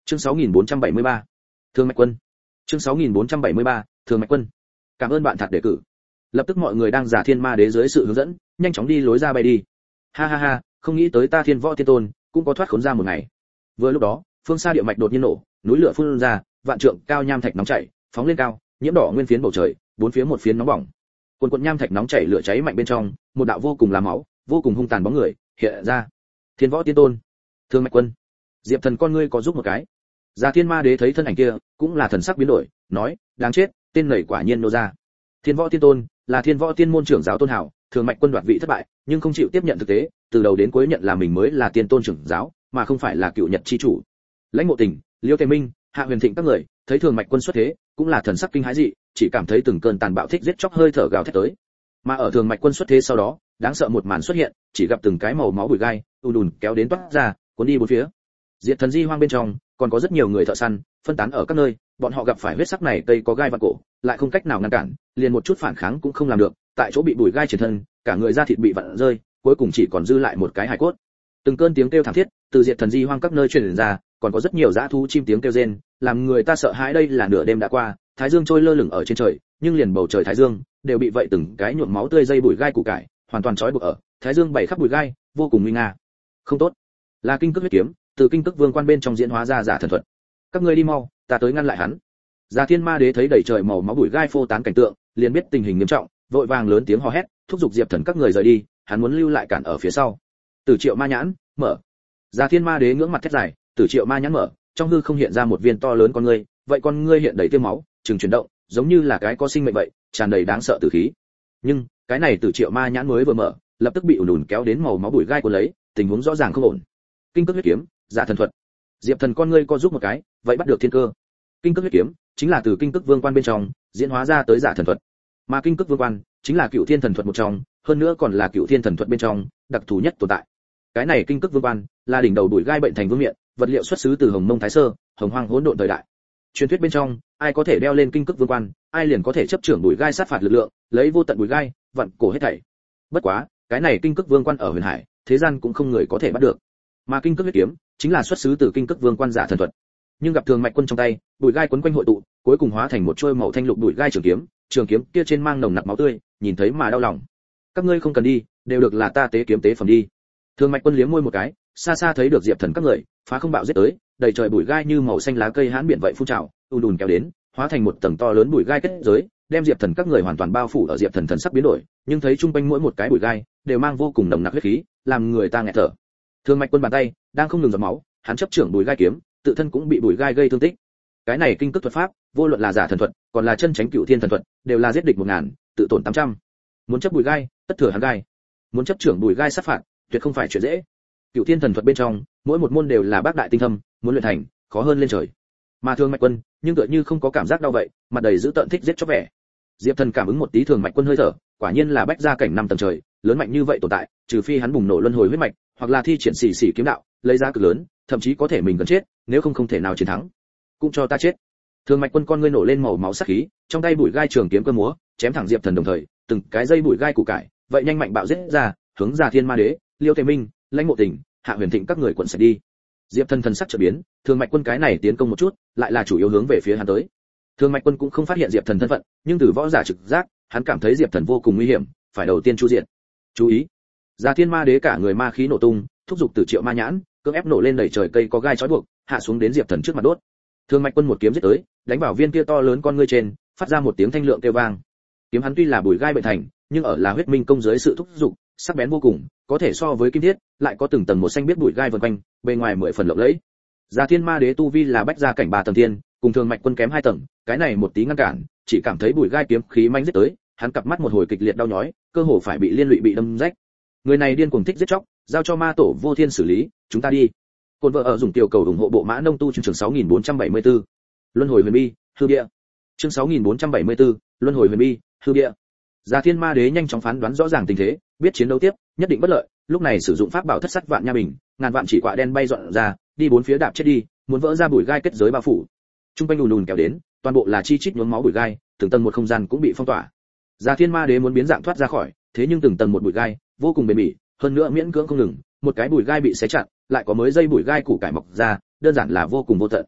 Chương 6473. Thương Mạch Quân. Chương 6473. Thương Mạch Quân. Cảm ơn bạn thật đề cử. Lập tức mọi người đang giả thiên ma đế dưới sự hướng dẫn, nhanh chóng đi lối ra bay đi. Ha ha ha, không nghĩ tới ta Thiên Võ Tiên Tôn cũng có thoát khốn ra một ngày. Vừa lúc đó, phương xa địa mạch đột nhiên nổ, núi lửa phun ra, vạn trượng cao nham thạch nóng chảy, phóng lên cao, nhiễm đỏ nguyên phiến bầu trời, bốn phía một phiến nóng bỏng. Cuồn cuộn nham thạch nóng chảy lửa cháy mạnh bên trong, một đạo vô cùng là máu, vô cùng hung tàn bóng người hiện ra. Thiên Võ Tiên Tôn, Thương Mạch Quân. Diệp Thần con ngươi có giúp một cái. Già Thiên Ma Đế thấy thân ảnh kia, cũng là thần sắc biến đổi, nói, đáng chết, tên này quả nhiên nô ra. Thiên Võ Tiên Tôn là Thiên Võ Tiên môn trưởng giáo tôn hảo, Thương Mạch Quân đoạt vị thất bại, nhưng không chịu tiếp nhận thực tế, từ đầu đến cuối nhận là mình mới là tiên tôn trưởng giáo, mà không phải là cựu nhật chi chủ. Lãnh Ngộ Tình, Liêu Tề Minh, Hạ Huyền Thịnh các người, thấy Thương Mạch Quân xuất thế, cũng là thần sắc kinh hãi dị, chỉ cảm thấy từng cơn tàn bạo thích giết chóc hơi thở gào thét tới. Mà ở Thương Mạch Quân xuất thế sau đó, đáng sợ một màn xuất hiện, chỉ gặp từng cái màu máu bụi gai, ùn kéo đến toát ra, cuốn đi bốn phía. Diệt Thần Di Hoang bên trong, còn có rất nhiều người thợ săn, phân tán ở các nơi, bọn họ gặp phải huyết sắc này cây có gai vạn cổ, lại không cách nào ngăn cản, liền một chút phản kháng cũng không làm được, tại chỗ bị bụi gai trên thân, cả người da thịt bị vặn rơi, cuối cùng chỉ còn dư lại một cái hài cốt. Từng cơn tiếng kêu thảm thiết từ Diệt Thần Di Hoang các nơi truyền ra, còn có rất nhiều dã thú chim tiếng kêu rên, làm người ta sợ hãi. Đây là nửa đêm đã qua, thái dương trôi lơ lửng ở trên trời, nhưng liền bầu trời thái dương đều bị vậy từng cái nhuộm máu tươi dây bụi gai củ cải hoàn toàn trói buộc ở, thái dương bảy khắp bụi gai, vô cùng nguy nga. Không tốt, là kinh cước huyết kiếm, từ kinh cước vương quan bên trong diễn hóa ra giả thần thuật. Các ngươi đi mau, ta tới ngăn lại hắn. Già Thiên Ma Đế thấy đầy trời màu máu bụi gai phô tán cảnh tượng, liền biết tình hình nghiêm trọng, vội vàng lớn tiếng hò hét, thúc giục Diệp Thần các người rời đi, hắn muốn lưu lại cản ở phía sau. Tử Triệu Ma Nhãn, mở. Già Thiên Ma Đế ngưỡng mặt thét dài, Tử Triệu Ma Nhãn mở, trong hư không hiện ra một viên to lớn con ngươi, vậy con ngươi hiện đầy tia máu, trừng chuyển động, giống như là cái có sinh mệnh vậy, tràn đầy đáng sợ tử khí. Nhưng, cái này Tử Triệu Ma Nhãn mới vừa mở, lập tức bị ùn kéo đến màu máu bụi gai cuốn lấy, tình huống rõ ràng không ổn. Kinh cước huyết kiếm, giả thần thuật. Diệp Thần con ngươi co giúp một cái, vậy bắt được thiên cơ. Kinh cước huyết kiếm chính là từ kinh cước vương quan bên trong diễn hóa ra tới giả thần thuật, mà kinh cước vương quan chính là cựu thiên thần thuật một trong, hơn nữa còn là cựu thiên thần thuật bên trong đặc thù nhất tồn tại. Cái này kinh cước vương quan là đỉnh đầu bụi gai bệnh thành vương miện, vật liệu xuất xứ từ Hồng Mông Thái Sơ, Hồng Hoang hỗn độn thời đại. Truyền thuyết bên trong, ai có thể đeo lên kinh cước vương quan, ai liền có thể chấp trưởng bụi gai sát phạt lực lượng, lấy vô tận bụi gai vặn cổ hết thảy. Bất quá, cái này kinh cước vương quan ở huyền hải, thế gian cũng không người có thể bắt được. Mà kinh cước huyết kiếm chính là xuất xứ từ kinh cước vương quan giả thần thuật. Nhưng gặp Thường Mạch Quân trong tay, bụi gai quấn quanh hội tụ, cuối cùng hóa thành một trôi màu thanh lục bụi gai trường kiếm kia trên mang nồng nặc máu tươi, nhìn thấy mà đau lòng. Các ngươi không cần đi, đều được là ta tế kiếm tế phẩm đi. Thường Mạch Quân liếm môi một cái, xa xa thấy được Diệp Thần các người, phá không bạo giết tới, đầy trời bụi gai như màu xanh lá cây hãn biển vậy phun trào, ùn kéo đến, hóa thành một tầng to lớn bụi gai kết giới, đem Diệp Thần các người hoàn toàn bao phủ ở. Diệp Thần thần sắc biến đổi, nhưng thấy trung quanh mỗi một cái bụi gai đều mang vô cùng nồng nặc huyết khí, làm người ta nghẹt thở. Thường Mạch Quân bàn tay đang không ngừng giọt máu, hắn chấp trưởng bụi gai kiếm, tự thân cũng bị bụi gai gây thương tích. Cái này kinh cước thuật pháp, vô luận là giả thần thuật, còn là chân chánh cựu thiên thần thuật, đều là giết địch 1000, tự tổn 800. Muốn chấp bụi gai, tất thừa hắn gai. Muốn chấp trưởng bụi gai sát phạt, tuyệt không phải chuyện dễ. Cựu thiên thần thuật bên trong, mỗi một môn đều là bác đại tinh thâm, muốn luyện thành, khó hơn lên trời. Mà Thường Mạch Quân, nhưng tựa như không có cảm giác đau vậy, mặt đầy dữ tợn thích giết chóc vẻ. Diệp Thần cảm ứng một tí Thường Mạch Quân hơi thở, quả nhiên là bách gia cảnh 5 tầng trời, lớn mạnh như vậy tồn tại, trừ phi hắn bùng nổ luân hồi huyết mạch, hoặc là thi triển xỉ kiếm đạo, lấy giá cực lớn, thậm chí có thể mình gần chết, nếu không thể nào chiến thắng. Cũng cho ta chết. Thường Mạch Quân con ngươi nổ lên màu máu sắc khí, trong tay bụi gai trường kiếm cơ múa, chém thẳng Diệp Thần đồng thời, từng cái dây bụi gai củ cải, vậy nhanh mạnh bạo giết ra, hướng Già Thiên Ma Đế, Liêu Tề Minh, Lãnh Ngộ Tình, Hạ Huyền Thịnh các người quận sẽ đi. Diệp Thần thần sắc chợt biến, Thường Mạch Quân cái này tiến công một chút, lại là chủ yếu hướng về phía hắn tới. Thường Mạch Quân cũng không phát hiện Diệp Thần thân phận, nhưng từ võ giả trực giác, hắn cảm thấy Diệp Thần vô cùng nguy hiểm, phải đầu tiên chu diện. Chú ý! Già Thiên Ma Đế cả người ma khí nổ tung, thúc giục Tử Triệu Ma Nhãn, cưỡng ép nổ lên đầy trời cây có gai trói buộc, hạ xuống đến Diệp Thần trước mặt đốt. Thường Mạch Quân một kiếm giết tới, đánh vào viên kia to lớn con ngươi trên, phát ra một tiếng thanh lượng kêu vang. Kiếm hắn tuy là bùi gai bệnh thành, nhưng ở là huyết minh công dưới sự thúc giục, sắc bén vô cùng, có thể so với kim thiết, lại có từng tầng một xanh biết bụi gai vần quanh, bên ngoài 10 phần lộng lẫy. Già Thiên Ma Đế tu vi là bách gia cảnh 3 tầng thiên, cùng Thường Mạch Quân kém 2 tầng, cái này một tí ngăn cản, chỉ cảm thấy bụi gai kiếm khí manh giết tới, hắn cặp mắt một hồi kịch liệt đau nhói, cơ hồ phải bị liên lụy bị đâm rách. Người này điên cuồng thích giết chóc, giao cho ma tổ Vô Thiên xử lý, chúng ta đi. Côn vợ ở dùng tiểu cầu ủng hộ bộ mã nông tu chương 6474. Luân hồi huyền bi, hư địa. Chương 6474, Luân hồi huyền bi, hư địa. Già Thiên Ma Đế nhanh chóng phán đoán rõ ràng tình thế, biết chiến đấu tiếp nhất định bất lợi, lúc này sử dụng pháp bảo thất sắt vạn nha bình, ngàn vạn chỉ quạ đen bay dọn ra, đi bốn phía đạp chết đi, muốn vỡ ra bụi gai kết giới bao phủ. Trung quanh lùn kéo đến, toàn bộ là chi chít nhuốm máu bụi gai, từng tầng một không gian cũng bị phong tỏa. Già Thiên Ma Đế muốn biến dạng thoát ra khỏi, thế nhưng từng tầng một bụi gai, vô cùng bền bỉ, hơn nữa miễn cưỡng không ngừng, một cái bụi gai bị xé chặt, lại có mới dây bụi gai củ cải mọc ra, đơn giản là vô cùng vô tận,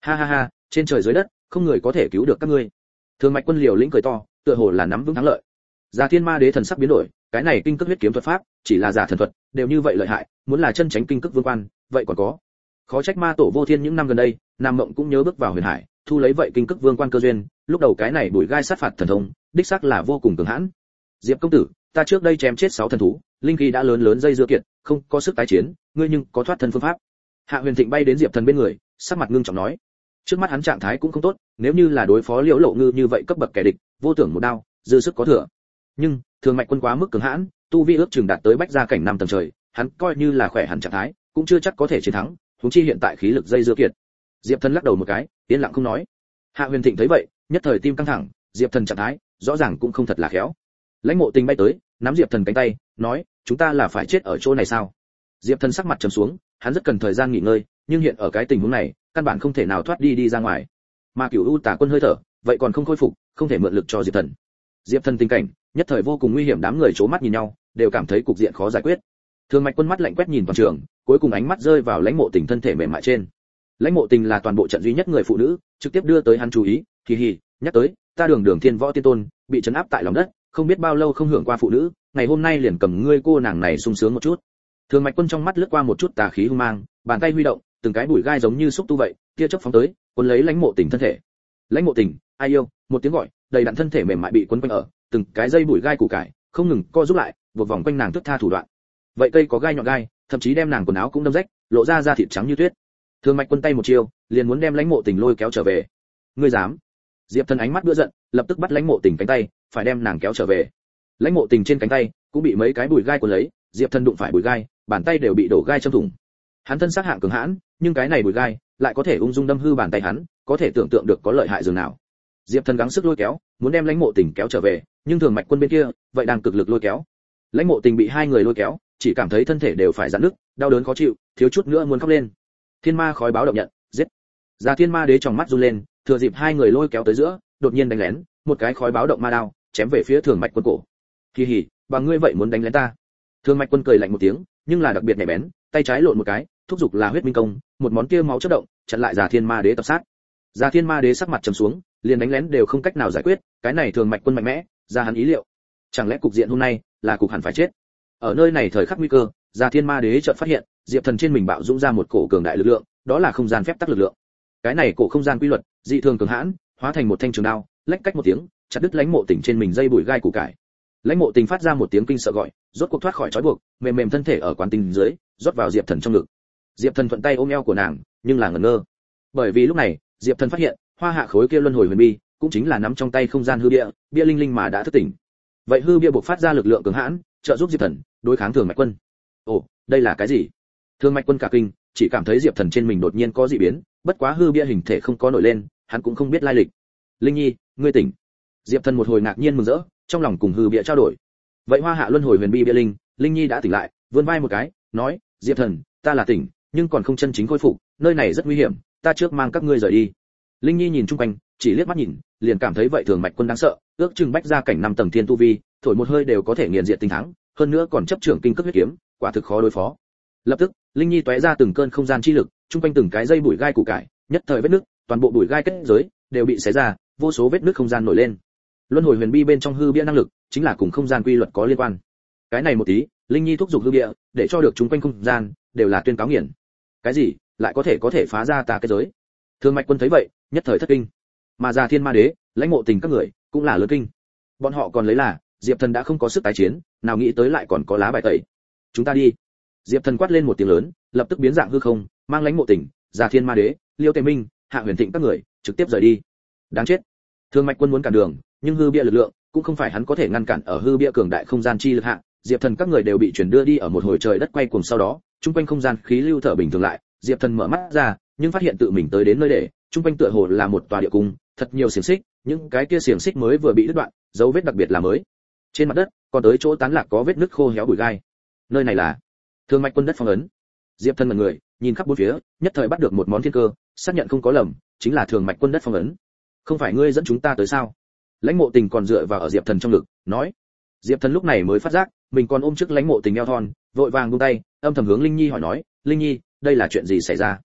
Ha ha ha, trên trời dưới đất không người có thể cứu được các ngươi. Thường Mạch Quân liều lĩnh cười to, tựa hồ là nắm vững thắng lợi. Già Thiên Ma Đế thần sắc biến đổi, cái này kinh cức huyết kiếm thuật pháp, chỉ là giả thần thuật, đều như vậy lợi hại, muốn là chân tránh kinh cức vương quan, vậy còn có. Khó trách Ma Tổ Vô Thiên những năm gần đây, Nam Mộng cũng nhớ bước vào huyền hải, thu lấy vậy kinh cức vương quan cơ duyên, lúc đầu cái này bùi gai sát phạt thần thông, đích xác là vô cùng cường hãn. Diệp công tử, ta trước đây chém chết 6 thần thú, linh khí đã lớn lớn dây dưa kiệt, không có sức tái chiến, ngươi nhưng có thoát thân phương pháp. Hạ Huyền Thịnh bay đến Diệp Thần bên người, sắc mặt ngưng trọng nói, trước mắt hắn trạng thái cũng không tốt, nếu như là đối phó Liễu Lộ Ngư như vậy cấp bậc kẻ địch, vô tưởng một đao, dư sức có thừa. Nhưng, Thường Mạch Quân quá mức cường hãn, tu vi ước chừng đạt tới bách gia cảnh 5 tầng trời, hắn coi như là khỏe hẳn trạng thái, cũng chưa chắc có thể chiến thắng, huống chi hiện tại khí lực dây dưa kiệt. Diệp Thần lắc đầu một cái, yên lặng không nói. Hạ Huyền Thịnh thấy vậy, nhất thời tim căng thẳng, Diệp Thần trạng thái, rõ ràng cũng không thật là khéo. Lãnh Mộ Tình bay tới, nắm Diệp Thần cánh tay, nói, chúng ta là phải chết ở chỗ này sao? Diệp Thần sắc mặt trầm xuống, hắn rất cần thời gian nghỉ ngơi, nhưng hiện ở cái tình huống này, căn bản không thể nào thoát đi ra ngoài. Mà Cửu U Tà Quân hơi thở, vậy còn không khôi phục, không thể mượn lực cho Diệp Thần. Diệp Thần tình cảnh, nhất thời vô cùng nguy hiểm, đám người chố mắt nhìn nhau, đều cảm thấy cục diện khó giải quyết. Thường Mạch Quân mắt lạnh quét nhìn toàn trường, cuối cùng ánh mắt rơi vào Lãnh Mộ Tình thân thể mềm mại trên. Lãnh Mộ Tình là toàn bộ trận duy nhất người phụ nữ, trực tiếp đưa tới hắn chú ý, hì, nhắc tới, ta Đường Thiên Võ Tiên Tôn, bị trấn áp tại lòng đất, không biết bao lâu không hưởng qua phụ nữ, ngày hôm nay liền cầm ngươi cô nàng này sung sướng một chút. Thường Mạch Quân trong mắt lướt qua một chút tà khí hung mang, bàn tay huy động, từng cái bụi gai giống như xúc tu vậy, tia chớp phóng tới, cuốn lấy Lãnh Mộ Tình thân thể. Lãnh Mộ Tình, ai yêu, một tiếng gọi, đầy đặn thân thể mềm mại bị quấn quanh ở, từng cái dây bụi gai củ cải, không ngừng co rút lại, buộc vòng quanh nàng tức tha thủ đoạn. Vậy cây có gai nhọn gai, thậm chí đem nàng quần áo cũng đâm rách, lộ ra da thịt trắng như tuyết. Thường Mạch Quân tay một chiêu, liền muốn đem Lãnh Mộ Tình lôi kéo trở về. Ngươi dám? Diệp Thần ánh mắt bữa giận, lập tức bắt Lãnh Mộ Tình cánh tay, phải đem nàng kéo trở về. Lãnh Mộ Tình trên cánh tay cũng bị mấy cái bụi gai cuốn lấy, Diệp Thần đụng phải bụi gai, bàn tay đều bị đổ gai châm thủng. Hắn thân xác hạng cường hãn, nhưng cái này bụi gai lại có thể ung dung đâm hư bàn tay hắn, có thể tưởng tượng được có lợi hại dường nào. Diệp Thần gắng sức lôi kéo, muốn đem Lãnh Mộ Tình kéo trở về, nhưng Thường Mạch Quân bên kia, vậy đang cực lực lôi kéo. Lãnh Mộ Tình bị hai người lôi kéo, chỉ cảm thấy thân thể đều phải giãn nứt, đau đớn khó chịu, thiếu chút nữa muốn khóc lên. Thiên Ma khói báo động nhận, giết. Già Thiên Ma Đế trong mắt run lên, thừa dịp hai người lôi kéo tới giữa, đột nhiên đánh lén, một cái khói báo động ma đao, chém về phía Thường Mạch Quân cổ. Hì, bằng ngươi vậy muốn đánh lén ta? Thường Mạch Quân cười lạnh một tiếng, nhưng là đặc biệt nhạy bén, tay trái lộn một cái, thúc giục là huyết minh công, một món kia máu chớp động, chặn lại Già Thiên Ma Đế tập sát. Già Thiên Ma Đế sắc mặt trầm xuống, liền đánh lén đều không cách nào giải quyết, cái này Thường Mạch Quân mạnh mẽ, ra hắn ý liệu. Chẳng lẽ cục diện hôm nay là cục hẳn phải chết? Ở nơi này thời khắc nguy cơ, Già Thiên Ma Đế chợt phát hiện, Diệp Thần trên mình bạo dũng ra một cổ cường đại lực lượng, đó là không gian phép tắc lực lượng. Cái này cổ không gian quy luật, dị thường cường hãn, hóa thành một thanh trường đao, lách cách một tiếng, chặt đứt Lãnh Mộ Tình trên mình dây bụi gai củ cải. Lãnh Mộ Tình phát ra một tiếng kinh sợ gọi, rốt cuộc thoát khỏi trói buộc, mềm mềm thân thể ở quán tình dưới, rót vào Diệp Thần trong ngực. Diệp Thần thuận tay ôm eo của nàng, nhưng là ngẩn ngơ. Bởi vì lúc này, Diệp Thần phát hiện, hoa hạ khối kia luân hồi huyền bi, cũng chính là nắm trong tay không gian hư bia, bia linh linh mà đã thức tỉnh. Vậy hư bia buộc phát ra lực lượng cường hãn, trợ giúp Diệp Thần đối kháng Thường Mạch Quân. Ồ, đây là cái gì? Thường Mạch Quân cả kinh, chỉ cảm thấy Diệp Thần trên mình đột nhiên có dị biến, bất quá hư bia hình thể không có nổi lên, hắn cũng không biết lai lịch. Linh Nhi, ngươi tỉnh. Diệp Thần một hồi ngạc nhiên mừng rỡ, trong lòng cùng hư bia trao đổi. Vậy hoa hạ luân hồi huyền bi bia linh, Linh Nhi đã tỉnh lại, vươn vai một cái, nói, Diệp Thần, ta là tỉnh, nhưng còn không chân chính khôi phục, nơi này rất nguy hiểm, ta trước mang các ngươi rời đi. Linh Nhi nhìn chung quanh, chỉ liếc mắt nhìn, liền cảm thấy vậy Thường Mạch Quân đáng sợ, ước chừng bách gia cảnh 5 tầng thiên tu vi, thổi một hơi đều có thể nghiền diệt tinh thắng, hơn nữa còn chấp trưởng kinh cước huyết kiếm, quả thực khó đối phó. Lập tức, Linh Nhi tóe ra từng cơn không gian chi lực, chung quanh từng cái dây bụi gai củ cải, nhất thời vết nứt, toàn bộ bụi gai kết giới đều bị xé ra, vô số vết nứt không gian nổi lên. Luân hồi huyền bi bên trong hư bia năng lực, chính là cùng không gian quy luật có liên quan. Cái này một tí, Linh Nhi thúc giục hư bia, để cho được chung quanh không gian đều là tuyên cáo nghiền. Cái gì, lại có thể phá ra tà kết giới? Thường Mạch Quân thấy vậy, nhất thời thất kinh. Mà Già Thiên Ma Đế, Lãnh Mộ Tình các người, cũng là lớn kinh. Bọn họ còn lấy là Diệp Thần đã không có sức tái chiến, nào nghĩ tới lại còn có lá bài tẩy. Chúng ta đi. Diệp Thần quát lên một tiếng lớn, lập tức biến dạng hư không, mang Lãnh Mộ Tình, Già Thiên Ma Đế, Liêu Tề Minh, Hạ Huyền Thịnh các người, trực tiếp rời đi. Đáng chết. Thường Mạch Quân muốn cản đường, nhưng hư bia lực lượng cũng không phải hắn có thể ngăn cản, ở hư bia cường đại không gian chi lực hạ, Diệp Thần các người đều bị chuyển đưa đi ở một hồi trời đất quay cuồng, sau đó, trung quanh không gian khí lưu thở bình thường lại, Diệp Thần mở mắt ra, nhưng phát hiện tự mình tới đến nơi để, trung quanh tựa hồ là một tòa địa cung, thật nhiều xiềng xích, những cái kia xiềng xích mới vừa bị đứt đoạn, dấu vết đặc biệt là mới. Trên mặt đất, còn tới chỗ tán lạc có vết nứt khô héo bụi gai. Nơi này là Thường Mạch Quân đất phong ấn. Diệp Thần mặt người, nhìn khắp bốn phía, nhất thời bắt được một món thiên cơ, xác nhận không có lầm, chính là Thường Mạch Quân đất phong ấn. Không phải ngươi dẫn chúng ta tới sao? Lãnh Mộ Tình còn dựa vào ở Diệp Thần trong ngực, nói. Diệp Thần lúc này mới phát giác, mình còn ôm trước Lãnh Mộ Tình eo thon, vội vàng buông tay, âm thầm hướng Linh Nhi hỏi nói, Linh Nhi, đây là chuyện gì xảy ra?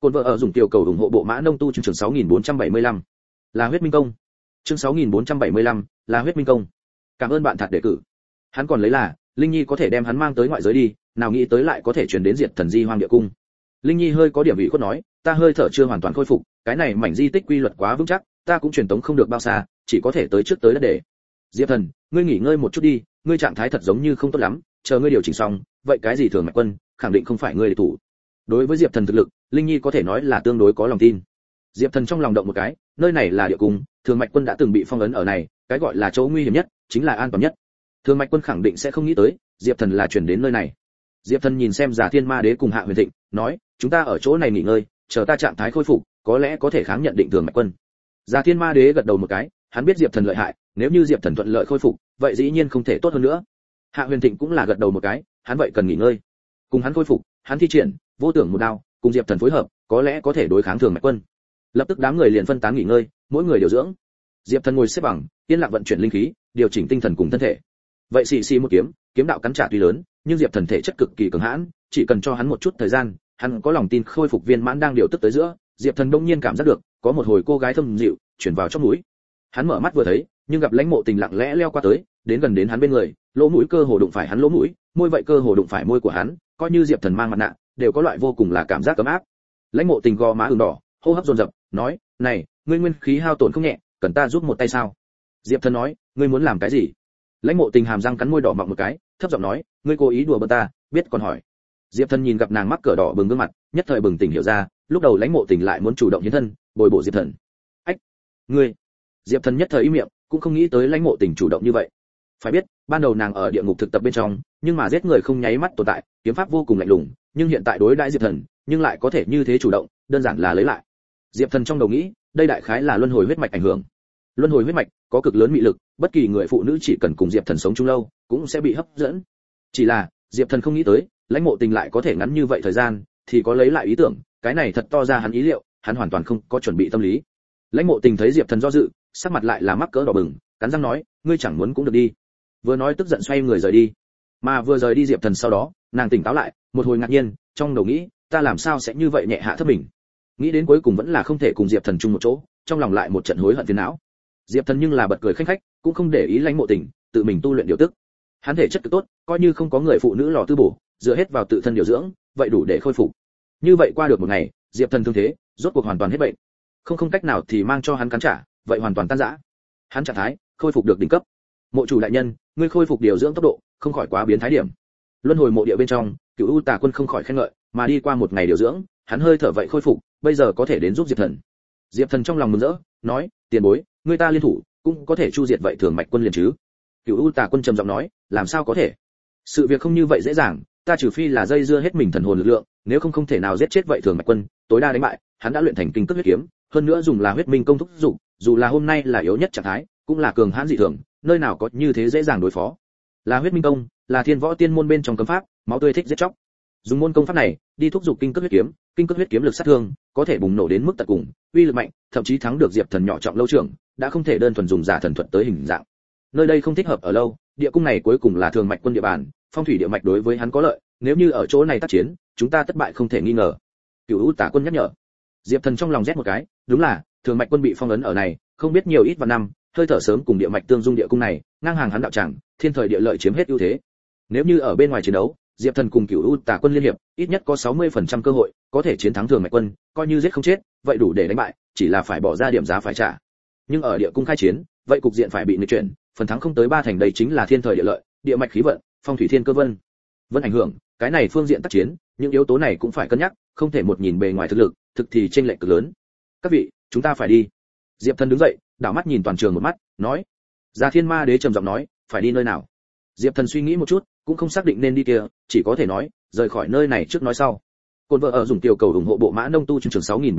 Côn vợ ở dùng tiểu cầu ủng hộ bộ mã nông tu chương 6475 là huyết minh công. Chương 6475 là huyết minh công. Cảm ơn bạn thật đề cử. Hắn còn lấy là Linh Nhi có thể đem hắn mang tới ngoại giới đi, nào nghĩ tới lại có thể truyền đến Diệt Thần Di Hoang địa cung. Linh Nhi hơi có điểm ủy khuất nói, ta hơi thở chưa hoàn toàn khôi phục, cái này mảnh di tích quy luật quá vững chắc, ta cũng truyền tống không được bao xa, chỉ có thể tới trước tới đất để. Diệp Thần, ngươi nghỉ ngơi một chút đi, ngươi trạng thái thật giống như không tốt lắm, chờ ngươi điều chỉnh xong, vậy cái gì Thường Mạch Quân, khẳng định không phải ngươi địch thủ. Đối với Diệp Thần thực lực, Linh Nhi có thể nói là tương đối có lòng tin. Diệp Thần trong lòng động một cái, nơi này là địa cung, Thường Mạch Quân đã từng bị phong ấn ở này, cái gọi là chỗ nguy hiểm nhất, chính là an toàn nhất. Thường Mạch Quân khẳng định sẽ không nghĩ tới, Diệp Thần là chuyển đến nơi này. Diệp Thần nhìn xem Giả Thiên Ma Đế cùng Hạ Huyền Thịnh, nói, chúng ta ở chỗ này nghỉ ngơi, chờ ta trạng thái khôi phục, có lẽ có thể kháng nhận định Thường Mạch Quân. Giả Thiên Ma Đế gật đầu một cái, hắn biết Diệp Thần lợi hại, nếu như Diệp Thần thuận lợi khôi phục, vậy dĩ nhiên không thể tốt hơn nữa. Hạ Huyền Thịnh cũng là gật đầu một cái, hắn vậy cần nghỉ ngơi. Cùng hắn khôi phục, hắn thi triển vô tưởng một đao, cùng Diệp Thần phối hợp, có lẽ có thể đối kháng Thường Mạch Quân. Lập tức đám người liền phân tán nghỉ ngơi, mỗi người điều dưỡng. Diệp Thần ngồi xếp bằng, yên lặng vận chuyển linh khí, điều chỉnh tinh thần cùng thân thể. Vậy xì một kiếm, kiếm đạo cắn trả tuy lớn, nhưng Diệp Thần thể chất cực kỳ cường hãn, chỉ cần cho hắn một chút thời gian, hắn có lòng tin khôi phục viên mãn đang điều tức tới giữa. Diệp Thần đông nhiên cảm giác được, có một hồi cô gái thâm dịu chuyển vào trong mũi. Hắn mở mắt vừa thấy, nhưng gặp Lãnh Mộ Tình lặng lẽ leo qua tới, đến gần đến hắn bên người, lỗ mũi cơ hồ đụng phải hắn lỗ mũi, môi vậy cơ hồ đụng phải môi của hắn, coi như Diệp Thần mang mặt nạ, đều có loại vô cùng là cảm giác ấm áp. Lãnh Mộ Tình gò má ửng đỏ, hô hấp dồn dập, nói, "Này, ngươi nguyên khí hao tổn không nhẹ, cần ta giúp một tay sao?" Diệp Thần nói, "Ngươi muốn làm cái gì?" Lãnh Mộ Tình hàm răng cắn môi đỏ mọng một cái, thấp giọng nói, "Ngươi cố ý đùa bỡn ta, biết còn hỏi." Diệp Thần nhìn gặp nàng mắc cỡ đỏ bừng gương mặt, nhất thời bừng tỉnh hiểu ra, lúc đầu Lãnh Mộ Tình lại muốn chủ động hiến thân, bồi bổ Diệp Thần. "Ách, ngươi!" Diệp Thần nhất thời im miệng, cũng không nghĩ tới Lãnh Mộ Tình chủ động như vậy. Phải biết, ban đầu nàng ở địa ngục thực tập bên trong, nhưng mà giết người không nháy mắt tồn tại, kiếm pháp vô cùng lạnh lùng, nhưng hiện tại đối đãi Diệp Thần, nhưng lại có thể như thế chủ động, đơn giản là lấy lại. Diệp Thần trong đầu nghĩ, đây đại khái là luân hồi huyết mạch ảnh hưởng. Luân hồi huyết mạch có cực lớn mị lực, bất kỳ người phụ nữ chỉ cần cùng Diệp Thần sống chung lâu, cũng sẽ bị hấp dẫn. Chỉ là, Diệp Thần không nghĩ tới, Lãnh Mộ Tình lại có thể ngắn như vậy thời gian, thì có lấy lại ý tưởng, cái này thật to ra hắn ý liệu, hắn hoàn toàn không có chuẩn bị tâm lý. Lãnh Mộ Tình thấy Diệp Thần do dự, sắc mặt lại là mắc cỡ đỏ bừng, cắn răng nói, ngươi chẳng muốn cũng được đi. Vừa nói tức giận xoay người rời đi. Mà vừa rời đi Diệp Thần sau đó, nàng tỉnh táo lại, một hồi ngạc nhiên, trong đầu nghĩ, ta làm sao sẽ như vậy nhẹ hạ thấp mình. Nghĩ đến cuối cùng vẫn là không thể cùng Diệp Thần chung một chỗ, trong lòng lại một trận hối hận phiền não. Diệp Thần nhưng là bật cười khanh khách, cũng không để ý Lãnh Mộ Tình, tự mình tu luyện điều tức. Hắn thể chất cực tốt, coi như không có người phụ nữ lò tư bổ, dựa hết vào tự thân điều dưỡng, vậy đủ để khôi phục. Như vậy qua được một ngày, Diệp Thần thương thế rốt cuộc hoàn toàn hết bệnh. Không cách nào thì mang cho hắn cắn trả, vậy hoàn toàn tan rã. Hắn trạng thái khôi phục được đỉnh cấp. Mộ chủ đại nhân, ngươi khôi phục điều dưỡng tốc độ, không khỏi quá biến thái điểm. Luân hồi mộ địa bên trong, Cửu U Tà Quân không khỏi khen ngợi, mà đi qua một ngày điều dưỡng, hắn hơi thở vậy khôi phục, bây giờ có thể đến giúp Diệp Thần. Diệp Thần trong lòng mừng rỡ, nói, tiền bối, người ta liên thủ, cũng có thể chu diệt vậy Thường Mạch Quân liền chứ. Cửu U Tà Quân trầm giọng nói, làm sao có thể? Sự việc không như vậy dễ dàng, ta trừ phi là dây dưa hết mình thần hồn lực lượng, nếu không thể nào giết chết vậy Thường Mạch Quân, tối đa đánh bại, hắn đã luyện thành kinh cước huyết kiếm, hơn nữa dùng là huyết minh công thúc dụng, dù là hôm nay là yếu nhất trạng thái, cũng là cường hãn dị thường, nơi nào có như thế dễ dàng đối phó. Là huyết minh công, là thiên võ tiên môn bên trong cấm pháp, máu tươi thích giết chóc. Dùng môn công pháp này, đi thúc dục kinh cước huyết kiếm lực sát thương, có thể bùng nổ đến mức tận cùng, uy lực mạnh, thậm chí thắng được Diệp Thần nhỏ trọng lâu trưởng, đã không thể đơn thuần dùng giả thần thuật tới hình dạng. Nơi đây không thích hợp ở lâu, địa cung này cuối cùng là Thường Mạch Quân địa bàn, phong thủy địa mạch đối với hắn có lợi, nếu như ở chỗ này tác chiến, chúng ta thất bại không thể nghi ngờ. Cửu U Tà Quân nhắc nhở. Diệp Thần trong lòng rét một cái, đúng là, Thường Mạch Quân bị phong ấn ở này, không biết nhiều ít vạn năm, hơi thở sớm cùng địa mạch tương dung địa cung này, ngang hàng hắn đạo tràng, thiên thời địa lợi chiếm hết ưu thế. Nếu như ở bên ngoài chiến đấu, Diệp Thần cùng Cửu U Tà Quân liên hiệp, ít nhất có 60% cơ hội có thể chiến thắng Thường Mạch Quân, coi như giết không chết, vậy đủ để đánh bại, chỉ là phải bỏ ra điểm giá phải trả. Nhưng ở địa cung khai chiến, vậy cục diện phải bị nghịch chuyển, phần thắng không tới 3 thành, đây chính là thiên thời địa lợi, địa mạch khí vận, phong thủy thiên cơ vân ảnh hưởng, cái này phương diện tác chiến, những yếu tố này cũng phải cân nhắc, không thể một nhìn bề ngoài thực lực, thực thì chênh lệch cực lớn. Các vị, chúng ta phải đi. Diệp Thần đứng dậy, đảo mắt nhìn toàn trường một mắt, nói. Giả Thiên Ma Đế trầm giọng nói, phải đi nơi nào? Diệp Thần suy nghĩ một chút, cũng không xác định nên đi kia, chỉ có thể nói, rời khỏi nơi này trước nói sau. Côn vợ ở dùng tiểu cầu ủng hộ bộ mã nông tu chương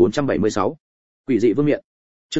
6476. Quỷ dị vương miện. Chương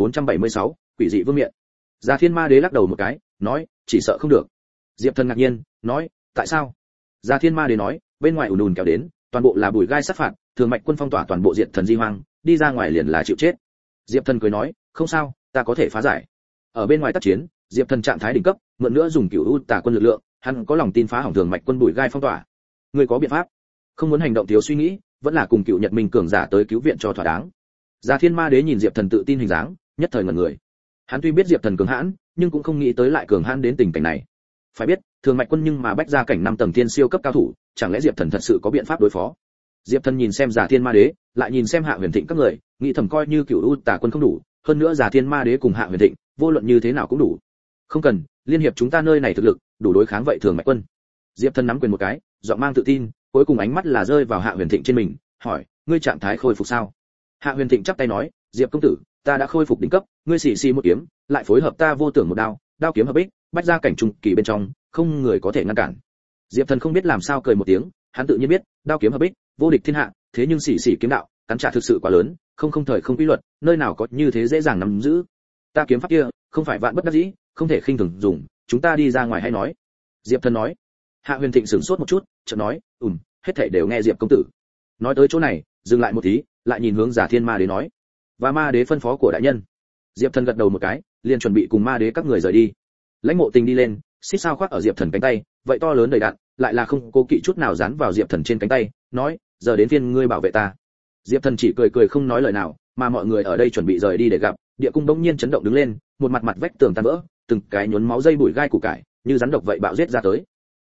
6476, quỷ dị vương miện. Giả Thiên Ma Đế lắc đầu một cái, nói, chỉ sợ không được. Diệp Thần ngạc nhiên, nói, tại sao? Giả Thiên Ma Đế nói, bên ngoài ùn ùn kéo đến, toàn bộ là bùi gai sát phạt, Thường Mạch Quân phong tỏa toàn bộ Diệt Thần Di Hoang, đi ra ngoài liền là chịu chết. Diệp Thần cười nói, không sao, ta có thể phá giải. Ở bên ngoài tác chiến, Diệp Thần trạng thái đỉnh cấp, mượn nữa dùng Cửu U Tà Quân lực lượng, hắn có lòng tin phá hỏng Thường Mạch Quân bùi gai phong tỏa. Ngươi có biện pháp? Không muốn hành động thiếu suy nghĩ, vẫn là cùng cựu Nhật Minh cường giả tới cứu viện cho thỏa đáng. Già Thiên Ma Đế nhìn Diệp Thần tự tin hình dáng, nhất thời ngẩn người. Hắn tuy biết Diệp Thần cường hãn, nhưng cũng không nghĩ tới lại cường hãn đến tình cảnh này. Phải biết, Thường Mạch Quân nhưng mà bách gia cảnh 5 tầng thiên siêu cấp cao thủ, chẳng lẽ Diệp Thần thật sự có biện pháp đối phó? Diệp Thần nhìn xem Già Thiên Ma Đế, lại nhìn xem Hạ Huyền Thịnh các người, nghĩ thầm coi như Cửu U Tà Quân không đủ, hơn nữa Già Thiên Ma Đế cùng Hạ Huyền Thịnh, vô luận như thế nào cũng đủ. Không cần, liên hiệp chúng ta nơi này thực lực, đủ đối kháng vậy Thường Mạch Quân. Diệp Thần nắm quyền một cái, giọng mang tự tin, cuối cùng ánh mắt là rơi vào Hạ Huyền Thịnh trên mình, hỏi, ngươi trạng thái khôi phục sao? Hạ Huyền Thịnh chắp tay nói, Diệp công tử, ta đã khôi phục đỉnh cấp, ngươi xì một kiếm, lại phối hợp ta vô tưởng một đao, đao kiếm hợp ích, bách gia cảnh trung kỳ bên trong, không người có thể ngăn cản. Diệp Thần không biết làm sao cười một tiếng, hắn tự nhiên biết, đao kiếm hợp ích, vô địch thiên hạ, thế nhưng xì kiếm đạo, cắn trả thực sự quá lớn, không thời không quy luật, nơi nào có như thế dễ dàng nắm giữ. Ta kiếm pháp kia, không phải vạn bất đắc dĩ, không thể khinh thường dùng, chúng ta đi ra ngoài hay nói. Diệp Thần nói. Hạ Huyền Thịnh sửng sốt một chút, chợt nói, hết thảy đều nghe Diệp công tử. Nói tới chỗ này, dừng lại một tí, lại nhìn hướng Già Thiên Ma Đế nói, và Ma Đế phân phó của đại nhân. Diệp Thần gật đầu một cái, liền chuẩn bị cùng Ma Đế các người rời đi. Lãnh Mộ Tình đi lên, xích sao khoác ở Diệp Thần cánh tay, vậy to lớn đầy đặn, lại là không cố kỵ chút nào dán vào Diệp Thần trên cánh tay, nói, giờ đến phiên ngươi bảo vệ ta. Diệp Thần chỉ cười không nói lời nào, mà mọi người ở đây chuẩn bị rời đi để gặp, địa cung bỗng nhiên chấn động đứng lên, một mặt vách tường tan vỡ, từng cái nhuốm máu dây bụi gai củ cải, như rắn độc vậy bạo giết ra tới.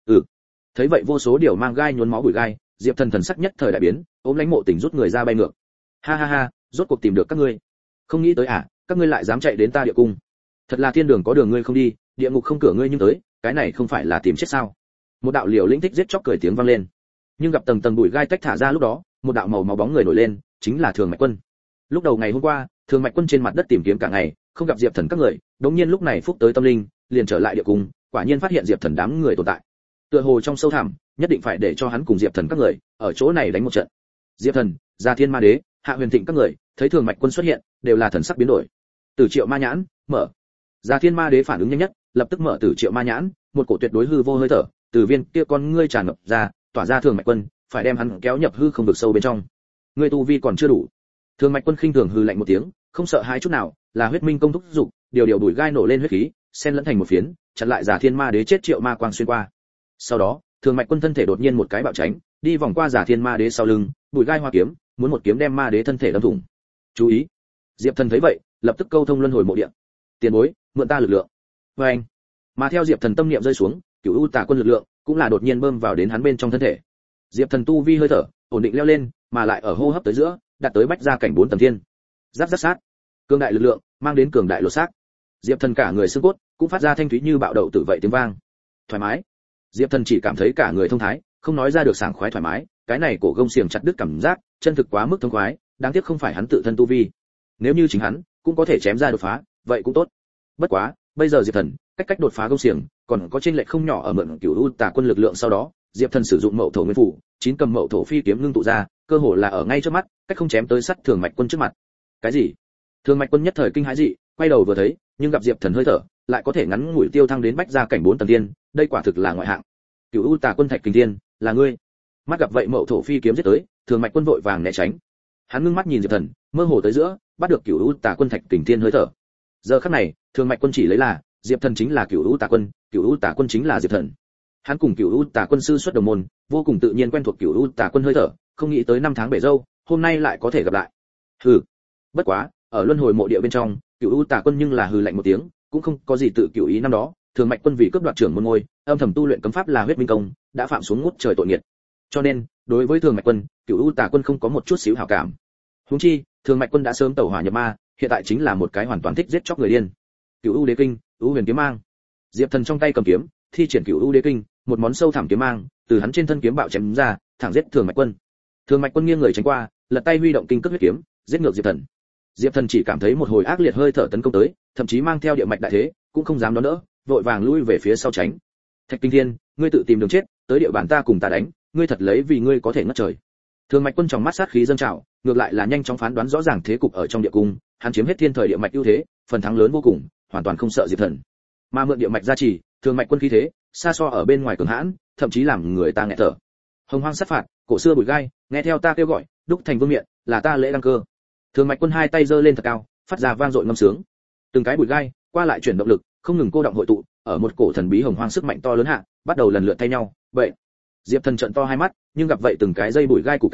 Thấy vậy vô số điều mang gai nhuốm máu bụi gai, Diệp Thần thần sắc nhất thời đại biến, ôm Lãnh Mộ Tình rút người ra bay ngược. Ha ha ha, rốt cuộc tìm được các ngươi. Không nghĩ tới các ngươi lại dám chạy đến ta địa cung. Thật là thiên đường có đường ngươi không đi, địa ngục không cửa ngươi nhưng tới, cái này không phải là tìm chết sao? Một đạo liều lĩnh thích giết chóc cười tiếng vang lên. Nhưng gặp tầng bụi gai tách thả ra lúc đó, một đạo màu bóng người nổi lên, chính là Thường Mạch Quân. Lúc đầu ngày hôm qua, Thường Mạch Quân trên mặt đất tìm kiếm cả ngày, không gặp Diệp Thần các người, đống nhiên lúc này phúc tới tâm linh, liền trở lại địa cung, quả nhiên phát hiện Diệp Thần đám người tồn tại. Tựa hồ trong sâu thẳm, nhất định phải để cho hắn cùng Diệp Thần các người ở chỗ này đánh một trận. Diệp Thần, Già Thiên Ma Đế, Hạ Huyền Thịnh các người, thấy Thường Mạch Quân xuất hiện, đều là thần sắc biến đổi. Tử Triệu Ma Nhãn, mở. Già Thiên Ma Đế phản ứng nhanh nhất, lập tức mở Tử Triệu Ma Nhãn, một cổ tuyệt đối hư vô hơi thở, từ viên kia con ngươi tràn ngập ra, tỏa ra Thường Mạch Quân, phải đem hắn kéo nhập hư không vực sâu bên trong. Ngươi tu vi còn chưa đủ. Thường Mạch Quân khinh thường hư lạnh một tiếng, không sợ hãi chút nào, là huyết minh công thúc dục, điều đuổi gai nổ lên huyết khí, xen lẫn thành một phiến, chặn lại Già Thiên Ma Đế chết Triệu Ma quang xuyên qua. Sau đó, Thường Mạch Quân thân thể đột nhiên một cái bạo tránh, đi vòng qua Già Thiên Ma Đế sau lưng, bụi gai hoa kiếm, muốn một kiếm đem Ma Đế thân thể đâm thủng. Chú ý! Diệp Thần thấy vậy, lập tức câu thông luân hồi mộ địa. Tiền bối, mượn ta lực lượng. Và anh. Mà theo Diệp Thần tâm niệm rơi xuống, Cửu U Tà Quân lực lượng cũng là đột nhiên bơm vào đến hắn bên trong thân thể. Diệp Thần tu vi hơi thở, ổn định leo lên, mà lại ở hô hấp tới giữa, đạt tới bách gia cảnh 4 tầng thiên. Giáp sát. Cường đại lực lượng, mang đến cường đại lột xác. Diệp Thần cả người xương cốt cũng phát ra thanh thúy như bạo đậu tử vậy tiếng vang. Thoải mái. Diệp Thần chỉ cảm thấy cả người thông thái, không nói ra được sảng khoái thoải mái, cái này cổ gông xiềng chặt đứt cảm giác, chân thực quá mức thông khoái, đáng tiếc không phải hắn tự thân tu vi. Nếu như chính hắn cũng có thể chém ra đột phá, vậy cũng tốt. Bất quá, bây giờ Diệp Thần, cách đột phá gông xiềng, còn có chênh lệch không nhỏ ở mượn Cửu U Tà Quân lực lượng sau đó, Diệp Thần sử dụng Mậu Thổ Nguyên Phủ, 9 cầm Mậu Thổ phi kiếm ngưng tụ ra, cơ hồ là ở ngay trước mắt, cách không chém tới sắt Thường Mạch Quân trước mặt. Cái gì? Thường Mạch Quân nhất thời kinh hãi dị, quay đầu vừa thấy, nhưng gặp Diệp Thần hơi thở, lại có thể ngắn ngủi tiêu thăng đến bách gia cảnh 4 tầng tiên, đây quả thực là ngoại hạng. Cửu U Tà Quân Thạch Kình Thiên, là ngươi. Mắt gặp vậy Mậu Thổ phi kiếm giết tới, Thường Mạch Quân vội vàng né tránh. Hắn ngưng mắt nhìn Diệp Thần, mơ hồ tới giữa, bắt được Cửu U Tà Quân Thạch Kình Thiên hơi thở. Giờ khắc này, Thường Mạch Quân chỉ lấy là Diệp Thần chính là Cửu U Tà Quân, Cửu U Tà Quân chính là Diệp Thần. Hắn cùng Cửu U Tà Quân sư xuất đồng môn, vô cùng tự nhiên quen thuộc Cửu U Tà Quân hơi thở, không nghĩ tới 5 tháng bể dâu, hôm nay lại có thể gặp lại. Hừ. Bất quá, ở luân hồi mộ địa bên trong, Cửu U Tà Quân nhưng là hừ lạnh một tiếng, cũng không có gì tự cửu ý năm đó, Thường Mạch Quân vì cướp đoạt trưởng môn ngôi, âm thầm tu luyện cấm pháp là huyết minh công, đã phạm xuống ngút trời tội nghiệt. Cho nên, đối với Thường Mạch Quân, Cửu U Tà Quân không có một chút xíu hảo cảm. Huống chi, Thường Mạch Quân đã sớm tẩu hỏa nhập ma, hiện tại chính là một cái hoàn toàn thích giết chóc người điên. Cửu U Đế Kinh, U Huyền kiếm mang. Diệp Thần trong tay cầm kiếm, thi triển Cửu U Đế Kinh, một món sâu thẳm kiếm mang, từ hắn trên thân kiếm bạo chém ra, thẳng giết Thường Mạch Quân. Thường Mạch Quân nghiêng người tránh qua, lật tay huy động kinh cước huyết kiếm, giết ngược Diệp Thần. Diệp Thần chỉ cảm thấy một hồi ác liệt hơi thở tấn công tới, thậm chí mang theo địa mạch đại thế, cũng không dám đón đỡ, vội vàng lui về phía sau tránh. Thạch Kinh Thiên, ngươi tự tìm đường chết, tới địa bàn ta cùng ta đánh, ngươi thật lấy vì ngươi có thể ngất trời. Thường Mạch Quân trong mắt sát khí dâng trào, ngược lại là nhanh chóng phán đoán rõ ràng thế cục ở trong địa cung, hắn chiếm hết thiên thời địa mạch ưu thế, phần thắng lớn vô cùng, hoàn toàn không sợ Diệp Thần. Mà mượn địa mạch gia trì, Thường Mạch Quân khí thế, xa so ở bên ngoài cường hãn, thậm chí làm người ta nghẹt thở. Hồng hoang sát phạt, cổ xưa bụi gai, nghe theo ta kêu gọi, đúc thành vương miện, là ta lễ đăng cơ. Thường Mạch Quân hai tay giơ lên thật cao, phát ra vang dội ngâm sướng. Từng cái bụi gai, qua lại chuyển động lực, không ngừng cô động hội tụ, ở một cổ thần bí hồng hoang sức mạnh to lớn hạ, bắt đầu lần lượt thay nhau. Vậy, Diệp Thần trợn to hai mắt, nhưng gặp vậy từng cái dây bụi gai củ cải,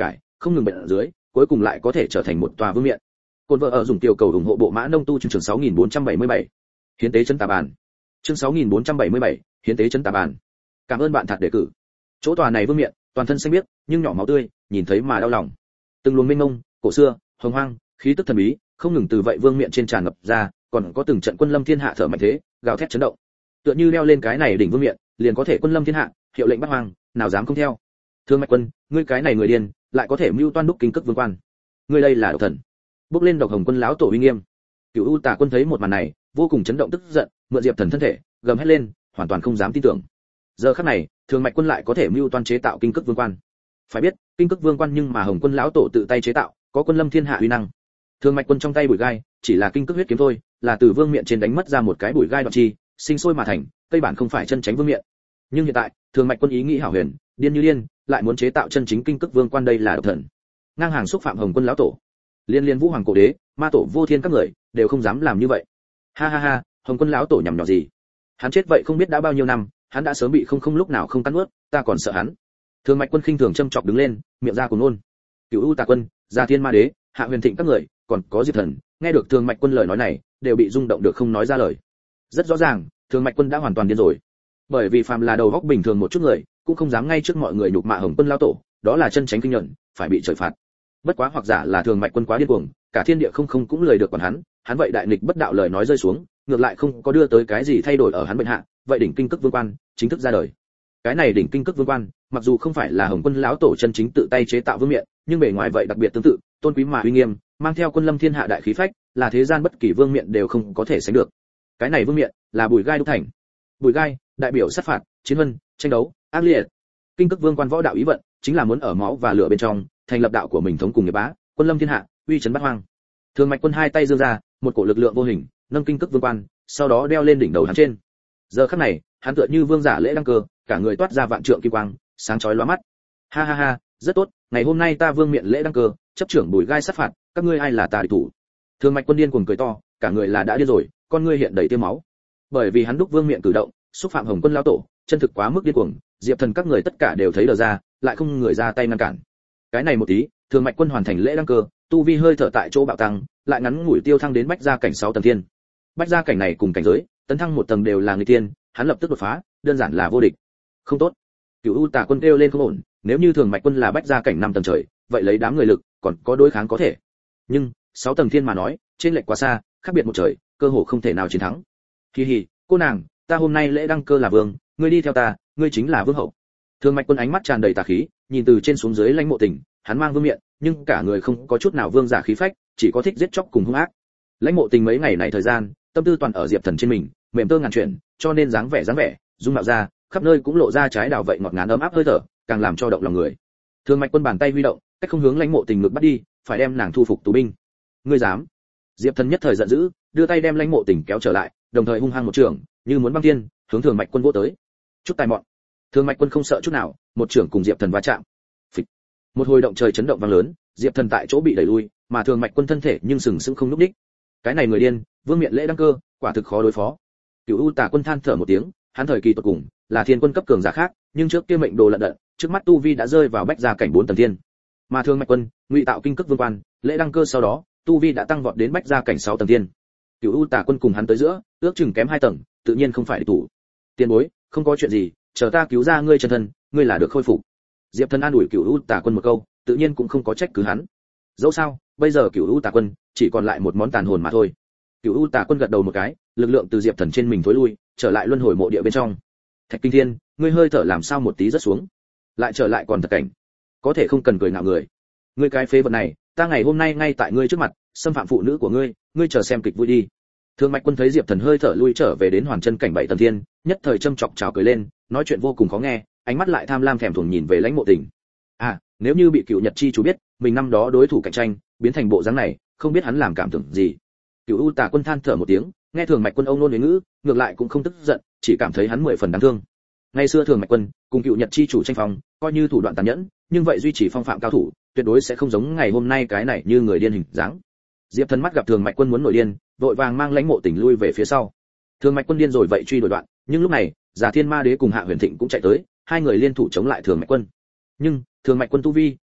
không ngừng bệnh ở dưới, cuối cùng lại có thể trở thành một tòa vương miện. Côn vợ ở dùng tiểu cầu ủng hộ bộ mã nông tu chương 6477. Hiến tế chân tà bàn. Chương 6477, hiến tế chân tà bàn. Cảm ơn bạn thật đề cử. Chỗ tòa này vương miện, toàn thân xanh biếc, nhưng nhỏ máu tươi, nhìn thấy mà đau lòng. Từng luồng mênh mông, cổ xưa, hồng hoang, khí tức thần bí, không ngừng từ vậy vương miện trên tràn ngập ra, còn có từng trận quân lâm thiên hạ thở mạnh thế, gào thét chấn động. Tựa như leo lên cái này đỉnh vương miện, liền có thể quân lâm thiên hạ, hiệu lệnh bắt hoang, nào dám không theo. Thương Mạch Quân, ngươi cái này người điên, lại có thể mưu toan đúc kinh cức vương quan. Ngươi đây là độc thần. Bước lên độc hồng quân lão tổ uy nghiêm. Cửu U Tà Quân thấy một màn này, vô cùng chấn động tức giận, mượn Diệp Thần thân thể, gầm hét lên, hoàn toàn không dám tin tưởng. Giờ khắc này, Thương Mạch Quân lại có thể mưu toan chế tạo kinh cức vương quan. Phải biết, kinh cức vương quan nhưng mà hồng quân lão tổ tự tay chế tạo, có quân lâm thiên hạ uy năng. Thương Mạch Quân trong tay bùi gai, chỉ là kinh cức huyết kiếm thôi, là từ vương miện trên đánh mất ra một cái bùi gai đoạn chi, sinh sôi mà thành, cây bản không phải chân chính vương miện. Nhưng hiện tại, Thương Mạch Quân ý nghĩ hảo huyền, điên như điên, lại muốn chế tạo chân chính kinh cức vương quan, đây là độc thần. Ngang hàng xúc phạm hồng quân lão tổ. Liên vũ hoàng cổ đế, ma tổ vô thiên các người đều không dám làm như vậy. Ha ha ha, hồng quân lão tổ nhằm nhỏ gì? Hắn chết vậy không biết đã bao nhiêu năm, hắn đã sớm bị không lúc nào không cắn nuốt, ta còn sợ hắn. Thương Mạch Quân khinh thường châm chọc đứng lên, miệng ra cuồng ngôn. Cửu U Tà Quân, Gia Thiên Ma Đế, Hạ Huyền Thịnh các người, còn có Diệp Thần, nghe được Thương Mạch Quân lời nói này, đều bị rung động được không nói ra lời. Rất rõ ràng, Thương Mạch Quân đã hoàn toàn điên rồi. Bởi vì phàm là đầu óc bình thường một chút người, cũng không dám ngay trước mọi người nhục mạ hồng quân lão tổ, đó là chân tránh kinh nhận, phải bị trời phạt. Bất quá hoặc giả là Thương Mạch Quân quá điên cuồng, cả thiên địa không cũng lười được còn hắn vậy đại nghịch bất đạo lời nói rơi xuống, ngược lại không có đưa tới cái gì thay đổi ở hắn bệnh hạ, vậy đỉnh kinh cức vương quan chính thức ra đời. Cái này đỉnh kinh cức vương quan, mặc dù không phải là hồng quân lão tổ chân chính tự tay chế tạo vương miện, nhưng bề ngoài vậy đặc biệt tương tự, tôn quý mà uy nghiêm, mang theo quân lâm thiên hạ đại khí phách, là thế gian bất kỳ vương miện đều không có thể sánh được. Cái này vương miện là bùi gai đúc thành. Bùi gai đại biểu sát phạt, chiến huân, tranh đấu, ác liệt. Kinh cức vương quan võ đạo ý vận, chính là muốn ở máu và lửa bên trong thành lập đạo của mình thống cùng nghiệp bá, quân lâm thiên hạ, uy chấn bát hoang. Thương Mạch Quân hai tay giương ra, một cổ lực lượng vô hình nâng kinh cức vương quan, sau đó đeo lên đỉnh đầu hắn trên. Giờ khắc này, hắn tựa như vương giả lễ đăng cơ, cả người toát ra vạn trượng kim quang, sáng chói lóa mắt. Ha ha ha, rất tốt, ngày hôm nay ta vương miện lễ đăng cơ, chấp trưởng bùi gai sát phạt, các ngươi ai là ta địch thủ? Thương Mạch Quân điên cuồng cười to, cả người là đã điên rồi, con ngươi hiện đầy tia máu. Bởi vì hắn đúc vương miện cử động, xúc phạm hồng quân lão tổ, chân thực quá mức điên cuồng, Diệp Thần các người tất cả đều thấy đờ ra, lại không người ra tay ngăn cản. Cái này một tí, Thương Mạch Quân hoàn thành lễ đăng cơ, tu vi hơi thở tại chỗ bạo tăng, lại ngắn ngủi tiêu thăng đến bách gia cảnh 6 tầng thiên. Bách gia cảnh này cùng cảnh giới, tấn thăng một tầng đều là người tiên, hắn lập tức đột phá, đơn giản là vô địch. Không tốt. Cửu U Tà Quân kêu lên không ổn, nếu như Thường Mạch Quân là bách gia cảnh 5 tầng trời, vậy lấy đám người lực, còn có đối kháng có thể. Nhưng, 6 tầng thiên mà nói, trên lệch quá xa, khác biệt một trời, cơ hồ không thể nào chiến thắng. Hi hi, cô nàng, ta hôm nay lễ đăng cơ là vương, ngươi đi theo ta, ngươi chính là vương hậu. Thường Mạch Quân ánh mắt tràn đầy tà khí, nhìn từ trên xuống dưới Lãnh Mộ Tình, hắn mang vương miện, nhưng cả người không có chút nào vương giả khí phách, chỉ có thích giết chóc cùng hung ác. Lãnh Mộ Tình mấy ngày này thời gian, tâm tư toàn ở Diệp Thần trên mình, mềm tơ ngàn chuyển, cho nên dáng vẻ dung mạo ra, khắp nơi cũng lộ ra trái đào vậy ngọt ngán ấm áp hơi thở, càng làm cho động lòng người. Thường Mạch Quân bàn tay huy động, cách không hướng Lãnh Mộ Tình ngược bắt đi, phải đem nàng thu phục tù binh. Ngươi dám? Diệp Thần nhất thời giận dữ, đưa tay đem Lãnh Mộ Tình kéo trở lại, đồng thời hung hăng một trường, như muốn băng thiên, hướng Thường Mạch Quân vỗ tới. Chút tài mọn. Thường Mạch Quân không sợ chút nào, một trường cùng Diệp Thần va chạm. Phịch. Một hồi động trời chấn động vang lớn, Diệp Thần tại chỗ bị đẩy lui, mà Thường Mạch Quân thân thể nhưng sừng sững không lúc đích. Cái này người điên, vương miện lễ đăng cơ, quả thực khó đối phó. Cửu U Tà Quân than thở một tiếng, hắn thời kỳ tuyệt cùng, là thiên quân cấp cường giả khác, nhưng trước kia mệnh đồ lận đận, trước mắt tu vi đã rơi vào bách gia cảnh 4 tầng thiên. Mà Thường Mạch Quân, ngụy tạo kinh cức vương quan, lễ đăng cơ sau đó, tu vi đã tăng vọt đến bách gia cảnh 6 tầng thiên. Cửu U Tà Quân cùng hắn tới giữa, ước chừng kém 2 tầng, tự nhiên không phải địch thủ. Tiền bối, không có chuyện gì, chờ ta cứu ra ngươi chân thân, ngươi là được khôi phục. Diệp Thần an ủi Cửu U Tà Quân một câu, tự nhiên cũng không có trách cứ hắn. Dẫu sao, bây giờ Cửu U Tà Quân chỉ còn lại một món tàn hồn mà thôi. Cửu U Tà Quân gật đầu một cái, lực lượng từ Diệp Thần trên mình thối lui, trở lại luân hồi mộ địa bên trong. Thạch Kinh Thiên, ngươi hơi thở làm sao một tí rất xuống, lại trở lại còn thật cảnh, có thể không cần cười ngạo người. Ngươi cái phế vật này, ta ngày hôm nay ngay tại ngươi trước mặt, xâm phạm phụ nữ của ngươi, ngươi chờ xem kịch vui đi. Thương Mạch Quân thấy Diệp Thần hơi thở lui trở về đến hoàn chân cảnh 7 tầng thiên, nhất thời châm chọc chào cười lên, nói chuyện vô cùng khó nghe, ánh mắt lại tham lam thèm thuồng nhìn về Lãnh Mộ Tình. À, nếu như bị Cửu Nhật Chi chủ biết, mình năm đó đối thủ cạnh tranh, biến thành bộ dáng này, không biết hắn làm cảm tưởng gì. Cửu U Tà Quân than thở một tiếng, nghe Thường Mạch Quân ông nôn đến ngữ, ngược lại cũng không tức giận, chỉ cảm thấy hắn 10 phần đáng thương. Ngày xưa Thường Mạch Quân cùng Cựu Nhật Chi chủ tranh phong, coi như thủ đoạn tàn nhẫn, nhưng vậy duy trì phong phạm cao thủ, tuyệt đối sẽ không giống ngày hôm nay cái này như người điên hình dáng. Diệp Thần mắt gặp Thường Mạch Quân muốn nổi điên, vội vàng mang Lãnh Mộ Tình lui về phía sau. Thường Mạch Quân điên rồi vậy truy đuổi đoạn, nhưng lúc này, Giả Thiên Ma Đế cùng Hạ Huyền Thịnh cũng chạy tới, hai người liên thủ chống lại Thường Mạch Quân. Nhưng Thường Mạch Quân tu vi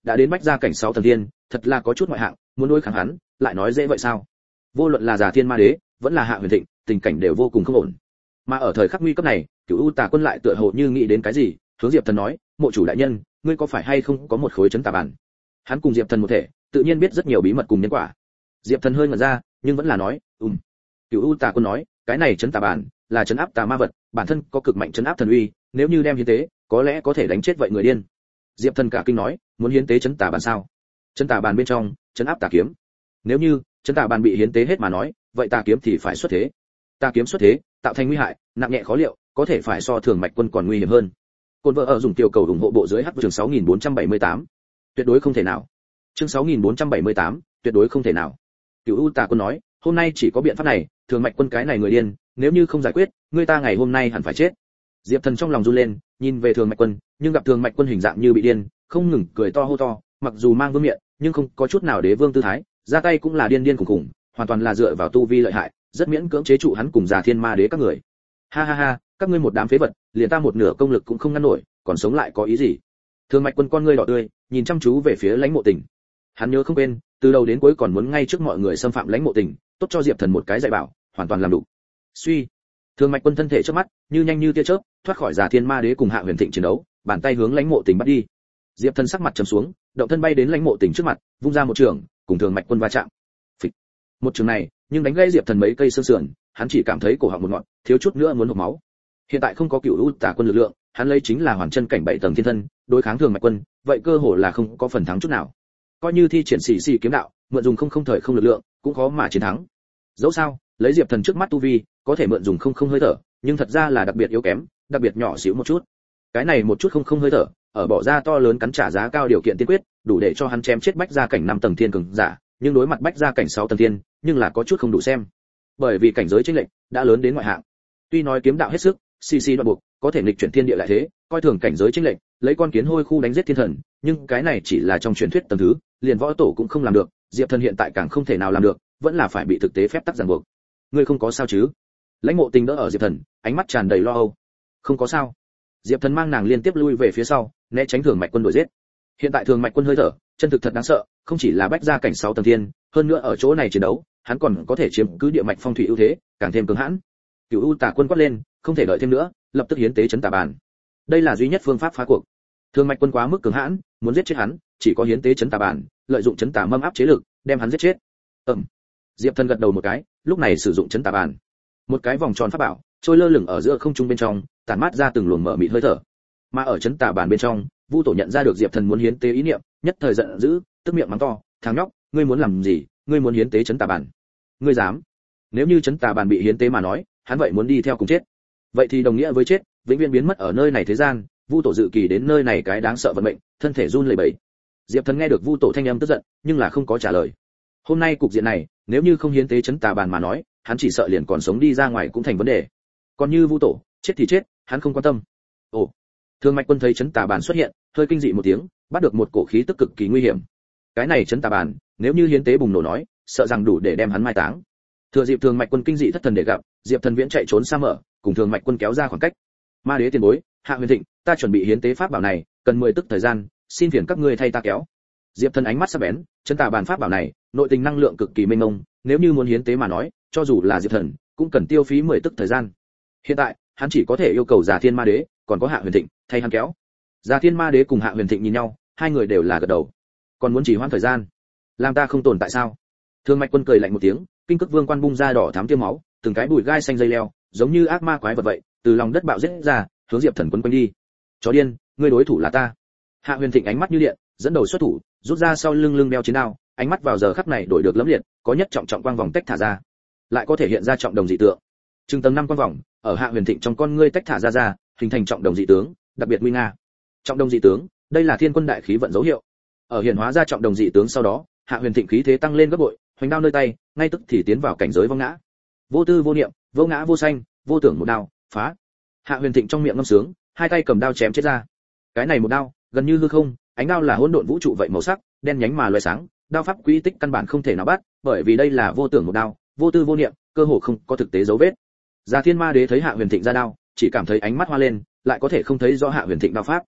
đã đến bách gia cảnh 6 tầng thiên, thật là có chút ngoại hạng, muốn đối kháng hắn, lại nói dễ vậy sao? Vô luận là Già Thiên Ma Đế, vẫn là Hạ Huyền Thịnh, tình cảnh đều vô cùng không ổn. Mà ở thời khắc nguy cấp này, Cửu U Tà Quân lại tựa hồ như nghĩ đến cái gì, hướng Diệp Thần nói, "Mộ chủ đại nhân, ngươi có phải hay không có một khối chấn tà bản?" Hắn cùng Diệp Thần một thể, tự nhiên biết rất nhiều bí mật cùng nhân quả. Diệp Thần hơi ngẩn ra, nhưng vẫn là nói, Cửu U Tà Quân nói, "Cái này chấn tà bản là chấn áp tà ma vật, bản thân có cực mạnh chấn áp thần uy, nếu như đem hiến tế, có lẽ có thể đánh chết vậy người điên." Diệp Thần cả kinh nói, "Muốn hiến tế chấn tà bản sao?" Chấn tà bản bên trong, chấn áp tà kiếm. Nếu như chấn tà bản bị hiến tế hết mà nói, vậy tà kiếm thì phải xuất thế. Tà kiếm xuất thế, tạo thành nguy hại, nặng nhẹ khó liệu, có thể phải so thường mạch quân còn nguy hiểm hơn. Côn vợ ở dùng tiểu cầu ủng hộ bộ dưới chương 6478. Tuyệt đối không thể nào. Chương 6478, tuyệt đối không thể nào. Cửu U Tà Quân nói, "Hôm nay chỉ có biện pháp này, thường mạch quân cái này người điên, nếu như không giải quyết, người ta ngày hôm nay hẳn phải chết." Diệp Thần trong lòng run lên, nhìn về thường mạch quân, nhưng gặp thường mạch quân hình dạng như bị điên, không ngừng cười to hô to, mặc dù mang vương miện, nhưng không có chút nào đế vương tư thái, ra tay cũng là điên điên khủng khủng, hoàn toàn là dựa vào tu vi lợi hại, rất miễn cưỡng chế trụ hắn cùng Già Thiên Ma Đế các người. Ha ha ha, các ngươi một đám phế vật, liền ta một nửa công lực cũng không ngăn nổi, còn sống lại có ý gì? Thường mạch quân con ngươi đỏ tươi, nhìn chăm chú về phía Lãnh Mộ Tình. Hắn nhớ không quên, từ đầu đến cuối còn muốn ngay trước mọi người xâm phạm Lãnh Mộ Tình, tốt cho Diệp Thần một cái dạy bảo, hoàn toàn làm đủ. Suy, Thường mạch quân thân thể chớp mắt, như nhanh như tia chớp, thoát khỏi Già Thiên Ma Đế cùng Hạ Huyền Thịnh chiến đấu, bàn tay hướng Lãnh Mộ Tình bắt đi. Diệp Thần sắc mặt trầm xuống, động thân bay đến Lãnh Mộ Tình trước mặt, vung ra một trường, cùng Thường mạch quân va chạm. Phịch. Một trường này, nhưng đánh gãy Diệp Thần mấy cây xương sườn, hắn chỉ cảm thấy cổ họng một ngọn, thiếu chút nữa muốn hộc máu. Hiện tại không có Cửu U Tà Quân lực lượng, hắn lấy chính là hoàn chân cảnh 7 tầng thiên thân, đối kháng Thường mạch quân, vậy cơ hồ là không có phần thắng chút nào. Coi như thi triển xỉ kiếm đạo, mượn dùng không thời không lực lượng, cũng khó mà chiến thắng. Dẫu sao, lấy Diệp Thần trước mắt tu vi, có thể mượn dùng không hơi thở, nhưng thật ra là đặc biệt yếu kém, đặc biệt nhỏ xíu một chút. Cái này một chút không hơi thở, ở bỏ ra to lớn cắn trả giá cao điều kiện tiên quyết, đủ để cho hắn chém chết bách gia cảnh 5 tầng thiên cường giả, nhưng đối mặt bách gia cảnh 6 tầng thiên, nhưng là có chút không đủ xem. Bởi vì cảnh giới chênh lệch đã lớn đến ngoại hạng. Tuy nói kiếm đạo hết sức, đoạn buộc, có thể nghịch chuyển thiên địa lại thế, coi thường cảnh giới chênh lệch, lấy con kiến hôi khu đánh giết thiên thần, nhưng cái này chỉ là trong truyền thuyết tầng thứ, liền võ tổ cũng không làm được, Diệp Thần hiện tại càng không thể nào làm được, vẫn là phải bị thực tế phép tắc ràng buộc. Ngươi không có sao chứ? Lãnh Mộ Tình đỡ ở Diệp Thần, ánh mắt tràn đầy lo âu. Không có sao. Diệp Thần mang nàng liên tiếp lui về phía sau, né tránh thường mạch quân đuổi giết. Hiện tại thường mạch quân hơi thở, chân thực thật đáng sợ, không chỉ là bách gia cảnh 6 tầng thiên, hơn nữa ở chỗ này chiến đấu, hắn còn có thể chiếm cứ địa mạch phong thủy ưu thế, càng thêm cứng hãn. Cửu U Tà Quân quát lên, không thể đợi thêm nữa, lập tức hiến tế chấn tà bản. Đây là duy nhất phương pháp phá cuộc. Thường mạch quân quá mức cứng hãn, muốn giết chết hắn, chỉ có hiến tế chấn tà bản, lợi dụng chấn tà mâm áp chế lực, đem hắn giết chết. Diệp Thần gật đầu một cái, lúc này sử dụng chấn tà bản. Một cái vòng tròn pháp bảo, trôi lơ lửng ở giữa không trung bên trong, tản mát ra từng luồng mở mịt hơi thở. Mà ở chấn tà bản bên trong, Vu Tổ nhận ra được Diệp Thần muốn hiến tế ý niệm, nhất thời giận dữ, tức miệng mắng to, "Thằng nhóc, ngươi muốn làm gì? Ngươi muốn hiến tế chấn tà bản? Ngươi dám?" Nếu như chấn tà bản bị hiến tế mà nói, hắn vậy muốn đi theo cùng chết. Vậy thì đồng nghĩa với chết, vĩnh viễn biến mất ở nơi này thế gian. Vu Tổ dự kỳ đến nơi này cái đáng sợ vận mệnh, thân thể run lẩy bẩy. Diệp Thần nghe được Vu Tổ thanh âm tức giận, nhưng là không có trả lời. Hôm nay cục diện này, nếu như không hiến tế chấn tà bản mà nói, hắn chỉ sợ liền còn sống đi ra ngoài cũng thành vấn đề. Còn như Vu Tổ, chết thì chết, hắn không quan tâm. Ồ, Thường mạch quân thấy chấn tà bản xuất hiện, hơi kinh dị một tiếng, bắt được một cổ khí tức cực kỳ nguy hiểm. Cái này chấn tà bản, nếu như hiến tế bùng nổ nói, sợ rằng đủ để đem hắn mai táng. Thừa dịp Thường mạch quân kinh dị thất thần để gặp, Diệp Thần viễn chạy trốn xa mở, cùng Thường mạch quân kéo ra khoảng cách. Ma Đế tiền bối, Hạ Huyền Thịnh, ta chuẩn bị hiến tế pháp bảo này, cần 10 tức thời gian, xin phiền các ngươi thay ta kéo. Diệp Thần ánh mắt sắc bén, chấn tà bản pháp bảo này, nội tình năng lượng cực kỳ mênh mông, nếu như muốn hiến tế mà nói, cho dù là Diệp Thần, cũng cần tiêu phí 10 tức thời gian. Hiện tại, hắn chỉ có thể yêu cầu Già Thiên Ma Đế, còn có Hạ Huyền Thịnh, thay hắn kéo. Già Thiên Ma Đế cùng Hạ Huyền Thịnh nhìn nhau, hai người đều là gật đầu. Còn muốn chỉ hoãn thời gian, làm ta không tồn tại sao? Thường mạch quân cười lạnh một tiếng, kinh cực vương quan bung ra đỏ thắm tiêm máu, từng cái bụi gai xanh dây leo, giống như ác ma quái vật vậy, từ lòng đất bạo giết ra, hướng Diệp Thần quấn quanh đi. Chó điên, ngươi đối thủ là ta. Hạ Huyền Thịnh ánh mắt như điện, dẫn đầu xuất thủ, rút ra sau lưng đeo chiến đao, ánh mắt vào giờ khắc này đổi được lẫm liệt, có nhất trọng quang vòng tách thả ra, lại có thể hiện ra trọng đồng dị tượng. Trừng tầng 5 quang vòng, ở Hạ Huyền Thịnh trong con ngươi tách thả ra, hình thành trọng đồng dị tướng, đặc biệt nguy nga. Trọng đồng dị tướng, đây là thiên quân đại khí vận dấu hiệu. Ở hiện hóa ra trọng đồng dị tướng sau đó, Hạ Huyền Thịnh khí thế tăng lên gấp bội, hoành đao nơi tay, ngay tức thì tiến vào cảnh giới vong ngã. Vô tư vô niệm, vô ngã vô sanh, vô tưởng một đao, phá. Hạ Huyền Thịnh trong miệng ngâm sướng, hai tay cầm đao chém chết ra. Cái này một đao, gần như hư không, ánh đao là hỗn độn vũ trụ vậy màu sắc, đen nhánh mà lóe sáng, đao pháp quy tích căn bản không thể nào bắt, bởi vì đây là vô tưởng một đao, vô tư vô niệm, cơ hồ không có thực tế dấu vết. Già Thiên Ma Đế thấy Hạ Huyền Thịnh ra đao, chỉ cảm thấy ánh mắt hoa lên, lại có thể không thấy rõ Hạ Huyền Thịnh đao pháp.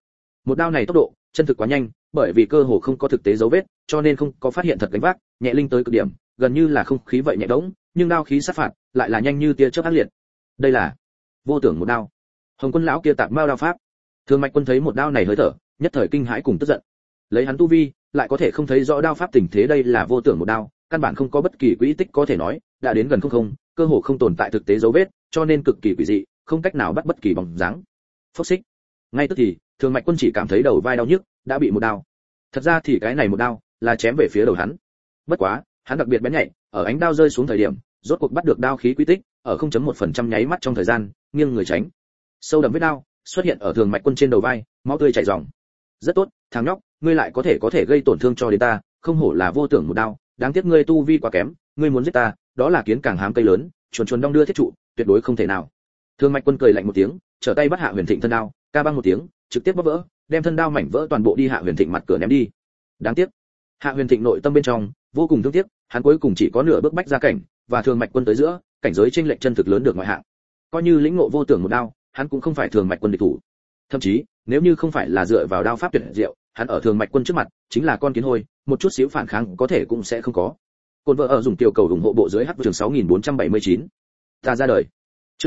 Một đao này tốc độ chân thực quá nhanh, bởi vì cơ hồ không có thực tế dấu vết, cho nên không có phát hiện thật gánh vác, nhẹ linh tới cực điểm, gần như là không khí vậy nhẹ đống, nhưng đao khí sát phạt lại là nhanh như tia chớp ác liệt. Đây là vô tưởng một đao. Hồng Quân lão kia tạp mao đao pháp. Thường Mạch Quân thấy một đao này hơi thở, nhất thời kinh hãi cùng tức giận. Lấy hắn tu vi, lại có thể không thấy rõ đao pháp tình thế, đây là vô tưởng một đao, căn bản không có bất kỳ quỹ tích có thể nói, đã đến gần không, cơ hồ không tồn tại thực tế dấu vết, cho nên cực kỳ quỷ dị, không cách nào bắt bất kỳ bóng dáng. Phốc xích. Ngay tức thì, Thường Mạch Quân chỉ cảm thấy đầu vai đau nhức, đã bị một đao. Thật ra thì cái này một đao là chém về phía đầu hắn. Bất quá, hắn đặc biệt bén nhạy, ở ánh đao rơi xuống thời điểm, rốt cuộc bắt được đao khí quy tích, ở 0.1% nháy mắt trong thời gian, nghiêng người tránh. Sâu đậm vết đao xuất hiện ở Thường Mạch Quân trên đầu vai, máu tươi chảy ròng. Rất tốt, thằng nhóc, ngươi lại có thể gây tổn thương cho đến ta, không hổ là vô tưởng một đao, đáng tiếc ngươi tu vi quá kém, ngươi muốn giết ta, đó là kiến càng hám cây lớn, chuồn chuồn đong đưa thiết trụ, tuyệt đối không thể nào. Thường Mạch Quân cười lạnh một tiếng, trở tay bắt Hạ Huyền Thịnh thân đao, ca băng một tiếng, trực tiếp bóp vỡ, đem thân đao mảnh vỡ toàn bộ đi Hạ Huyền Thịnh mặt cửa ném đi. Đáng tiếc, Hạ Huyền Thịnh nội tâm bên trong vô cùng thương tiếc, hắn cuối cùng chỉ có nửa bước bách ra cảnh, và Thường Mạch Quân tới giữa, cảnh giới chênh lệch chân thực lớn được ngoại hạng. Coi như lĩnh ngộ vô tưởng một đao, hắn cũng không phải Thường Mạch Quân địch thủ. Thậm chí, nếu như không phải là dựa vào đao pháp tuyệt diệu, hắn ở Thường Mạch Quân trước mặt, chính là con kiến hôi, một chút xíu phản kháng có thể cũng sẽ không có. Côn vợ ở dùng tiểu cầu ủng hộ bộ dưới chương 6479. Ta ra đời. Chương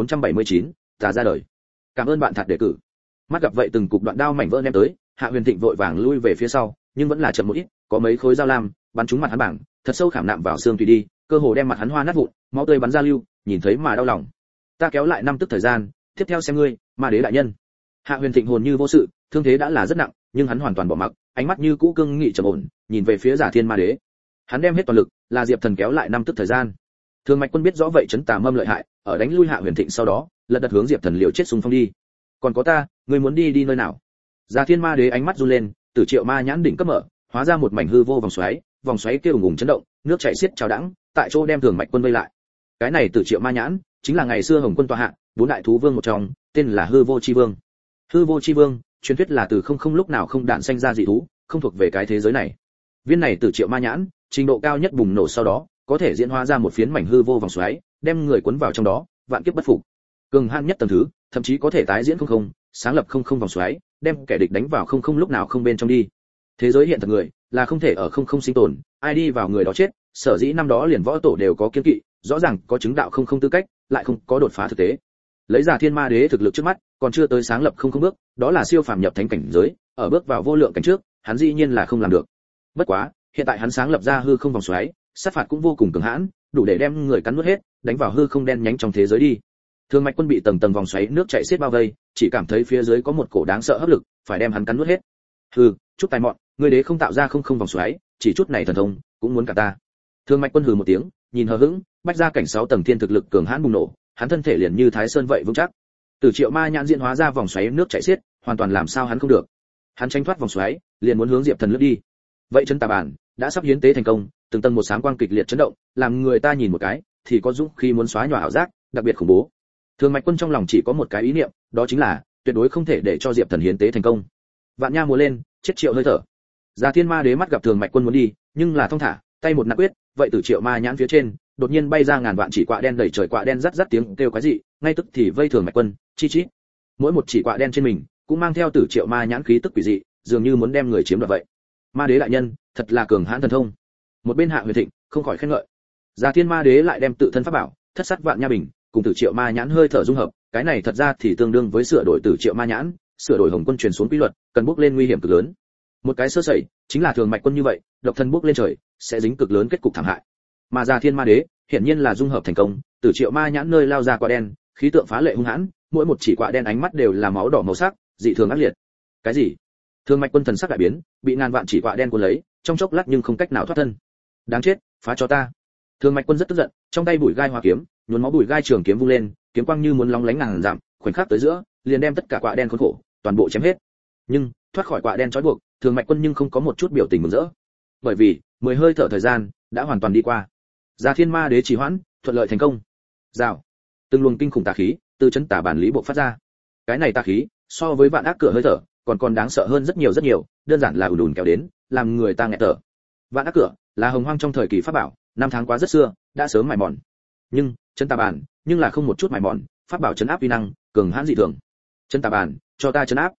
6479, ta ra đời. Cảm ơn bạn thật đề cử. Mắt gặp vậy từng cục đoạn đao mảnh vỡ ném tới, Hạ Huyền Thịnh vội vàng lui về phía sau, nhưng vẫn là chậm một ít, có mấy khối dao lam bắn trúng mặt hắn bảng, thật sâu khảm nạm vào xương tùy đi, cơ hồ đem mặt hắn hoa nát vụn, máu tươi bắn ra lưu, nhìn thấy mà đau lòng. Ta kéo lại 5 tức thời gian, tiếp theo xem ngươi, Ma Đế đại nhân. Hạ Huyền Thịnh hồn như vô sự, thương thế đã là rất nặng, nhưng hắn hoàn toàn bỏ mặc, ánh mắt như cũ cương nghị trầm ổn, nhìn về phía Giả Thiên Ma Đế. Hắn đem hết toàn lực, là Diệp Thần kéo lại 5 tức thời gian. Thường Mạch Quân biết rõ vậy chấn tà mâm lợi hại, ở đánh lui Hạ Huyền Thịnh sau đó, lật đật hướng Diệp Thần liều chết xung phong đi. Còn có ta, ngươi muốn đi nơi nào? Giả Thiên Ma Đế ánh mắt run lên, Tử Triệu Ma nhãn đỉnh cấp mở, hóa ra một mảnh hư vô vòng xoáy kia ùng ùng chấn động, nước chảy xiết trào đãng, tại chỗ đem Thường Mạch Quân vây lại. Cái này Tử Triệu Ma nhãn, chính là ngày xưa Hồng Quân tọa hạ, 4 đại thú vương một trong, tên là Hư Vô Chi Vương. Hư Vô Chi Vương, truyền thuyết là từ không lúc nào không đạn sinh ra dị thú, không thuộc về cái thế giới này. Viên này Tử Triệu Ma nhãn, trình độ cao nhất bùng nổ sau đó, có thể diễn hóa ra một phiến mảnh hư vô vòng xoáy, đem người cuốn vào trong đó, vạn kiếp bất phục. Cường hãn nhất tầng thứ, thậm chí có thể tái diễn không, sáng lập không vòng xoáy, đem kẻ địch đánh vào không lúc nào không bên trong đi. Thế giới hiện thật người, là không thể ở không sinh tồn, ai đi vào người đó chết, sở dĩ năm đó liền võ tổ đều có kiêng kỵ, rõ ràng có chứng đạo không tư cách, lại không có đột phá thực tế. Lấy Giả Thiên Ma Đế thực lực trước mắt, còn chưa tới sáng lập không bước, đó là siêu phàm nhập thánh cảnh giới, ở bước vào vô lượng cảnh trước, hắn dĩ nhiên là không làm được. Bất quá, hiện tại hắn sáng lập ra hư không vòng xoáy, sát phạt cũng vô cùng cường hãn, đủ để đem người cắn nuốt hết, đánh vào hư không đen nhánh trong thế giới đi. Thường Mạch Quân bị tầng tầng vòng xoáy nước chảy xiết bao vây, chỉ cảm thấy phía dưới có một cổ đáng sợ hấp lực, phải đem hắn cắn nuốt hết. Hừ, chút tài mọn, người đế không tạo ra không vòng xoáy, chỉ chút này thần thông, cũng muốn cả ta. Thường Mạch Quân hừ một tiếng, nhìn hờ hững, bách ra cảnh 6 tầng thiên thực lực cường hãn bùng nổ, hắn thân thể liền như Thái Sơn vậy vững chắc. Từ Triệu Ma nhãn diễn hóa ra vòng xoáy nước chảy xiết, hoàn toàn làm sao hắn không được. Hắn tránh thoát vòng xoáy, liền muốn hướng Diệp Thần lướt đi. Vậy chân tà bản đã sắp hiến tế thành công, từng tầng một sáng quang kịch liệt chấn động, làm người ta nhìn một cái thì có dũng khi muốn xóa nhòa ảo giác, đặc biệt khủng bố. Thường Mạch Quân trong lòng chỉ có một cái ý niệm, đó chính là tuyệt đối không thể để cho Diệp Thần hiến tế thành công. Vạn nha múa lên, chết triệu hơi thở. Giả Thiên Ma Đế mắt gặp Thường Mạch Quân muốn đi, nhưng là thong thả, tay một nặng quyết, vậy Tử Triệu Ma nhãn phía trên, đột nhiên bay ra ngàn vạn chỉ quạ đen đầy trời, quạ đen rắt rắt tiếng kêu quái dị, ngay tức thì vây Thường Mạch Quân, chi chít. Mỗi một chỉ quạ đen trên mình cũng mang theo Tử Triệu Ma nhãn khí tức quỷ dị, dường như muốn đem người chiếm đoạt vậy. Ma Đế đại nhân, thật là cường hãn thần thông. Một bên Hạ Huyền Thịnh không khỏi khen ngợi. Giả Thiên Ma Đế lại đem tự thân pháp bảo, Thất Sát Vạn Nha Bình, cùng Tử Triệu Ma nhãn hơi thở dung hợp, cái này thật ra thì tương đương với sửa đổi Tử Triệu Ma nhãn, sửa đổi Hồng Quân truyền xuống quy luật, cần bước lên nguy hiểm cực lớn. Một cái sơ sẩy, chính là Thường Mạch Quân như vậy, độc thân bước lên trời, sẽ dính cực lớn kết cục thảm hại. Mà Giả Thiên Ma Đế, hiển nhiên là dung hợp thành công, Tử Triệu Ma nhãn nơi lao ra quả đen, khí tượng phá lệ hung hãn, mỗi một chỉ quả đen ánh mắt đều là máu đỏ màu sắc, dị thường ác liệt. Cái gì? Thường Mạch Quân thần sắc đại biến, bị ngàn vạn chỉ quả đen cuốn lấy, trong chốc lát nhưng không cách nào thoát thân. Đáng chết, phá cho ta. Thường Mạch Quân rất tức giận, trong tay bùi gai hoa kiếm, nhuốm máu bùi gai trường kiếm vung lên, kiếm quang như muốn lóng lánh ngàn dặm, khoảnh khắc tới giữa, liền đem tất cả quả đen khốn khổ, toàn bộ chém hết. Nhưng, thoát khỏi quả đen trói buộc, Thường Mạch Quân nhưng không có một chút biểu tình mừng rỡ. Bởi vì, 10 hơi thở thời gian đã hoàn toàn đi qua. Giả Thiên Ma Đế trì hoãn, thuận lợi thành công. Rào. Từng luồng kinh khủng tà khí từ chân tà bản lý bộ phát ra. Cái này tà khí, so với vạn ác cửa hơi thở, còn đáng sợ hơn rất nhiều, đơn giản là ùn ùn kéo đến, làm người ta nghẹt thở. Vạn ác cửa là hồng hoang trong thời kỳ pháp bảo, năm tháng quá rất xưa, đã sớm mài mòn. Nhưng, chân tà bản, nhưng là không một chút mài mòn, pháp bảo trấn áp uy năng, cường hãn dị thường. Chân tà bản, cho ta trấn áp.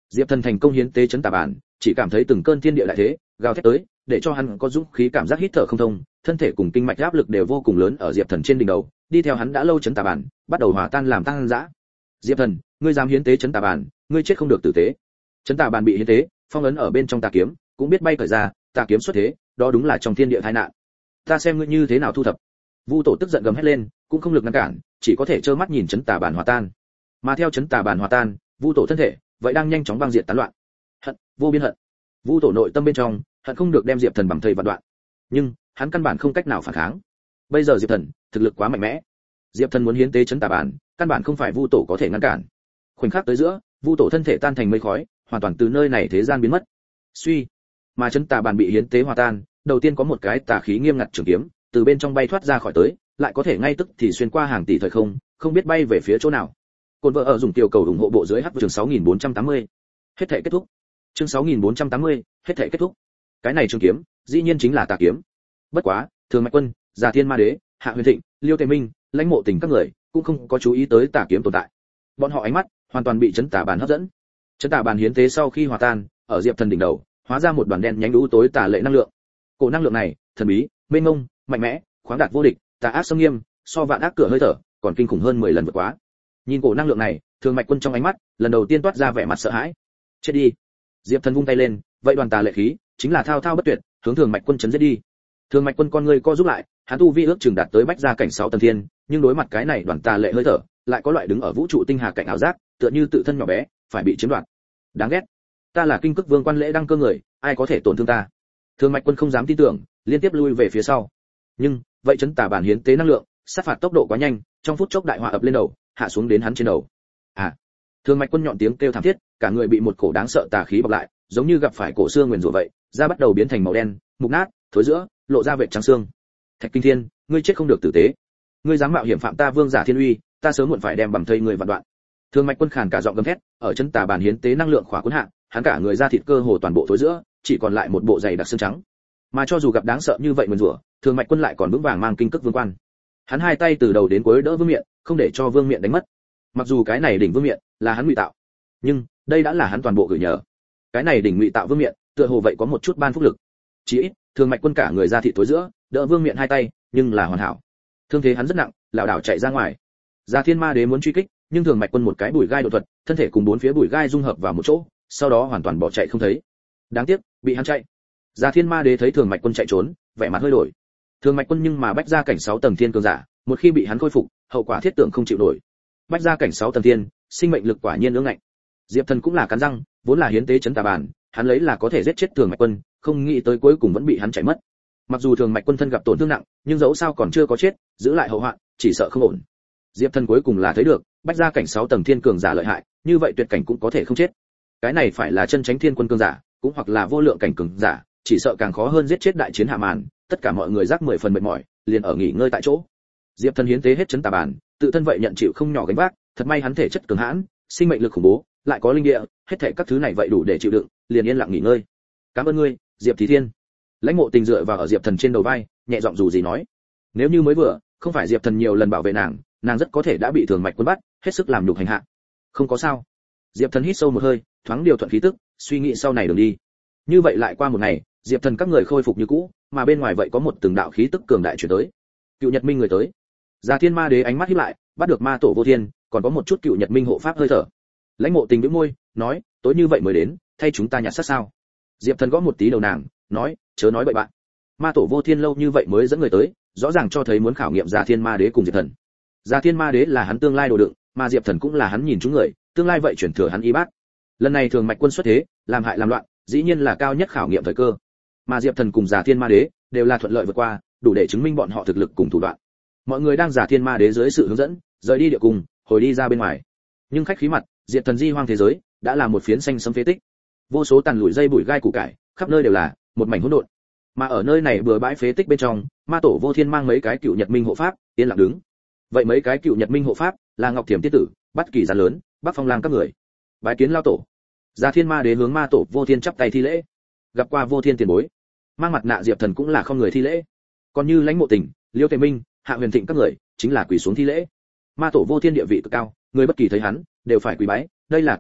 Diệp Thần thành công hiến tế chấn tà bản, chỉ cảm thấy từng cơn thiên địa đại thế gào thét tới, để cho hắn có dũng khí cảm giác hít thở không thông, thân thể cùng kinh mạch áp lực đều vô cùng lớn ở Diệp Thần trên đỉnh đầu, đi theo hắn đã lâu chấn tà bản, bắt đầu hòa tan làm tăng dã. Diệp Thần, ngươi dám hiến tế chấn tà bản, ngươi chết không được tử tế. Chấn tà bản bị hiến tế, phong ấn ở bên trong tà kiếm, cũng biết bay cởi ra, tà kiếm xuất thế, đó đúng là trong thiên địa tai nạn. Ta xem ngươi như thế nào thu thập. Vu Tổ tức giận gầm hét lên, cũng không lực ngăn cản, chỉ có thể trơ mắt nhìn chấn tà bản hòa tan. Mà theo chấn tà bản hòa tan, Vu Tổ thân thể vậy đang nhanh chóng băng diệt tán loạn. Hận, vô biên hận. Vu Tổ nội tâm bên trong, hận không được đem Diệp Thần bằng thây vạn đoạn. Nhưng, hắn căn bản không cách nào phản kháng. Bây giờ Diệp Thần, thực lực quá mạnh mẽ. Diệp Thần muốn hiến tế chấn tà bản, căn bản không phải Vu Tổ có thể ngăn cản. Khoảnh khắc tới giữa, Vu Tổ thân thể tan thành mây khói, hoàn toàn từ nơi này thế gian biến mất. Suy, mà chấn tà bản bị hiến tế hòa tan, đầu tiên có một cái tà khí nghiêm ngặt trường kiếm, từ bên trong bay thoát ra khỏi tới, lại có thể ngay tức thì xuyên qua hàng tỷ thời không, không biết bay về phía chỗ nào. Côn vợ ở dùng tiểu cầu ủng hộ bộ dưới chương 6480. Hết thể kết thúc. Chương 6480, hết thể kết thúc. Cái này trường kiếm, dĩ nhiên chính là tà kiếm. Bất quá, Thường Mạch Quân, Già Thiên Ma Đế, Hạ Huyền Thịnh, Liêu Tề Minh, Lãnh Mộ Tình các người, cũng không có chú ý tới tà kiếm tồn tại. Bọn họ ánh mắt hoàn toàn bị chấn tà bàn hấp dẫn. Chấn tà bàn hiến tế sau khi hòa tan, ở Diệp Thần đỉnh đầu, hóa ra một đoàn đen nhánh u tối tà lệ năng lượng. Cổ năng lượng này, thần bí, mênh mông, mạnh mẽ, khoáng đạt vô địch, tà ác xâm nghiêm, so vạn ác cửa hơi thở, còn kinh khủng hơn 10 lần vượt quá. Nhìn cổ năng lượng này, Thường Mạch Quân trong ánh mắt, lần đầu tiên toát ra vẻ mặt sợ hãi. Chết đi. Diệp Thần vung tay lên, vậy đoàn tà lệ khí, chính là thao thao bất tuyệt, hướng Thường Mạch Quân chấn giết đi. Thường Mạch Quân con ngươi co rút lại, hắn tu vi ước chừng đạt tới bách gia cảnh 6 tầng thiên, nhưng đối mặt cái này đoàn tà lệ hơi thở, lại có loại đứng ở vũ trụ tinh hà cảnh ảo giác, tựa như tự thân nhỏ bé, phải bị chiếm đoạt. Đáng ghét. Ta là Kinh Cức Vương quan lễ đăng cơ người, ai có thể tổn thương ta? Thường Mạch Quân không dám tin tưởng, liên tiếp lui về phía sau. Nhưng, vậy chấn tà bản hiến tế năng lượng, sát phạt tốc độ quá nhanh, trong phút chốc đại hỏa ập lên đầu, hạ xuống đến hắn trên đầu. À. Thường Mạch Quân nhọn tiếng kêu thảm thiết, cả người bị một cổ đáng sợ tà khí bọc lại, giống như gặp phải cổ xương nguyền rủa vậy, da bắt đầu biến thành màu đen, mục nát, thối rữa, lộ ra vệt trắng xương. Thạch Kinh Thiên, ngươi chết không được tử tế. Ngươi dám mạo hiểm phạm ta Vương Giả Thiên Uy, ta sớm muộn phải đem bằng thây người vạn đoạn. Thường Mạch Quân khàn cả giọng gầm thét, ở chân tà bản hiến tế năng lượng khóa cuốn hạ, hắn cả người da thịt cơ hồ toàn bộ thối rữa, chỉ còn lại một bộ dày đặc xương trắng. Mà cho dù gặp đáng sợ như vậy nguyền rủa, Thường Mạch Quân lại còn vững vàng mang Kinh Cức Vương quan. Hắn hai tay từ đầu đến cuối đỡ Vương Miện, không để cho Vương Miện đánh mất. Mặc dù cái này đỉnh Vương Miện là hắn ngụy tạo, nhưng đây đã là hắn toàn bộ gửi nhờ. Cái này đỉnh ngụy tạo Vương Miện, tựa hồ vậy có một chút ban phúc lực. Chỉ ít, Thường Mạch Quân cả người da thịt tối giữa, đỡ Vương Miện hai tay, nhưng là hoàn hảo. Thương thế hắn rất nặng, lảo đảo chạy ra ngoài. Già Thiên Ma Đế muốn truy kích, nhưng Thường Mạch Quân một cái bùi gai độ thuật, thân thể cùng bốn phía bùi gai dung hợp vào một chỗ, sau đó hoàn toàn bỏ chạy không thấy. Đáng tiếc, bị hắn chạy. Già Thiên Ma Đế thấy Thường Mạch Quân chạy trốn, vẻ mặt hơi đổi. Thường Mạch Quân nhưng mà bách gia cảnh 6 tầng thiên cường giả, một khi bị hắn khôi phục, hậu quả thiết tưởng không chịu nổi. Bách gia cảnh 6 tầng thiên, sinh mệnh lực quả nhiên ương ngạnh. Diệp Thần cũng là cắn răng, vốn là hiến tế chấn tà bản, hắn lấy là có thể giết chết Thường Mạch Quân, không nghĩ tới cuối cùng vẫn bị hắn chạy mất. Mặc dù Thường Mạch Quân thân gặp tổn thương nặng, nhưng dẫu sao còn chưa có chết, giữ lại hậu hoạn, chỉ sợ không ổn. Diệp Thần cuối cùng là thấy được, bách gia cảnh 6 tầng thiên cường giả lợi hại, như vậy tuyệt cảnh cũng có thể không chết. Cái này phải là chân chánh thiên quân cường giả, cũng hoặc là vô lượng cảnh cường giả, chỉ sợ càng khó hơn giết chết đại chiến hạ màn, tất cả mọi người rắc 10 phần mệt mỏi, liền ở nghỉ ngơi tại chỗ. Diệp Thần hiến tế hết chấn tà bản, tự thân vậy nhận chịu không nhỏ gánh vác, thật may hắn thể chất cường hãn, sinh mệnh lực khủng bố, lại có linh địa, hết thảy các thứ này vậy đủ để chịu đựng, liền yên lặng nghỉ ngơi. Cảm ơn ngươi, Diệp Thí Thiên. Lãnh Mộ Tình dựa vào ở Diệp Thần trên đầu vai, nhẹ giọng dù gì nói. Nếu như mới vừa, không phải Diệp Thần nhiều lần bảo vệ nàng rất có thể đã bị Thường Mạch Quân bắt, hết sức làm nhục hành hạ. Không có sao. Diệp Thần hít sâu một hơi, thoáng điều thuận khí tức, suy nghĩ sau này đường đi. Như vậy lại qua một ngày, Diệp Thần các người khôi phục như cũ, mà bên ngoài vậy có một từng đạo khí tức cường đại chuyển tới. Cựu Nhật Minh người tới. Già Thiên Ma Đế ánh mắt híp lại, bắt được ma tổ Vô Thiên, còn có một chút Cựu Nhật Minh hộ pháp hơi thở. Lãnh Mộ Tình bĩu môi, nói, tối như vậy mới đến, thay chúng ta nhặt xác sao? Diệp Thần gõ một tí đầu nàng, nói, chớ nói bậy bạn. Ma tổ Vô Thiên lâu như vậy mới dẫn người tới, rõ ràng cho thấy muốn khảo nghiệm Già Thiên Ma Đế cùng Diệp Thần. Già Thiên Ma Đế là hắn tương lai đồ đựng, mà Diệp Thần cũng là hắn nhìn chúng người, tương lai vậy chuyển thừa hắn y bát. Lần này Thường Mạch Quân xuất thế, làm hại làm loạn, dĩ nhiên là cao nhất khảo nghiệm thời cơ. Mà Diệp Thần cùng Già Thiên Ma Đế đều là thuận lợi vượt qua, đủ để chứng minh bọn họ thực lực cùng thủ đoạn. Mọi người đang Già Thiên Ma Đế dưới sự hướng dẫn, rời đi địa cùng, hồi đi ra bên ngoài. Nhưng khách khí mặt, Diệp Thần di hoang thế giới đã là một phiến xanh sẫm phế tích. Vô số tàn lụi dây bụi gai củ cải, khắp nơi đều là một mảnh hỗn độn. Mà ở nơi này bừa bãi phế tích bên trong, ma tổ Vô Thiên mang mấy cái Cựu Nhật Minh hộ pháp, yên lặng đứng. Vậy mấy cái Cựu Nhật Minh hộ pháp là Ngọc Thiểm Tiết Tử, Bát Kỳ Gián Lớn, Bắc Phong Lang các người. Bái kiến lao tổ. Già Thiên Ma Đế hướng ma tổ Vô Thiên chắp tay thi lễ. Gặp qua Vô Thiên tiền bối. Mang mặt nạ Diệp Thần cũng là không người thi lễ. Còn như Lãnh Mộ Tình, Liêu Tề Minh, Hạ Huyền Thịnh các người, chính là quỳ xuống thi lễ. Ma tổ Vô Thiên địa vị cực cao, người bất kỳ thấy hắn đều phải quỳ bái, đây là quy củ,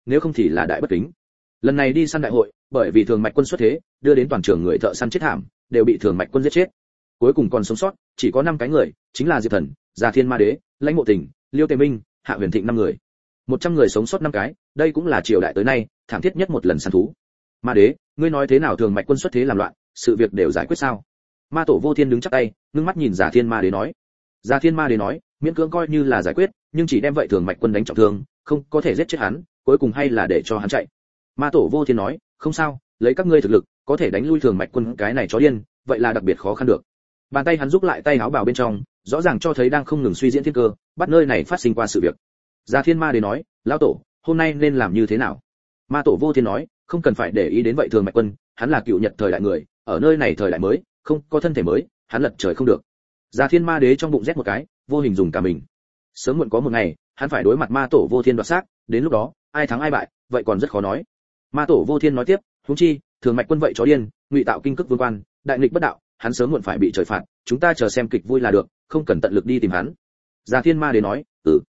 nếu không thì là đại bất kính. Lần này đi săn đại hội, bởi vì Thường Mạch Quân xuất thế, đưa đến toàn trường người thợ săn chết thảm, đều bị Thường Mạch Quân giết chết. Cuối cùng còn sống sót, chỉ có 5 cái người, chính là Diệp Thần, Già Thiên Ma Đế, Lãnh Mộ Tình, Liêu Tề Minh, Hạ Huyền Thịnh 5 người. 100 người sống sót 5 cái, đây cũng là triều đại tới nay thảm thiết nhất một lần săn thú. Ma Đế, ngươi nói thế nào Thường Mạch Quân xuất thế làm loạn, sự việc đều giải quyết sao? Ma Tổ Vô Thiên đứng chắp tay, ngưng mắt nhìn Già Thiên Ma Đế nói. Già Thiên Ma Đế nói, miễn cưỡng coi như là giải quyết, nhưng chỉ đem vậy Thường Mạch Quân đánh trọng thương, không có thể giết chết hắn, cuối cùng hay là để cho hắn chạy. Ma Tổ Vô Thiên nói, không sao, lấy các ngươi thực lực, có thể đánh lui Thường Mạch Quân cái này chó điên, vậy là đặc biệt khó khăn được. Bàn tay hắn giúp lại tay áo bào bên trong, rõ ràng cho thấy đang không ngừng suy diễn thiên cơ, bắt nơi này phát sinh qua sự việc. Già Thiên Ma Đế nói, lão tổ, hôm nay nên làm như thế nào? Ma Tổ Vô Thiên nói, không cần phải để ý đến vậy Thường Mạch Quân, hắn là cựu Nhật thời đại người, ở nơi này thời đại mới, không có thân thể mới, hắn lật trời không được. Già Thiên Ma Đế trong bụng rét một cái, vô hình dùng cả mình. Sớm muộn có một ngày, hắn phải đối mặt Ma Tổ Vô Thiên đoạt xác, đến lúc đó, ai thắng ai bại, vậy còn rất khó nói. Ma Tổ Vô Thiên nói tiếp, huống chi, Thường Mạch Quân vậy chó điên, ngụy tạo kinh cức vương quan, đại nghịch bất đạo, hắn sớm muộn phải bị trời phạt, chúng ta chờ xem kịch vui là được, không cần tận lực đi tìm hắn. Già Thiên Ma Đế nói,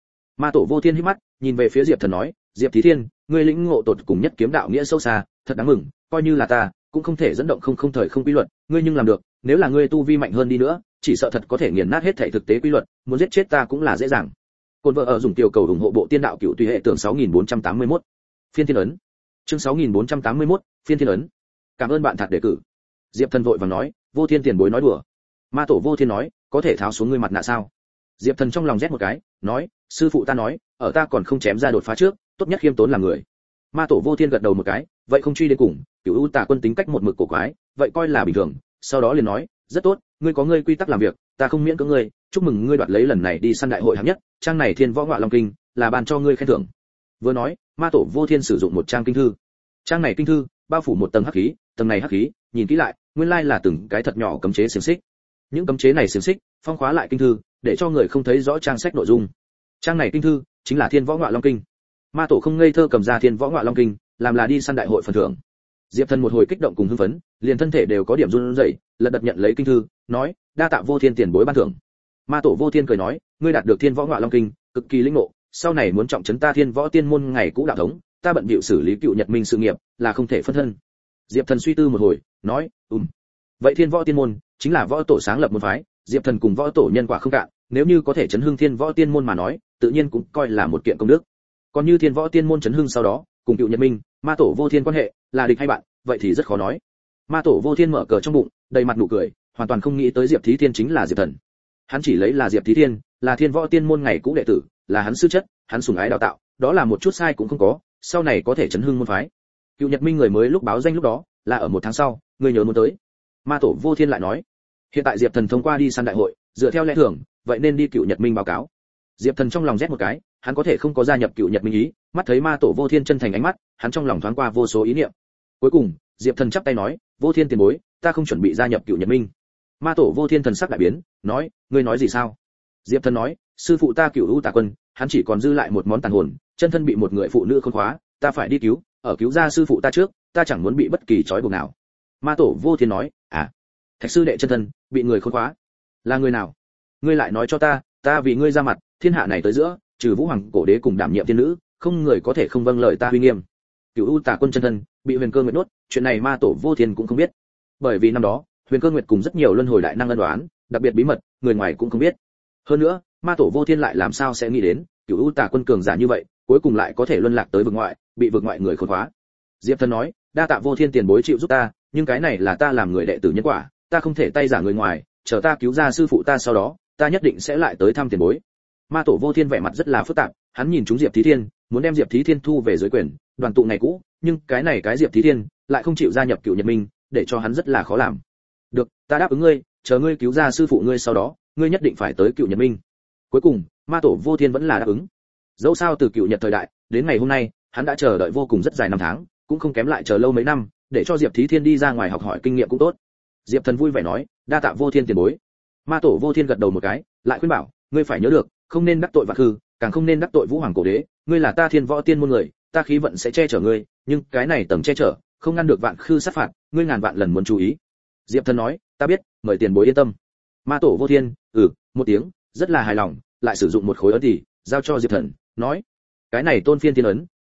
Ma Tổ Vô Thiên híp mắt, nhìn về phía Diệp Thần nói, Diệp Thí Thiên, ngươi lĩnh ngộ tột cùng nhất kiếm đạo nghĩa sâu xa, thật đáng mừng, coi như là ta, cũng không thể dẫn động không thời không quy luật, ngươi nhưng làm được, nếu là ngươi tu vi mạnh hơn đi nữa, chỉ sợ thật có thể nghiền nát hết thảy thực tế quy luật, muốn giết chết ta cũng là dễ dàng. Côn vợ ở dùng tiểu cầu ủng hộ bộ tiên đạo cựu tùy hệ tưởng 6481. Phiên thiên ấn. Chương 6481, phiên thiên ấn. Cảm ơn bạn thật đề cử. Diệp Thần vội vàng nói, Vô Thiên tiền bối nói đùa. Ma Tổ Vô Thiên nói, có thể tháo xuống ngươi mặt nạ sao? Diệp Thần trong lòng rét một cái, nói, sư phụ ta nói, ở ta còn không chém ra đột phá trước, tốt nhất khiêm tốn làm người. Ma Tổ Vô Thiên gật đầu một cái, vậy không truy đến cùng, Cửu U Tà Quân tính cách một mực cổ quái, vậy coi là bình thường. Sau đó liền nói, rất tốt, ngươi có ngươi quy tắc làm việc, ta không miễn cưỡng ngươi, chúc mừng ngươi đoạt lấy lần này đi săn đại hội hạng nhất, trang này Thiên Võ Ngọa Long Kinh, là ban cho ngươi khen thưởng. Vừa nói, Ma Tổ Vô Thiên sử dụng một trang kinh thư. Trang này kinh thư bao phủ một tầng hắc khí, tầng này hắc khí, nhìn kỹ lại, nguyên lai là từng cái thật nhỏ cấm chế xiềng xích. Những cấm chế này xiềng xích phong khóa lại kinh thư, để cho người không thấy rõ trang sách nội dung. Trang này kinh thư chính là Thiên Võ Ngọa Long Kinh. Ma Tổ không ngây thơ cầm ra Thiên Võ Ngọa Long Kinh, làm là đi săn đại hội phần thưởng. Diệp Thần một hồi kích động cùng hưng phấn, liền thân thể đều có điểm run rẩy, lật đật nhận lấy kinh thư, nói, đa tạ Vô Thiên tiền bối ban thưởng. Ma Tổ Vô Thiên cười nói, ngươi đạt được Thiên Võ Ngọa Long Kinh, cực kỳ linh ngộ, sau này muốn trọng trấn ta Thiên Võ Tiên môn ngày cũ đạo thống, ta bận bịu xử lý cựu Nhật Minh sự nghiệp, là không thể phân thân. Diệp Thần suy tư một hồi, nói, vậy Thiên Võ Tiên môn chính là võ tổ sáng lập môn phái, Diệp Thần cùng võ tổ nhân quả không cạn, nếu như có thể chấn hưng Thiên Võ Tiên môn mà nói, tự nhiên cũng coi là một kiện công đức. Còn như Thiên Võ Tiên môn chấn hưng sau đó, cùng cựu Nhật Minh, Ma Tổ Vô Thiên quan hệ là địch hay bạn, vậy thì rất khó nói. Ma Tổ Vô Thiên mở cờ trong bụng, đầy mặt nụ cười, hoàn toàn không nghĩ tới Diệp Thí Thiên chính là Diệp Thần. Hắn chỉ lấy là Diệp Thí Thiên, là Thiên Võ Tiên môn ngày cũ đệ tử, là hắn sư chất, hắn sủng ái đào tạo, đó là một chút sai cũng không có, sau này có thể chấn hưng môn phái. Cựu Nhật Minh người mới lúc báo danh lúc đó, là ở 1 tháng sau, người nhớ muốn tới. Ma Tổ Vô Thiên lại nói, hiện tại Diệp Thần thông qua đi săn đại hội, dựa theo lẽ thường, vậy nên đi Cựu Nhật Minh báo cáo. Diệp Thần trong lòng rét một cái, hắn có thể không có gia nhập Cựu Nhật Minh ý, mắt thấy Ma Tổ Vô Thiên chân thành ánh mắt, hắn trong lòng thoáng qua vô số ý niệm. Cuối cùng, Diệp Thần chắp tay nói, Vô Thiên tiền bối, ta không chuẩn bị gia nhập Cựu Nhật Minh. Ma Tổ Vô Thiên thần sắc đại biến, nói, ngươi nói gì sao? Diệp Thần nói, sư phụ ta Cựu U Tà Quân, hắn chỉ còn dư lại một món tàn hồn, chân thân bị một người phụ nữ khống khóa, ta phải đi cứu, ở cứu ra sư phụ ta trước, ta chẳng muốn bị bất kỳ trói buộc nào. Ma Tổ Vô Thiên nói, Thạch sư đệ chân thân bị người khống khóa, là người nào? Ngươi lại nói cho ta vì ngươi ra mặt, thiên hạ này tới giữa, trừ Vũ Hoàng cổ đế cùng đảm nhiệm tiên nữ, không người có thể không vâng lời ta uy nghiêm. Cửu U Tà Quân chân thân bị Huyền Cơ Nguyệt nuốt, chuyện này Ma Tổ Vô Thiên cũng không biết. Bởi vì năm đó, Huyền Cơ Nguyệt cùng rất nhiều luân hồi đại năng ân oán, đặc biệt bí mật, người ngoài cũng không biết. Hơn nữa, Ma Tổ Vô Thiên lại làm sao sẽ nghĩ đến, Cửu U Tà Quân cường giả như vậy, cuối cùng lại có thể luân lạc tới vực ngoại, bị vực ngoại người khốn khóa. Diệp Thần nói, đa tạ Vô Thiên tiền bối chịu giúp ta, nhưng cái này là ta làm người đệ tử nhân quả, ta không thể tay giả người ngoài, chờ ta cứu ra sư phụ ta sau đó, ta nhất định sẽ lại tới thăm tiền bối. Ma Tổ Vô Thiên vẻ mặt rất là phức tạp, hắn nhìn chúng Diệp Thí Thiên, muốn đem Diệp Thí Thiên thu về dưới quyền, đoàn tụ ngày cũ, nhưng cái Diệp Thí Thiên lại không chịu gia nhập Cựu Nhật Minh, để cho hắn rất là khó làm. Được, ta đáp ứng ngươi, chờ ngươi cứu ra sư phụ ngươi sau đó, ngươi nhất định phải tới Cựu Nhật Minh. Cuối cùng, Ma Tổ Vô Thiên vẫn là đáp ứng. Dẫu sao từ Cựu Nhật thời đại đến ngày hôm nay, hắn đã chờ đợi vô cùng rất dài năm tháng, cũng không kém lại chờ lâu mấy năm, để cho Diệp Thí Thiên đi ra ngoài học hỏi kinh nghiệm cũng tốt. Diệp Thần vui vẻ nói, đa tạ Vô Thiên tiền bối. Ma Tổ Vô Thiên gật đầu một cái, lại khuyên bảo, ngươi phải nhớ được, không nên đắc tội Vạn Khư, càng không nên đắc tội Vũ Hoàng cổ đế, ngươi là ta Thiên Võ Tiên môn người, ta khí vận sẽ che chở ngươi, nhưng cái này tầng che chở, không ngăn được Vạn Khư sát phạt, ngươi ngàn vạn lần muốn chú ý. Diệp Thần nói, ta biết, mời tiền bối yên tâm. Ma Tổ Vô Thiên, một tiếng, rất là hài lòng, lại sử dụng một khối ấn tỷ, giao cho Diệp Thần, nói, cái này tôn phiên tiên ấn,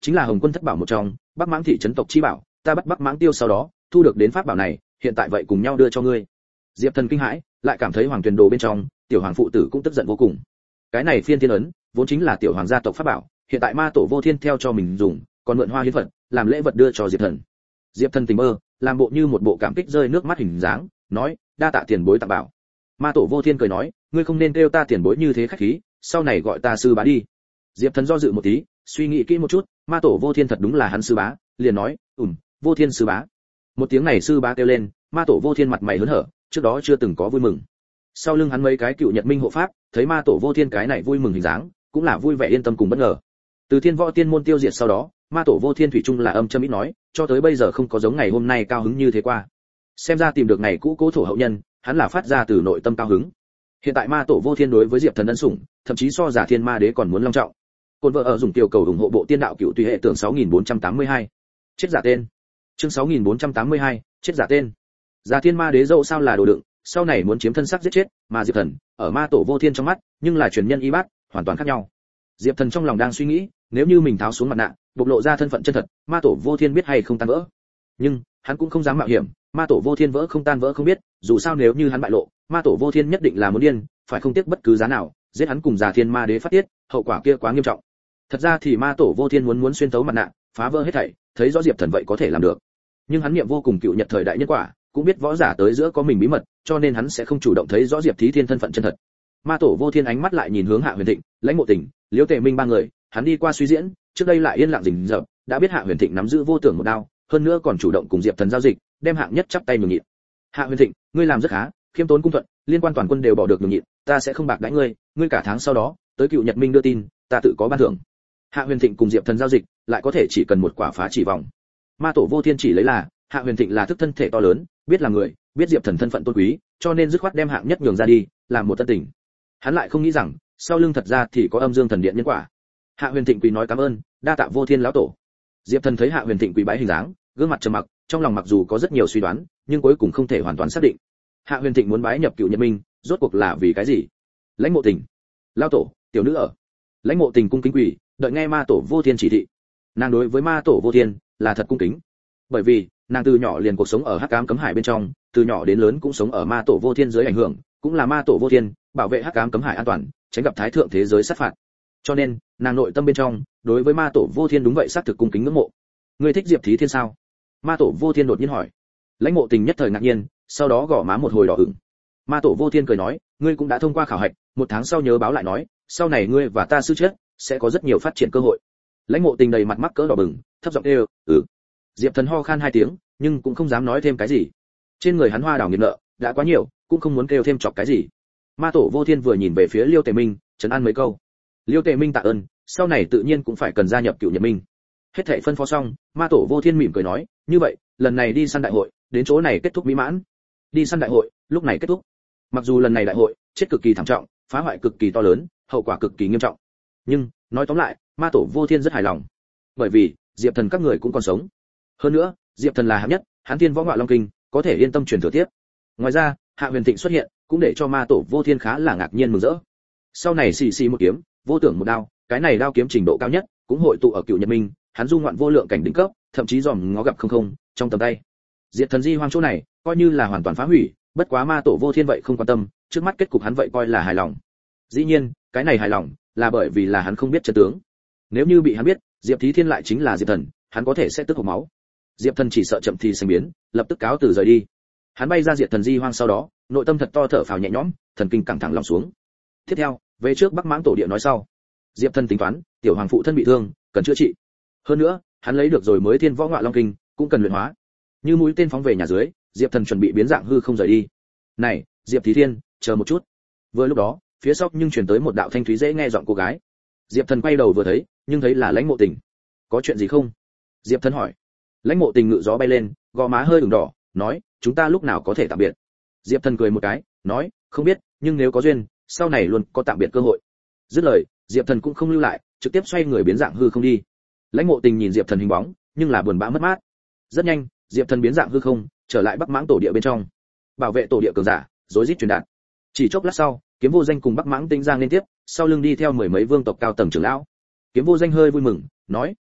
chính là Hồng Quân thất bảo một trong, Bắc Mãng thị trấn tộc chi bảo, ta bắt Bắc Mãng Tiêu sau đó, thu được đến pháp bảo này, hiện tại vậy cùng nhau đưa cho ngươi. Diệp Thần kinh hãi, lại cảm thấy Hoàng Tuyền Đồ bên trong, tiểu hoàng phụ tử cũng tức giận vô cùng. Cái này phiên thiên ấn, vốn chính là tiểu hoàng gia tộc pháp bảo, hiện tại ma tổ vô thiên theo cho mình dùng, còn mượn hoa hiến vật, làm lễ vật đưa cho Diệp Thần. Diệp Thần tỉnh mơ, làm bộ như một bộ cảm kích rơi nước mắt hình dáng, nói, đa tạ tiền bối tặng bảo. Ma tổ vô thiên cười nói, ngươi không nên kêu ta tiền bối như thế khách khí, sau này gọi ta sư bá đi. Diệp Thần do dự một tí, suy nghĩ kỹ một chút, ma tổ vô thiên thật đúng là hắn sư bá, liền nói, vô thiên sư bá. Một tiếng này sư bá kêu lên, ma tổ vô thiên mặt mày hớn hở, trước đó chưa từng có vui mừng. Sau lưng hắn mấy cái cựu nhật minh hộ pháp, thấy ma tổ vô thiên cái này vui mừng hình dáng, cũng là vui vẻ yên tâm cùng bất ngờ. Từ thiên võ tiên môn tiêu diệt sau đó, ma tổ vô thiên thủy chung là âm châm ít nói, cho tới bây giờ không có giống ngày hôm nay cao hứng như thế qua. Xem ra tìm được ngày cũ cố thổ hậu nhân, hắn là phát ra từ nội tâm cao hứng. Hiện tại ma tổ vô thiên đối với Diệp Thần ân sủng, thậm chí so giả thiên ma đế còn muốn long trọng. Côn vợ ở dùng tiểu cầu ủng hộ bộ tiên đạo cựu tùy hệ tưởng 6482. Chết giả tên. Chương 6482, chết giả tên. Giả thiên ma đế dẫu sao là đồ đựng, sau này muốn chiếm thân xác giết chết, mà Diệp Thần, ở ma tổ vô thiên trong mắt, nhưng là truyền nhân y bát, hoàn toàn khác nhau. Diệp Thần trong lòng đang suy nghĩ, nếu như mình tháo xuống mặt nạ, bộc lộ ra thân phận chân thật, ma tổ vô thiên biết hay không tan vỡ. Nhưng, hắn cũng không dám mạo hiểm, ma tổ vô thiên vỡ không tan vỡ không biết, dù sao nếu như hắn bại lộ, ma tổ vô thiên nhất định là muốn điên, phải không tiếc bất cứ giá nào, giết hắn cùng giả thiên ma đế phát tiết, hậu quả kia quá nghiêm trọng. Thật ra thì ma tổ vô thiên muốn xuyên thấu mặt nạ, phá vỡ hết thảy, thấy rõ Diệp Thần vậy có thể làm được. Nhưng hắn niệm vô cùng cựu nhật thời đại nhân quả, cũng biết võ giả tới giữa có mình bí mật, cho nên hắn sẽ không chủ động thấy rõ Diệp Thí Thiên thân phận chân thật. Ma tổ vô thiên ánh mắt lại nhìn hướng Hạ Huyền Thịnh, Lãnh Mộ Tình, Liễu Tề Minh ba người, hắn đi qua suy diễn, trước đây lại yên lặng rình rập, đã biết Hạ Huyền Thịnh nắm giữ vô tưởng một đao, hơn nữa còn chủ động cùng Diệp Thần giao dịch, đem hạng nhất chắp tay nhường nhịn. Hạ Huyền Thịnh, ngươi làm rất khá, khiêm tốn cung thuận, liên quan toàn quân đều bỏ được nhường nhịn, ta sẽ không bạc đãi ngươi cả tháng sau đó, tới Cựu Nhật Minh đưa tin, ta tự có ban thưởng. Hạ Huyền Thịnh cùng Diệp Thần giao dịch, lại có thể chỉ cần một quả phá chỉ vòng. Ma tổ vô thiên chỉ lấy là, Hạ Huyền Thịnh là thức thân thể to lớn, biết là người, biết Diệp Thần thân phận tôn quý, cho nên dứt khoát đem hạng nhất nhường ra đi, làm một tân tình. Hắn lại không nghĩ rằng, sau lưng thật ra thì có âm dương thần điện nhân quả. Hạ Huyền Thịnh quỳ nói cảm ơn, đa tạ vô thiên lão tổ. Diệp Thần thấy Hạ Huyền Thịnh quỳ bái hình dáng, gương mặt trầm mặc, trong lòng mặc dù có rất nhiều suy đoán, nhưng cuối cùng không thể hoàn toàn xác định. Hạ Huyền Thịnh muốn bái nhập Cựu Nhật Minh, rốt cuộc là vì cái gì? Lãnh Mộ Tình, lão tổ, tiểu nữ ở. Lãnh Mộ Tình cung kính quỳ, đợi nghe ma tổ vô thiên chỉ thị. Nàng đối với ma tổ vô thiên là thật cung kính, bởi vì nàng từ nhỏ liền cuộc sống ở hắc ám cấm hải bên trong, từ nhỏ đến lớn cũng sống ở ma tổ vô thiên dưới ảnh hưởng, cũng là ma tổ vô thiên bảo vệ hắc ám cấm hải an toàn, tránh gặp thái thượng thế giới sát phạt. Cho nên nàng nội tâm bên trong đối với ma tổ vô thiên đúng vậy xác thực cung kính ngưỡng mộ. Ngươi thích Diệp Thí Thiên sao? Ma tổ vô thiên đột nhiên hỏi. Lãnh Mộ Tình nhất thời ngạc nhiên, sau đó gõ má một hồi đỏ ửng. Ma tổ vô thiên cười nói, ngươi cũng đã thông qua khảo hạch, một tháng sau nhớ báo lại nói, sau này ngươi và ta sư chết sẽ có rất nhiều phát triển cơ hội. Lãnh Mộ Tình đầy mặt mắc cỡ đỏ bừng, thấp giọng kêu, Diệp Thần ho khan hai tiếng, nhưng cũng không dám nói thêm cái gì. Trên người hắn hoa đào nghiệt nợ đã quá nhiều, cũng không muốn kêu thêm chọc cái gì. Ma tổ vô thiên vừa nhìn về phía Liêu Tề Minh, trấn an mấy câu. Liêu Tề Minh tạ ơn, sau này tự nhiên cũng phải cần gia nhập Cựu Nhật Minh. Hết thảy phân phó xong, ma tổ vô thiên mỉm cười nói, như vậy, lần này đi săn đại hội, đến chỗ này kết thúc mỹ mãn. Đi săn đại hội, lúc này kết thúc. Mặc dù lần này đại hội chết cực kỳ thảm trọng, phá hoại cực kỳ to lớn, hậu quả cực kỳ nghiêm trọng, nhưng nói tóm lại, ma tổ vô thiên rất hài lòng, bởi vì Diệp Thần các người cũng còn sống. Hơn nữa, Diệp Thần là hạng nhất, hắn Thiên Võ Ngọa Long Kinh, có thể yên tâm truyền thừa tiếp. Ngoài ra, Hạ Huyền Thịnh xuất hiện, cũng để cho ma tổ vô thiên khá là ngạc nhiên mừng rỡ. Sau này xì một kiếm, vô tưởng một đao, cái này đao kiếm trình độ cao nhất, cũng hội tụ ở Cựu Nhật Minh, hắn du ngoạn vô lượng cảnh đỉnh cấp, thậm chí dòm ngó gặp không trong tầm tay. Diệp Thần di hoang chỗ này, coi như là hoàn toàn phá hủy, bất quá ma tổ vô thiên vậy không quan tâm, trước mắt kết cục hắn vậy coi là hài lòng. Dĩ nhiên, cái này hài lòng là bởi vì là hắn không biết chân tướng. Nếu như bị hắn biết, Diệp Thí Thiên lại chính là Diệp Thần, hắn có thể sẽ tức hộc máu. Diệp Thần chỉ sợ chậm thì sinh biến, lập tức cáo từ rời đi. Hắn bay ra Diệp Thần di hoang sau đó, nội tâm thật to thở phào nhẹ nhõm, thần kinh căng thẳng lòng xuống. Tiếp theo, về trước Bắc Mãng tổ địa nói sau. Diệp Thần tính toán, tiểu hoàng phụ thân bị thương, cần chữa trị. Hơn nữa, hắn lấy được rồi mới Thiên Võ Ngọa Long Kinh, cũng cần luyện hóa. Như mũi tên phóng về nhà dưới, Diệp Thần chuẩn bị biến dạng hư không rời đi. Này, Diệp Thí Thiên, chờ một chút. Vừa lúc đó, phía sau nhưng truyền tới một đạo thanh thúy dễ nghe giọng cô gái. Diệp Thần quay đầu vừa thấy, nhưng thấy là Lãnh Mộ Tình. Có chuyện gì không? Diệp Thần hỏi. Lãnh Mộ Tình ngự gió bay lên, gò má hơi ửng đỏ, nói, chúng ta lúc nào có thể tạm biệt? Diệp Thần cười một cái, nói, không biết, nhưng nếu có duyên, sau này luôn có tạm biệt cơ hội. Dứt lời, Diệp Thần cũng không lưu lại, trực tiếp xoay người biến dạng hư không đi. Lãnh Mộ Tình nhìn Diệp Thần hình bóng, nhưng là buồn bã mất mát. Rất nhanh, Diệp Thần biến dạng hư không, trở lại Bắc Mãng tổ địa bên trong. Bảo vệ tổ địa cường giả, rối rít truyền đạt. Chỉ chốc lát sau, Kiếm Vô Danh cùng Bắc Mãng Tinh Giang liên tiếp, sau lưng đi theo mười mấy vương tộc cao tầng trưởng lão. Kiếm Vô Danh hơi vui mừng, nói,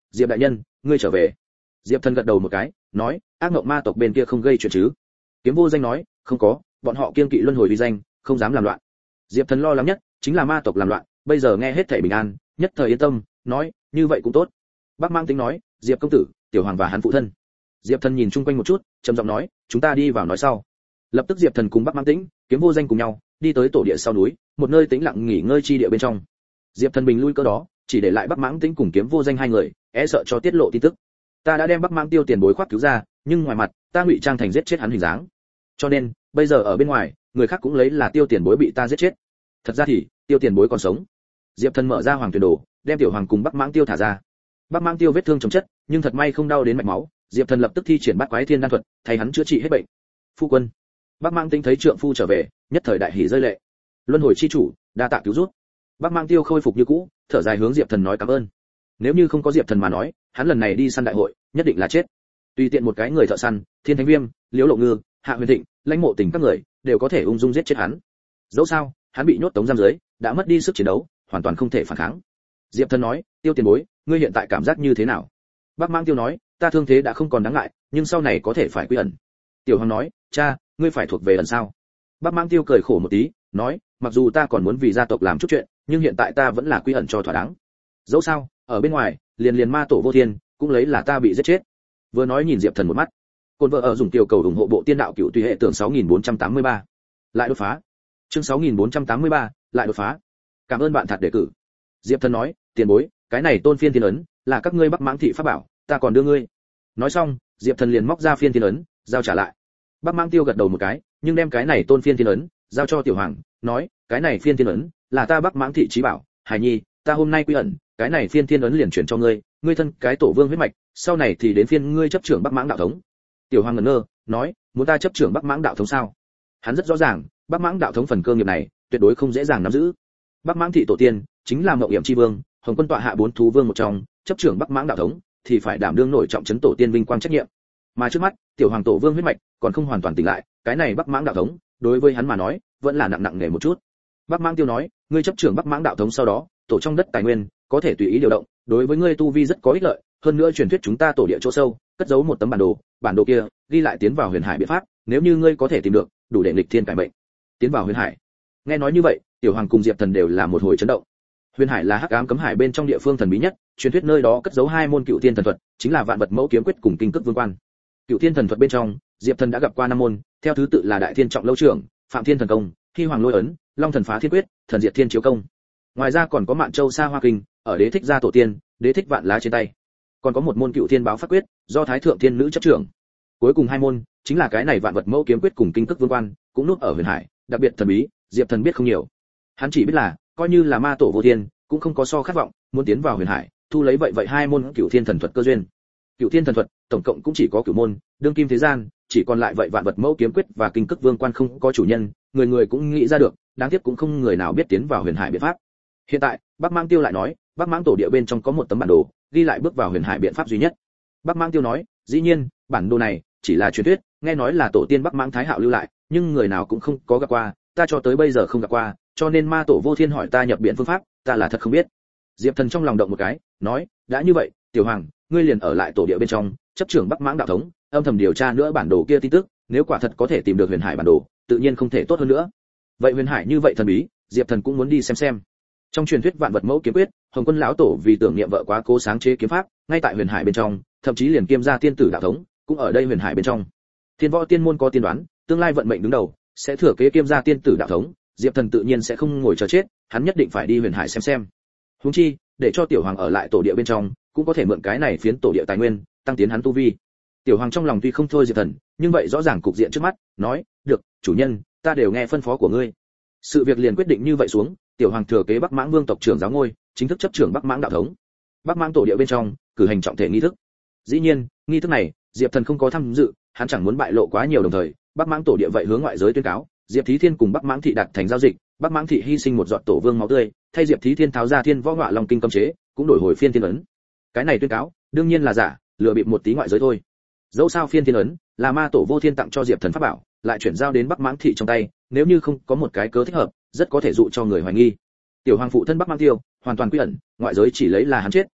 Diệp đại nhân, ngươi trở về. Diệp Thần gật đầu một cái, nói, ác ngộng ma tộc bên kia không gây chuyện chứ? Kiếm Vô Danh nói, không có, bọn họ kiêng kỵ luân hồi uy danh, không dám làm loạn. Diệp Thần lo lắng nhất chính là ma tộc làm loạn, bây giờ nghe hết thảy bình an, nhất thời yên tâm, nói, như vậy cũng tốt. Bắc Mang Tính nói, Diệp công tử, Tiểu Hoàng và hắn phụ thân. Diệp Thần nhìn chung quanh một chút, trầm giọng nói, chúng ta đi vào nói sau. Lập tức Diệp Thần cùng Bắc Mang Tính, Kiếm Vô Danh cùng nhau đi tới tổ địa sau núi, một nơi tĩnh lặng nghỉ ngơi chi địa bên trong. Diệp Thần bình lui cỡ đó, chỉ để lại Bắc Mãng Tĩnh cùng Kiếm Vô Danh hai người, e sợ cho tiết lộ tin tức. Ta đã đem Bắc Mãng Tiêu tiền bối khoác cứu ra, nhưng ngoài mặt, ta ngụy trang thành giết chết hắn hình dáng. Cho nên, bây giờ ở bên ngoài, người khác cũng lấy là Tiêu tiền bối bị ta giết chết. Thật ra thì, Tiêu tiền bối còn sống. Diệp Thần mở ra Hoàng Tuyển Đồ, đem Tiểu Hoàng cùng Bắc Mãng Tiêu thả ra. Bắc Mãng Tiêu vết thương chồng chất, nhưng thật may không đau đến mạch máu, Diệp Thần lập tức thi triển Bát Quái Thiên Đan thuật, thay hắn chữa trị hết bệnh. Phu quân. Bắc Mãng Tĩnh thấy trượng phu trở về, nhất thời đại hỉ rơi lệ. Luân hồi chi chủ, đa tạ cứu giúp. Bắc Mang Tiêu khôi phục như cũ, thở dài hướng Diệp Thần nói cảm ơn. Nếu như không có Diệp Thần mà nói, hắn lần này đi săn đại hội, nhất định là chết. Tùy tiện một cái người thợ săn, Thiên Thánh Viêm, Liễu Lộ Ngư, Hạ Huyền Thịnh, Lãnh Mộ Tình các người, đều có thể ung dung giết chết hắn. Dẫu sao, hắn bị nhốt tống giam dưới, đã mất đi sức chiến đấu, hoàn toàn không thể phản kháng. Diệp Thần nói, Tiêu tiền bối, ngươi hiện tại cảm giác như thế nào? Bắc Mang Tiêu nói, ta thương thế đã không còn đáng ngại, nhưng sau này có thể phải quy ẩn. Tiểu Hoàng nói, cha, ngươi phải thuộc về ẩn sao? Bắc Mang Tiêu cười khổ một tí, nói, mặc dù ta còn muốn vì gia tộc làm chút chuyện, nhưng hiện tại ta vẫn là quy ẩn cho thỏa đáng. Dẫu sao, ở bên ngoài, liền ma tổ vô thiên, cũng lấy là ta bị giết chết. Vừa nói nhìn Diệp Thần một mắt. Côn vợ ở dùng tiểu cầu ủng hộ bộ tiên đạo cửu tùy hệ tưởng 6483. Lại đột phá. Chương 6483, lại đột phá. Cảm ơn bạn thật đề cử. Diệp Thần nói, tiền bối, cái này tôn phiên thiên ấn, là các ngươi Bắc Mãng thị pháp bảo, ta còn đưa ngươi. Nói xong, Diệp Thần liền móc ra phiên thiên ấn, giao trả lại. Bắc Mãng Tiêu gật đầu một cái, nhưng đem cái này tôn phiên thiên ấn giao cho Tiểu Hoàng, nói, cái này phiên thiên ấn là ta Bắc Mãng thị chí bảo, Hải Nhi, ta hôm nay quy ẩn, cái này phiên thiên ấn liền chuyển cho ngươi, ngươi thân cái tổ vương huyết mạch, sau này thì đến phiên ngươi chấp trưởng Bắc Mãng đạo thống. Tiểu Hoàng ngẩn ngơ, nói, muốn ta chấp trưởng Bắc Mãng đạo thống sao? Hắn rất rõ ràng, Bắc Mãng đạo thống phần cơ nghiệp này, tuyệt đối không dễ dàng nắm giữ. Bắc Mãng thị tổ tiên chính là Mộng Hiểm chi vương, Hồng Quân tọa hạ bốn thú vương một trong, chấp trưởng Bắc Mãng đạo thống thì phải đảm đương nổi trọng trấn tổ tiên vinh quang trách nhiệm. Mà trước mắt, Tiểu Hoàng tổ vương huyết mạch còn không hoàn toàn tỉnh lại, cái này Bắc Mãng đạo thống, đối với hắn mà nói, vẫn là nặng nề một chút. Bắc Mãng Tiêu nói, ngươi chấp trưởng Bắc Mãng đạo thống sau đó, tổ trong đất tài nguyên có thể tùy ý điều động, đối với ngươi tu vi rất có ích lợi, hơn nữa truyền thuyết chúng ta tổ địa chỗ sâu, cất giấu một tấm bản đồ kia, ghi lại tiến vào huyền hải biện pháp, nếu như ngươi có thể tìm được, đủ để nghịch thiên cải mệnh. Tiến vào huyền hải. Nghe nói như vậy, Tiểu Hoàng cùng Diệp Thần đều là một hồi chấn động. Huyền hải là hắc ám cấm hải bên trong địa phương thần bí nhất, truyền thuyết nơi đó cất giấu hai môn cựu thiên thần thuật, chính là vạn vật mẫu kiếm quyết cùng kinh cước vương quan. Cựu thiên thần thuật bên trong, Diệp Thần đã gặp qua năm môn, theo thứ tự là đại thiên trọng lâu trưởng, phạm thiên thần công, hy hoàng lôi ấn, long thần phá thiên quyết, thần diệt thiên chiếu công. Ngoài ra còn có mạn châu sa hoa kinh, ở đế thích gia tổ tiên, đế thích vạn lá trên tay. Còn có một môn cựu thiên báo pháp quyết, do thái thượng thiên nữ chấp trưởng. Cuối cùng hai môn chính là cái này vạn vật mẫu kiếm quyết cùng kinh cước vương quan, cũng núp ở huyền hải, đặc biệt thần bí, Diệp Thần biết không nhiều. Hắn chỉ biết là, coi như là ma tổ vô thiên, cũng không có so khát vọng muốn tiến vào huyền hải, thu lấy vậy hai môn cựu thiên thần thuật cơ duyên. Cựu thiên thần thuật tổng cộng cũng chỉ có cửu môn, đương kim thế gian chỉ còn lại vậy vạn vật mẫu kiếm quyết và kinh cước vương quan không có chủ nhân, người người cũng nghĩ ra được, đáng tiếc cũng không người nào biết tiến vào huyền hải biện pháp. Hiện tại, Bắc Mãng Tiêu lại nói, Bắc Mãng tổ địa bên trong có một tấm bản đồ, ghi lại bước vào huyền hải biện pháp duy nhất. Bắc Mãng Tiêu nói, dĩ nhiên, bản đồ này chỉ là truyền thuyết, nghe nói là tổ tiên Bắc Mãng Thái Hạo lưu lại, nhưng người nào cũng không có gặp qua, ta cho tới bây giờ không gặp qua, cho nên ma tổ vô thiên hỏi ta nhập biện phương pháp, ta là thật không biết. Diệp Thần trong lòng động một cái, nói, đã như vậy, Tiểu Hoàng, ngươi liền ở lại tổ địa bên trong, chấp trưởng Bắc Mãng đạo thống, âm thầm điều tra nữa bản đồ kia tin tức, nếu quả thật có thể tìm được huyền hải bản đồ, tự nhiên không thể tốt hơn nữa. Vậy huyền hải như vậy thần bí, Diệp Thần cũng muốn đi xem. Trong truyền thuyết vạn vật mẫu kiếm quyết, Hồng Quân lão tổ vì tưởng niệm vợ quá cố sáng chế kiếm pháp, ngay tại huyền hải bên trong, thậm chí liền kiêm gia tiên tử đạo thống, cũng ở đây huyền hải bên trong. Thiên võ tiên môn có tiên đoán, tương lai vận mệnh đứng đầu, sẽ thừa kế kiêm gia tiên tử đạo thống, Diệp Thần tự nhiên sẽ không ngồi chờ chết, hắn nhất định phải đi huyền hải xem. Huống chi, để cho Tiểu Hoàng ở lại tổ địa bên trong, cũng có thể mượn cái này phiến tổ địa tài nguyên, tăng tiến hắn tu vi. Tiểu Hoàng trong lòng tuy không thôi Diệp Thần, nhưng vậy rõ ràng cục diện trước mắt, nói, được, chủ nhân, ta đều nghe phân phó của ngươi. Sự việc liền quyết định như vậy xuống, Tiểu Hoàng thừa kế Bắc Mãng Vương tộc trưởng giáo ngôi, chính thức chấp trưởng Bắc Mãng đạo thống. Bắc Mãng tổ địa bên trong, cử hành trọng thể nghi thức. Dĩ nhiên, nghi thức này, Diệp Thần không có tham dự, hắn chẳng muốn bại lộ quá nhiều, đồng thời, Bắc Mãng tổ địa vậy hướng ngoại giới tuyên cáo, Diệp Thí Thiên cùng Bắc Mãng thị đạt thành giao dịch, Bắc Mãng thị hy sinh một giọt tổ vương máu tươi, thay Diệp Thí Thiên tháo ra Thiên Võ Ngọa Long kinh cấm chế, cũng đổi hồi phiên thiên ấn. Cái này tuyên cáo, đương nhiên là giả, lừa bịp một tí ngoại giới thôi. Dẫu sao phiên thiên ấn là ma tổ vô thiên tặng cho Diệp Thần pháp bảo, lại chuyển giao đến Bắc Mãng thị trong tay, nếu như không có một cái cớ thích hợp, rất có thể dụ cho người hoài nghi. Tiểu Hoàng phụ thân Bắc Mãng Tiêu, hoàn toàn quy ẩn, ngoại giới chỉ lấy là hắn chết,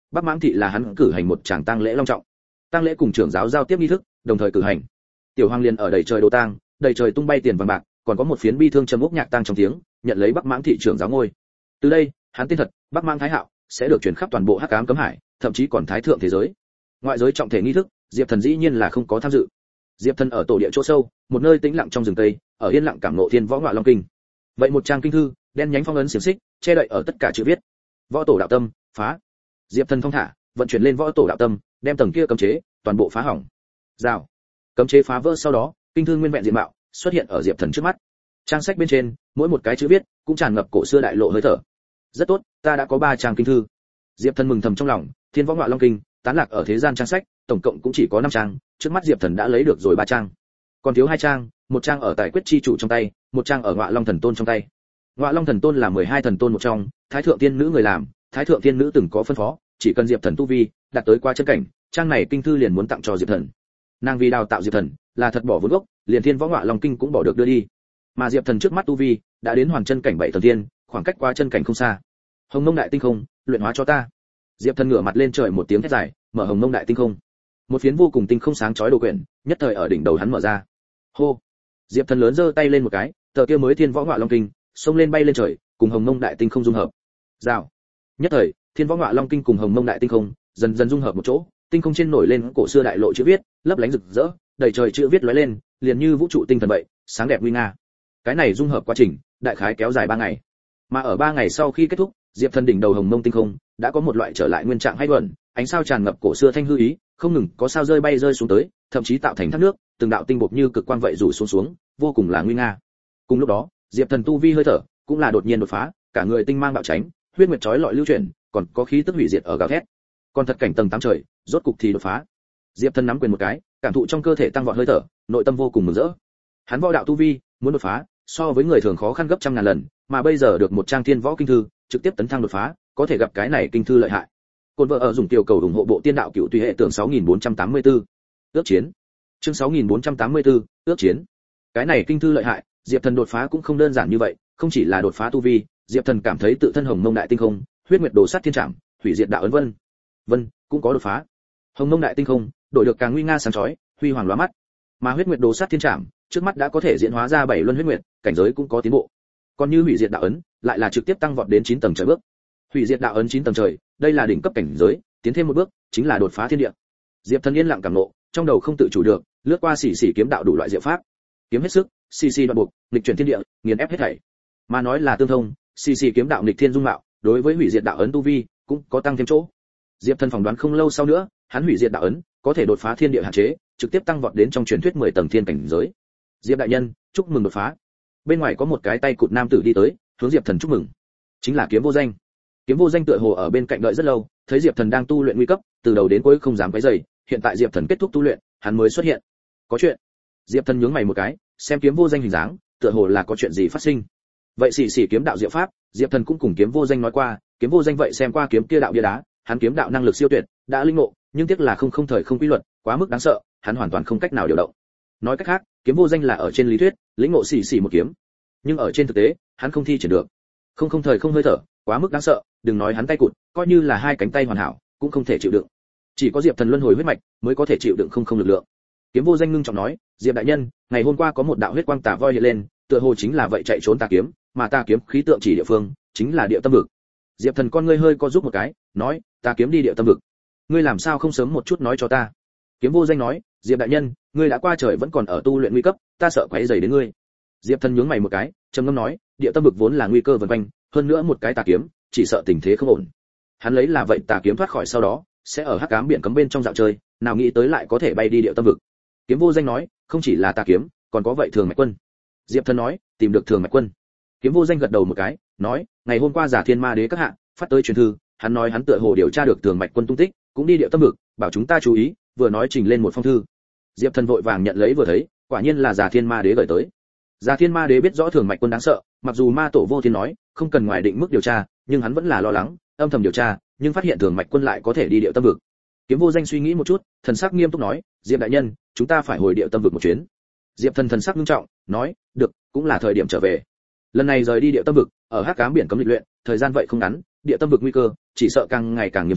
Bắc Mãng thị là hắn cử hành một tràng tang lễ long trọng. Tang lễ cùng trưởng giáo giao tiếp nghi thức, đồng thời cử hành. Tiểu Hoàng liền ở đầy trời đồ tang, đầy trời tung bay tiền vàng bạc, còn có một phiến bi thương trầm úc nhạc tang trong tiếng, nhận lấy Bắc Mãng thị trưởng giáo ngôi. Từ đây, hắn tên thật, Bắc Mãng Thái Hạo, sẽ được truyền khắp toàn bộ Hắc Ám cấm hải, thậm chí còn thái thượng thế giới. Ngoại giới trọng thể nghi thức, Diệp Thần dĩ nhiên là không có tham dự. Diệp Thần ở tổ địa chỗ sâu, một nơi tĩnh lặng trong rừng tây, ở yên lặng cảm ngộ thiên võ ngọa long kinh. Vậy một trang kinh thư, đen nhánh phong ấn xiềng xích, che đậy ở tất cả chữ viết. Võ tổ đạo tâm, phá. Diệp Thần thong thả, vận chuyển lên võ tổ đạo tâm, đem tầng kia cấm chế toàn bộ phá hỏng. Rào. Cấm chế phá vỡ sau đó, kinh thư nguyên vẹn diện mạo xuất hiện ở Diệp Thần trước mắt. Trang sách bên trên, mỗi một cái chữ viết cũng tràn ngập cổ xưa đại lộ hơi thở. Rất tốt, ta đã có 3 trang kinh thư. Diệp Thần mừng thầm trong lòng, thiên võ ngọa long kinh tán lạc ở thế gian trang sách, tổng cộng cũng chỉ có 5 trang, trước mắt Diệp Thần đã lấy được rồi 3 trang. Còn thiếu 2 trang, một trang ở Tài Quyết chi chủ trong tay, một trang ở Ngọa Long thần tôn trong tay. Ngọa Long thần tôn là 12 thần tôn một trong, Thái thượng tiên nữ người làm, Thái thượng tiên nữ từng có phân phó, chỉ cần Diệp Thần tu vi đạt tới qua chân cảnh, trang này kinh thư liền muốn tặng cho Diệp Thần. Nàng vì đào tạo Diệp Thần, là thật bỏ vốn gốc, liền thiên võ Ngọa Long kinh cũng bỏ được đưa đi. Mà Diệp Thần trước mắt tu vi đã đến hoàn chân cảnh 7 thần tiên, khoảng cách qua chân cảnh không xa. Hồng Mông đại tinh không, luyện hóa cho ta. Diệp Thần ngửa mặt lên trời một tiếng thét dài, mở Hồng Mông đại tinh không. Một phiến vô cùng tinh không sáng chói đồ quyển, nhất thời ở đỉnh đầu hắn mở ra. Hô. Diệp Thần lớn giơ tay lên một cái, tờ kia mới thiên võ ngọa long kinh xông lên bay lên trời, cùng Hồng Mông đại tinh không dung hợp. Rào. Nhất thời, thiên võ ngọa long kinh cùng Hồng Mông đại tinh không dần dần dung hợp một chỗ, tinh không trên nổi lên cổ xưa đại lộ chữ viết, lấp lánh rực rỡ, đầy trời chữ viết lóe lên, liền như vũ trụ tinh thần vậy, sáng đẹp nguy nga. Cái này dung hợp quá trình, đại khái kéo dài 3 ngày. Mà ở 3 ngày sau khi kết thúc, Diệp Thần đỉnh đầu Hồng Mông tinh không đã có một loại trở lại nguyên trạng hay luận, ánh sao tràn ngập cổ xưa thanh hư ý, không ngừng có sao rơi xuống tới, thậm chí tạo thành thác nước, từng đạo tinh bột như cực quang vậy rủ xuống, vô cùng là nguy nga. Cùng lúc đó, Diệp Thần tu vi hơi thở cũng là đột nhiên đột phá, cả người tinh mang bạo tránh, huyết nguyệt chói lọi lưu chuyển, còn có khí tức hủy diệt ở gào thét. Còn thật cảnh tầng 8 trời, rốt cục thì đột phá. Diệp Thần nắm quyền một cái, cảm thụ trong cơ thể tăng vọt hơi thở, nội tâm vô cùng mừng rỡ. Hắn võ đạo tu vi muốn đột phá, so với người thường khó khăn gấp trăm ngàn lần, mà bây giờ được một trang thiên võ kinh thư, trực tiếp tấn thăng đột phá, có thể gặp cái này kinh thư lợi hại. Côn vợ ở dùng tiểu cầu ủng hộ bộ tiên đạo cựu tùy hệ tưởng 6484. Ước chiến. Chương 6484, ước chiến. Cái này kinh thư lợi hại, Diệp Thần đột phá cũng không đơn giản như vậy, không chỉ là đột phá tu vi, Diệp Thần cảm thấy tự thân Hồng Mông đại tinh không, huyết nguyệt đồ sát thiên trảm, hủy diệt đạo ấn vân cũng có đột phá. Hồng Mông đại tinh không, đổi được càng nguy nga sáng chói, huy hoàng lóa mắt. Mà huyết nguyệt đồ sát thiên trảm, trước mắt đã có thể diễn hóa ra 7 luân huyết nguyệt, cảnh giới cũng có tiến bộ. Còn như hủy diệt đạo ấn, lại là trực tiếp tăng vọt đến 9 tầng trời bước. Hủy diệt đạo ấn 9 tầng trời, đây là đỉnh cấp cảnh giới, tiến thêm một bước, chính là đột phá thiên địa. Diệp Thần yên lặng cảm ngộ, trong đầu không tự chủ được, lướt qua xỉ kiếm đạo đủ loại diệu pháp. Kiếm hết sức, đoạn buộc, nghịch chuyển thiên địa, nghiền ép hết thảy. Mà nói là tương thông, kiếm đạo nghịch thiên dung mạo, đối với hủy diệt đạo ấn tu vi cũng có tăng thêm chỗ. Diệp Thần phỏng đoán không lâu sau nữa, hắn hủy diệt đạo ấn có thể đột phá thiên địa hạn chế, trực tiếp tăng vọt đến trong truyền thuyết 10 tầng thiên cảnh giới. Diệp đại nhân, chúc mừng đột phá. Bên ngoài có một cái tay cụt nam tử đi tới, hướng Diệp Thần chúc mừng. Chính là Kiếm Vô Danh. Kiếm Vô Danh tựa hồ ở bên cạnh đợi rất lâu, thấy Diệp Thần đang tu luyện nguy cấp, từ đầu đến cuối không dám quấy rầy, hiện tại Diệp Thần kết thúc tu luyện, hắn mới xuất hiện. Có chuyện. Diệp Thần nhướng mày một cái, xem Kiếm Vô Danh hình dáng, tựa hồ là có chuyện gì phát sinh. Vậy kiếm đạo diệu pháp, Diệp Thần cũng cùng Kiếm Vô Danh nói qua, Kiếm Vô Danh vậy xem qua kiếm kia đạo bia đá, hắn kiếm đạo năng lực siêu tuyệt, đã linh ngộ, nhưng tiếc là không thời không quy luật, quá mức đáng sợ, hắn hoàn toàn không cách nào điều động. Nói cách khác, Kiếm Vô Danh là ở trên lý thuyết, lĩnh ngộ một kiếm, nhưng ở trên thực tế, hắn không thi triển được. Không thời không hơi thở, quá mức đáng sợ, đừng nói hắn tay cụt, coi như là 2 cánh tay hoàn hảo, cũng không thể chịu đựng. Chỉ có Diệp Thần luân hồi huyết mạch mới có thể chịu đựng không lực lượng. Kiếm Vô Danh ngưng trọng nói, Diệp đại nhân, ngày hôm qua có một đạo huyết quang tà voi hiện lên, tựa hồ chính là vậy chạy trốn tà kiếm, mà tà kiếm khí tượng chỉ địa phương, chính là địa tâm vực. Diệp Thần con ngươi hơi co rút một cái, nói, tà kiếm đi địa tâm vực. Ngươi làm sao không sớm một chút nói cho ta? Kiếm Vô Danh nói, Diệp đại nhân, ngươi đã qua trời vẫn còn ở tu luyện nguy cấp, ta sợ quấy rầy đến ngươi. Diệp Thần nhướng mày một cái, trầm ngâm nói, địa tâm vực vốn là nguy cơ vần quanh, hơn nữa một cái tà kiếm, chỉ sợ tình thế không ổn. Hắn lấy là vậy tà kiếm thoát khỏi sau đó, sẽ ở hắc ám biển cấm bên trong dạo chơi, nào nghĩ tới lại có thể bay đi địa tâm vực. Kiếm Vô Danh nói, không chỉ là tà kiếm, còn có vậy Thường Mạch Quân. Diệp Thần nói, tìm được Thường Mạch Quân. Kiếm Vô Danh gật đầu một cái, nói, ngày hôm qua Giả Thiên Ma Đế các hạ phát tới truyền thư, hắn nói hắn tựa hồ điều tra được Thường Mạch Quân tung tích, cũng đi địa tâm vực, bảo chúng ta chú ý, vừa nói trình lên một phong thư. Diệp Thần vội vàng nhận lấy vừa thấy, quả nhiên là Giả Thiên Ma Đế gửi tới. Giả Thiên Ma Đế biết rõ Thường Mạch Quân đáng sợ, mặc dù Ma Tổ Vô Thiên nói, không cần ngoài định mức điều tra, nhưng hắn vẫn là lo lắng, âm thầm điều tra, nhưng phát hiện Thường Mạch Quân lại có thể đi địa tâm vực. Kiếm Vô Danh suy nghĩ một chút, thần sắc nghiêm túc nói, Diệp đại nhân, chúng ta phải hồi địa tâm vực một chuyến. Diệp Thần thần sắc nghiêm trọng, nói, được, cũng là thời điểm trở về. Lần này rời đi địa tâm vực, ở hắc ám biển cấm lịch luyện, thời gian vậy không ngắn, địa tâm vực nguy cơ chỉ sợ càng ngày càng nghiêm trọng,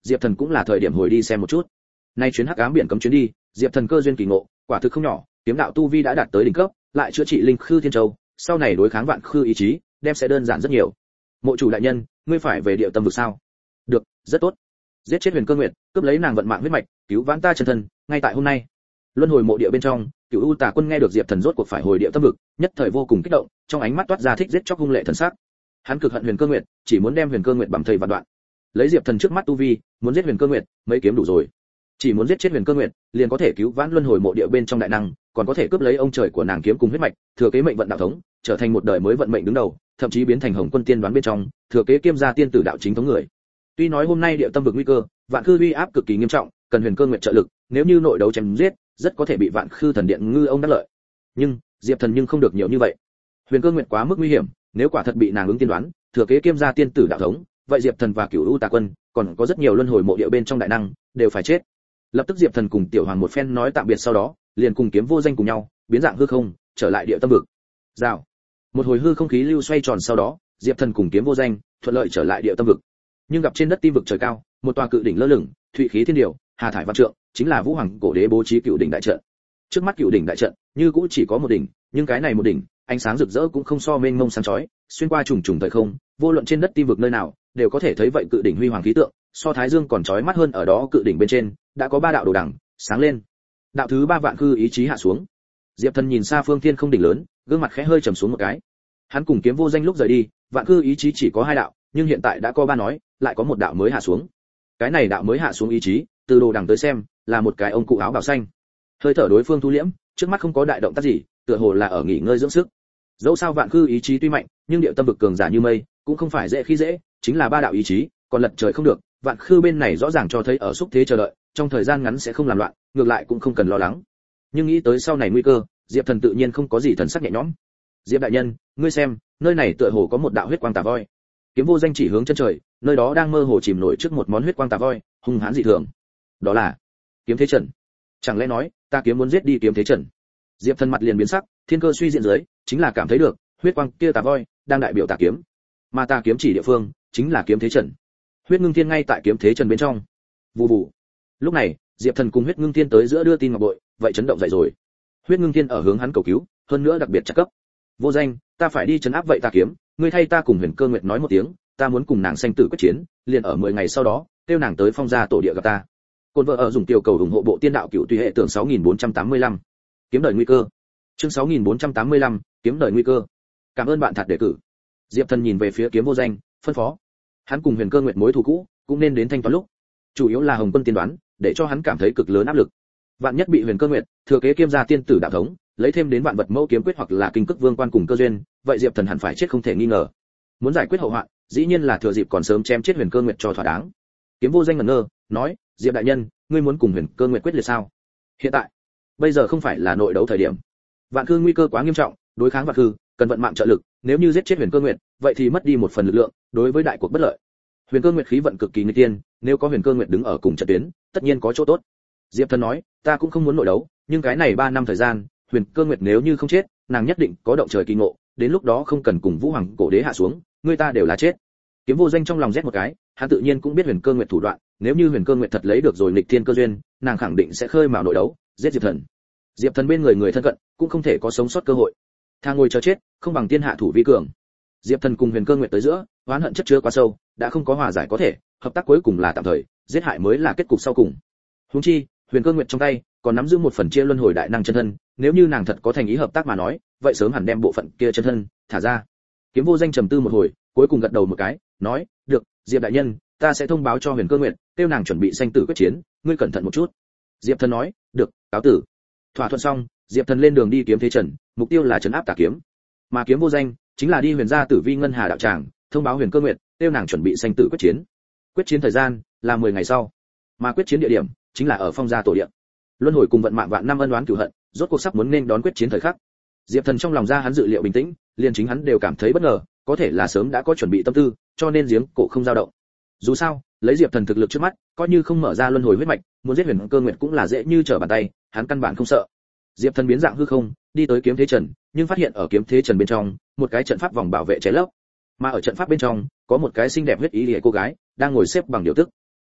Diệp Thần cũng là thời điểm hồi đi xem một chút. Nay chuyến hắc ám biển cấm chuyến đi, Diệp Thần cơ duyên kỳ ngộ, quả thực không nhỏ, kiếm đạo tu vi đã đạt tới đỉnh cấp, lại chữa trị linh khư thiên châu, sau này đối kháng vạn khư ý chí, đem sẽ đơn giản rất nhiều. Mộ chủ đại nhân, ngươi phải về địa tâm vực sao? Được, rất tốt. Giết chết Huyền Cơ Nguyệt, cướp lấy nàng vận mạng huyết mạch, cứu vãn ta chân thân, ngay tại hôm nay. Luân hồi mộ địa bên trong, Cửu U Tà Quân nghe được Diệp Thần rốt cuộc phải hồi địa tâm vực, nhất thời vô cùng kích động, trong ánh mắt toát ra thích giết chóc hung lệ thần sắc. Hắn cực hận Huyền Cơ Nguyệt, chỉ muốn đem Huyền Cơ Nguyệt bằm thây vạn đoạn. Lấy Diệp Thần trước mắt tu vi, muốn giết Huyền Cơ Nguyệt, mấy kiếm đủ rồi. Chỉ muốn giết chết Huyền Cơ Nguyệt, liền có thể cứu vãn luân hồi mộ địa bên trong đại năng, còn có thể cướp lấy ông trời của nàng kiếm cùng huyết mạch, thừa kế mệnh vận đạo thống, trở thành một đời mới vận mệnh đứng đầu, thậm chí biến thành Hồng Quân tiên đoán bên trong, thừa kế kiêm gia tiên tử đạo chính thống người. Tuy nói hôm nay địa tâm vực nguy cơ, vạn khư uy áp cực kỳ nghiêm trọng, cần Huyền Cơ Nguyệt trợ lực, nếu như nội đấu chém giết, rất có thể bị vạn khư thần điện ngư ông đắc lợi. Nhưng Diệp Thần nhưng không được nhiều như vậy. Huyền Cơ Nguyệt quá mức nguy hiểm, nếu quả thật bị nàng ứng tiên đoán, thừa kế kiêm gia tiên tử đạo thống, vậy Diệp Thần và Cửu U Tà Quân, còn có rất nhiều luân hồi mộ địa bên trong đại năng, đều phải chết. Lập tức Diệp Thần cùng Tiểu Hoàng một phen nói tạm biệt sau đó, liền cùng Kiếm Vô Danh cùng nhau, biến dạng hư không, trở lại địa tâm vực. Rào. Một hồi hư không khí lưu xoay tròn sau đó, Diệp Thần cùng Kiếm Vô Danh thuận lợi trở lại địa tâm vực. Nhưng gặp trên đất tim vực trời cao, một tòa cự đỉnh lơ lửng, thụy khí thiên điều, hà thải vạn trượng, chính là Vũ Hoàng cổ đế bố trí cựu đỉnh đại trận. Trước mắt cựu đỉnh đại trận, như cũ chỉ có một đỉnh, nhưng cái này một đỉnh, ánh sáng rực rỡ cũng không so mênh mông sáng chói, xuyên qua trùng trùng thời không, vô luận trên đất tim vực nơi nào, đều có thể thấy vậy cự đỉnh huy hoàng khí tượng, so thái dương còn chói mắt hơn. Ở đó cự đỉnh bên trên, đã có ba đạo đồ đằng sáng lên. Đạo thứ ba vạn khư ý chí hạ xuống. Diệp Thần nhìn xa phương thiên không đỉnh lớn, gương mặt khẽ hơi trầm xuống một cái. Hắn cùng Kiếm Vô Danh lúc rời đi, vạn khư ý chí chỉ có hai đạo, nhưng hiện tại đã có ba nói, lại có một đạo mới hạ xuống. Cái này đạo mới hạ xuống ý chí, từ đồ đằng tới xem, là một cái ông cụ áo bào xanh. Hơi thở đối phương thu liễm, trước mắt không có đại động tác gì, tựa hồ là ở nghỉ ngơi dưỡng sức. Dẫu sao vạn khư ý chí tuy mạnh, nhưng địa tâm vực cường giả như mây, cũng không phải dễ khi dễ, chính là ba đạo ý chí, còn lật trời không được. Vạn khư bên này rõ ràng cho thấy ở xúc thế chờ đợi, trong thời gian ngắn sẽ không làm loạn, ngược lại cũng không cần lo lắng. Nhưng nghĩ tới sau này nguy cơ, Diệp Thần tự nhiên không có gì thần sắc nhẹ nhõm. Diệp đại nhân, ngươi xem, nơi này tựa hồ có một đạo huyết quang tà voi. Kiếm Vô Danh chỉ hướng chân trời, nơi đó đang mơ hồ chìm nổi trước một món huyết quang tà voi, hung hãn dị thường. Đó là Kiếm Thế Trần. Chẳng lẽ nói, ta kiếm muốn giết đi Kiếm Thế Trần? Diệp Thần mặt liền biến sắc, thiên cơ suy diện dưới, chính là cảm thấy được, huyết quang kia tà voi đang đại biểu tà kiếm, mà tà kiếm chỉ địa phương chính là Kiếm Thế Trần. Huyết Ngưng Thiên ngay tại Kiếm Thế Trần bên trong. Vù vù. Lúc này, Diệp Thần cùng Huyết Ngưng Thiên tới giữa đưa tin ngọc bội, vậy chấn động dậy rồi. Huyết Ngưng Thiên ở hướng hắn cầu cứu, hơn nữa đặc biệt chắc cấp. Vô Danh, ta phải đi trấn áp vậy tà kiếm, ngươi thay ta cùng Huyền Cơ Nguyệt nói một tiếng, ta muốn cùng nàng sanh tử quyết chiến, liền ở 10 ngày sau đó, kêu nàng tới Phong Gia tổ địa gặp ta. Côn vợ ở dùng tiểu cầu ủng hộ bộ tiên đạo cựu tùy hệ tưởng 6485. Kiếm đời nguy cơ. Chương 6485, kiếm đời nguy cơ. Cảm ơn bạn thật đề cử. Diệp Thần nhìn về phía Kiếm Vô Danh, phân phó. Hắn cùng Huyền Cơ Nguyệt mối thù cũ, cũng nên đến thanh toán lúc. Chủ yếu là Hồng Quân tiên đoán, để cho hắn cảm thấy cực lớn áp lực. Vạn nhất bị Huyền Cơ Nguyệt thừa kế kiêm gia tiên tử đạo thống, lấy thêm đến vạn vật mẫu kiếm quyết hoặc là kinh cức vương quan cùng cơ duyên, vậy Diệp Thần hẳn phải chết không thể nghi ngờ. Muốn giải quyết hậu hoạn, dĩ nhiên là thừa dịp còn sớm chém chết Huyền Cơ Nguyệt cho thỏa đáng. Kiếm Vô Danh ngẩn ngơ, nói, Diệp đại nhân, ngươi muốn cùng Huyền Cơ Nguyệt quyết liệt sao? Hiện tại, bây giờ không phải là nội đấu thời điểm. Vạn khư nguy cơ quá nghiêm trọng, đối kháng vạn khư, cần vận mạng trợ lực, nếu như giết chết Huyền Cơ Nguyệt, vậy thì mất đi một phần lực lượng, đối với đại cuộc bất lợi. Huyền Cơ Nguyệt khí vận cực kỳ nguy tiên, nếu có Huyền Cơ Nguyệt đứng ở cùng trận tuyến, tất nhiên có chỗ tốt. Diệp Thần nói, ta cũng không muốn nội đấu, nhưng cái này 3 năm thời gian, Huyền Cơ Nguyệt nếu như không chết, nàng nhất định có động trời kỳ ngộ, đến lúc đó không cần cùng Vũ Hoàng cổ đế hạ xuống, người ta đều là chết. Kiếm Vô Danh trong lòng rét một cái, hắn tự nhiên cũng biết Huyền Cơ Nguyệt thủ đoạn, nếu như Huyền Cơ Nguyệt thật lấy được rồi nghịch thiên cơ duyên, nàng khẳng định sẽ khơi mào nội đấu, giết Diệp Thần. Diệp Thần bên người thân cận, cũng không thể có sống sót cơ hội. Tha ngồi chờ chết, không bằng tiên hạ thủ vi cường. Diệp Thần cùng Huyền Cơ Nguyệt tới giữa, oán hận chất chứa quá sâu, đã không có hòa giải có thể, hợp tác cuối cùng là tạm thời, giết hại mới là kết cục sau cùng. Huống chi, Huyền Cơ Nguyệt trong tay còn nắm giữ một phần chia luân hồi đại năng chân thân, nếu như nàng thật có thành ý hợp tác mà nói, vậy sớm hẳn đem bộ phận kia chân thân thả ra. Kiếm Vô Danh trầm tư một hồi, cuối cùng gật đầu một cái, nói, được, Diệp đại nhân, ta sẽ thông báo cho Huyền Cơ Nguyệt, kêu nàng chuẩn bị sanh tử quyết chiến, ngươi cẩn thận một chút. Diệp Thần nói, được, cáo tử. Thỏa thuận xong, Diệp Thần lên đường đi Kiếm Thế Trần, mục tiêu là trấn áp tà kiếm, mà Kiếm Vô Danh chính là đi Huyền gia Tử Vi Ngân Hà đạo tràng, thông báo Huyền Cơ Nguyệt, kêu nàng chuẩn bị sanh tử quyết chiến. Quyết chiến thời gian là 10 ngày sau, mà quyết chiến địa điểm chính là ở Phong Gia tổ địa. Luân hồi cùng vận mạng vạn năm ân oán cửu hận, rốt cuộc sắp muốn nên đón quyết chiến thời khắc. Diệp Thần trong lòng ra hắn dự liệu bình tĩnh, liền chính hắn đều cảm thấy bất ngờ, có thể là sớm đã có chuẩn bị tâm tư, cho nên giếng cổ không dao động. Dù sao, lấy Diệp Thần thực lực trước mắt, coi như không mở ra luân hồi huyết mạch, muốn giết Huyền Cơ Nguyệt cũng là dễ như trở bàn tay, hắn căn bản không sợ. Diệp Thần biến dạng hư không, đi tới Kiếm Thế Trần, nhưng phát hiện ở Kiếm Thế Trần bên trong, một cái trận pháp vòng bảo vệ cháy lấp, mà ở trận pháp bên trong, có một cái xinh đẹp huyết ý liễu cô gái, đang ngồi xếp bằng điều tức.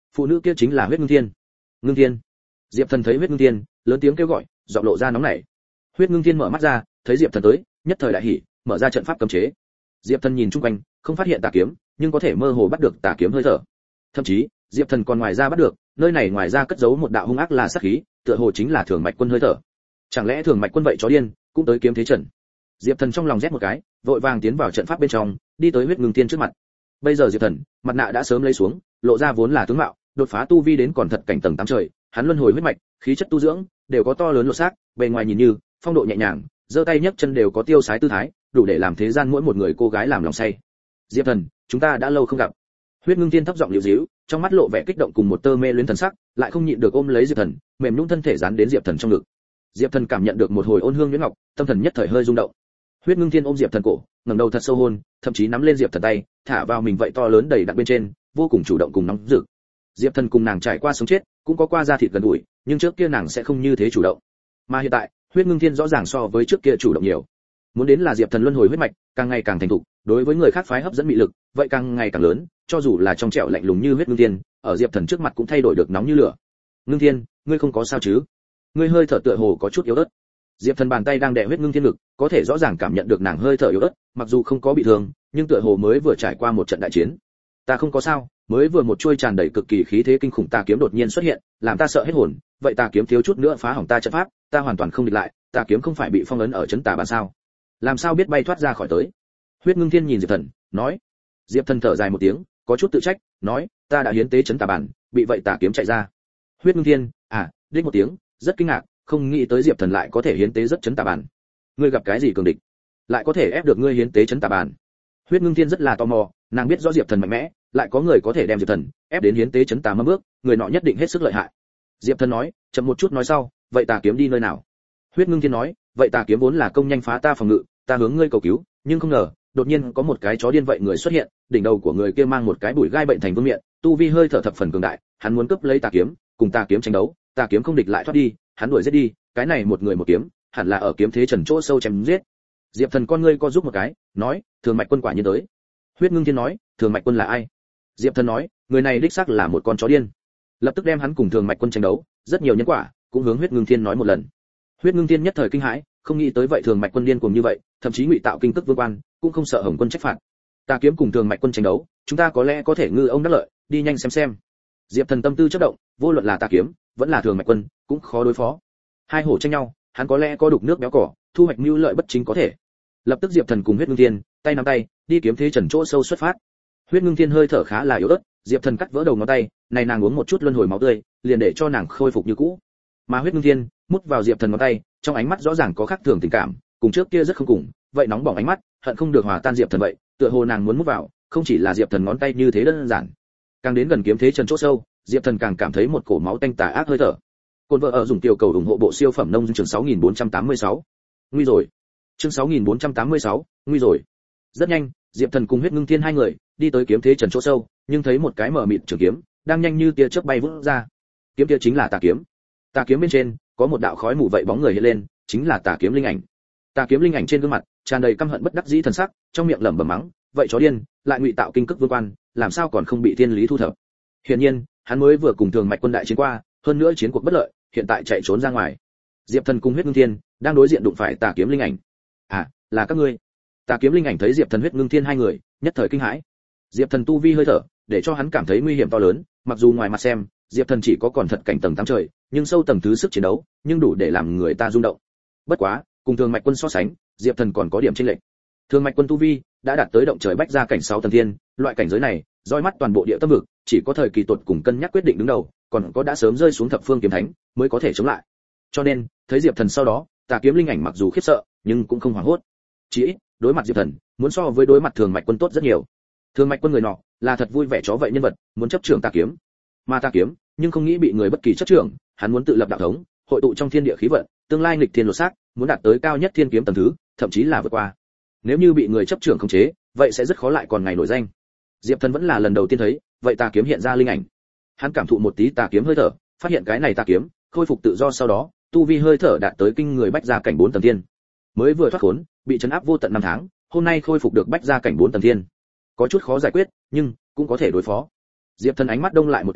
Phụ nữ kia chính là Huyết Ngưng Thiên. Ngưng Thiên. Diệp Thần thấy Huyết Ngưng Thiên, lớn tiếng kêu gọi, giọng lộ ra nóng nảy. Huyết Ngưng Thiên mở mắt ra, thấy Diệp Thần tới, nhất thời đại hỉ, mở ra trận pháp cấm chế. Diệp Thần nhìn xung quanh, không phát hiện tà kiếm, nhưng có thể mơ hồ bắt được tà kiếm hơi thở. Thậm chí, Diệp Thần còn ngoài ra bắt được, nơi này ngoài ra cất giấu một đạo hung ác là sát khí, tựa hồ chính là Thường Mạch Quân hơi thở. Chẳng lẽ Thường Mạch Quân vậy chó điên, cũng tới kiếm thế trận? Diệp Thần trong lòng rét một cái, vội vàng tiến vào trận pháp bên trong, đi tới Huyết Ngưng Thiên trước mặt. Bây giờ Diệp Thần, mặt nạ đã sớm lấy xuống, lộ ra vốn là tướng mạo, đột phá tu vi đến còn thật cảnh tầng 8 trời, hắn luân hồi huyết mạch, khí chất tu dưỡng đều có to lớn lột xác, bề ngoài nhìn như phong độ nhẹ nhàng, giơ tay nhấc chân đều có tiêu sái tư thái, đủ để làm thế gian mỗi một người cô gái làm lòng say. Diệp Thần, chúng ta đã lâu không gặp. Huyết Ngưng Thiên thấp giọng liễu díu, trong mắt lộ vẻ kích động cùng một tơ mê luyến thần sắc, lại không nhịn được ôm lấy Diệp Thần, mềm nhũn thân thể dán đến Diệp Thần trong ngực. Diệp Thần cảm nhận được một hồi ôn hương nhuyễn ngọc, tâm thần nhất thời hơi rung động. Huyết Ngưng Thiên ôm Diệp Thần cổ, ngẩng đầu thật sâu hôn, thậm chí nắm lên Diệp Thần tay, thả vào mình vậy to lớn đầy đặn bên trên, vô cùng chủ động cùng nóng rực. Diệp Thần cùng nàng trải qua sống chết, cũng có qua da thịt gần gũi, nhưng trước kia nàng sẽ không như thế chủ động. Mà hiện tại, Huyết Ngưng Thiên rõ ràng so với trước kia chủ động nhiều. Muốn đến là Diệp Thần luân hồi huyết mạch, càng ngày càng thành thục, đối với người khác phái hấp dẫn mị lực, vậy càng ngày càng lớn, cho dù là trong trẻo lạnh lùng như Huyết Ngưng Thiên, ở Diệp Thần trước mặt cũng thay đổi được nóng như lửa. Ngưng Thiên, ngươi không có sao chứ? Ngươi hơi thở tựa hồ có chút yếu ớt. Diệp Thần bàn tay đang đè Huyết Ngưng Thiên ngực, có thể rõ ràng cảm nhận được nàng hơi thở yếu ớt, mặc dù không có bị thương, nhưng tựa hồ mới vừa trải qua một trận đại chiến. Ta không có sao, mới vừa một chuôi tràn đầy cực kỳ khí thế kinh khủng tà kiếm đột nhiên xuất hiện, làm ta sợ hết hồn, vậy tà kiếm thiếu chút nữa phá hỏng ta trận pháp, ta hoàn toàn không địch lại, tà kiếm không phải bị phong ấn ở trấn tà bàn sao? Làm sao biết bay thoát ra khỏi tới? Huyết Ngưng Thiên nhìn Diệp Thần, nói. Diệp Thần thở dài một tiếng, có chút tự trách, nói, ta đã hiến tế trấn tà bàn, bị vậy tà kiếm chạy ra. Huyết Ngưng Thiên, đích một tiếng, rất kinh ngạc, không nghĩ tới Diệp Thần lại có thể hiến tế rất trấn tà bàn. Ngươi gặp cái gì cường địch, lại có thể ép được ngươi hiến tế trấn tà bàn? Huyết Ngưng Thiên rất là tò mò, nàng biết rõ Diệp Thần mạnh mẽ, lại có người có thể đem Diệp Thần ép đến hiến tế trấn tà mâm bước, người nọ nhất định hết sức lợi hại. Diệp Thần nói, chậm một chút nói sau, vậy tà kiếm đi nơi nào? Huyết Ngưng Thiên nói, vậy tà kiếm vốn là công nhanh phá ta phòng ngự, ta hướng ngươi cầu cứu, nhưng không ngờ, đột nhiên có một cái chó điên vậy người xuất hiện, đỉnh đầu của người kia mang một cái bụi gai bệnh thành vương miện, tu vi hơi thở thập phần cường đại, hắn muốn cướp lấy tà kiếm, cùng tà kiếm tranh đấu, tà kiếm không địch lại thoát đi, hắn đuổi giết đi, cái này một người một kiếm, hẳn là ở kiếm thế trần chỗ sâu chém giết. Diệp Thần con ngươi co giúp một cái, nói, Thường Mạch Quân quả nhiên tới. Huyết Ngưng Thiên nói, Thường Mạch Quân là ai? Diệp Thần nói, người này đích xác là một con chó điên. Lập tức đem hắn cùng Thường Mạch Quân tranh đấu, rất nhiều nhân quả, cũng hướng Huyết Ngưng Thiên nói một lần. Huyết Ngưng Thiên nhất thời kinh hãi, không nghĩ tới vậy Thường Mạch Quân điên cuồng như vậy, thậm chí ngụy tạo kinh tức vương quan, cũng không sợ Hồng Quân trách phạt. Ta kiếm cùng Thường Mạch Quân tranh đấu, chúng ta có lẽ có thể ngư ông đắc lợi, đi nhanh xem. Diệp Thần tâm tư chớp động, vô luận là Ta kiếm, vẫn là Thường Mạch Quân, cũng khó đối phó. Hai hổ tranh nhau, hắn có lẽ có đục nước béo cỏ, thu hoạch mưu lợi bất chính có thể. Lập tức Diệp Thần cùng Huyết Ngưng Thiên, tay nắm tay, đi kiếm thế trần chỗ sâu xuất phát. Huyết Ngưng Thiên hơi thở khá là yếu ớt, Diệp Thần cắt vỡ đầu ngón tay, này nàng uống một chút luân hồi máu tươi, liền để cho nàng khôi phục như cũ. Mà Huyết Ngưng Thiên mút vào Diệp Thần ngón tay, trong ánh mắt rõ ràng có khác thường tình cảm, cùng trước kia rất không cùng, vậy nóng bỏng ánh mắt, hận không được hòa tan Diệp Thần vậy, tựa hồ nàng muốn mút vào, không chỉ là Diệp Thần ngón tay như thế đơn giản. Càng đến gần kiếm thế trần chỗ sâu, Diệp Thần càng cảm thấy một cổ máu tanh tà ác hơi thở. Côn vợ ở dùng tiểu cầu ủng hộ bộ siêu phẩm nông chương 6486. Nguy rồi. Chương 6486, nguy rồi. Rất nhanh, Diệp Thần cùng Huyết Ngưng Thiên hai người đi tới kiếm thế trần chỗ sâu, nhưng thấy một cái mở mịt trường kiếm đang nhanh như tia chớp bay vút ra. Kiếm kia chính là tà kiếm. Tà kiếm bên trên có một đạo khói mù vậy bóng người hiện lên, chính là tà kiếm linh ảnh. Tà kiếm linh ảnh trên gương mặt tràn đầy căm hận bất đắc dĩ thần sắc, trong miệng lẩm bẩm mắng, vậy chó điên, lại ngụy tạo kinh cức vương quan, làm sao còn không bị thiên lý thu thập. Hiển nhiên, hắn mới vừa cùng Thường Mạch Quân đại chiến qua, hơn nữa chiến cuộc bất lợi, hiện tại chạy trốn ra ngoài. Diệp Thần cùng Huyết Ngưng Thiên đang đối diện đụng phải tà kiếm linh ảnh. Là các ngươi? Tà kiếm linh ảnh thấy Diệp Thần Huyết Ngưng Thiên hai người, nhất thời kinh hãi. Diệp Thần tu vi hơi thở, để cho hắn cảm thấy nguy hiểm to lớn, mặc dù ngoài mặt xem, Diệp Thần chỉ có còn thật cảnh tầng 8 trời, nhưng sâu tầng thứ sức chiến đấu, nhưng đủ để làm người ta rung động. Bất quá, cùng Thường Mạch Quân so sánh, Diệp Thần còn có điểm chênh lệch. Thường Mạch Quân tu vi đã đạt tới động trời bách gia cảnh 6 tầng thiên, loại cảnh giới này, dõi mắt toàn bộ địa tâm vực, chỉ có thời kỳ tột cùng cân nhắc quyết định đứng đầu, còn có đã sớm rơi xuống thập phương kiếm thánh, mới có thể chống lại. Cho nên, thấy Diệp Thần sau đó, Tà kiếm linh ảnh mặc dù khiếp sợ, nhưng cũng không hoảng hốt. Chỉ ít, đối mặt Diệp Thần, muốn so với đối mặt Thường Mạch Quân tốt rất nhiều. Thường Mạch Quân người nọ, là thật vui vẻ chó vậy nhân vật, muốn chấp trưởng Tà kiếm. Mà Tà kiếm, nhưng không nghĩ bị người bất kỳ chấp trưởng, hắn muốn tự lập đạo thống, hội tụ trong thiên địa khí vận, tương lai nghịch thiên lột xác, muốn đạt tới cao nhất thiên kiếm tầng thứ, thậm chí là vượt qua. Nếu như bị người chấp trưởng khống chế, vậy sẽ rất khó lại còn ngày nổi danh. Diệp Thần vẫn là lần đầu tiên thấy, vậy Tà kiếm hiện ra linh ảnh. Hắn cảm thụ một tí Tà kiếm hơi thở, phát hiện cái này Tà kiếm khôi phục tự do sau đó, tu vi hơi thở đạt tới kinh người bách gia cảnh 4 tầng thiên. Mới vừa thoát khốn, bị trấn áp vô tận 5 tháng, hôm nay khôi phục được bách gia cảnh 4 tầng thiên. Có chút khó giải quyết, nhưng cũng có thể đối phó. Diệp Thần ánh mắt đông lại một cái,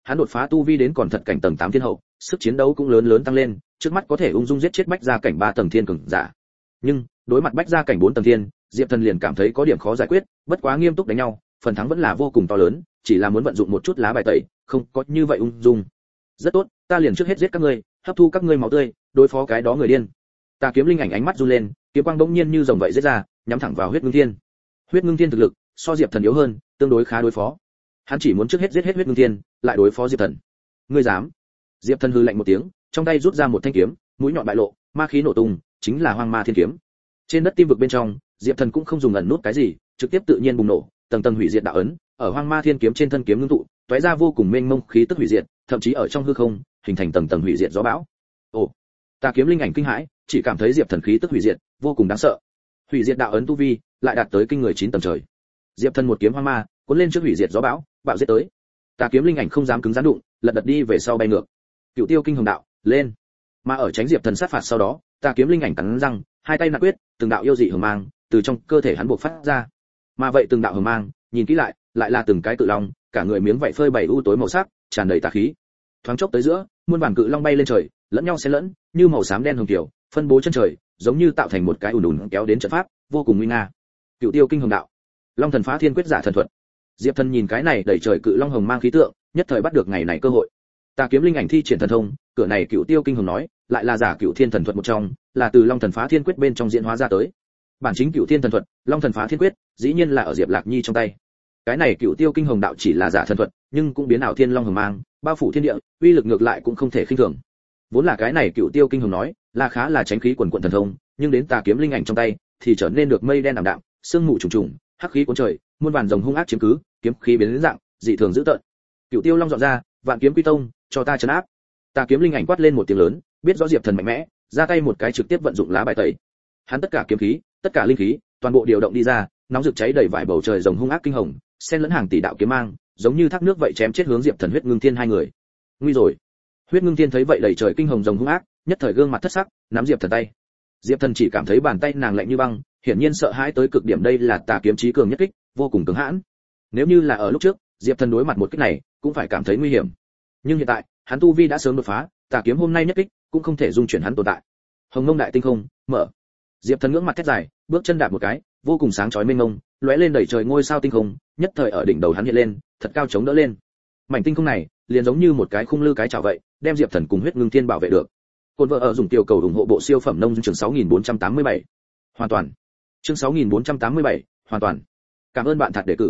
hắn đột phá tu vi đến còn thật cảnh tầng 8 thiên hậu, sức chiến đấu cũng lớn lớn tăng lên, trước mắt có thể ung dung giết chết bách gia cảnh 3 tầng thiên cường giả. Nhưng, đối mặt bách gia cảnh 4 tầng thiên, Diệp Thần liền cảm thấy có điểm khó giải quyết, bất quá nghiêm túc đánh nhau, phần thắng vẫn là vô cùng to lớn, chỉ là muốn vận dụng một chút lá bài tẩy, không có như vậy ung dung. Rất tốt, ta liền trước hết giết các ngươi, hấp thu các ngươi máu tươi, đối phó cái đó người điên. Tà kiếm linh ảnh ánh mắt run lên, kiếm quang bỗng nhiên như rồng vậy giết ra, nhắm thẳng vào huyết ngưng thiên. Huyết ngưng thiên thực lực so Diệp Thần yếu hơn, tương đối khá đối phó. Hắn chỉ muốn trước hết giết hết huyết ngưng thiên, lại đối phó Diệp Thần. Ngươi dám? Diệp Thần hừ lạnh một tiếng, trong tay rút ra một thanh kiếm, mũi nhọn bại lộ, ma khí nổ tung, chính là Hoang Ma Thiên kiếm. Trên đất tim vực bên trong, Diệp Thần cũng không dùng ẩn nút cái gì, trực tiếp tự nhiên bùng nổ, tầng tầng hủy diệt đạo ấn, ở Hoang Ma Thiên kiếm trên thân kiếm ngưng tụ, tóe ra vô cùng mênh mông khí tức hủy diệt, thậm chí ở trong hư không, hình thành tầng tầng hủy diệt gió bão. Ồ, Tà kiếm linh ảnh kinh hãi, chỉ cảm thấy Diệp Thần khí tức hủy diệt, vô cùng đáng sợ. Hủy diệt đạo ấn tu vi, lại đạt tới kinh người 9 tầng trời. Diệp Thần một kiếm hoang ma, cuốn lên trước hủy diệt gió bão, bạo giết tới. Tà kiếm linh ảnh không dám cứng rắn đụng, lật đật đi về sau bay ngược. Cựu Tiêu Kinh Hồng Đạo, lên. Mà ở tránh Diệp Thần sát phạt sau đó, Tà kiếm linh ảnh cắn răng, hai tay nạp quyết, từng đạo yêu dị hồng mang từ trong cơ thể hắn bộc phát ra. Mà vậy từng đạo hồng mang, nhìn kỹ lại là từng cái cự long, cả người miếng vảy phơi bày u tối màu sắc, tràn đầy tà khí. Thoáng chốc tới giữa, muôn vàn cự long bay lên trời, lẫn nhau xen lẫn, như màu xám đen hồng tiểu, phân bố chân trời, giống như tạo thành một cái ùn kéo đến trận pháp, vô cùng nguy nga. Cựu Tiêu Kinh Hồng Đạo, Long Thần Phá Thiên Quyết giả thần thuật. Diệp Thần nhìn cái này đẩy trời cự long hồng mang khí tượng, nhất thời bắt được ngày này cơ hội. Tà kiếm linh ảnh thi triển thần thông, cửa này Cựu Tiêu Kinh Hồng nói, lại là giả Cựu Thiên thần thuật một trong, là từ Long Thần Phá Thiên Quyết bên trong diễn hóa ra tới. Bản chính Cựu Thiên thần thuật, Long Thần Phá Thiên Quyết, dĩ nhiên là ở Diệp Lạc Nhi trong tay. Cái này Cựu Tiêu Kinh Hồng Đạo chỉ là giả thần thuật, nhưng cũng biến ảo thiên long hồng mang, bao phủ thiên địa, uy lực ngược lại cũng không thể khinh thường. Vốn là cái này Cựu Tiêu Kinh Hồng nói, là khá là tránh khí quần quần thần thông, nhưng đến Tà kiếm linh ảnh trong tay, thì trở nên được mây đen ảm đạm, sương mù trùng trùng, hắc khí cuốn trời, muôn vàn rồng hung ác chiếm cứ, kiếm khí biến đến dạng, dị thường dữ tợn. Cựu Tiêu Long dọn ra, vạn kiếm quy tông, cho ta trấn áp. Tà kiếm linh ảnh quát lên một tiếng lớn, biết rõ Diệp Thần mạnh mẽ, ra tay một cái trực tiếp vận dụng lá bài tẩy. Hắn tất cả kiếm khí, tất cả linh khí, toàn bộ điều động đi ra, nóng rực cháy đầy vải bầu trời rồng hung ác kinh hồng, xen lẫn hàng tỷ đạo kiếm mang, giống như thác nước vậy chém chết hướng Diệp Thần huyết ngưng thiên hai người. Nguy rồi. Huyết ngưng thiên thấy vậy đầy trời kinh hồng rồng hung ác, nhất thời gương mặt thất sắc, nắm Diệp Thần tay. Diệp Thần chỉ cảm thấy bàn tay nàng lạnh như băng, hiển nhiên sợ hãi tới cực điểm, đây là Tà kiếm chí cường nhất kích, vô cùng cứng hãn. Nếu như là ở lúc trước, Diệp Thần đối mặt một kích này, cũng phải cảm thấy nguy hiểm. Nhưng hiện tại, hắn tu vi đã sớm đột phá, Tà kiếm hôm nay nhất kích, cũng không thể dung chuyển hắn tồn tại. Hồng Mông Đại Tinh Không, mở. Diệp Thần ngưỡng mặt thét dài, bước chân đạp một cái, vô cùng sáng chói mênh mông, lóe lên đầy trời ngôi sao tinh không, nhất thời ở đỉnh đầu hắn hiện lên, thật cao chống đỡ lên. Mảnh tinh không này, liền giống như một cái khung lư cái chảo vậy, đem Diệp Thần cùng huyết ngưng thiên bảo vệ được. Côn vợ ở dùng tiểu cầu ủng hộ bộ siêu phẩm nông chương 6487. Hoàn toàn. Chương 6487, hoàn toàn. Cảm ơn bạn thật đề cử.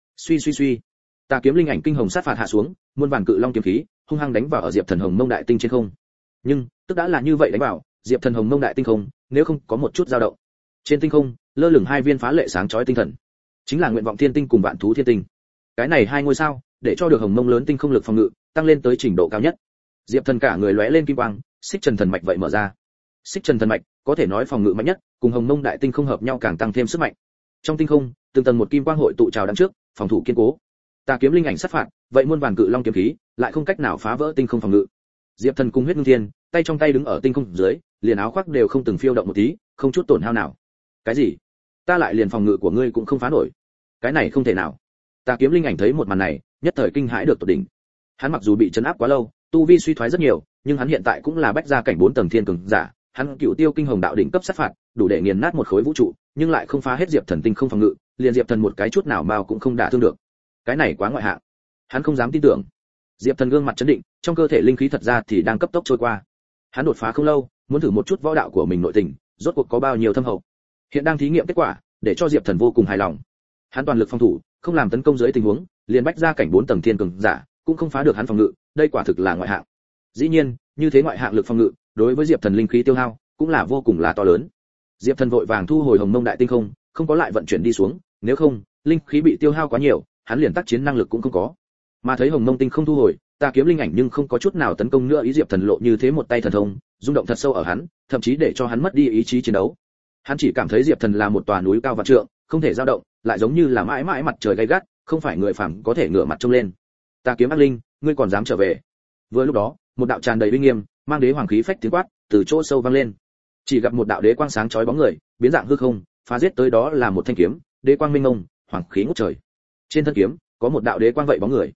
Suy. Tà kiếm linh ảnh kinh hồng sát phạt hạ xuống, muôn vàn cự long kiếm khí, hung hăng đánh vào ở Diệp Thần Hồng Mông Đại Tinh trên không. Nhưng, tức đã là như vậy đánh vào, Diệp Thần Hồng Mông Đại Tinh không, nếu không có một chút dao động. Trên tinh không, lơ lửng hai viên phá lệ sáng chói tinh thần. Chính là Nguyện Vọng Thiên Tinh cùng Vạn Thú Thiên Tinh. Cái này hai ngôi sao, để cho được Hồng Mông lớn tinh không lực phòng ngự tăng lên tới trình độ cao nhất. Diệp Thần cả người lóe lên kim quang, Xích Trần thần mạch vậy mở ra. Xích Trần thần mạch có thể nói phòng ngự mạnh nhất, cùng Hồng Mông Đại Tinh không hợp nhau càng tăng thêm sức mạnh. Trong tinh không, từng tầng một kim quang hội tụ trào đằng trước, phòng thủ kiên cố. Tà kiếm linh ảnh sát phạt, vậy muôn vàn cự long kiếm khí, lại không cách nào phá vỡ tinh không phòng ngự. Diệp Thần cùng huyết ngưng thiên, tay trong tay đứng ở tinh không dưới, liền áo khoác đều không từng phiêu động một tí, không chút tổn hao nào. Cái gì? Ta lại liền phòng ngự của ngươi cũng không phá nổi? Cái này không thể nào. Tà kiếm linh ảnh thấy một màn này, nhất thời kinh hãi được tột đỉnh. Hắn mặc dù bị trấn áp quá lâu, tu vi suy thoái rất nhiều, nhưng hắn hiện tại cũng là bách gia cảnh 4 tầng thiên cường giả, hắn Cựu Tiêu Kinh Hồng Đạo đỉnh cấp sát phạt, đủ để nghiền nát một khối vũ trụ, nhưng lại không phá hết Diệp Thần tinh không phòng ngự, liền Diệp Thần một cái chút nào bao cũng không đả thương được. Cái này quá ngoại hạng. Hắn không dám tin tưởng. Diệp Thần gương mặt chấn định, trong cơ thể linh khí thật ra thì đang cấp tốc trôi qua. Hắn đột phá không lâu, muốn thử một chút võ đạo của mình nội tình, rốt cuộc có bao nhiêu thâm hậu. Hiện đang thí nghiệm kết quả, để cho Diệp Thần vô cùng hài lòng. Hắn toàn lực phòng thủ, không làm tấn công dưới tình huống, liền bách gia cảnh 4 tầng thiên cường giả, cũng không phá được hắn phòng ngự, đây quả thực là ngoại hạng. Dĩ nhiên, như thế ngoại hạng lực phòng ngự, đối với Diệp Thần linh khí tiêu hao, cũng là vô cùng là to lớn. Diệp Thần vội vàng thu hồi Hồng Mông Đại Tinh không, không có lại vận chuyển đi xuống, nếu không, linh khí bị tiêu hao quá nhiều, hắn liền tác chiến năng lực cũng không có. Mà thấy Hồng Mông Tinh không thu hồi, Tà kiếm linh ảnh nhưng không có chút nào tấn công nữa, ý Diệp Thần lộ như thế một tay thần thông, rung động thật sâu ở hắn, thậm chí để cho hắn mất đi ý chí chiến đấu. Hắn chỉ cảm thấy Diệp Thần là một tòa núi cao vạn trượng, không thể dao động, lại giống như là mãi mãi mặt trời gay gắt, không phải người phàm có thể ngửa mặt trông lên. Tà kiếm ác linh, ngươi còn dám trở về? Vừa lúc đó, một đạo tràn đầy uy nghiêm, mang đế hoàng khí phách tiếng quát từ chỗ sâu vang lên. Chỉ gặp một đạo đế quang sáng chói bóng người, biến dạng hư không, phá giết tới, đó là một thanh kiếm, đế quang minh mông, hoàng khí ngút trời. Trên thân kiếm có một đạo đế quang vậy bóng người.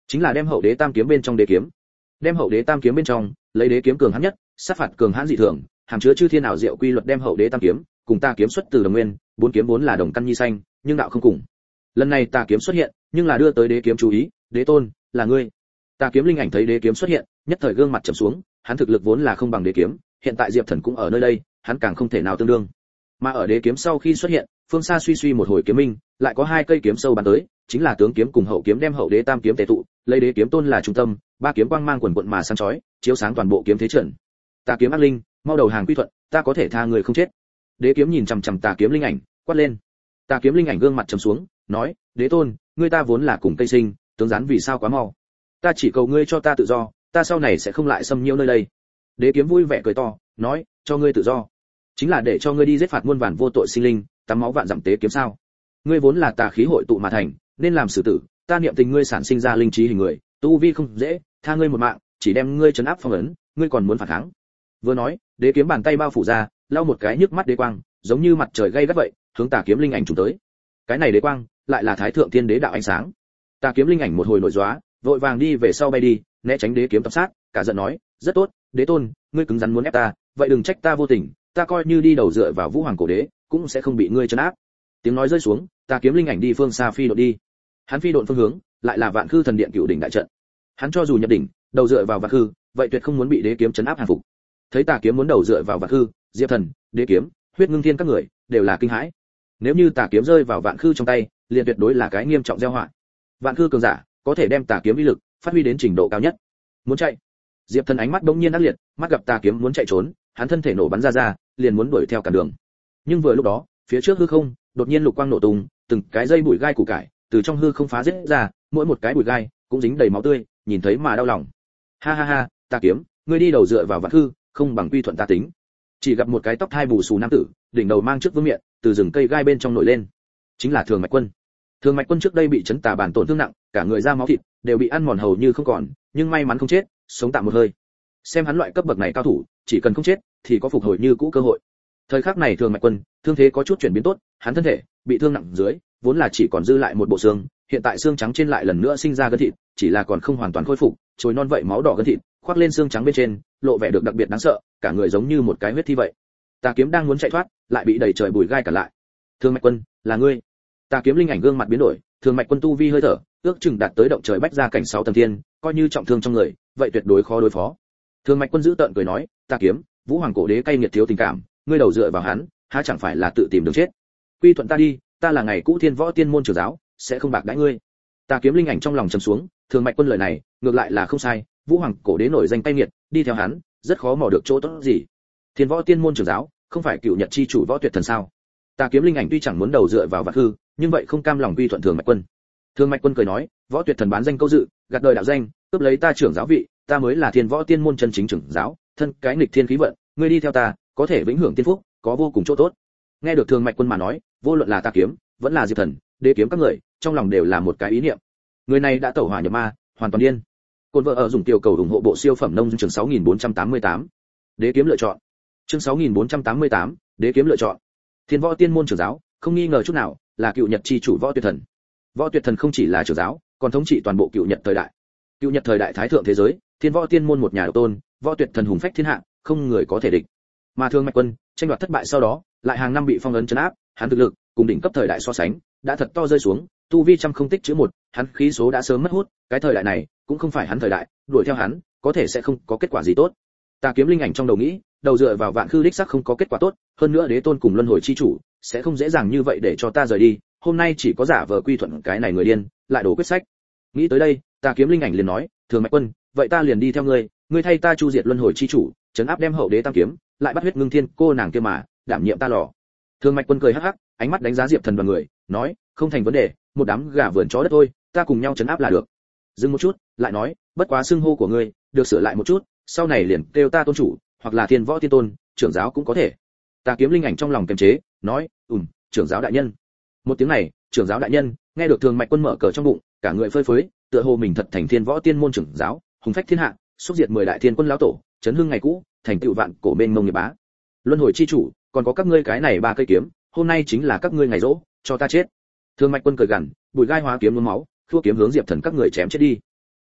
chính là đem hậu đế tam kiếm bên trong đế kiếm. Đem hậu đế tam kiếm bên trong, lấy đế kiếm cường hãn nhất, sát phạt cường hãn dị thường, hàm chứa chư thiên ảo diệu quy luật, đem hậu đế tam kiếm cùng ta kiếm xuất từ đồng nguyên, bốn kiếm vốn là đồng căn nhi xanh, nhưng đạo không cùng. Lần này ta kiếm xuất hiện, nhưng là đưa tới đế kiếm chú ý, đế tôn, là ngươi. Ta kiếm linh ảnh thấy đế kiếm xuất hiện, nhất thời gương mặt trầm xuống, hắn thực lực vốn là không bằng đế kiếm, hiện tại Diệp Thần cũng ở nơi đây, hắn càng không thể nào tương đương. Mà ở đế kiếm sau khi xuất hiện, phương xa suy suy một hồi kiếm minh, lại có hai cây kiếm sâu bắn tới, chính là tướng kiếm cùng hậu kiếm đem hậu đế tam kiếm tề tụ, lấy đế kiếm tôn là trung tâm, ba kiếm quang mang quần quần mà sáng chói, chiếu sáng toàn bộ kiếm thế trận. Ta kiếm ác linh, mau đầu hàng quy thuận, ta có thể tha người không chết. Đế kiếm nhìn chằm chằm ta kiếm linh ảnh, quát lên. Ta kiếm linh ảnh gương mặt trầm xuống, nói, đế tôn, ngươi ta vốn là cùng cây sinh, tướng gián vì sao quá mau? Ta chỉ cầu ngươi cho ta tự do, ta sau này sẽ không lại xâm nhiễu nơi đây. Đế kiếm vui vẻ cười to, nói, cho ngươi tự do, chính là để cho ngươi đi giết phạt muôn vàn vô tội sinh linh, tắm máu vạn dặm tế kiếm sao? Ngươi vốn là tà khí hội tụ mà thành, nên làm xử tử, ta niệm tình ngươi sản sinh ra linh trí hình người, tu vi không dễ, tha ngươi một mạng, chỉ đem ngươi trấn áp phong ấn, ngươi còn muốn phản kháng. Vừa nói, đế kiếm bàn tay bao phủ ra, lau một cái nhức mắt đế quang, giống như mặt trời gay gắt vậy, hướng tà kiếm linh ảnh trùng tới. Cái này đế quang, lại là thái thượng thiên đế đạo ánh sáng. Tà kiếm linh ảnh một hồi nổi gióa, vội vàng đi về sau bay đi, né tránh đế kiếm tập sát, cả giận nói, rất tốt, đế tôn, ngươi cứng rắn muốn ép ta, vậy đừng trách ta vô tình, ta coi như đi đầu dựa vào vũ hoàng cổ đế, cũng sẽ không bị ngươi trấn áp. Tiếng nói rơi xuống, tà kiếm linh ảnh đi phương xa phi độn đi. Hắn phi độn phương hướng, lại là Vạn Khư thần điện cựu đỉnh đại trận. Hắn cho dù nhập đỉnh, đầu dựa vào Vạn Khư, vậy tuyệt không muốn bị đế kiếm trấn áp hàng phục. Thấy tà kiếm muốn đầu dựa vào Vạn Khư, Diệp Thần, đế kiếm, huyết ngưng thiên các người đều là kinh hãi. Nếu như tà kiếm rơi vào Vạn Khư trong tay, liền tuyệt đối là cái nghiêm trọng gieo họa. Vạn Khư cường giả, có thể đem tà kiếm uy lực phát huy đến trình độ cao nhất. Muốn chạy, Diệp Thần ánh mắt bỗng nhiên ác liệt, mắt gặp tà kiếm muốn chạy trốn, hắn thân thể nổ bắn ra, liền muốn đuổi theo cản đường. Nhưng vừa lúc đó, phía trước hư không, đột nhiên lục quang nổ tung, từng cái dây bụi gai củ cải từ trong hư không phá rết ra, mỗi một cái bụi gai cũng dính đầy máu tươi, nhìn thấy mà đau lòng. Ha ha ha, tà kiếm, ngươi đi đầu dựa vào Vạn Khư, không bằng quy thuận ta tính. Chỉ gặp một cái tóc hai bù xù nam tử, đỉnh đầu mang trước vương miện, từ rừng cây gai bên trong nổi lên, chính là Thường Mạch Quân. Thường Mạch Quân trước đây bị chấn tà bản tổn thương nặng, cả người da máu thịt đều bị ăn mòn hầu như không còn, nhưng may mắn không chết, sống tạm một hơi. Xem hắn loại cấp bậc này cao thủ, chỉ cần không chết thì có phục hồi như cũ cơ hội. Thời khắc này Thường Mạch Quân thương thế có chút chuyển biến tốt, hắn thân thể bị thương nặng dưới, vốn là chỉ còn dư lại một bộ xương, hiện tại xương trắng trên lại lần nữa sinh ra gân thịt, chỉ là còn không hoàn toàn khôi phục, trồi non vậy máu đỏ gân thịt khoác lên xương trắng bên trên, lộ vẻ được đặc biệt đáng sợ, cả người giống như một cái huyết thi vậy. Tà kiếm đang muốn chạy thoát, lại bị đầy trời bụi gai cản lại. Thường Mạch Quân, là ngươi? Tà kiếm linh ảnh gương mặt biến đổi, Thường Mạch Quân tu vi hơi thở, ước chừng đạt tới động trời bách gia cảnh 6 tầng thiên, coi như trọng thương trong người, vậy tuyệt đối khó đối phó. Thường Mạch Quân giữ tợn cười nói, Tà kiếm, vũ hoàng cổ đế cay nghiệt thiếu tình cảm, ngươi đầu dựa vào hắn, há chẳng phải là tự tìm đường chết? Quy thuận ta đi, ta là ngày cũ Thiên Võ Tiên môn trưởng giáo, sẽ không bạc đãi ngươi. Tà kiếm linh ảnh trong lòng trầm xuống, Thường Mạch Quân lời này, ngược lại là không sai, vũ hoàng cổ đế nổi danh cay nghiệt, đi theo hắn, rất khó mò được chỗ tốt gì. Thiên Võ Tiên môn trưởng giáo, không phải cựu nhật chi chủ Võ Tuyệt Thần sao? Tà kiếm linh ảnh tuy chẳng muốn đầu dựa vào Vạn Khư, nhưng vậy không cam lòng quy thuận Thường Mạch Quân. Thường Mạch Quân cười nói, Võ Tuyệt Thần bán danh câu dự, gạt đời đạo danh, cướp lấy ta trưởng giáo vị, ta mới là Thiên Võ Tiên môn chân chính trưởng giáo, thân cái nghịch thiên khí vận, ngươi đi theo ta, có thể vĩnh hưởng tiên phúc, có vô cùng chỗ tốt. Nghe được Thường Mạch Quân mà nói, vô luận là Tà kiếm, vẫn là Diệp Thần, đế kiếm các người, trong lòng đều là một cái ý niệm. Người này đã tẩu hỏa nhập ma, hoàn toàn điên. Côn vợ ở dùng tiểu cầu ủng hộ bộ siêu phẩm nông chương 6488. Đế kiếm lựa chọn. Chương 6488, đế kiếm lựa chọn. Thiên Võ Tiên môn trưởng giáo, không nghi ngờ chút nào, là cựu nhật chi chủ Võ Tuyệt Thần. Võ Tuyệt Thần không chỉ là trưởng giáo, còn thống trị toàn bộ cựu nhật thời đại. Cựu nhật thời đại thái thượng thế giới, Thiên Võ Tiên môn một nhà độc tôn, Võ Tuyệt Thần hùng phách thiên hạ, không người có thể địch. Mà Thường Mạch Quân, tranh đoạt thất bại sau đó, lại hàng năm bị phong ấn trấn áp, hắn thực lực cùng đỉnh cấp thời đại so sánh, đã thật to rơi xuống, tu vi trăm không tích chữ một, hắn khí số đã sớm mất hút, cái thời đại này cũng không phải hắn thời đại, đuổi theo hắn, có thể sẽ không có kết quả gì tốt. Tà kiếm linh ảnh trong đầu nghĩ, đầu dựa vào Vạn Khư đích xác không có kết quả tốt, hơn nữa đế tôn cùng luân hồi chi chủ sẽ không dễ dàng như vậy để cho ta rời đi, hôm nay chỉ có giả vờ quy thuận cái này người điên, lại đổ quyết sách. Nghĩ tới đây, Tà kiếm linh ảnh liền nói, Thường Mạch Quân, vậy ta liền đi theo ngươi, ngươi thay ta chu diệt luân hồi chi chủ, trấn áp đem hậu đế tam kiếm, lại bắt huyết ngưng thiên cô nàng kia mà đảm nhiệm ta lò. Thường Mạch Quân cười hắc hắc, ánh mắt đánh giá Diệp Thần đoàn người, nói, không thành vấn đề, một đám gà vườn chó đất thôi, ta cùng nhau trấn áp là được. Dừng một chút, lại nói, bất quá xưng hô của ngươi được sửa lại một chút, sau này liền kêu ta tôn chủ, hoặc là Thiên Võ Tiên tôn, trưởng giáo cũng có thể. Tà kiếm linh ảnh trong lòng kiềm chế, nói, trưởng giáo đại nhân. Một tiếng này, trưởng giáo đại nhân, nghe được Thường Mạch Quân mở cờ trong bụng, cả người phơi phới, tựa hồ mình thật thành Thiên Võ Tiên môn trưởng giáo, hùng phách thiên hạ, xúc diệt 10 đại thiên quân lão tổ, chấn hưng ngày cũ, thành tựu vạn cổ mênh mông nghiệp bá. Luân hồi chi chủ, còn có các ngươi cái này ba cây kiếm, hôm nay chính là các ngươi ngày rỗ, cho ta chết. Thường Mạch Quân cười gằn, bùi gai hóa kiếm nhuốm máu, thua kiếm hướng Diệp Thần các người chém chết đi.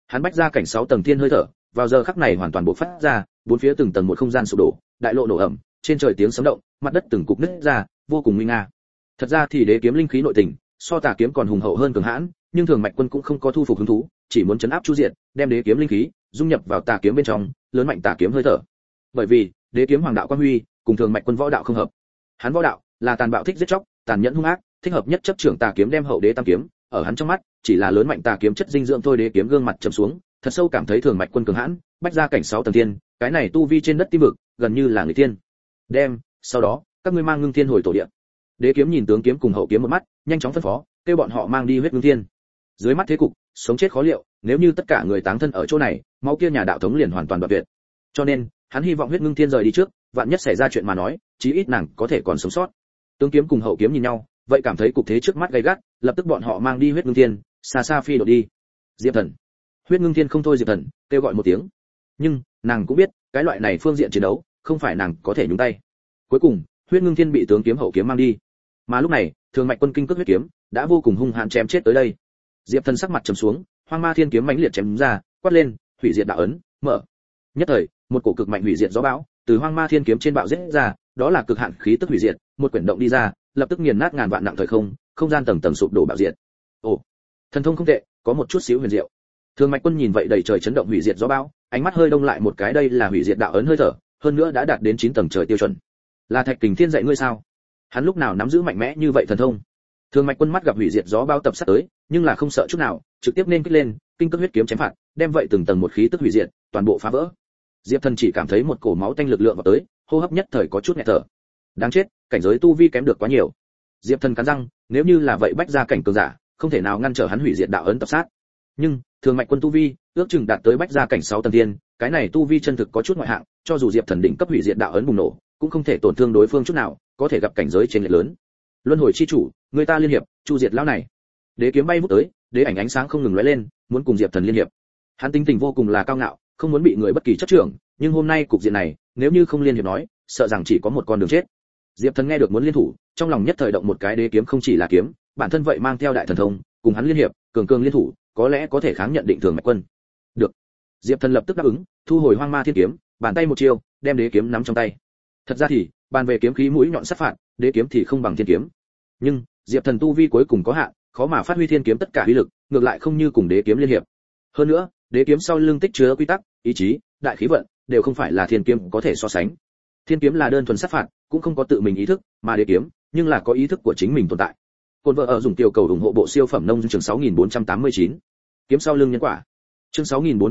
Hắn bách ra cảnh 6 tầng thiên hơi thở, vào giờ khắc này hoàn toàn bộc phát ra, bốn phía từng tầng một không gian sụp đổ, đại lộ nổ ầm, trên trời tiếng sấm động, mặt đất từng cục nứt ra, vô cùng nguy nga. Thật ra thì đế kiếm linh khí nội tình, so tà kiếm còn hùng hậu hơn cường hãn, nhưng Thường Mạch Quân cũng không có thu phục hứng thú, chỉ muốn trấn áp chu diệt, đem đế kiếm linh khí dung nhập vào tà kiếm bên trong, lớn mạnh tà kiếm hơi thở. Bởi vì, đế kiếm hoàng đạo quang huy, cùng Thường Mạch Quân võ đạo không hợp. Hắn võ đạo là tàn bạo thích giết chóc, tàn nhẫn hung ác, thích hợp nhất chấp trưởng tà kiếm đem hậu đế tam kiếm, ở hắn trong mắt, chỉ là lớn mạnh tà kiếm chất dinh dưỡng thôi. Đế kiếm gương mặt trầm xuống, thật sâu cảm thấy Thường Mạch Quân cường hãn, bách ra cảnh 6 tầng thiên, cái này tu vi trên đất tim vực, gần như là người tiên. Đem, sau đó, các ngươi mang ngưng thiên hồi tổ địa. Đế kiếm nhìn tướng kiếm cùng hậu kiếm một mắt, nhanh chóng phân phó, kêu bọn họ mang đi huyết ngưng thiên. Dưới mắt thế cục, sống chết khó liệu, nếu như tất cả người táng thân ở chỗ này, máu kia nhà đạo thống liền hoàn toàn đoạn tuyệt. Cho nên, hắn hy vọng huyết ngưng thiên rời đi trước, vạn nhất xảy ra chuyện mà nói, chí ít nàng có thể còn sống sót. Tướng kiếm cùng hậu kiếm nhìn nhau, vậy cảm thấy cục thế trước mắt gay gắt, lập tức bọn họ mang đi huyết ngưng thiên, xa xa phi đột đi. Diệp Thần. Huyết ngưng thiên không thôi Diệp Thần, kêu gọi một tiếng. Nhưng, nàng cũng biết, cái loại này phương diện chiến đấu, không phải nàng có thể nhúng tay. Cuối cùng, huyết ngưng thiên bị tướng kiếm hậu kiếm mang đi. Mà lúc này, Thường Mạch Quân kinh cước huyết kiếm, đã vô cùng hung hãn chém chết tới đây. Diệp Thần sắc mặt trầm xuống, Hoang Ma Thiên kiếm mãnh liệt chém ra, quát lên, hủy diệt đạo ấn, mở. Nhất thời, một cổ cực mạnh hủy diệt gió bão, từ Hoang Ma Thiên kiếm trên bạo giết ra, đó là cực hạn khí tức hủy diệt, một quyển động đi ra, lập tức nghiền nát ngàn vạn nặng thời không, không gian tầng tầng sụp đổ bạo diệt. Ồ, thần thông không tệ, có một chút xíu huyền diệu. Thường Mạch Quân nhìn vậy đầy trời chấn động hủy diệt gió bão, ánh mắt hơi đông lại một cái, đây là hủy diệt đạo ấn hơi thở, hơn nữa đã đạt đến 9 tầng trời tiêu chuẩn. Là Thạch Kình Thiên dạy ngươi sao? Hắn lúc nào nắm giữ mạnh mẽ như vậy thần thông? Thường Mạch Quân mắt gặp hủy diệt gió bão tập sát tới, nhưng là không sợ chút nào, trực tiếp nên kích lên, kinh cước huyết kiếm chém phạt, đem vậy từng tầng một khí tức hủy diệt, toàn bộ phá vỡ. Diệp Thần chỉ cảm thấy một cổ máu tanh lực lượng vào tới, hô hấp nhất thời có chút nghẹt thở. Đáng chết, cảnh giới tu vi kém được quá nhiều. Diệp Thần cắn răng, nếu như là vậy bách ra cảnh cường giả, không thể nào ngăn trở hắn hủy diệt đạo ấn tập sát. Nhưng, Thường Mạch Quân tu vi, ước chừng đạt tới bách ra cảnh 6 tầng thiên, cái này tu vi chân thực có chút ngoại hạng, cho dù Diệp Thần đỉnh cấp hủy diệt đạo ấn bùng nổ, cũng không thể tổn thương đối phương chút nào, có thể gặp cảnh giới trên lệch lớn. Luân hồi chi chủ, người ta liên hiệp, chu diệt lão này. Đế kiếm bay vút tới, đế ảnh ánh sáng không ngừng lóe lên, muốn cùng Diệp Thần liên hiệp. Hắn tính tình vô cùng là cao ngạo, không muốn bị người bất kỳ chấp trưởng, nhưng hôm nay cục diện này, nếu như không liên hiệp nói, sợ rằng chỉ có một con đường chết. Diệp Thần nghe được muốn liên thủ, trong lòng nhất thời động một cái, đế kiếm không chỉ là kiếm, bản thân vậy mang theo đại thần thông, cùng hắn liên hiệp, cường cường liên thủ, có lẽ có thể kháng nhận định Thường Mạch Quân. Được. Diệp Thần lập tức đáp ứng, thu hồi Hoang Ma Thiên kiếm, bàn tay một chiêu, đem đế kiếm nắm trong tay. Thật ra thì, bàn về kiếm khí mũi nhọn sát phạt, đế kiếm thì không bằng thiên kiếm. Nhưng, Diệp Thần tu vi cuối cùng có hạn, khó mà phát huy thiên kiếm tất cả uy lực, ngược lại không như cùng đế kiếm liên hiệp. Hơn nữa, đế kiếm sau lưng tích chứa quy tắc, ý chí, đại khí vận, đều không phải là thiên kiếm có thể so sánh. Thiên kiếm là đơn thuần sát phạt, cũng không có tự mình ý thức, mà đế kiếm, nhưng là có ý thức của chính mình tồn tại. Côn vợ ở dùng tiểu cầu ủng hộ bộ siêu phẩm nông chương 6489. Kiếm sau lưng nhân quả. Chương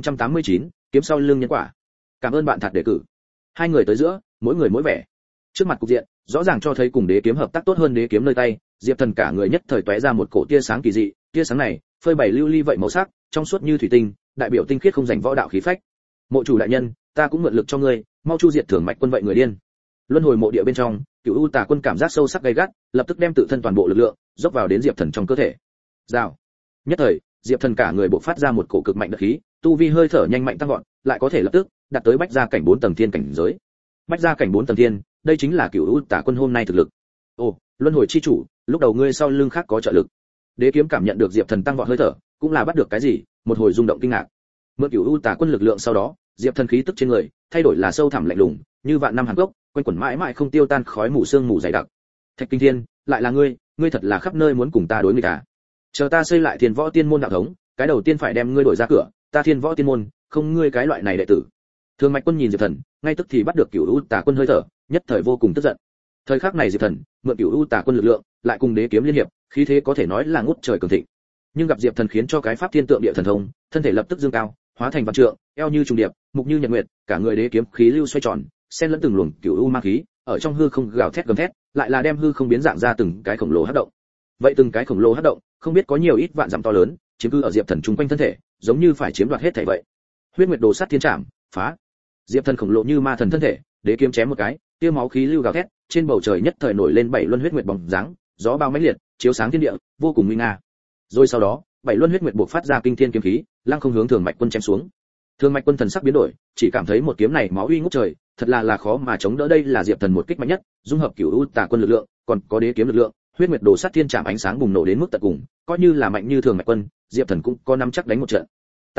6489, kiếm sau lưng nhân quả. Cảm ơn bạn thật đề cử. Hai người tới giữa, mỗi người mỗi vẻ. Trước mặt cục diện, rõ ràng cho thấy cùng đế kiếm hợp tác tốt hơn đế kiếm nơi tay, Diệp Thần cả người nhất thời tóe ra một cổ tia sáng kỳ dị, tia sáng này, phơi bày lưu ly vậy màu sắc, trong suốt như thủy tinh, đại biểu tinh khiết không rảnh võ đạo khí phách. Mộ chủ đại nhân, ta cũng mượn lực cho ngươi, mau chu diệt Thường Mạch Quân vậy người điên. Luân hồi mộ địa bên trong, Cửu U Tà Quân cảm giác sâu sắc gay gắt, lập tức đem tự thân toàn bộ lực lượng dốc vào đến Diệp Thần trong cơ thể. Rào. Nhất thời, Diệp Thần cả người bộc phát ra một cổ cực mạnh đợt khí, tu vi hơi thở nhanh mạnh tăng vọt, lại có thể lập tức đạt tới bách gia cảnh 4 tầng thiên cảnh giới. Bách gia cảnh 4 tầng thiên, đây chính là Cửu U Tà Quân hôm nay thực lực. Ồ, Luân hồi chi chủ, lúc đầu ngươi sau lưng khác có trợ lực. Đế kiếm cảm nhận được Diệp Thần tăng vọt hơi thở, cũng là bắt được cái gì, một hồi rung động kinh ngạc. Mượn Cửu U Tà Quân lực lượng sau đó, Diệp Thần khí tức trên người thay đổi là sâu thẳm lạnh lùng, như vạn năm hàn gốc, quanh quẩn mãi mãi không tiêu tan khói mù sương mù dày đặc. Thạch Kinh Thiên, lại là ngươi, ngươi thật là khắp nơi muốn cùng ta đối nghịch à? Chờ ta xây lại Thiên Võ Tiên môn đạo thống, cái đầu tiên phải đem ngươi đổi ra cửa, ta Thiên Võ Tiên môn, không ngươi cái loại này đệ tử. Thường Mạch Quân nhìn Diệp Thần, ngay tức thì bắt được Cửu U Tà Quân hơi thở, nhất thời vô cùng tức giận. Thời khắc này Diệp Thần, mượn Cửu U Tà Quân lực lượng, lại cùng đế kiếm liên hiệp, khí thế có thể nói là ngút trời cường thịnh. Nhưng gặp Diệp Thần khiến cho cái pháp thiên tượng địa thần thông, thân thể lập tức dương cao, hóa thành vạn trượng, eo như trùng điệp, mục như nhật nguyệt, cả người đế kiếm khí lưu xoay tròn, xen lẫn từng luồng Cửu U ma khí, ở trong hư không gào thét gầm thét, lại là đem hư không biến dạng ra từng cái khổng lồ hắc động. Vậy từng cái khổng lồ hắc động, không biết có nhiều ít vạn dặm to lớn, chiếm cư ở Diệp Thần trung quanh thân thể, giống như phải chiếm đoạt hết thảy vậy. Huyết Nguyệt Đồ Sát Thiên Trảm, phá. Diệp Thần khổng lồ như ma thần thân thể, đế kiếm chém một cái, tia máu khí lưu gào thét, trên bầu trời nhất thời nổi lên 7 luân huyết nguyệt bóng dáng, gió bao mãnh liệt, chiếu sáng thiên địa, vô cùng nguy nga. Rồi sau đó, 7 luân huyết nguyệt bộc phát ra kinh thiên kiếm khí, lăng không hướng Thường Mạch Quân chém xuống. Thường Mạch Quân thần sắc biến đổi, chỉ cảm thấy một kiếm này máu uy ngút trời, thật là khó mà chống đỡ, đây là Diệp Thần một kích mạnh nhất, dung hợp Cửu U Tà Quân lực lượng, còn có đế kiếm lực lượng, huyết nguyệt đồ sát thiên trảm ánh sáng bùng nổ đến mức tận cùng, coi như là mạnh như Thường Mạch Quân, Diệp Thần cũng có nắm chắc đánh một trận. Tà kiếm,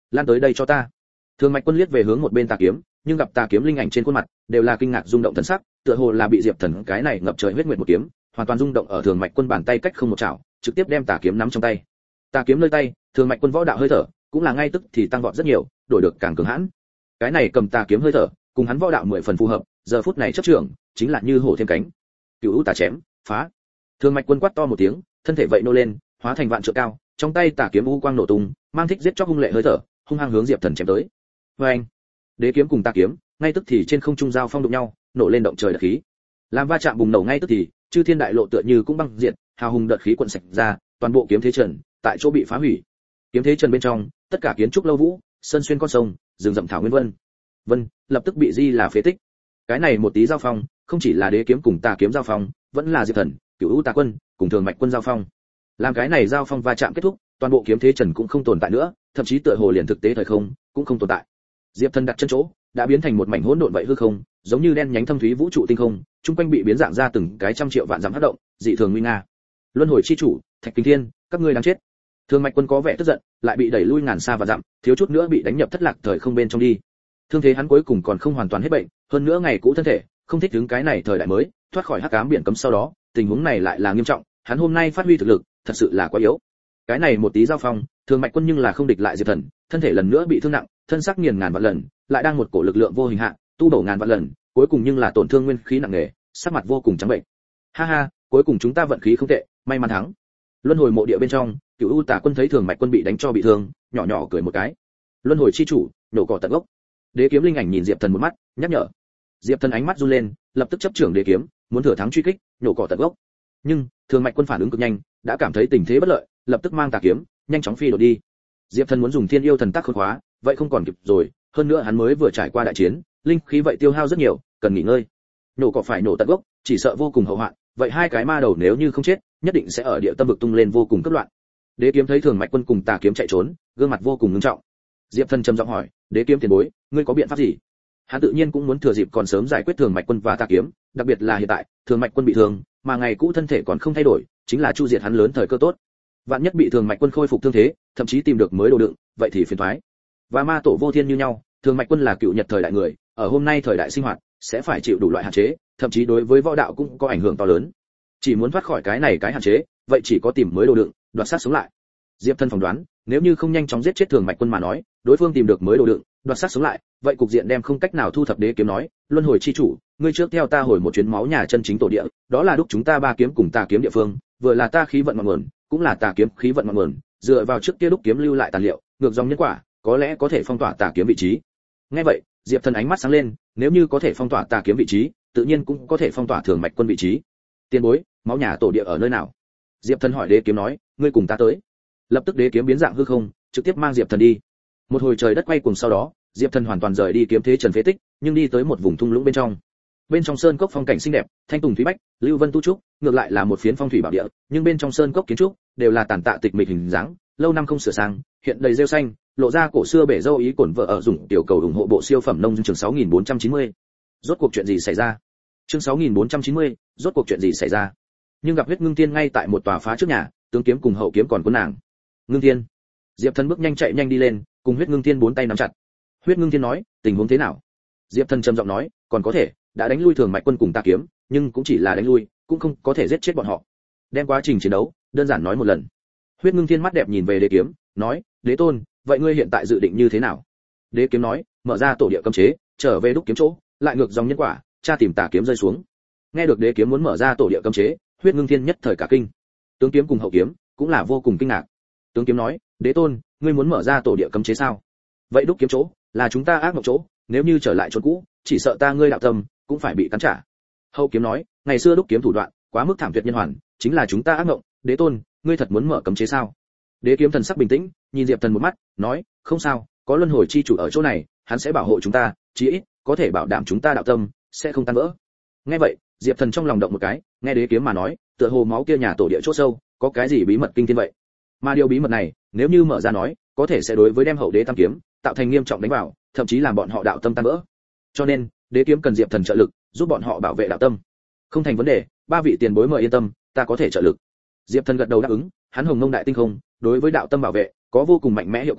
lan tới đây cho ta. Thường Mạch Quân liếc về hướng một bên tà kiếm, nhưng gặp tà kiếm linh ảnh trên khuôn mặt đều là kinh ngạc rung động thần sắc, tựa hồ là bị Diệp Thần cái này ngập trời huyết nguyệt một kiếm, hoàn toàn rung động ở Thường Mạch Quân bàn tay cách không một chảo, trực tiếp đem tà kiếm nắm trong tay. Tà kiếm nơi tay, Thường Mạch Quân võ đạo hơi thở, cũng là ngay tức thì tăng vọt rất nhiều, đổi được càng cường hãn. Cái này cầm tà kiếm hơi thở, cùng hắn võ đạo 10 phần phù hợp, giờ phút này chấp trưởng, chính là như hổ thêm cánh. Cửu U tà chém, phá. Thường Mạch Quân quát to một tiếng, thân thể vậy nô lên, hóa thành vạn trượng cao, trong tay tà kiếm u quang nổ tung, mang thích giết chóc hung lệ hơi thở, hung hăng hướng Diệp Thần chém tới. Oeng! Đế kiếm cùng tà kiếm, ngay tức thì trên không trung giao phong đụng nhau, nổ lên động trời đợt khí. Làm va chạm bùng nổ ngay tức thì, chư thiên đại lộ tựa như cũng băng diệt, hào hùng đợt khí cuộn sạch ra, toàn bộ kiếm thế trần, tại chỗ bị phá hủy. Kiếm thế trần bên trong, tất cả kiến trúc lâu vũ, sơn xuyên con sông, rừng rậm thảo nguyên vân, lập tức bị di là phế tích. Cái này một tí giao phong, không chỉ là đế kiếm cùng tà kiếm giao phong, vẫn là Diệp Thần, Cửu U tà quân, cùng Thường Mạch Quân giao phong. Làm cái này giao phong va chạm kết thúc, toàn bộ kiếm thế trần cũng không tồn tại nữa, thậm chí tựa hồ liền thực tế thời không cũng không tồn tại. Diệp Thần đặt chân chỗ, đã biến thành một mảnh hỗn độn vậy hư không, giống như đen nhánh thâm thúy vũ trụ tinh không, trung quanh bị biến dạng ra từng cái trăm triệu vạn dặm hất động, dị thường nguy nga. Luân hồi chi chủ, Thạch Kinh Thiên, các ngươi đang chết. Thường Mạch Quân có vẻ tức giận, lại bị đẩy lui ngàn xa và dặm, thiếu chút nữa bị đánh nhập thất lạc thời không bên trong đi. Thương thế hắn cuối cùng còn không hoàn toàn hết bệnh, hơn nữa ngày cũ thân thể, không thích ứng cái này thời đại mới, thoát khỏi hắc ám biển cấm sau đó, tình huống này lại là nghiêm trọng, hắn hôm nay phát huy thực lực, thật sự là quá yếu. Cái này một tí giao phong, Thường Mạch Quân nhưng là không địch lại Diệp Thần, thân thể lần nữa bị thương nặng, thân xác nghiền ngàn vạn lần, lại đang một cổ lực lượng vô hình hạ, tu bổ ngàn vạn lần, cuối cùng nhưng là tổn thương nguyên khí nặng nề, sắc mặt vô cùng trắng bệnh. Ha ha, cuối cùng chúng ta vận khí không tệ, may mắn thắng. Luân hồi mộ địa bên trong, Cửu U tà quân thấy Thường Mạch Quân bị đánh cho bị thương, nhỏ nhỏ cười một cái. Luân hồi chi chủ, nổ cỏ tận gốc. Đế kiếm linh ảnh nhìn Diệp Thần một mắt, nhắc nhở. Diệp Thần ánh mắt run lên, lập tức chấp trưởng đế kiếm, muốn thừa thắng truy kích, nổ cỏ tận gốc. Nhưng Thường Mạch Quân phản ứng cực nhanh, đã cảm thấy tình thế bất lợi, lập tức mang tà kiếm, nhanh chóng phi đột đi. Diệp Thần muốn dùng Thiên Yêu Thần Tác khôn khóa, vậy không còn kịp rồi, hơn nữa hắn mới vừa trải qua đại chiến, linh khí vậy tiêu hao rất nhiều, cần nghỉ ngơi. Nổ cỏ phải nổ tận gốc, chỉ sợ vô cùng hậu hoạn, vậy hai cái ma đầu nếu như không chết, nhất định sẽ ở địa tâm vực tung lên vô cùng cấp loạn. Đế kiếm thấy Thường Mạch Quân cùng tà kiếm chạy trốn, gương mặt vô cùng nghiêm trọng. Diệp Thần trầm giọng hỏi, "Đế kiếm tiền bối, ngươi có biện pháp gì?" Hắn tự nhiên cũng muốn thừa dịp còn sớm giải quyết Thường Mạch Quân và tà kiếm, đặc biệt là hiện tại, Thường Mạch Quân bị thương, mà ngày cũ thân thể còn không thay đổi, chính là chu diệt hắn lớn thời cơ tốt. Vạn nhất bị Thường Mạch Quân khôi phục thương thế, thậm chí tìm được mới đồ đựng, vậy thì phiền toái. Và ma tổ vô thiên như nhau, Thường Mạch Quân là cựu nhật thời đại người, ở hôm nay thời đại sinh hoạt, sẽ phải chịu đủ loại hạn chế, thậm chí đối với võ đạo cũng có ảnh hưởng to lớn. Chỉ muốn thoát khỏi cái này cái hạn chế, vậy chỉ có tìm mới đồ đựng, đoạt sát sống lại. Diệp Thần phỏng đoán, nếu như không nhanh chóng giết chết Thường Mạch Quân mà nói, đối phương tìm được mới đồ đựng, đoạt sát sống lại, vậy cục diện đem không cách nào thu thập. Đế kiếm nói, "Luân hồi chi chủ, ngươi trước theo ta hồi một chuyến máu nhà chân chính tổ địa, đó là đúc chúng ta ba kiếm cùng tà kiếm địa phương, vừa là ta khí vận ngọn nguồn, cũng là tà kiếm khí vận ngọn nguồn, dựa vào trước kia đúc kiếm lưu lại tàn liệu, ngược dòng nhân quả, có lẽ có thể phong tỏa tà kiếm vị trí." Nghe vậy, Diệp Thần ánh mắt sáng lên, nếu như có thể phong tỏa tà kiếm vị trí, tự nhiên cũng có thể phong tỏa Thường Mạch Quân vị trí. "Tiên bối, máu nhà tổ địa ở nơi nào?" Diệp Thần hỏi đế kiếm nói, "Ngươi cùng ta tới." Lập tức đế kiếm biến dạng hư không, trực tiếp mang Diệp Thần đi. Một hồi trời đất quay cuồng sau đó, Diệp Thần hoàn toàn rời đi kiếm thế trần phế tích, nhưng đi tới một vùng thung lũng bên trong. Bên trong sơn cốc phong cảnh xinh đẹp, thanh tùng thúy bách, lưu vân tu trúc, ngược lại là một phiến phong thủy bảo địa, nhưng bên trong sơn cốc kiến trúc đều là tàn tạ tịch mịch hình dáng, lâu năm không sửa sang, hiện đầy rêu xanh, lộ ra cổ xưa bể dâu ý cổn vợ ở dùng tiểu cầu ủng hộ bộ siêu phẩm nông chương 6490. Rốt cuộc chuyện gì xảy ra? Chương 6490, rốt cuộc chuyện gì xảy ra? Nhưng gặp Huyết Ngưng Thiên ngay tại một tòa phá trước nhà, tướng kiếm cùng hậu kiếm còn cuốn nàng. "Ngưng Thiên." Diệp Thần bước nhanh chạy nhanh đi lên, cùng Huyết Ngưng Thiên bốn tay nắm chặt. Huyết Ngưng Thiên nói, "Tình huống thế nào?" Diệp Thần trầm giọng nói, "Còn có thể, đã đánh lui Thường Mạch Quân cùng tà kiếm, nhưng cũng chỉ là đánh lui, cũng không có thể giết chết bọn họ." Đem quá trình chiến đấu đơn giản nói một lần. Huyết Ngưng Thiên mắt đẹp nhìn về Đế kiếm, nói, "Đế tôn, vậy ngươi hiện tại dự định như thế nào?" Đế kiếm nói, "Mở ra tổ địa cấm chế, trở về đúc kiếm chỗ, lại ngược dòng nhân quả, tra tìm tà kiếm rơi xuống." Nghe được Đế kiếm muốn mở ra tổ địa cấm chế, Huyết Ngưng Thiên nhất thời cả kinh. Tướng kiếm cùng hậu kiếm cũng là vô cùng kinh ngạc. Tướng kiếm nói, "Đế tôn, ngươi muốn mở ra tổ địa cấm chế sao? Vậy đúc kiếm chỗ là chúng ta ác mộng chỗ, nếu như trở lại chỗ cũ, chỉ sợ ta ngươi đạo tâm cũng phải bị cắn trả." Hậu kiếm nói, "Ngày xưa đúc kiếm thủ đoạn quá mức thảm tuyệt nhân hoàn, chính là chúng ta ác mộng, Đế tôn, ngươi thật muốn mở cấm chế sao?" Đế kiếm thần sắc bình tĩnh, nhìn Diệp Thần một mắt, nói, "Không sao, có luân hồi chi chủ ở chỗ này, hắn sẽ bảo hộ chúng ta, chí ít có thể bảo đảm chúng ta đạo tâm sẽ không tan vỡ." Nghe vậy, Diệp Thần trong lòng động một cái, nghe Đế kiếm mà nói, tựa hồ máu kia nhà tổ địa chỗ sâu, có cái gì bí mật kinh thiên vậy. Mà điều bí mật này, nếu như mở ra nói, có thể sẽ đối với đem hậu đế tam kiếm tạo thành nghiêm trọng đánh vào, thậm chí làm bọn họ đạo tâm tan vỡ. Cho nên, Đế kiếm cần Diệp Thần trợ lực, giúp bọn họ bảo vệ đạo tâm. "Không thành vấn đề, ba vị tiền bối mời yên tâm, ta có thể trợ lực." Diệp Thần gật đầu đáp ứng, hắn hồng mông đại tinh không, đối với đạo tâm bảo vệ có vô cùng mạnh mẽ hiệu quả,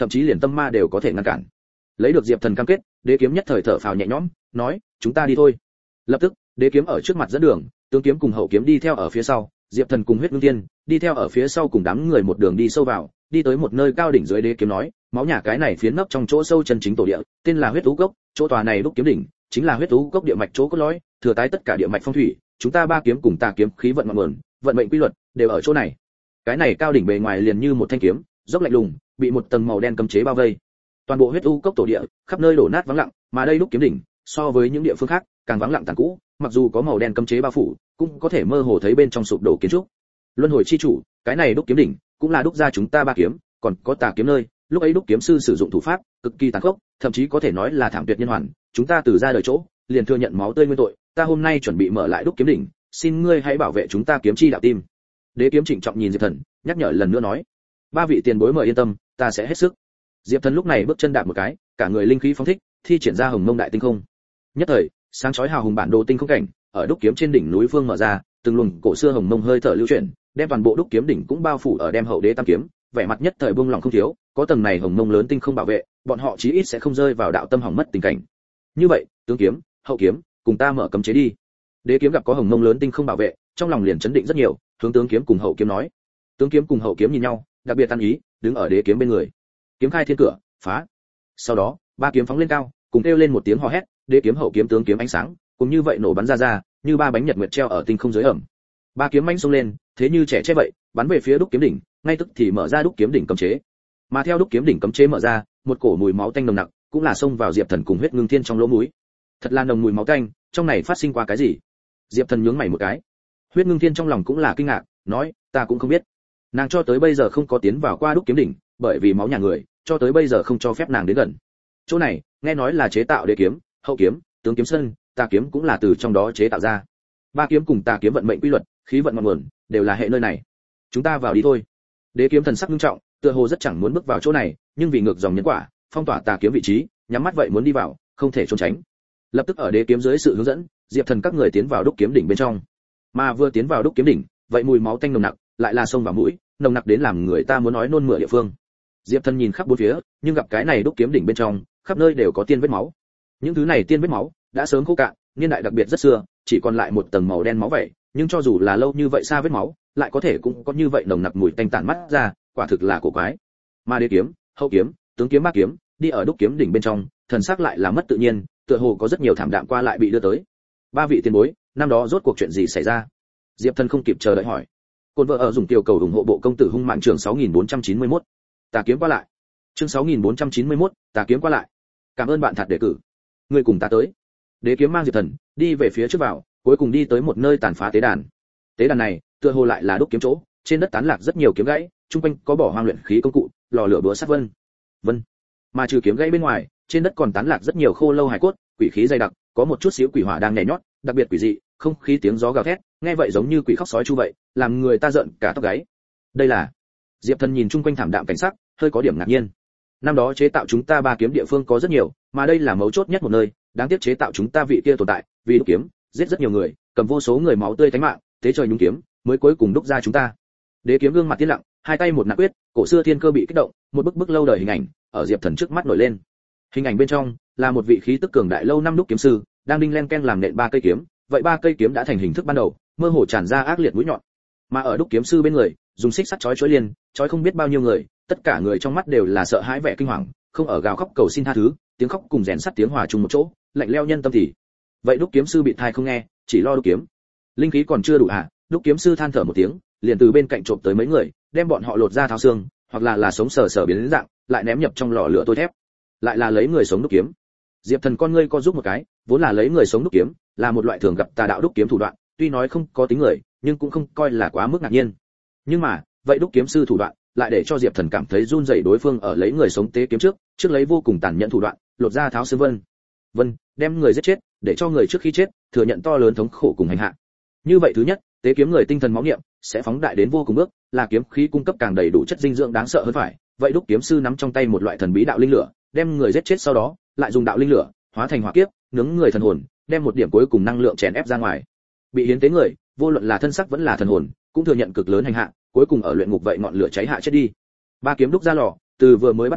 thậm chí liền tâm ma đều có thể ngăn cản. Lấy được Diệp Thần cam kết, Đế kiếm nhất thời thở phào nhẹ nhõm, nói, chúng ta đi thôi. Lập tức, Đế kiếm ở trước mặt dẫn đường, tướng kiếm cùng hậu kiếm đi theo ở phía sau, Diệp Thần cùng Huyết Ngưng Tiên đi theo ở phía sau cùng đám người một đường đi sâu vào, đi tới một nơi cao đỉnh dưới. Đế kiếm nói, máu nhà cái này phiến nấp trong chỗ sâu chân chính tổ địa, tên là Huyết Tú Cốc, chỗ tòa này đúc kiếm đỉnh, chính là Huyết Tú Cốc địa mạch chỗ cốt lõi, thừa tái tất cả địa mạch phong thủy, chúng ta ba kiếm cùng tà kiếm khí vận ngọn nguồn, vận mệnh quy luật đều ở chỗ này. Cái này cao đỉnh bề ngoài liền như một thanh kiếm, dốc lạnh lùng, bị một tầng màu đen cấm chế bao vây. Toàn bộ Huyết U Cốc tổ địa, khắp nơi đổ nát vắng lặng, mà đây đúc kiếm đỉnh, so với những địa phương khác, càng vắng lặng tàn cũ, mặc dù có màu đen cấm chế bao phủ, cũng có thể mơ hồ thấy bên trong sụp đổ kiến trúc. Luân hồi chi chủ, cái này đúc kiếm đỉnh, cũng là đúc ra chúng ta ba kiếm, còn có tà kiếm nơi, lúc ấy đúc kiếm sư sử dụng thủ pháp cực kỳ tàn khốc, thậm chí có thể nói là thảm tuyệt nhân hoàn, chúng ta từ ra đời chỗ, liền thừa nhận máu tươi nguyên tội, ta hôm nay chuẩn bị mở lại đúc kiếm đỉnh, xin ngươi hãy bảo vệ chúng ta kiếm chi đạo tim. Đế kiếm trịnh trọng nhìn Diệp Thần, nhắc nhở lần nữa nói, ba vị tiền bối mời yên tâm, ta sẽ hết sức. Diệp Thần lúc này bước chân đạp một cái, cả người linh khí phóng thích, thi triển ra Hồng Mông Đại Tinh Không. Nhất thời, sáng chói hào hùng bản đồ tinh không cảnh, ở đúc kiếm trên đỉnh núi phương mở ra, từng luồng cổ xưa hồng mông hơi thở lưu chuyển, đem toàn bộ đúc kiếm đỉnh cũng bao phủ ở đem hậu đế tam kiếm, vẻ mặt nhất thời buông lòng không thiếu, có tầng này hồng mông lớn tinh không bảo vệ, bọn họ chí ít sẽ không rơi vào đạo tâm hỏng mất tình cảnh. Như vậy, tướng kiếm, hậu kiếm, cùng ta mở cấm chế đi. Đế kiếm gặp có hồng mông lớn tinh không bảo vệ, trong lòng liền chấn định rất nhiều, hướng tướng kiếm cùng hậu kiếm nói. Tướng kiếm cùng hậu kiếm nhìn nhau, đặc biệt tan ý, đứng ở đế kiếm bên người. Kiếm khai thiên cửa, phá. Sau đó, ba kiếm phóng lên cao, cùng kêu lên một tiếng hò hét, đế kiếm hậu kiếm tướng kiếm ánh sáng, cùng như vậy nổ bắn ra, như ba bánh nhật nguyệt treo ở tinh không dưới ẩm. Ba kiếm mãnh xông lên, thế như trẻ che vậy, bắn về phía đúc kiếm đỉnh, ngay tức thì mở ra đúc kiếm đỉnh cấm chế. Mà theo đúc kiếm đỉnh cấm chế mở ra, một cổ mùi máu tanh nồng nặc, cũng là xông vào Diệp Thần cùng Huyết Ngưng Thiên trong lỗ mũi. Thật là nồng mùi máu tanh, trong này phát sinh qua cái gì? Diệp Thần nhướng mày một cái. Huyết Ngưng Thiên trong lòng cũng là kinh ngạc, nói, ta cũng không biết. Nàng cho tới bây giờ không có tiến vào qua đúc kiếm đỉnh, bởi vì máu nhà người, cho tới bây giờ không cho phép nàng đến gần. Chỗ này, nghe nói là chế tạo đế kiếm, hậu kiếm, tướng kiếm sân, tà kiếm cũng là từ trong đó chế tạo ra. Ba kiếm cùng tà kiếm vận mệnh quy luật, khí vận ngọn nguồn, đều là hệ nơi này. Chúng ta vào đi thôi. Đế kiếm thần sắc nghiêm trọng, tựa hồ rất chẳng muốn bước vào chỗ này, nhưng vì ngược dòng nhân quả, phong tỏa tà kiếm vị trí, nhắm mắt vậy muốn đi vào, không thể trốn tránh. Lập tức ở đế kiếm dưới sự hướng dẫn, Diệp Thần các người tiến vào đúc kiếm đỉnh bên trong. Mà vừa tiến vào đúc kiếm đỉnh, vậy mùi máu tanh nồng nặc, lại là xông vào mũi, nồng nặc đến làm người ta muốn nói nôn mửa địa phương. Diệp Thần nhìn khắp bốn phía, nhưng gặp cái này đúc kiếm đỉnh bên trong, khắp nơi đều có tiên vết máu. Những thứ này tiên vết máu đã sớm khô cạn, niên đại đặc biệt rất xưa, chỉ còn lại một tầng màu đen máu vậy, nhưng cho dù là lâu như vậy xa vết máu, lại có thể cũng có như vậy nồng nặc mùi tanh tản mắt ra, quả thực là cổ quái. Mà đế kiếm, hậu kiếm, tướng kiếm ba kiếm, đi ở đúc kiếm đỉnh bên trong, thần sắc lại là mất tự nhiên, tựa hồ có rất nhiều thảm đạm qua lại bị đưa tới. Ba vị tiền bối, năm đó rốt cuộc chuyện gì xảy ra? Diệp Thần không kịp chờ đợi hỏi. Côn vợ ở dùng tiểu cầu ủng hộ bộ công tử hung mạng trường 6491. Tà kiếm qua lại. Chương 6491, tà kiếm qua lại. Cảm ơn bạn thật đề cử. Ngươi cùng ta tới. Đế kiếm mang Diệp Thần đi về phía trước vào, cuối cùng đi tới một nơi tàn phá tế đàn. Tế đàn này, tựa hồ lại là đúc kiếm chỗ, trên đất tán lạc rất nhiều kiếm gãy, trung quanh có bỏ hoang luyện khí công cụ, lò lửa búa sắt vân. Mà trừ kiếm gãy bên ngoài, trên đất còn tán lạc rất nhiều khô lâu hài cốt, quỷ khí dày đặc, có một chút xíu quỷ hỏa đang nhảy nhót, đặc biệt quỷ dị, không khí tiếng gió gào thét, nghe vậy giống như quỷ khóc sói chu vậy, làm người ta giận cả tóc gáy. Đây là... Diệp Thần nhìn chung quanh thảm đạm cảnh sắc, hơi có điểm ngạc nhiên. Năm đó chế tạo chúng ta ba kiếm địa phương có rất nhiều, mà đây là mấu chốt nhất một nơi, đáng tiếc chế tạo chúng ta vị kia tồn tại, vì đúc kiếm, giết rất nhiều người, cầm vô số người máu tươi thánh mạng, tế trời nhúng kiếm, mới cuối cùng đúc ra chúng ta. Đế kiếm gương mặt tiến lặng, hai tay một nặng quyết, cổ xưa thiên cơ bị kích động, một bức lâu đời hình ảnh ở Diệp Thần trước mắt nổi lên. Hình ảnh bên trong là một vị khí tức cường đại lâu năm đúc kiếm sư, đang đinh len ken làm nện ba cây kiếm, vậy ba cây kiếm đã thành hình thức ban đầu, mơ hồ tràn ra ác liệt mũi nhọn. Mà ở đúc kiếm sư bên người, dùng xích sắt chói liền, chói không biết bao nhiêu người, tất cả người trong mắt đều là sợ hãi vẻ kinh hoàng, không ở gào khóc cầu xin tha thứ, tiếng khóc cùng rèn sắt tiếng hòa chung một chỗ, lạnh lẽo nhân tâm thì. Vậy đúc kiếm sư bị thai không nghe, chỉ lo đúc kiếm. Linh khí còn chưa đủ à? Đúc kiếm sư than thở một tiếng, liền từ bên cạnh trộm tới mấy người, đem bọn họ lột ra tháo xương, hoặc là sống sờ sờ biến đến dạng, lại ném nhập trong lò lửa tôi thép. Lại là lấy người sống đúc kiếm. Diệp Thần con ngươi co giúp một cái, vốn là lấy người sống đúc kiếm, là một loại thường gặp tà đạo đúc kiếm thủ đoạn, tuy nói không có tính người, nhưng cũng không coi là quá mức ngạc nhiên. Nhưng mà, vậy đúc kiếm sư thủ đoạn, lại để cho Diệp Thần cảm thấy run rẩy, đối phương ở lấy người sống tế kiếm trước lấy vô cùng tàn nhẫn thủ đoạn, lột ra tháo xương vân, đem người giết chết, để cho người trước khi chết thừa nhận to lớn thống khổ cùng hành hạ. Như vậy thứ nhất, tế kiếm người tinh thần máu niệm sẽ phóng đại đến vô cùng bước, là kiếm khí cung cấp càng đầy đủ chất dinh dưỡng đáng sợ hơn phải. Vậy đúc kiếm sư nắm trong tay một loại thần bí đạo linh lửa, đem người giết chết sau đó, lại dùng đạo linh lửa hóa thành hỏa kiếp, nướng người thần hồn, đem một điểm cuối cùng năng lượng chèn ép ra ngoài. Bị hiến tế người, vô luận là thân xác vẫn là thần hồn, cũng thừa nhận cực lớn hành hạ, cuối cùng ở luyện ngục vậy ngọn lửa cháy hạ chết đi. Ba kiếm đúc ra lò, từ vừa mới bắt đầu,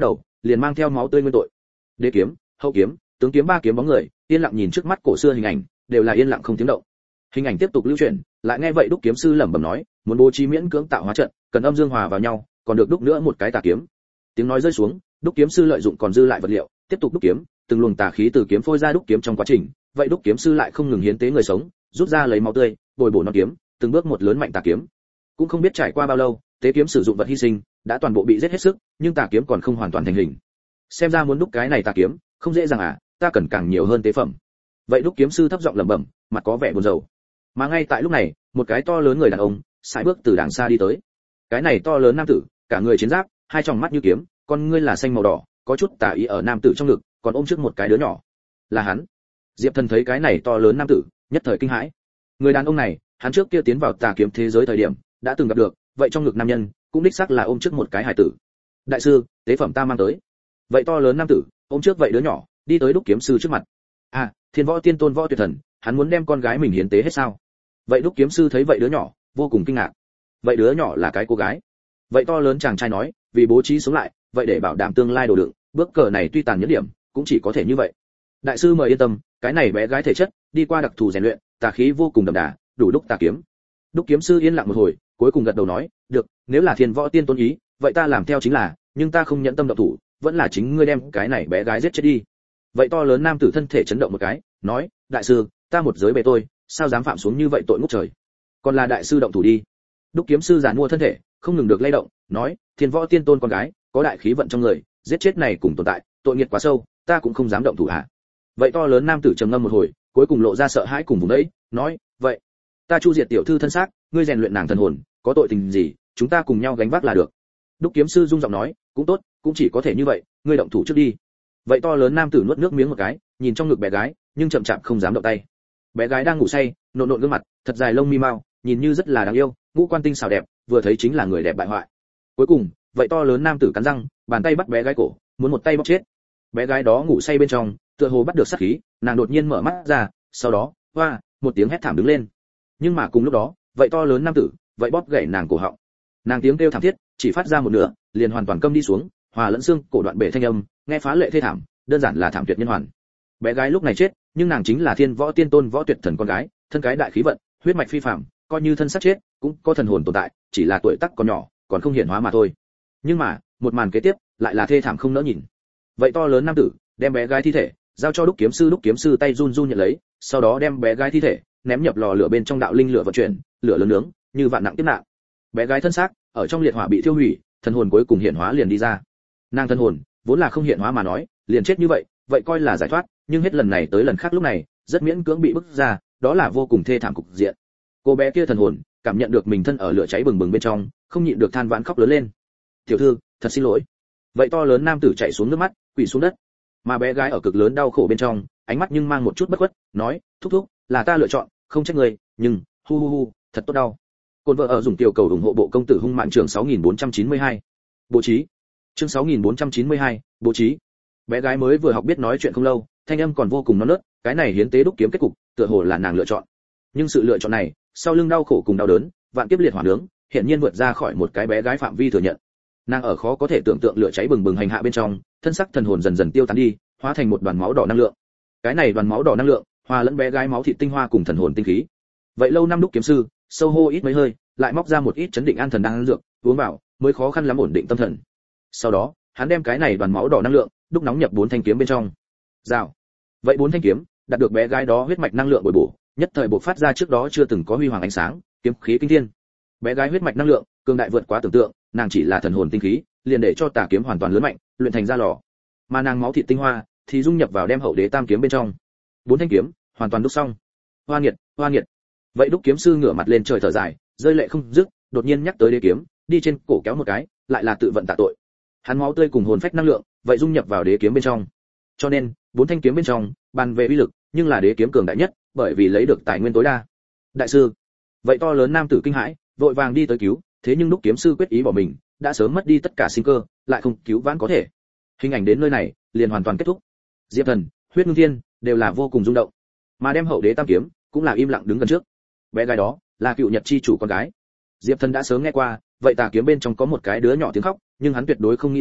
liền mang theo máu tươi nguyên tội. Đế kiếm, hậu kiếm, tướng kiếm ba kiếm bóng người, yên lặng nhìn trước mắt cổ xưa hình ảnh, đều là yên lặng không tiếng động. Hình ảnh tiếp tục lưu truyền, lại nghe vậy đúc kiếm sư lẩm bẩm nói, muốn bố trí miễn cưỡng tạo hóa trận, cần âm dương hòa vào nhau, còn được đúc nữa một cái tà kiếm. Tiếng nói rơi xuống, đúc kiếm sư lợi dụng còn dư lại vật liệu, tiếp tục đúc kiếm, từng luồng tà khí từ kiếm phôi ra đúc kiếm trong quá trình, vậy đúc kiếm sư lại không ngừng hiến tế người sống, rút ra lấy máu tươi, bồi bổ non kiếm, từng bước một lớn mạnh tà kiếm. Cũng không biết trải qua bao lâu, tế kiếm sử dụng vật hy sinh, đã toàn bộ bị giết hết sức, nhưng tà kiếm còn không hoàn toàn thành hình. Xem ra muốn đúc cái này tà kiếm, không dễ dàng à, ta cần càng nhiều hơn tế phẩm. Vậy đúc kiếm sư thấp giọng lẩm bẩm, mặt có vẻ buồn rầu. Mà ngay tại lúc này, một cái to lớn người đàn ông sải bước từ đàng xa đi tới. Cái này to lớn nam tử, cả người chiến giáp, hai tròng mắt như kiếm, con ngươi là xanh màu đỏ, có chút tà ý ở nam tử trong ngực, còn ôm trước một cái đứa nhỏ. Là hắn. Diệp Thần thấy cái này to lớn nam tử, nhất thời kinh hãi. Người đàn ông này, hắn trước kia tiến vào tà kiếm thế giới thời điểm, đã từng gặp được, vậy trong ngực nam nhân, cũng đích xác là ôm trước một cái hài tử. Đại sư, tế phẩm ta mang tới. Vậy to lớn nam tử, ôm trước vậy đứa nhỏ, đi tới đúc kiếm sư trước mặt. À, Thiên Võ Tiên Tôn Võ Tuyệt Thần, hắn muốn đem con gái mình hiến tế hết sao? Vậy đúc kiếm sư thấy vậy đứa nhỏ, vô cùng kinh ngạc. Vậy đứa nhỏ là cái cô gái. Vậy to lớn chàng trai nói, vì bố trí sống lại, vậy để bảo đảm tương lai đồ đựng, bước cờ này tuy tàn nhẫn điểm, cũng chỉ có thể như vậy. Đại sư mời yên tâm, cái này bé gái thể chất, đi qua đặc thù rèn luyện, tà khí vô cùng đậm đà, đủ đúc tà kiếm. Đúc kiếm sư yên lặng một hồi, cuối cùng gật đầu nói, được, nếu là Thiên Võ Tiên Tôn ý, vậy ta làm theo chính là, nhưng ta không nhẫn tâm động thủ, vẫn là chính ngươi đem cái này bé gái giết chết đi. Vậy to lớn nam tử thân thể chấn động một cái, nói, đại sư, ta một giới bề tôi, sao dám phạm xuống như vậy tội ngút trời. Còn là đại sư động thủ đi. Đúc kiếm sư giàn mua thân thể, không ngừng được lay động, nói, Thiên Võ Tiên Tôn con gái, có đại khí vận trong người, giết chết này cùng tồn tại, tội nghiệp quá sâu, ta cũng không dám động thủ hạ. Vậy to lớn nam tử trầm ngâm một hồi, cuối cùng lộ ra sợ hãi cùng vùng đấy, nói, vậy, ta chu diệt tiểu thư thân xác, ngươi rèn luyện nàng thần hồn, có tội tình gì, chúng ta cùng nhau gánh vác là được. Đúc kiếm sư rung giọng nói, cũng tốt, cũng chỉ có thể như vậy, ngươi động thủ trước đi. Vậy to lớn nam tử nuốt nước miếng một cái, nhìn trong ngực bé gái, nhưng chậm chạp không dám động tay. Bé gái đang ngủ say, nộn nộn gương mặt, thật dài lông mi mao, nhìn như rất là đáng yêu, ngũ quan tinh xảo đẹp, vừa thấy chính là người đẹp bại hoại. Cuối cùng, vậy to lớn nam tử cắn răng, bàn tay bắt bé gái cổ, muốn một tay bóp chết. Bé gái đó ngủ say bên trong, tựa hồ bắt được sát khí, nàng đột nhiên mở mắt ra, sau đó, hoa, một tiếng hét thảm đứng lên. Nhưng mà cùng lúc đó, vậy to lớn nam tử, vậy bóp gãy nàng cổ họng. Nàng tiếng kêu thảm thiết, chỉ phát ra một nửa, liền hoàn toàn câm đi xuống, hòa lẫn xương cổ đoạn bể thanh âm, nghe phá lệ thê thảm, đơn giản là thảm tuyệt nhân hoàn. Bé gái lúc này chết, nhưng nàng chính là Thiên Võ Tiên Tôn Võ Tuyệt Thần con gái, thân cái đại khí vận, huyết mạch phi phàm, coi như thân xác chết, cũng có thần hồn tồn tại, chỉ là tuổi tác còn nhỏ, còn không hiển hóa mà thôi. Nhưng mà, một màn kế tiếp, lại là thê thảm không nỡ nhìn. Vậy to lớn nam tử, đem bé gái thi thể giao cho đúc kiếm sư tay run run nhận lấy, sau đó đem bé gái thi thể ném nhập lò lửa bên trong đạo linh lửa vận chuyển, lửa lớn nướng, như vạn nặng tiếp nặng. Bé gái thân xác ở trong liệt hỏa bị thiêu hủy, thần hồn cuối cùng hiện hóa liền đi ra. Nàng thân hồn vốn là không hiện hóa mà nói, liền chết như vậy, vậy coi là giải thoát, nhưng hết lần này tới lần khác lúc này, rất miễn cưỡng bị bức ra, đó là vô cùng thê thảm cục diện. Cô bé kia thần hồn cảm nhận được mình thân ở lửa cháy bừng bừng bên trong, không nhịn được than vãn khóc lớn lên. "Tiểu thư, thật xin lỗi." Vậy to lớn nam tử chạy xuống nước mắt, quỳ xuống đất. Mà bé gái ở cực lớn đau khổ bên trong, ánh mắt nhưng mang một chút bất khuất, nói, "Thúc thúc, là ta lựa chọn, không trách người, nhưng thật tốt đau." Côn vợ ở dùng tiểu cầu ủng hộ bộ công tử hung mạng trường 6492. Bố trí. Chương 6492, bố trí. Bé gái mới vừa học biết nói chuyện không lâu, thanh âm còn vô cùng non nớt, cái này hiến tế đúc kiếm kết cục, tựa hồ là nàng lựa chọn. Nhưng sự lựa chọn này, sau lưng đau khổ cùng đau đớn, vạn kiếp liệt hỏa nướng, hiện nhiên vượt ra khỏi một cái bé gái phạm vi thừa nhận. Nàng ở khó có thể tưởng tượng lửa cháy bừng bừng hành hạ bên trong, thân sắc thần hồn dần dần tiêu tán đi, hóa thành một đoàn máu đỏ năng lượng. Cái này đoàn máu đỏ năng lượng, hòa lẫn bé gái máu thịt tinh hoa cùng thần hồn tinh khí. Vậy lâu năm đúc kiếm sư, sâu hô ít mấy hơi, lại móc ra một ít chấn định an thần đan dược, uống vào, mới khó khăn lắm ổn định tâm thần. Sau đó, hắn đem cái này đoàn máu đỏ năng lượng, đúc nóng nhập 4 thanh kiếm bên trong. Rào. Vậy 4 thanh kiếm, đạt được bé gái đó huyết mạch năng lượng bồi bổ, nhất thời bộc phát ra trước đó chưa từng có huy hoàng ánh sáng, kiếm khí kinh thiên. Bé gái huyết mạch năng lượng, cường đại vượt quá tưởng tượng, nàng chỉ là thần hồn tinh khí, liền để cho tà kiếm hoàn toàn lớn mạnh, luyện thành ra lò. Mà nàng máu thịt tinh hoa thì dung nhập vào đem hậu đế tam kiếm bên trong. 4 thanh kiếm hoàn toàn đúc xong. Hoa nghiệt, hoa nghiệt. Vậy đúc kiếm sư ngửa mặt lên trời thở dài, rơi lệ không dứt, đột nhiên nhắc tới đế kiếm, đi trên cổ kéo một cái, lại là tự vận tạ tội. Hắn máu tươi cùng hồn phách năng lượng, vậy dung nhập vào đế kiếm bên trong. Cho nên, 4 thanh kiếm bên trong, bàn về uy lực, nhưng là đế kiếm cường đại nhất, bởi vì lấy được tài nguyên tối đa. Đại sư. Vậy to lớn nam tử kinh hãi, vội vàng đi tới cứu, thế nhưng đúc kiếm sư quyết ý bỏ mình, đã sớm mất đi tất cả sinh cơ, lại không cứu vãn có thể. Hình ảnh đến nơi này, liền hoàn toàn kết thúc. Diệp Thần, Huyết Ngưng Thiên đều là vô cùng rung động, mà đem hậu đế tam kiếm cũng là im lặng đứng gần trước. Bé gái đó là cựu Nhật chi chủ con gái. Diệp Thần đã sớm nghe qua, vậy tà kiếm bên trong có một cái đứa nhỏ tiếng khóc, nhưng hắn tuyệt đối không nghĩ tới,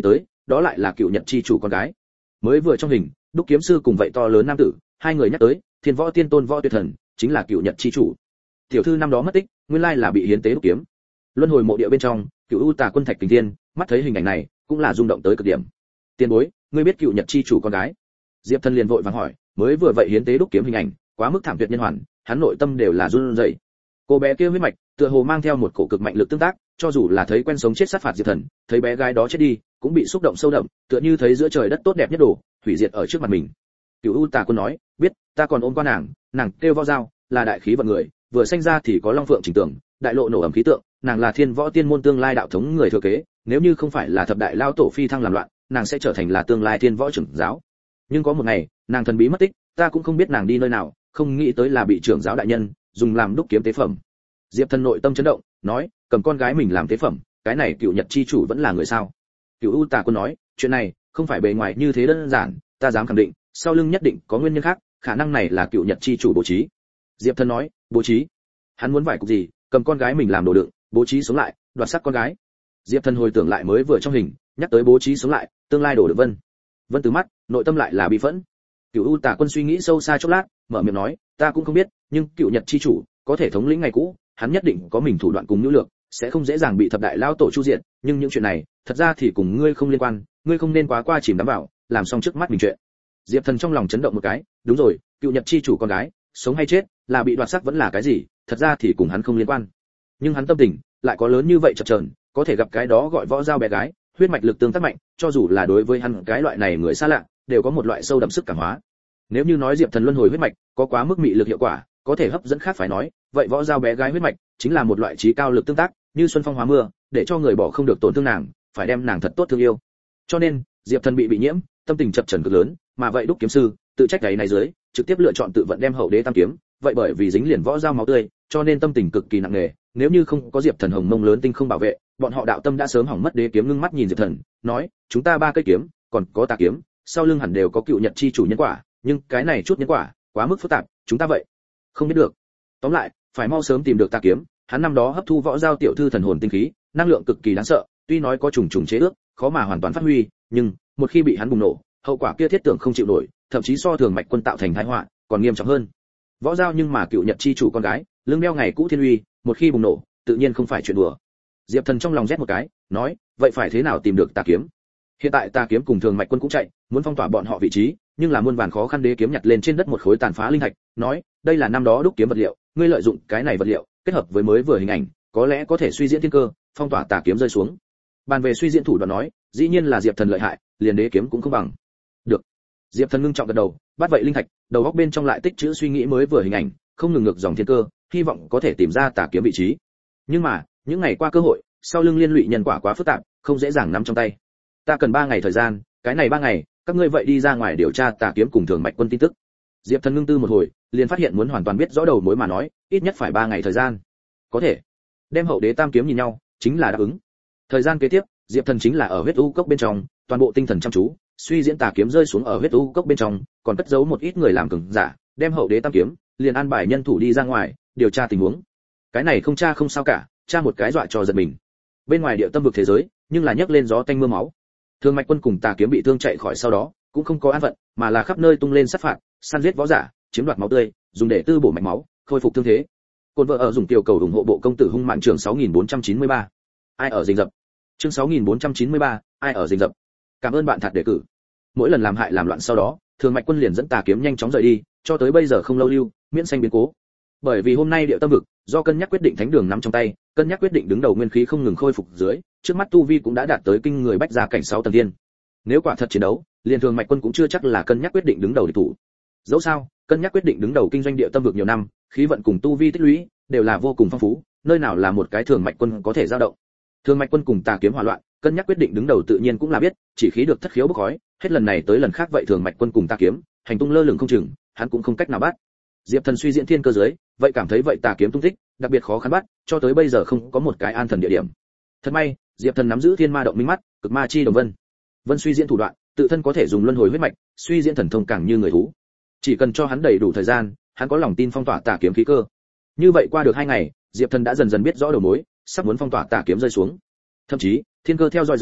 đó lại là cựu nhật chi chủ con gái. Mới vừa trong hình, đúc kiếm sư cùng vậy to lớn nam tử, hai người nhắc tới, Thiên Võ Tiên Tôn Võ Tuyệt Thần, chính là cựu nhật chi chủ. Tiểu thư năm đó mất tích, nguyên lai là bị hiến tế đúc kiếm. Luân hồi mộ địa bên trong, Cựu U Tà Quân Thạch Kình Thiên, mắt thấy hình ảnh này, cũng là rung động tới cực điểm. Tiên bối, ngươi biết cựu nhật chi chủ con gái? Diệp Thần liền vội vàng hỏi, mới vừa vậy hiến tế đúc kiếm hình ảnh, quá mức thảm tuyệt nhân hoàn, hắn nội tâm đều là run rẩy. Cô bé kia huyết mạch, tựa hồ mang theo một cổ cực mạnh lực tương tác, cho dù là thấy quen sống chết sát phạt Diệp Thần, thấy bé gái đó chết đi, cũng bị xúc động sâu đậm, tựa như thấy giữa trời đất tốt đẹp nhất đổ, hủy diệt ở trước mặt mình. Cửu U Tà Quân nói, biết, ta còn ôm qua nàng kêu Võ Giao, là đại khí vận người, vừa sinh ra thì có long phượng chỉnh tượng, đại lộ nổ ẩm khí tượng, nàng là Thiên Võ Tiên môn tương lai đạo thống người thừa kế, nếu như không phải là thập đại lao tổ phi thăng làm loạn, nàng sẽ trở thành là tương lai Thiên Võ trưởng giáo. Nhưng có một ngày, nàng thần bí mất tích, ta cũng không biết nàng đi nơi nào, không nghĩ tới là bị trưởng giáo đại nhân dùng làm đúc kiếm tế phẩm. Diệp Thần nội tâm chấn động, nói, cầm con gái mình làm tế phẩm, cái này cựu nhật chi chủ vẫn là người sao? Cựu U Tà Quân nói, chuyện này không phải bề ngoài như thế đơn giản, ta dám khẳng định, sau lưng nhất định có nguyên nhân khác, khả năng này là cựu nhật chi chủ bố trí. Diệp Thần nói, bố trí? Hắn muốn vải cục gì, cầm con gái mình làm đồ đựng, bố trí sống lại, đoạt sắc con gái. Diệp Thần hồi tưởng lại mới vừa trong hình, nhắc tới bố trí sống lại, tương lai đổ được Vân. Vân từ mắt, nội tâm lại là bi phẫn. Cựu U Tà Quân suy nghĩ sâu xa chốc lát, mở miệng nói, ta cũng không biết, nhưng cựu nhật chi chủ có thể thống lĩnh ngày cũ, hắn nhất định có mình thủ đoạn cùng nhu lược, sẽ không dễ dàng bị thập đại lao tổ chu diện, nhưng những chuyện này, thật ra thì cùng ngươi không liên quan, ngươi không nên quá qua chìm đắm vào, làm xong trước mắt mình chuyện. Diệp Thần trong lòng chấn động một cái, đúng rồi, cựu nhật chi chủ con gái, sống hay chết, là bị đoạt sắc vẫn là cái gì, thật ra thì cùng hắn không liên quan. Nhưng hắn tâm tình lại có lớn như vậy chập chờn, có thể gặp cái đó gọi Võ Giao bé gái, huyết mạch lực tương tác mạnh, cho dù là đối với hắn cái loại này người xa lạ, đều có một loại sâu đậm sức cảm hóa. Nếu như nói Diệp Thần luân hồi huyết mạch có quá mức mị lực hiệu quả, có thể hấp dẫn khác phải nói, vậy Võ Giao bé gái huyết mạch chính là một loại trí cao lực tương tác, như xuân phong hóa mưa, để cho người bỏ không được tổn thương nàng, phải đem nàng thật tốt thương yêu. Cho nên, Diệp Thần bị nhiễm, tâm tình chập chờn cực lớn, mà vậy đúc kiếm sư, tự trách cái này dưới, trực tiếp lựa chọn tự vận đem hậu đế tam kiếm, vậy bởi vì dính liền Võ Giao máu tươi, cho nên tâm tình cực kỳ nặng nề, nếu như không có Diệp Thần hồng mông lớn tinh không bảo vệ, bọn họ đạo tâm đã sớm hỏng mất. Đế kiếm ngưng mắt nhìn Diệp Thần, nói, chúng ta ba cây kiếm, còn có tà kiếm, sau lưng hẳn đều có cựu nhật chi chủ nhân quả, nhưng cái này chút nhân quả, quá mức phức tạp, chúng ta vậy không biết được. Tóm lại, phải mau sớm tìm được tà kiếm, hắn năm đó hấp thu Võ Giao tiểu thư thần hồn tinh khí, năng lượng cực kỳ đáng sợ, tuy nói có trùng trùng chế ước, khó mà hoàn toàn phát huy, nhưng một khi bị hắn bùng nổ, hậu quả kia thiết tưởng không chịu nổi, thậm chí so thường mạch quân tạo thành tai họa, còn nghiêm trọng hơn. Võ Giao nhưng mà cựu nhật chi chủ con gái, lưng đeo ngày cũ thiên uy, một khi bùng nổ, tự nhiên không phải chuyện đùa. Diệp Thần trong lòng rét một cái, nói, vậy phải thế nào tìm được tà kiếm? Hiện tại tà kiếm cùng thường mạch quân cũng chạy, muốn phong tỏa bọn họ vị trí, nhưng là muôn vàn khó khăn. Đế kiếm nhặt lên trên đất một khối tàn phá linh thạch, nói, đây là năm đó đúc kiếm vật liệu, ngươi lợi dụng cái này vật liệu, kết hợp với mới vừa hình ảnh, có lẽ có thể suy diễn thiên cơ, phong tỏa tà kiếm rơi xuống. Bàn về suy diễn thủ đoạn nói, dĩ nhiên là Diệp Thần lợi hại, liền đế kiếm cũng không bằng. Được. Diệp Thần ngưng trọng gật đầu, bắt vậy linh thạch, đầu óc bên trong lại tích trữ suy nghĩ mới vừa hình ảnh, không ngừng ngược dòng thiên cơ, hy vọng có thể tìm ra tà kiếm vị trí. Nhưng mà, những ngày qua cơ hội, sau lưng liên lụy nhân quả quá phức tạp, không dễ dàng nắm trong tay. Ta cần 3 ngày thời gian, cái này 3 ngày, các ngươi vậy đi ra ngoài điều tra tà kiếm cùng thường mạch quân tin tức. Diệp Thần ngưng tư một hồi, liền phát hiện muốn hoàn toàn biết rõ đầu mối mà nói, ít nhất phải 3 ngày thời gian. Có thể. Đem hậu đế tam kiếm nhìn nhau, chính là đáp ứng. Thời gian kế tiếp, Diệp Thần chính là ở huyết u cốc bên trong, toàn bộ tinh thần chăm chú, suy diễn tà kiếm rơi xuống ở huyết u cốc bên trong, còn cất giấu một ít người làm cường giả, đem hậu đế tam kiếm, liền an bài nhân thủ đi ra ngoài, điều tra tình huống. Cái này không tra không sao cả, tra một cái dọa cho giật mình. Bên ngoài địa tâm vực thế giới, nhưng là nhấc lên gió tanh mưa máu. Thường mạch quân cùng tà kiếm bị thương chạy khỏi sau đó, cũng không có an phận, mà là khắp nơi tung lên sát phạt, săn giết võ giả, chiếm đoạt máu tươi, dùng để tư bổ mạch máu, khôi phục thương thế. Côn vợ ở dùng tiểu cầu ủng hộ bộ công tử hung mạng trường 6493. Ai ở rình rập? Chương 6493, ai ở rình rập? Cảm ơn bạn thật đề cử. Mỗi lần làm hại làm loạn sau đó, Thường mạch quân liền dẫn tà kiếm nhanh chóng rời đi, cho tới bây giờ không lâu lưu, miễn sanh biến cố. Bởi vì hôm nay địa tâm vực, do cân nhắc quyết định thánh đường nắm trong tay, cân nhắc quyết định đứng đầu nguyên khí không ngừng khôi phục dưới, trước mắt tu vi cũng đã đạt tới kinh người bách gia cảnh 6 tầng thiên. Nếu quả thật chiến đấu, liền Thường mạch quân cũng chưa chắc là cân nhắc quyết định đứng đầu địch thủ. Dẫu sao, cân nhắc quyết định đứng đầu kinh doanh địa tâm vực nhiều năm, khí vận cùng tu vi tích lũy đều là vô cùng phong phú, nơi nào là một cái Thường mạch quân có thể dao động. Thường mạch quân cùng tà kiếm hỏa loạn, cân nhắc quyết định đứng đầu tự nhiên cũng là biết, chỉ khí được thất khiếu bốc khói, hết lần này tới lần khác vậy Thường mạch quân cùng tà kiếm, hành tung lơ lửng không chừng, hắn cũng không cách nào bắt. Diệp Thần suy diễn thiên cơ dưới, vậy cảm thấy vậy tà kiếm tung tích đặc biệt khó khăn bắt, cho tới bây giờ không có một cái an thần địa điểm. Thật may, Diệp Thần nắm giữ thiên ma động minh mắt, cực ma chi đồng vân. Vân suy diễn thủ đoạn, tự thân có thể dùng luân hồi huyết mạch, suy diễn thần thông càng như người thú. Chỉ cần cho hắn đầy đủ thời gian, hắn có lòng tin phong tỏa tà kiếm khí cơ. Như vậy qua được 2 ngày, Diệp Thần đã dần dần biết rõ đầu mối, sắp muốn phong tỏa tà kiếm rơi xuống. Thậm chí, thiên cơ theo dõi dưới,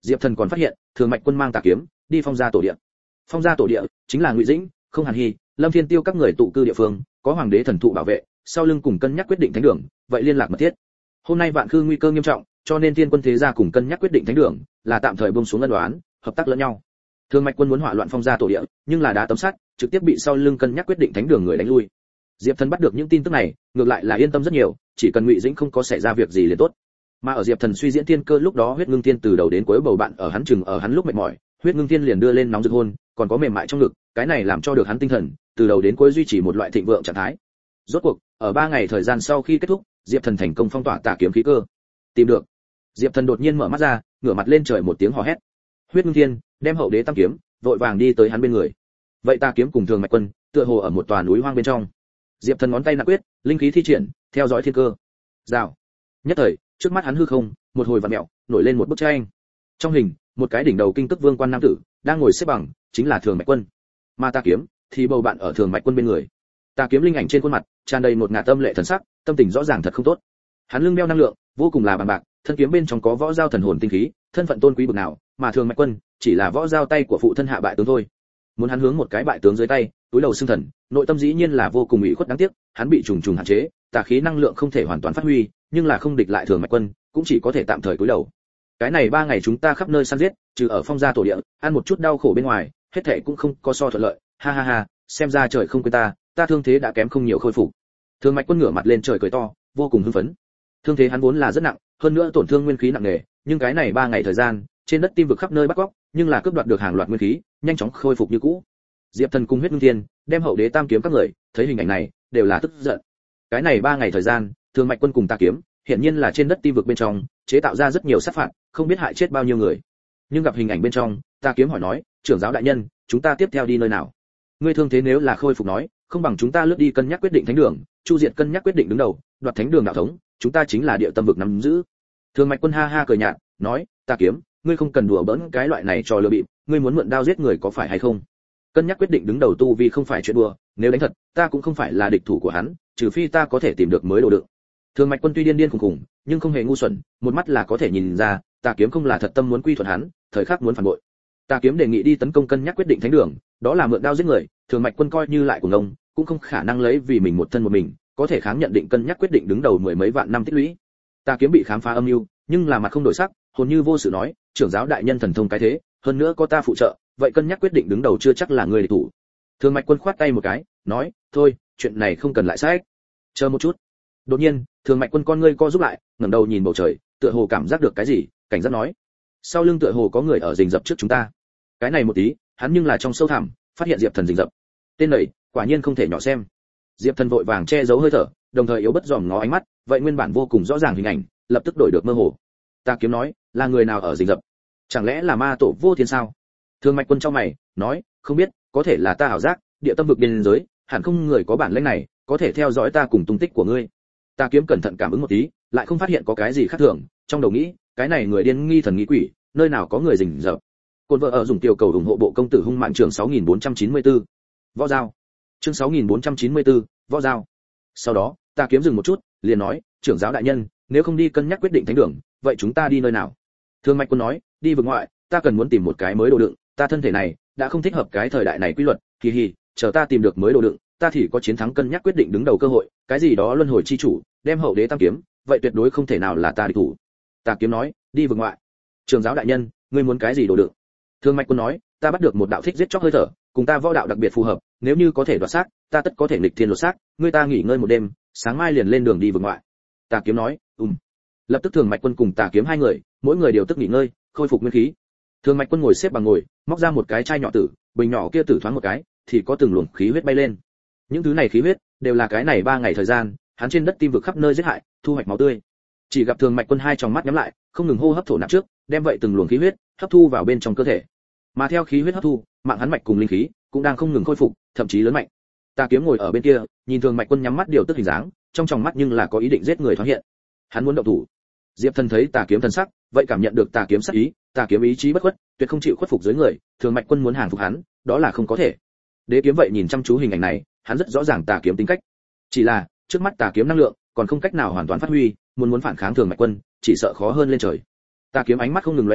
Diệp Thần còn phát hiện, Thường Mạch Quân mang tà kiếm đi Phong gia tổ địa. Phong gia tổ địa chính là Ngụy Dĩnh, Không Hàn Hi, Lâm Thiên Tiêu các người tụ cư địa phương, có hoàng đế thần thụ bảo vệ, sau lưng cùng cân nhắc quyết định thánh đường, vậy liên lạc mật thiết. Hôm nay vạn khư nguy cơ nghiêm trọng, cho nên Thiên Quân thế gia cùng cân nhắc quyết định thánh đường, là tạm thời buông xuống ân đoán, hợp tác lẫn nhau. Thường Mạch Quân muốn hỏa loạn Phong gia tổ địa, nhưng là đá tấm sắt, trực tiếp bị sau lưng cân nhắc quyết định thánh đường người đánh lui. Diệp Thần bắt được những tin tức này, ngược lại là yên tâm rất nhiều, chỉ cần Ngụy Dĩnh không có xảy ra việc gì liền tốt. Mà ở Diệp Thần suy diễn thiên cơ lúc đó, huyết ngưng thiên từ đầu đến cuối bầu bạn ở hắn chừng ở hắn lúc mệt mỏi, huyết ngưng thiên liền đưa lên nóng rực hôn, còn có mềm mại trong ngực, cái này làm cho được hắn tinh thần từ đầu đến cuối duy trì một loại thịnh vượng trạng thái. Rốt cuộc, ở 3 ngày thời gian sau khi kết thúc, Diệp Thần thành công phong tỏa tà kiếm khí cơ. Tìm được. Diệp Thần đột nhiên mở mắt ra, ngửa mặt lên trời một tiếng hò hét. Huyết ngưng thiên đem hậu đế tam kiếm, vội vàng đi tới hắn bên người. Vậy tà kiếm cùng Thường Mạch Quân, tựa hồ ở một tòa núi hoang bên trong. Diệp Thần ngón tay nặng quyết, linh khí thi triển, theo dõi thiên cơ. Rào. Nhất thời, trước mắt hắn hư không, một hồi vặn mèo, nổi lên một bức tranh. Trong hình, một cái đỉnh đầu kinh tức vương quan nam tử, đang ngồi xếp bằng, chính là Thường Mạch Quân. Mà tà kiếm thì bầu bạn ở Thường Mạch Quân bên người. Tà kiếm linh ảnh trên khuôn mặt, tràn đầy một ngạt tâm lệ thần sắc, tâm tình rõ ràng thật không tốt. Hắn lưng đeo năng lượng, vô cùng là bằng bạc, thân kiếm bên trong có võ giao thần hồn tinh khí, thân phận tôn quý bực nào, mà Thường Mạch Quân chỉ là võ giao tay của phụ thân hạ bại tướng thôi. Muốn hắn hướng một cái bại tướng dưới tay, túi đầu xương thần, nội tâm dĩ nhiên là vô cùng ủy khuất đáng tiếc, hắn bị trùng trùng hạn chế, tà khí năng lượng không thể hoàn toàn phát huy, nhưng là không địch lại Thường Mạch Quân, cũng chỉ có thể tạm thời cúi đầu. Cái này 3 ngày chúng ta khắp nơi săn giết, trừ ở Phong gia tổ địa, ăn một chút đau khổ bên ngoài, hết thảy cũng không có so thuận lợi, ha ha ha, xem ra trời không quên ta thương thế đã kém không nhiều khôi phục. Thường Mạch Quân ngửa mặt lên trời cười to, vô cùng hưng phấn. Thương thế hắn vốn là rất nặng, hơn nữa tổn thương nguyên khí nặng nề, nhưng cái này 3 ngày thời gian, trên đất tim vực khắp nơi bắt cóc, nhưng là cướp đoạt được hàng loạt nguyên khí, nhanh chóng khôi phục như cũ. Diệp Thần cùng huyết ngưng thiên, đem hậu đế tam kiếm các người, thấy hình ảnh này, đều là tức giận. Cái này 3 ngày thời gian, Thường Mạch Quân cùng tà kiếm, hiển nhiên là trên đất tim vực bên trong, chế tạo ra rất nhiều sát phạt, không biết hại chết bao nhiêu người. Nhưng gặp hình ảnh bên trong, tà kiếm hỏi nói, trưởng giáo đại nhân, chúng ta tiếp theo đi nơi nào? Ngươi thương thế nếu là khôi phục nói, không bằng chúng ta lướt đi cân nhắc quyết định thánh đường, chu diện cân nhắc quyết định đứng đầu, đoạt thánh đường đạo thống, chúng ta chính là địa tâm vực nắm giữ. Thường Mạch Quân ha ha cười nhạt, nói, tà kiếm, ngươi không cần đùa bỡn cái loại này cho lừa bịp, ngươi muốn mượn đao giết người có phải hay không? Cân nhắc quyết định đứng đầu tu vì không phải chuyện đùa, nếu đánh thật, ta cũng không phải là địch thủ của hắn, trừ phi ta có thể tìm được mới đồ đựng. Thường Mạch Quân tuy điên điên khùng khùng, nhưng không hề ngu xuẩn, một mắt là có thể nhìn ra, tà kiếm không là thật tâm muốn quy thuận hắn, thời khắc muốn phản bội. Tà kiếm đề nghị đi tấn công cân nhắc quyết định thánh đường, đó là mượn đao giết người, Thường Mạch Quân coi như lại của ông, cũng không khả năng lấy vì mình một thân một mình, có thể kháng nhận định cân nhắc quyết định đứng đầu 10 mấy vạn năm tích lũy. Tà kiếm bị khám phá âm mưu, nhưng là mặt không đổi sắc, hồn như vô sự nói, trưởng giáo đại nhân thần thông cái thế, hơn nữa có ta phụ trợ, vậy cân nhắc quyết định đứng đầu chưa chắc là người địch thủ. Thường Mạch Quân khoát tay một cái, nói, thôi, chuyện này không cần lại sách. Chờ một chút. Đột nhiên, Thường Mạch Quân con ngươi co rút lại, ngẩng đầu nhìn bầu trời, tựa hồ cảm giác được cái gì, cảnh giác nói, sau lưng tựa hồ có người ở rình rập trước chúng ta. Cái này một tí, hắn nhưng là trong sâu thẳm, phát hiện Diệp Thần rình rập. Tên này, quả nhiên không thể nhỏ xem. Diệp Thần vội vàng che giấu hơi thở, đồng thời yếu bất dòm ngó ánh mắt, vậy nguyên bản vô cùng rõ ràng hình ảnh, lập tức đổi được mơ hồ. Ta kiếm nói, là người nào ở rình rập? Chẳng lẽ là ma tổ vô thiên sao? Thường Mạch Quân trong mày, nói, không biết, có thể là ta ảo giác, địa tâm vực biên giới, hẳn không người có bản lĩnh này, có thể theo dõi ta cùng tung tích của ngươi. Ta kiếm cẩn thận cảm ứng một tí, lại không phát hiện có cái gì khác thường, trong đầu nghĩ, cái này người điên nghi thần nghĩ quỷ, nơi nào có người rình rập. Côn vợ ở dùng tiểu cầu ủng hộ bộ công tử hung mạng trường 6494. Võ giao. Chương 6494, võ giao. Sau đó, ta kiếm dừng một chút, liền nói, trưởng giáo đại nhân, nếu không đi cân nhắc quyết định thánh đường, vậy chúng ta đi nơi nào? Thường Mạch Quân nói, đi vực ngoại, ta cần muốn tìm một cái mới đồ đựng, ta thân thể này đã không thích hợp cái thời đại này quy luật, kỳ hì, chờ ta tìm được mới đồ đựng, ta thì có chiến thắng cân nhắc quyết định đứng đầu cơ hội, cái gì đó luân hồi chi chủ, đem hậu đế tam kiếm, vậy tuyệt đối không thể nào là ta địch thủ. Ta kiếm nói, đi vực ngoại. Trưởng giáo đại nhân, ngươi muốn cái gì đồ đựng? Thường Mạch Quân nói, ta bắt được một đạo thích giết chóc hơi thở, cùng ta võ đạo đặc biệt phù hợp, nếu như có thể đoạt xác, ta tất có thể nghịch thiên lột xác, ngươi ta nghỉ ngơi một đêm, sáng mai liền lên đường đi vực ngoại. Tà kiếm nói, Lập tức Thường Mạch Quân cùng Tà kiếm hai người, mỗi người đều tức nghỉ ngơi, khôi phục nguyên khí. Thường Mạch Quân ngồi xếp bằng ngồi, móc ra một cái chai nhỏ tử, bình nhỏ kia tử thoáng một cái, thì có từng luồng khí huyết bay lên. Những thứ này khí huyết đều là cái này 3 ngày thời gian, hắn trên đất tim vực khắp nơi giết hại, thu hoạch máu tươi. Chỉ gặp Thường Mạch Quân hai tròng mắt nhắm lại, không ngừng hô hấp thổ nạp trước, đem vậy từng luồng khí huyết hấp thu vào bên trong cơ thể. Mà theo khí huyết hấp thu, mạng hắn mạch cùng linh khí cũng đang không ngừng khôi phục, thậm chí lớn mạnh. Tà kiếm ngồi ở bên kia, nhìn Thường Mạch Quân nhắm mắt điều tức hình dáng, trong tròng mắt nhưng là có ý định giết người thoáng hiện. Hắn muốn động thủ. Diệp Thần thấy Tà kiếm thần sắc, vậy cảm nhận được Tà kiếm sát ý, Tà kiếm ý chí bất khuất, tuyệt không chịu khuất phục dưới người, Thường Mạch Quân muốn hàng phục hắn, đó là không có thể. Đế kiếm vậy nhìn chăm chú hình ảnh này, hắn rất rõ ràng Tà kiếm tính cách. Chỉ là, trước mắt Tà kiếm năng lượng còn không cách nào hoàn toàn phát huy, muốn phản kháng Thường Mạch Quân, chỉ sợ khó hơn lên trời. Tà kiếm ánh mắt không ngừng lóe lên,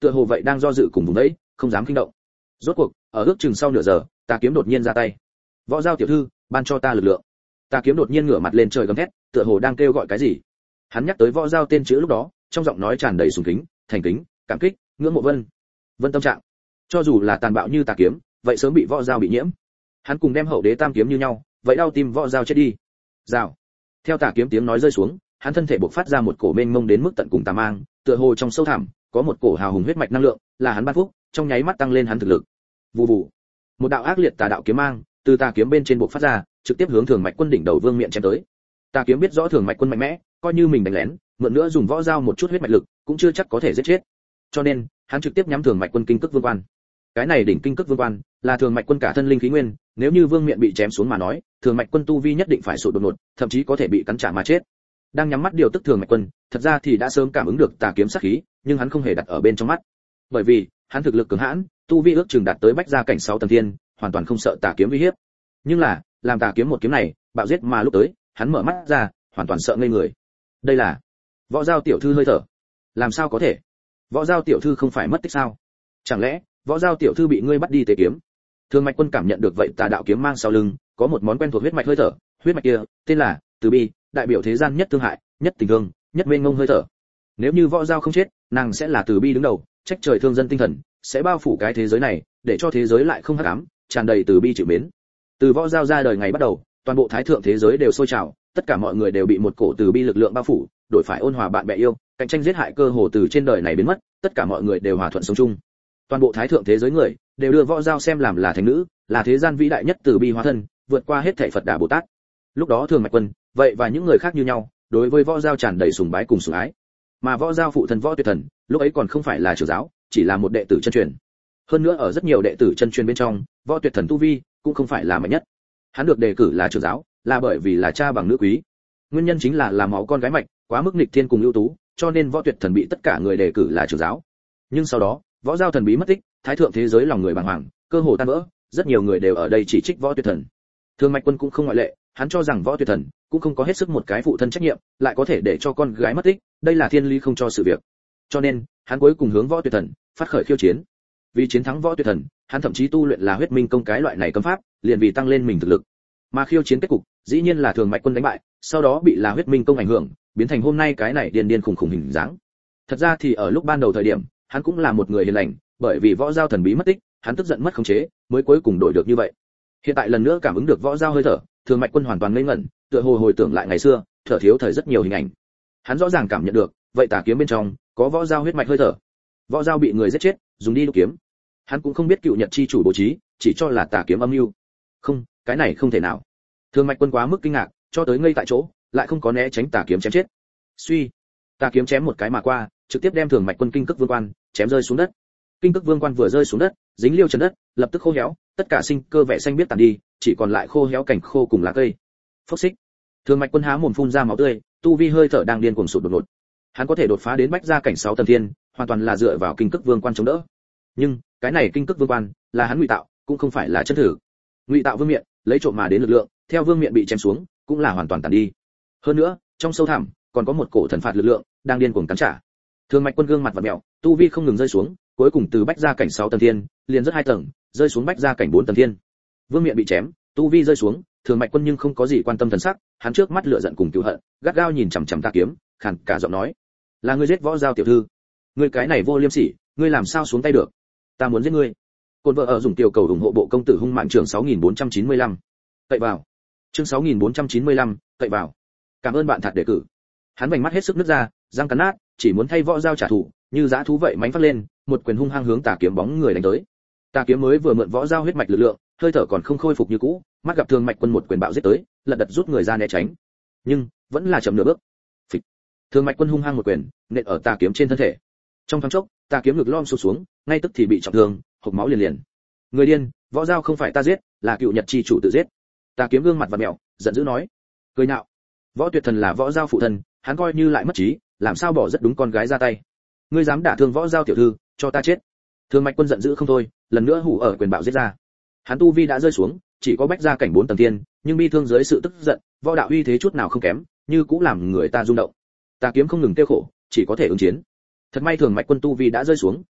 tựa hồ vậy đang do dự cùng vùng đấy, không dám kinh động. Rốt cuộc, ở ước chừng sau nửa giờ, Tà Kiếm đột nhiên ra tay. Võ Giao tiểu thư, ban cho ta lực lượng. Tà Kiếm đột nhiên ngửa mặt lên trời gầm thét, tựa hồ đang kêu gọi cái gì. Hắn nhắc tới Võ Giao tên chữ lúc đó, trong giọng nói tràn đầy sùng kính, thành kính, cảm kích, ngưỡng mộ Vân tâm trạng. Cho dù là tàn bạo như Tà Kiếm, vậy sớm bị Võ Giao bị nhiễm. Hắn cùng đem Hậu Đế Tam kiếm như nhau, vậy đau tim Võ Giao chết đi. Rào. Theo Tà Kiếm tiếng nói rơi xuống, hắn thân thể bộc phát ra một cổ mênh mông đến mức tận cùng tà mang, tựa hồ trong sâu thẳm có một cổ hào hùng huyết mạch năng lượng, là hắn ban phúc, trong nháy mắt tăng lên hắn thực lực. Vù vù. Một đạo ác liệt tà đạo kiếm mang từ Tà Kiếm bên trên bộc phát ra, trực tiếp hướng Thường Mạch Quân đỉnh đầu vương miện chém tới. Tà Kiếm biết rõ Thường Mạch Quân mạnh mẽ, coi như mình đánh lén, mượn nữa dùng Võ Giao một chút huyết mạch lực, cũng chưa chắc có thể giết chết. Cho nên, hắn trực tiếp nhắm Thường Mạch Quân kinh cức vương quan. Cái này đỉnh kinh cức vương quan, là Thường Mạch Quân cả thân linh khí nguyên, nếu như vương miện bị chém xuống mà nói, Thường Mạch Quân tu vi nhất định phải sụt đột ngột, thậm chí có thể bị cắn trả mà chết. Đang nhắm mắt điều tức Thường Mạch Quân, thật ra thì đã sớm cảm ứng được Tà Kiếm sát khí, nhưng hắn không hề đặt ở bên trong mắt. Bởi vì, hắn thực lực cường hãn, tu vi ước chừng đạt tới bách gia cảnh 6 tầng thiên, hoàn toàn không sợ Tà Kiếm uy hiếp. Nhưng là, làm Tà Kiếm một kiếm này, bạo giết mà lúc tới, hắn mở mắt ra, hoàn toàn sợ ngây người. Đây là Võ Giao tiểu thư hơi thở. Làm sao có thể? Võ Giao tiểu thư không phải mất tích sao? Chẳng lẽ Võ Giao tiểu thư bị ngươi bắt đi tế kiếm? Thường Mạch Quân cảm nhận được vậy tà đạo kiếm mang sau lưng, có một món quen thuộc huyết mạch hơi thở, huyết mạch kia tên là Từ Bi, đại biểu thế gian nhất thương hại, nhất tình thương, nhất mênh mông hơi thở. Nếu như Võ Giao không chết, nàng sẽ là Từ Bi đứng đầu, trách trời thương dân tinh thần, sẽ bao phủ cái thế giới này, để cho thế giới lại không hắc ám, tràn đầy Từ Bi chịu mến. Từ Võ Giao ra đời ngày bắt đầu, toàn bộ thái thượng thế giới đều sôi trào, tất cả mọi người đều bị một cổ Từ Bi lực lượng bao phủ, đổi phải ôn hòa bạn bè yêu, cạnh tranh giết hại cơ hồ từ trên đời này biến mất, tất cả mọi người đều hòa thuận sống chung. Toàn bộ thái thượng thế giới người đều đưa Võ Giao xem làm là thánh nữ, là thế gian vĩ đại nhất Từ Bi hóa thân, vượt qua hết thảy Phật Đà Bồ Tát. Lúc đó Thường Mạch Quân, vậy và những người khác như nhau, đối với Võ Giao tràn đầy sùng bái cùng sủng ái. Mà Võ Giao phụ thân Võ Tuyệt Thần, lúc ấy còn không phải là trưởng giáo, chỉ là một đệ tử chân truyền. Hơn nữa ở rất nhiều đệ tử chân truyền bên trong, Võ Tuyệt Thần tu vi cũng không phải là mạnh nhất. Hắn được đề cử là trưởng giáo, là bởi vì là cha bằng nữ quý. Nguyên nhân chính là máu con gái mạch, quá mức nghịch thiên cùng ưu tú, cho nên Võ Tuyệt Thần bị tất cả người đề cử là trưởng giáo. Nhưng sau đó, Võ Giao thần bí mất tích, thái thượng thế giới lòng người bàng hoàng, cơ hồ tan vỡ, rất nhiều người đều ở đây chỉ trích Võ Tuyệt Thần. Thường Mạch Quân cũng không ngoại lệ, hắn cho rằng Võ Tuyệt Thần cũng không có hết sức một cái phụ thân trách nhiệm, lại có thể để cho con gái mất tích, đây là thiên lý không cho sự việc. Cho nên, hắn cuối cùng hướng Võ Tuyệt Thần phát khởi khiêu chiến. Vì chiến thắng Võ Tuyệt Thần, hắn thậm chí tu luyện là huyết minh công cái loại này cấm pháp, liền vì tăng lên mình thực lực. Mà khiêu chiến kết cục, dĩ nhiên là Thường Mạch Quân đánh bại, sau đó bị là huyết minh công ảnh hưởng, biến thành hôm nay cái này điên điên khủng khủng hình dáng. Thật ra thì ở lúc ban đầu thời điểm, hắn cũng là một người hiền lành, bởi vì Võ Giao thần bí mất tích, hắn tức giận mất khống chế, mới cuối cùng đổi được như vậy. Hiện tại lần nữa cảm ứng được Võ Giao hơi thở, Thường Mạch Quân hoàn toàn ngây ngẩn, tựa hồ hồi tưởng lại ngày xưa, thở thiếu thời rất nhiều hình ảnh. Hắn rõ ràng cảm nhận được, vậy tà kiếm bên trong có Võ Giao huyết mạch hơi thở. Võ Giao bị người giết chết, dùng đi đúc kiếm. Hắn cũng không biết Cựu Nhật chi chủ bố trí, chỉ cho là tà kiếm âm mưu. Không, cái này không thể nào. Thường Mạch Quân quá mức kinh ngạc, cho tới ngây tại chỗ, lại không có né tránh tà kiếm chém chết. Suy, tà kiếm chém một cái mà qua, trực tiếp đem Thường Mạch Quân kinh cức vương quan chém rơi xuống đất. Kinh cức vương quan vừa rơi xuống đất, dính liêu trần đất, lập tức khô héo, tất cả sinh cơ vẻ xanh biết tàn đi, chỉ còn lại khô héo cảnh khô cùng lá cây. Phốc xích. Thường Mạch Quân há mồm phun ra máu tươi, tu vi hơi thở đang điên cuồng sụt đột ngột. Hắn có thể đột phá đến bách gia cảnh 6 tầng thiên, hoàn toàn là dựa vào kinh cức vương quan chống đỡ. Nhưng, cái này kinh cức vương quan là hắn ngụy tạo, cũng không phải là chân thử. Ngụy tạo vương miện, lấy trộm mà đến lực lượng, theo vương miện bị chém xuống, cũng là hoàn toàn tàn đi. Hơn nữa, trong sâu thẳm còn có một cổ thần phạt lực lượng đang điên cuồng cắn trả. Thường Mạch Quân gương mặt vặn mèo, tu vi không ngừng rơi xuống, cuối cùng từ bách gia cảnh 6 tầng thiên, liền rất 2 tầng, rơi xuống bách gia cảnh 4 tầng thiên. Vương miện bị chém, tu vi rơi xuống, Thường Mạch Quân nhưng không có gì quan tâm thần sắc, hắn trước mắt lửa giận cùng cừu hận, gắt gao nhìn chằm chằm Tà Kiếm, khàn cả giọng nói: "Là ngươi giết Võ Giao tiểu thư, ngươi cái này vô liêm sỉ, ngươi làm sao xuống tay được? Ta muốn giết ngươi." Côn vợ ở dùng tiểu cầu ủng hộ bộ công tử hung mạng trường 6495. Cậy vào. Chương 6495, cậy vào. Cảm ơn bạn thật đề cử. Hắn vành mắt hết sức nứt ra, răng cắn nát, chỉ muốn thay Võ Giao trả thù, như dã thú vậy mánh phát lên, một quyền hung hăng hướng Tà Kiếm bóng người đánh tới. Tà Kiếm mới vừa mượn Võ Giao huyết mạch lực lượng, hơi thở còn không khôi phục như cũ, mắt gặp Thường Mạch Quân một quyền bạo giết tới, lật đật rút người ra né tránh, nhưng vẫn là chậm nửa bước. Phịch. Thường Mạch Quân hung hăng một quyền nện ở Tà Kiếm trên thân thể. Trong thoáng chốc, Tà Kiếm ngực lom sụp xuống, ngay tức thì bị trọng thương, hộc máu liền liền. Người điên, Võ Giao không phải ta giết, là Cựu Nhật chi chủ tự giết. Tà Kiếm gương mặt vặn mèo, giận dữ nói. Cười nhạo. Võ Tuyệt Thần là Võ Giao phụ thân, hắn coi như lại mất trí, làm sao bỏ rất đúng con gái ra tay. Ngươi dám đả thương Võ Giao tiểu thư, cho ta chết. Thường Mạch Quân giận dữ không thôi, lần nữa hủ ở quyền bạo giết ra. Hắn tu vi đã rơi xuống, chỉ có bách gia cảnh 4 tầng thiên, nhưng bi thương dưới sự tức giận, võ đạo uy thế chút nào không kém, như cũng làm người ta rung động. Tà Kiếm không ngừng tiêu khổ, chỉ có thể ứng chiến. Thật may Thường Mạch Quân tu vi đã rơi xuống,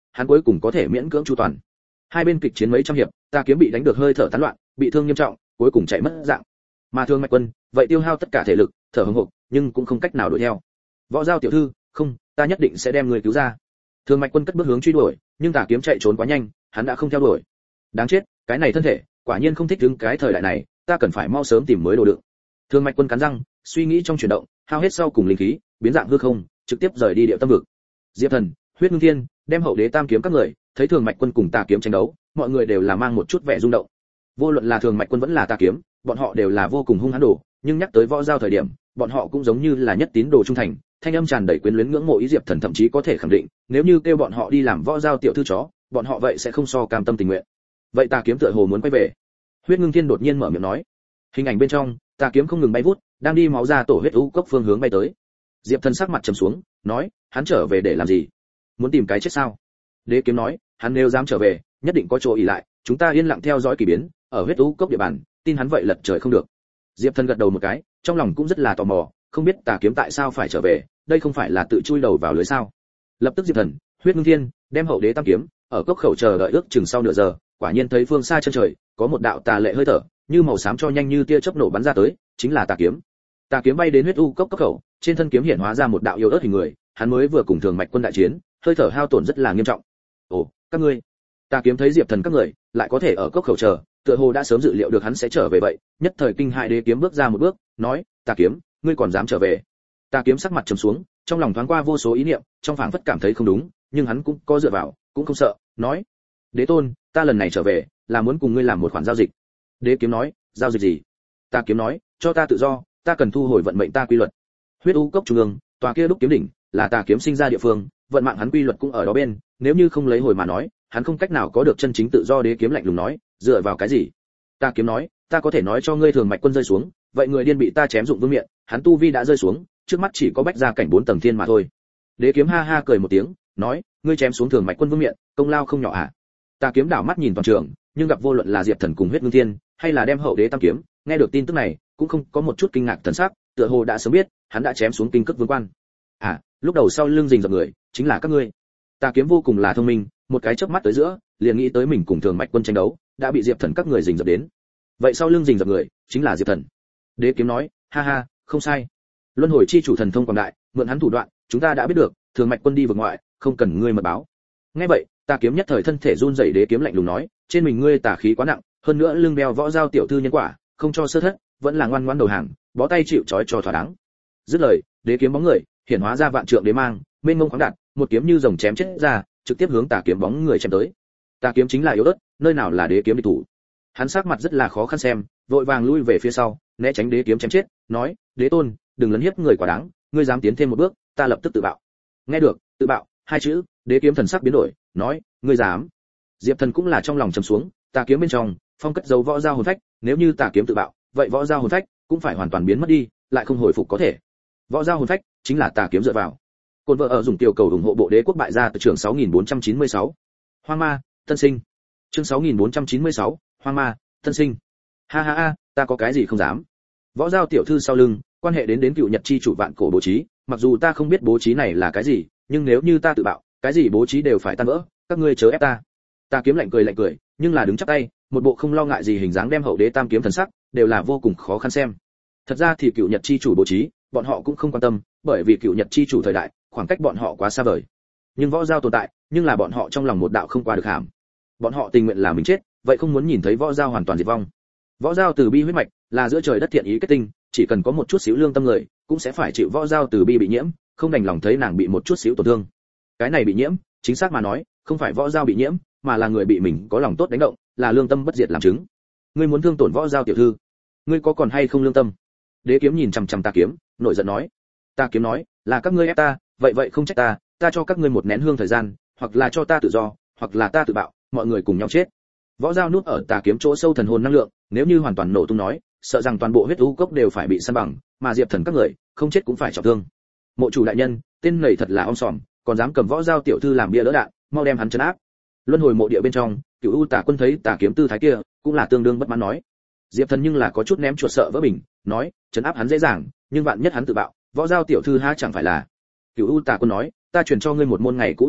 hắn cuối cùng có thể miễn cưỡng chu toàn. Hai bên kịch chiến mấy trăm hiệp, Tà Kiếm bị đánh được hơi thở tán loạn, bị thương nghiêm trọng, cuối cùng chạy mất dạng. Mà Thương Mạch Quân, vậy tiêu hao tất cả thể lực, thở hổn hộc, nhưng cũng không cách nào đuổi theo. Võ Giao tiểu thư, không, ta nhất định sẽ đem người cứu ra. Thương Mạch Quân cất bước hướng truy đuổi, nhưng Tà Kiếm chạy trốn quá nhanh, hắn đã không theo đuổi. Đáng chết, cái này thân thể, quả nhiên không thích ứng cái thời đại này, ta cần phải mau sớm tìm mới đồ đựng. Thương Mạch Quân cắn răng, suy nghĩ trong chuyển động, hao hết sau cùng linh khí, biến dạng hư không, trực tiếp rời đi Điệu Tâm vực. Diệp Thần, Huyết Ngưng Thiên, đem Hậu Đế Tam Kiếm các người, thấy Thường Mạch Quân cùng Tà Kiếm tranh đấu, mọi người đều là mang một chút vẻ rung động. Vô luận là Thường Mạch Quân vẫn là Tà Kiếm, bọn họ đều là vô cùng hung hãn đồ, nhưng nhắc tới Võ Giao thời điểm, bọn họ cũng giống như là nhất tín đồ trung thành, thanh âm tràn đầy quyến luyến ngưỡng mộ ý. Diệp Thần thậm chí có thể khẳng định, nếu như kêu bọn họ đi làm Võ Giao tiểu thư chó, bọn họ vậy sẽ không so cam tâm tình nguyện. Vậy Tà Kiếm tựa hồ muốn quay về. Huyết Ngưng Thiên đột nhiên mở miệng nói. Hình ảnh bên trong, Tà Kiếm không ngừng bay vút, đang đi máu ra tổ huyết u cốc phương hướng bay tới. Diệp Thần sắc mặt trầm xuống, nói, hắn trở về để làm gì? Muốn tìm cái chết sao? Đế Kiếm nói, hắn nếu dám trở về, nhất định có chỗ ỷ lại, chúng ta yên lặng theo dõi kỳ biến, ở huyết u cốc địa bàn, tin hắn vậy lật trời không được. Diệp Thần gật đầu một cái, trong lòng cũng rất là tò mò, không biết Tà Kiếm tại sao phải trở về, đây không phải là tự chui đầu vào lưới sao? Lập tức Diệp Thần, Huyết Ngưng Thiên, đem Hậu Đế Tam Kiếm, ở cốc khẩu chờ đợi ước chừng sau nửa giờ, quả nhiên thấy phương xa chân trời, có một đạo tà lệ hơi thở, như màu xám cho nhanh như tia chớp nổ bắn ra tới, chính là Tà Kiếm. Tà Kiếm bay đến huyết u cốc khẩu, trên thân kiếm hiện hóa ra một đạo yêu ớt hình người, hắn mới vừa cùng Thường Mạch Quân đại chiến, hơi thở hao tổn rất là nghiêm trọng. Ồ, các ngươi. Tà Kiếm thấy Diệp Thần các người lại có thể ở cốc khẩu chờ, tựa hồ đã sớm dự liệu được hắn sẽ trở về vậy, nhất thời kinh hại. Đế Kiếm bước ra một bước, nói, Tà Kiếm, ngươi còn dám trở về? Tà Kiếm sắc mặt trầm xuống, trong lòng thoáng qua vô số ý niệm, trong phảng phất cảm thấy không đúng, nhưng hắn cũng có dựa vào, cũng không sợ, nói, Đế Tôn, ta lần này trở về, là muốn cùng ngươi làm một khoản giao dịch. Đế Kiếm nói, giao dịch gì? Tà Kiếm nói, cho ta tự do, ta cần thu hồi vận mệnh ta quy luật. Huyết u cốc trung ương, tòa kia đúc kiếm đỉnh, là Tà Kiếm sinh ra địa phương, vận mạng hắn quy luật cũng ở đó bên, nếu như không lấy hồi mà nói, hắn không cách nào có được chân chính tự do. Đế Kiếm lạnh lùng nói, dựa vào cái gì? Tà Kiếm nói, ta có thể nói cho ngươi Thường Mạch Quân rơi xuống, vậy người điên bị ta chém dụng vương miện, hắn tu vi đã rơi xuống, trước mắt chỉ có bách gia cảnh 4 tầng thiên mà thôi. Đế Kiếm ha ha cười một tiếng, nói, ngươi chém xuống Thường Mạch Quân vương miện, công lao không nhỏ à? Tà Kiếm đảo mắt nhìn toàn trường, nhưng gặp vô luận là Diệp Thần cùng Huyết Ngưng Thiên, hay là đem Hậu Đế Tam Kiếm, nghe được tin tức này, cũng không có một chút kinh ngạc thần sắc, tựa hồ đã sớm biết, hắn đã chém xuống Kinh Cức Vương quan. À, lúc đầu sau lưng rình rập người, chính là các ngươi. Tà Kiếm vô cùng là thông minh, một cái chớp mắt tới giữa, liền nghĩ tới mình cùng Thường Mạch Quân tranh đấu, đã bị Diệp Thần các người rình rập đến. Vậy sau lưng rình rập người, chính là Diệp Thần. Đế Kiếm nói, ha ha, không sai. Luân hồi chi chủ thần thông quảng đại, mượn hắn thủ đoạn, chúng ta đã biết được, Thường Mạch Quân đi vực ngoại, không cần ngươi mật báo. Nghe vậy, Tà Kiếm nhất thời thân thể run rẩy. Đế Kiếm lạnh lùng nói, trên mình ngươi tà khí quá nặng, hơn nữa lưng đeo Võ Giao tiểu thư nhân quả, không cho sơ thất, vẫn là ngoan ngoãn đầu hàng, bó tay chịu trói cho thỏa đáng. Dứt lời, Đế Kiếm bóng người hiển hóa ra vạn trượng đế mang, mênh mông khoáng đạt, một kiếm như rồng chém chết ra, trực tiếp hướng Tà Kiếm bóng người chém tới. Tà Kiếm chính là yếu ớt, nơi nào là Đế Kiếm địch thủ. Hắn sắc mặt rất là khó khăn xem, vội vàng lui về phía sau, né tránh Đế Kiếm chém chết, nói, Đế Tôn, đừng lấn hiếp người quá đáng, ngươi dám tiến thêm một bước, ta lập tức tự bạo. Nghe được, tự bạo, hai chữ, Đế Kiếm thần sắc biến đổi, nói, ngươi dám? Diệp Thần cũng là trong lòng trầm xuống, Tà Kiếm bên trong phong cất dấu Võ Giao hồn phách, nếu như Tà Kiếm tự bạo, vậy Võ Giao hồn phách cũng phải hoàn toàn biến mất đi, lại không hồi phục có thể. Võ Giao hồn phách chính là Tà Kiếm dựa vào. Côn vợ ở dùng tiểu cầu ủng hộ bộ Đế quốc bại gia từ trường 6496. Hoang ma, tân sinh. Chương 6496, Hoang ma, tân sinh. Ha ha ha, ta có cái gì không dám. Võ Giao tiểu thư sau lưng, quan hệ đến cựu Nhật chi chủ vạn cổ bố trí, mặc dù ta không biết bố trí này là cái gì, nhưng nếu như ta tự bạo, cái gì bố trí đều phải tan vỡ, các ngươi chớ ép ta. Tà Kiếm lạnh cười, nhưng là đứng chắp tay, một bộ không lo ngại gì hình dáng, đem Hậu Đế Tam Kiếm thần sắc đều là vô cùng khó khăn xem. Thật ra thì cựu Nhật chi chủ bố trí, bọn họ cũng không quan tâm, bởi vì cựu Nhật chi chủ thời đại, khoảng cách bọn họ quá xa vời. Nhưng Võ Giao tồn tại, nhưng là bọn họ trong lòng một đạo không qua được hàm. Bọn họ tình nguyện là mình chết, vậy không muốn nhìn thấy Võ Giao hoàn toàn diệt vong. Võ Giao từ bi huyết mạch, là giữa trời đất thiện ý kết tinh, chỉ cần có một chút xíu lương tâm người, cũng sẽ phải chịu Võ Giao từ bi bị nhiễm, không đành lòng thấy nàng bị một chút xíu tổn thương. Cái này bị nhiễm, chính xác mà nói, không phải Võ Giao bị nhiễm, mà là người bị mình có lòng tốt đánh động, là lương tâm bất diệt làm chứng. Ngươi muốn thương tổn Võ Giao tiểu thư, ngươi có còn hay không lương tâm? Đế Kiếm nhìn chằm chằm Tà Kiếm, nổi giận nói. Tà Kiếm nói, là các ngươi ép ta, vậy không trách ta, ta cho các ngươi một nén hương thời gian, hoặc là cho ta tự do, hoặc là ta tự bạo, mọi người cùng nhau chết. Võ Giao núp ở Tà Kiếm chỗ sâu thần hồn năng lượng, nếu như hoàn toàn nổ tung nói, sợ rằng toàn bộ huyết u cốc đều phải bị san bằng, mà Diệp Thần các người, không chết cũng phải trọng thương. Mộ chủ đại nhân, tên này thật là om sòm, còn dám cầm Võ Giao tiểu thư làm bia đỡ đạn, mau đem hắn trấn áp. Luân hồi mộ địa bên trong, Cửu U Tà Quân thấy Tà Kiếm tư thái kia, cũng là tương đương bất mãn nói. Diệp Thần nhưng là có chút ném chuột sợ vỡ bình, nói, trấn áp hắn dễ dàng, nhưng vạn nhất hắn tự bạo, Võ Giao tiểu thư ha chẳng phải là. Cửu U Tà Quân nói, ta truyền cho ngươi một môn ngày cũ trận pháp,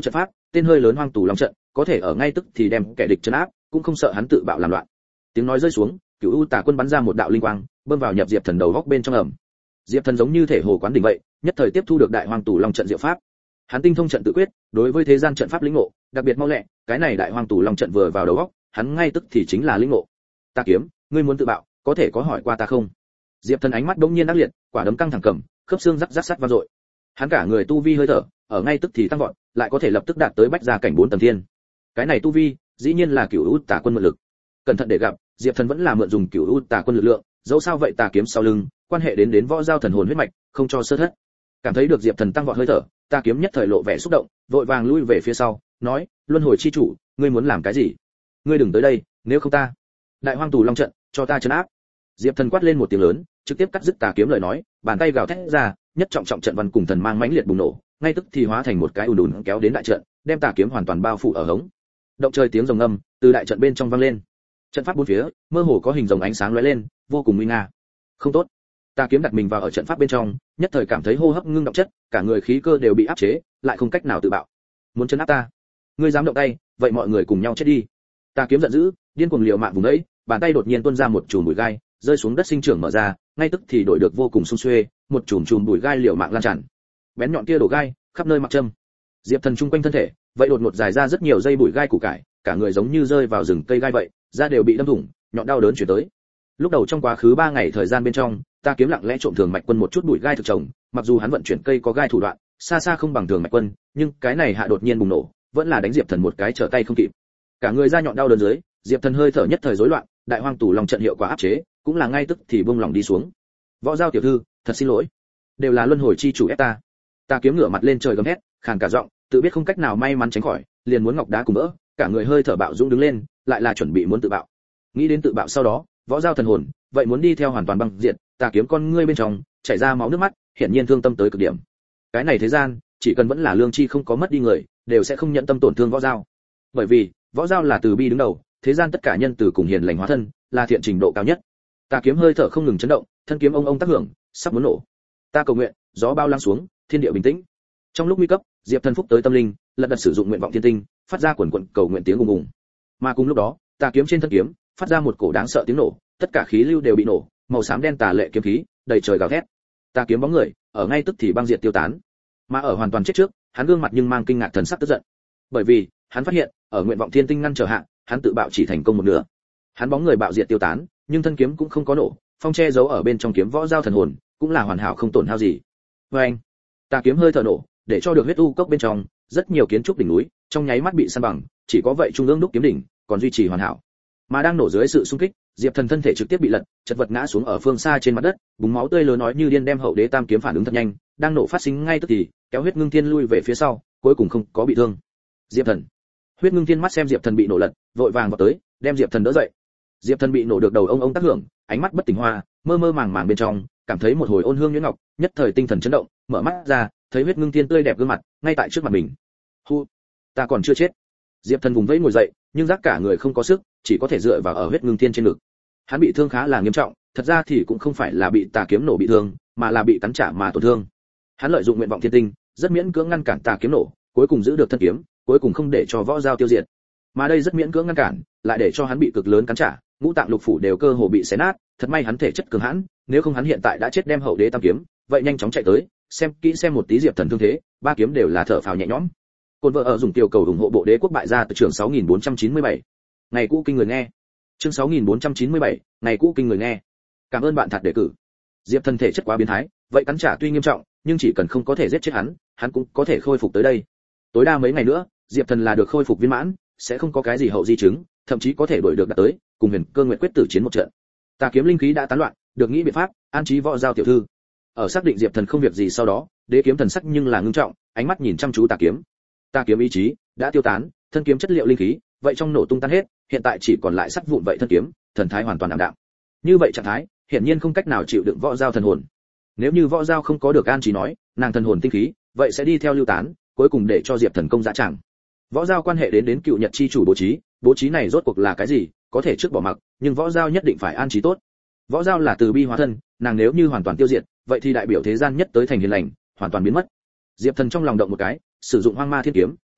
tên hơi lớn hoang tù long trận có thể ở ngay tức thì đem kẻ địch trấn áp, cũng không sợ hắn tự bạo làm loạn. Tiếng nói rơi xuống, Cửu U Tà Quân bắn ra một đạo linh quang, bơm vào nhập Diệp Thần đầu góc bên trong ẩm. Diệp Thần giống như thể hồ quán đỉnh vậy, nhất thời tiếp thu được đại hoang tù long trận diệu pháp. Hắn tinh thông trận tự quyết, đối với thế gian trận pháp lĩnh ngộ, đặc biệt mau lẹ, cái này đại hoang tù long trận vừa vào đầu góc, hắn ngay tức thì chính là lĩnh ngộ. Ta kiếm, ngươi muốn tự bạo, có thể có hỏi qua ta không? Diệp Thần ánh mắt đống nhiên đắc liệt, quả đấm căng thẳng cầm, khớp xương rắc rắc sắt vang dội. Hắn cả người tu vi hơi thở, ở ngay tức thì tăng vọt, lại có thể lập tức đạt tới bách gia cảnh 4 tầng thiên. Cái này tu vi, dĩ nhiên là Cửu U Tà Quân mượn lực. Cẩn thận để gặp, Diệp Thần vẫn là mượn dùng Cửu U Tà Quân lực lượng, dẫu sao vậy tà kiếm sau lưng, quan hệ đến võ giao thần hồn huyết mạch, không cho sơ thất. Cảm thấy được Diệp Thần tăng vọt hơi thở, tà kiếm nhất thời lộ vẻ xúc động, vội vàng lui về phía sau, nói: "Luân hồi chi chủ, ngươi muốn làm cái gì? Ngươi đừng tới đây, nếu không ta." Đại hoang tù long trận, cho ta trấn áp. Diệp Thần quát lên một tiếng lớn, trực tiếp cắt dứt tà kiếm lời nói, bàn tay gào thét ra, nhất trọng trọng trận văn cùng thần mang mãnh liệt bùng nổ, ngay tức thì hóa thành một cái ùn ùn kéo đến đại trận, đem tà kiếm hoàn toàn bao phủ ở hống. Động trời tiếng rồng ngâm từ đại trận bên trong vang lên. Trận pháp bốn phía, mơ hồ có hình rồng ánh sáng lóe lên, vô cùng nguy nga. Không tốt. Tà kiếm đặt mình vào ở trận pháp bên trong, nhất thời cảm thấy hô hấp ngưng động chất, cả người khí cơ đều bị áp chế, lại không cách nào tự bạo. Muốn trấn áp ta? Ngươi dám động tay, vậy mọi người cùng nhau chết đi. Tà kiếm giận dữ, điên cuồng liều mạng vùng ấy, bàn tay đột nhiên tuôn ra một chùm bụi gai, rơi xuống đất sinh trưởng mở ra, ngay tức thì đổi được vô cùng sung xuê, một chùm bụi gai liều mạng lan tràn. Bén nhọn kia đổ gai, khắp nơi mặc châm. Diệp Thần trung quanh thân thể, vậy đột ngột dài ra rất nhiều dây bụi gai củ cải, cả người giống như rơi vào rừng cây gai vậy, da đều bị đâm thủng, nhọn đau đớn chuyển tới. Lúc đầu trong quá khứ 3 ngày thời gian bên trong, ta kiếm lặng lẽ trộm Thường Mạch Quân một chút bụi gai thực trồng, mặc dù hắn vận chuyển cây có gai thủ đoạn, xa xa không bằng Thường Mạch Quân, nhưng cái này hạ đột nhiên bùng nổ, vẫn là đánh Diệp Thần một cái trở tay không kịp. Cả người da nhọn đau đớn dưới, Diệp Thần hơi thở nhất thời rối loạn, đại hoang tù long trận hiệu quả áp chế, cũng là ngay tức thì buông lỏng đi xuống. Võ Giao tiểu thư, thật xin lỗi, đều là luân hồi chi chủ ép ta. Ta kiếm ngửa mặt lên trời gầm hét, khàn cả giọng, tự biết không cách nào may mắn tránh khỏi, liền muốn ngọc đá cùng vỡ, cả người hơi thở bạo dũng đứng lên, lại là chuẩn bị muốn tự bạo. Nghĩ đến tự bạo sau đó, Võ Giao thần hồn, vậy muốn đi theo hoàn toàn băng diệt, ta kiếm con ngươi bên trong chảy ra máu nước mắt, hiển nhiên thương tâm tới cực điểm. Cái này thế gian, chỉ cần vẫn là lương chi không có mất đi người, đều sẽ không nhận tâm tổn thương Võ Giao. Bởi vì, Võ Giao là từ bi đứng đầu, thế gian tất cả nhân từ cùng hiền lành hóa thân, là thiện trình độ cao nhất. Ta kiếm hơi thở không ngừng chấn động, thân kiếm ông tác hưởng, sắp muốn nổ. Ta cầu nguyện, gió bao lắng xuống, thiên địa bình tĩnh. Trong lúc nguy cấp, Diệp Thần phúc tới tâm linh, lật đật sử dụng nguyện vọng thiên tinh, phát ra quần quần cầu nguyện tiếng ùng ùng. Mà cùng lúc đó, ta kiếm trên thân kiếm, phát ra một cổ đáng sợ tiếng nổ, tất cả khí lưu đều bị nổ, màu xám đen tà lệ kiếm khí, đầy trời gào thét. Ta kiếm bóng người, ở ngay tức thì băng diệt tiêu tán. Mà ở hoàn toàn chết trước, hắn gương mặt nhưng mang kinh ngạc thần sắc tức giận. Bởi vì, hắn phát hiện, ở nguyện vọng thiên tinh ngăn trở hạ, hắn tự bạo chỉ thành công một nửa. Hắn bóng người bạo diệt tiêu tán, nhưng thân kiếm cũng không có nổ, phong che giấu ở bên trong kiếm Võ Giao thần hồn, cũng là hoàn hảo không tổn hao gì. Oeng, ta kiếm hơi thở nổ, để cho được huyết u cốc bên trong, rất nhiều kiến trúc đỉnh núi, trong nháy mắt bị san bằng, chỉ có vậy trung ương đúc kiếm đỉnh, còn duy trì hoàn hảo. Mà đang nổ dưới sự xung kích, Diệp Thần thân thể trực tiếp bị lật, chật vật ngã xuống ở phương xa trên mặt đất, búng máu tươi lớn nói như điên đem Hậu Đế Tam kiếm phản ứng thật nhanh, đang nổ phát sinh ngay tức thì, kéo huyết ngưng thiên lui về phía sau, cuối cùng không có bị thương. Diệp Thần, huyết ngưng thiên mắt xem Diệp Thần bị nổ lật, vội vàng vào tới, đem Diệp Thần đỡ dậy. Diệp Thần bị nổ được đầu ông tác hưởng, ánh mắt bất tỉnh hoa, mơ mơ màng màng bên trong, cảm thấy một hồi ôn hương nhuyễn ngọc, nhất thời tinh thần chấn động, mở mắt ra, thấy huyết ngưng thiên tươi đẹp gương mặt, ngay tại trước mặt mình. Hu, ta còn chưa chết. Diệp Thần vùng vẫy ngồi dậy, nhưng giác cả người không có sức, chỉ có thể dựa vào ở huyết ngưng thiên trên ngực. Hắn bị thương khá là nghiêm trọng, thật ra thì cũng không phải là bị tà kiếm nổ bị thương, mà là bị cắn trả mà tổn thương. Hắn lợi dụng nguyện vọng thiên tinh, rất miễn cưỡng ngăn cản tà kiếm nổ, cuối cùng giữ được thân kiếm, cuối cùng không để cho Võ Giao tiêu diệt. Mà đây rất miễn cưỡng ngăn cản, lại để cho hắn bị cực lớn cắn trả, ngũ tạng lục phủ đều cơ hồ bị xé nát, thật may hắn thể chất cường hãn, nếu không hắn hiện tại đã chết đem Hậu Đế Tam kiếm, vậy nhanh chóng chạy tới, xem kỹ xem một tí Diệp Thần thương thế, 3 kiếm đều là thở phào nhẹ nhõm. Côn vợ ở dùng tiểu cầu ủng hộ bộ Đế quốc bại gia từ trường 6497. Ngày cũ kinh người nghe. Chương 6497, ngày cũ kinh người nghe. Cảm ơn bạn thật đề cử. Diệp Thần thể chất quá biến thái, vậy cắn trả tuy nghiêm trọng, nhưng chỉ cần không có thể giết chết hắn cũng có thể khôi phục tới đây. Tối đa mấy ngày nữa, Diệp Thần là được khôi phục viên mãn, sẽ không có cái gì hậu di chứng, thậm chí có thể đuổi được đạt tới, cùng Huyền Cơ Nguyệt quyết tử chiến một trận. Tà kiếm linh khí đã tán loạn, được nghĩ biện pháp an trí Võ Giao tiểu thư. Ở xác định Diệp Thần không việc gì sau đó, Đế kiếm thần sắc nhưng là ngưng trọng, ánh mắt nhìn chăm chú tà kiếm. Tà kiếm ý chí đã tiêu tán, thân kiếm chất liệu linh khí, vậy trong nổ tung tan hết, hiện tại chỉ còn lại sắt vụn vậy thân kiếm, thần thái hoàn toàn ảm đạm. Như vậy trạng thái, hiển nhiên không cách nào chịu đựng Võ Giao thần hồn. Nếu như Võ Giao không có được an trí nói, nàng thần hồn tinh khí, vậy sẽ đi theo lưu tán, cuối cùng để cho Diệp Thần công dã tràng. Võ Giao quan hệ đến Cựu Nhật chi chủ bố trí này rốt cuộc là cái gì, có thể trước bỏ mặc, nhưng Võ Giao nhất định phải an trí tốt. Võ Giao là từ bi hóa thân, nàng nếu như hoàn toàn tiêu diệt, vậy thì đại biểu thế gian nhất tới thành hiền lành, hoàn toàn biến mất. Diệp Thần trong lòng động một cái, sử dụng Hoang Ma Thiên kiếm,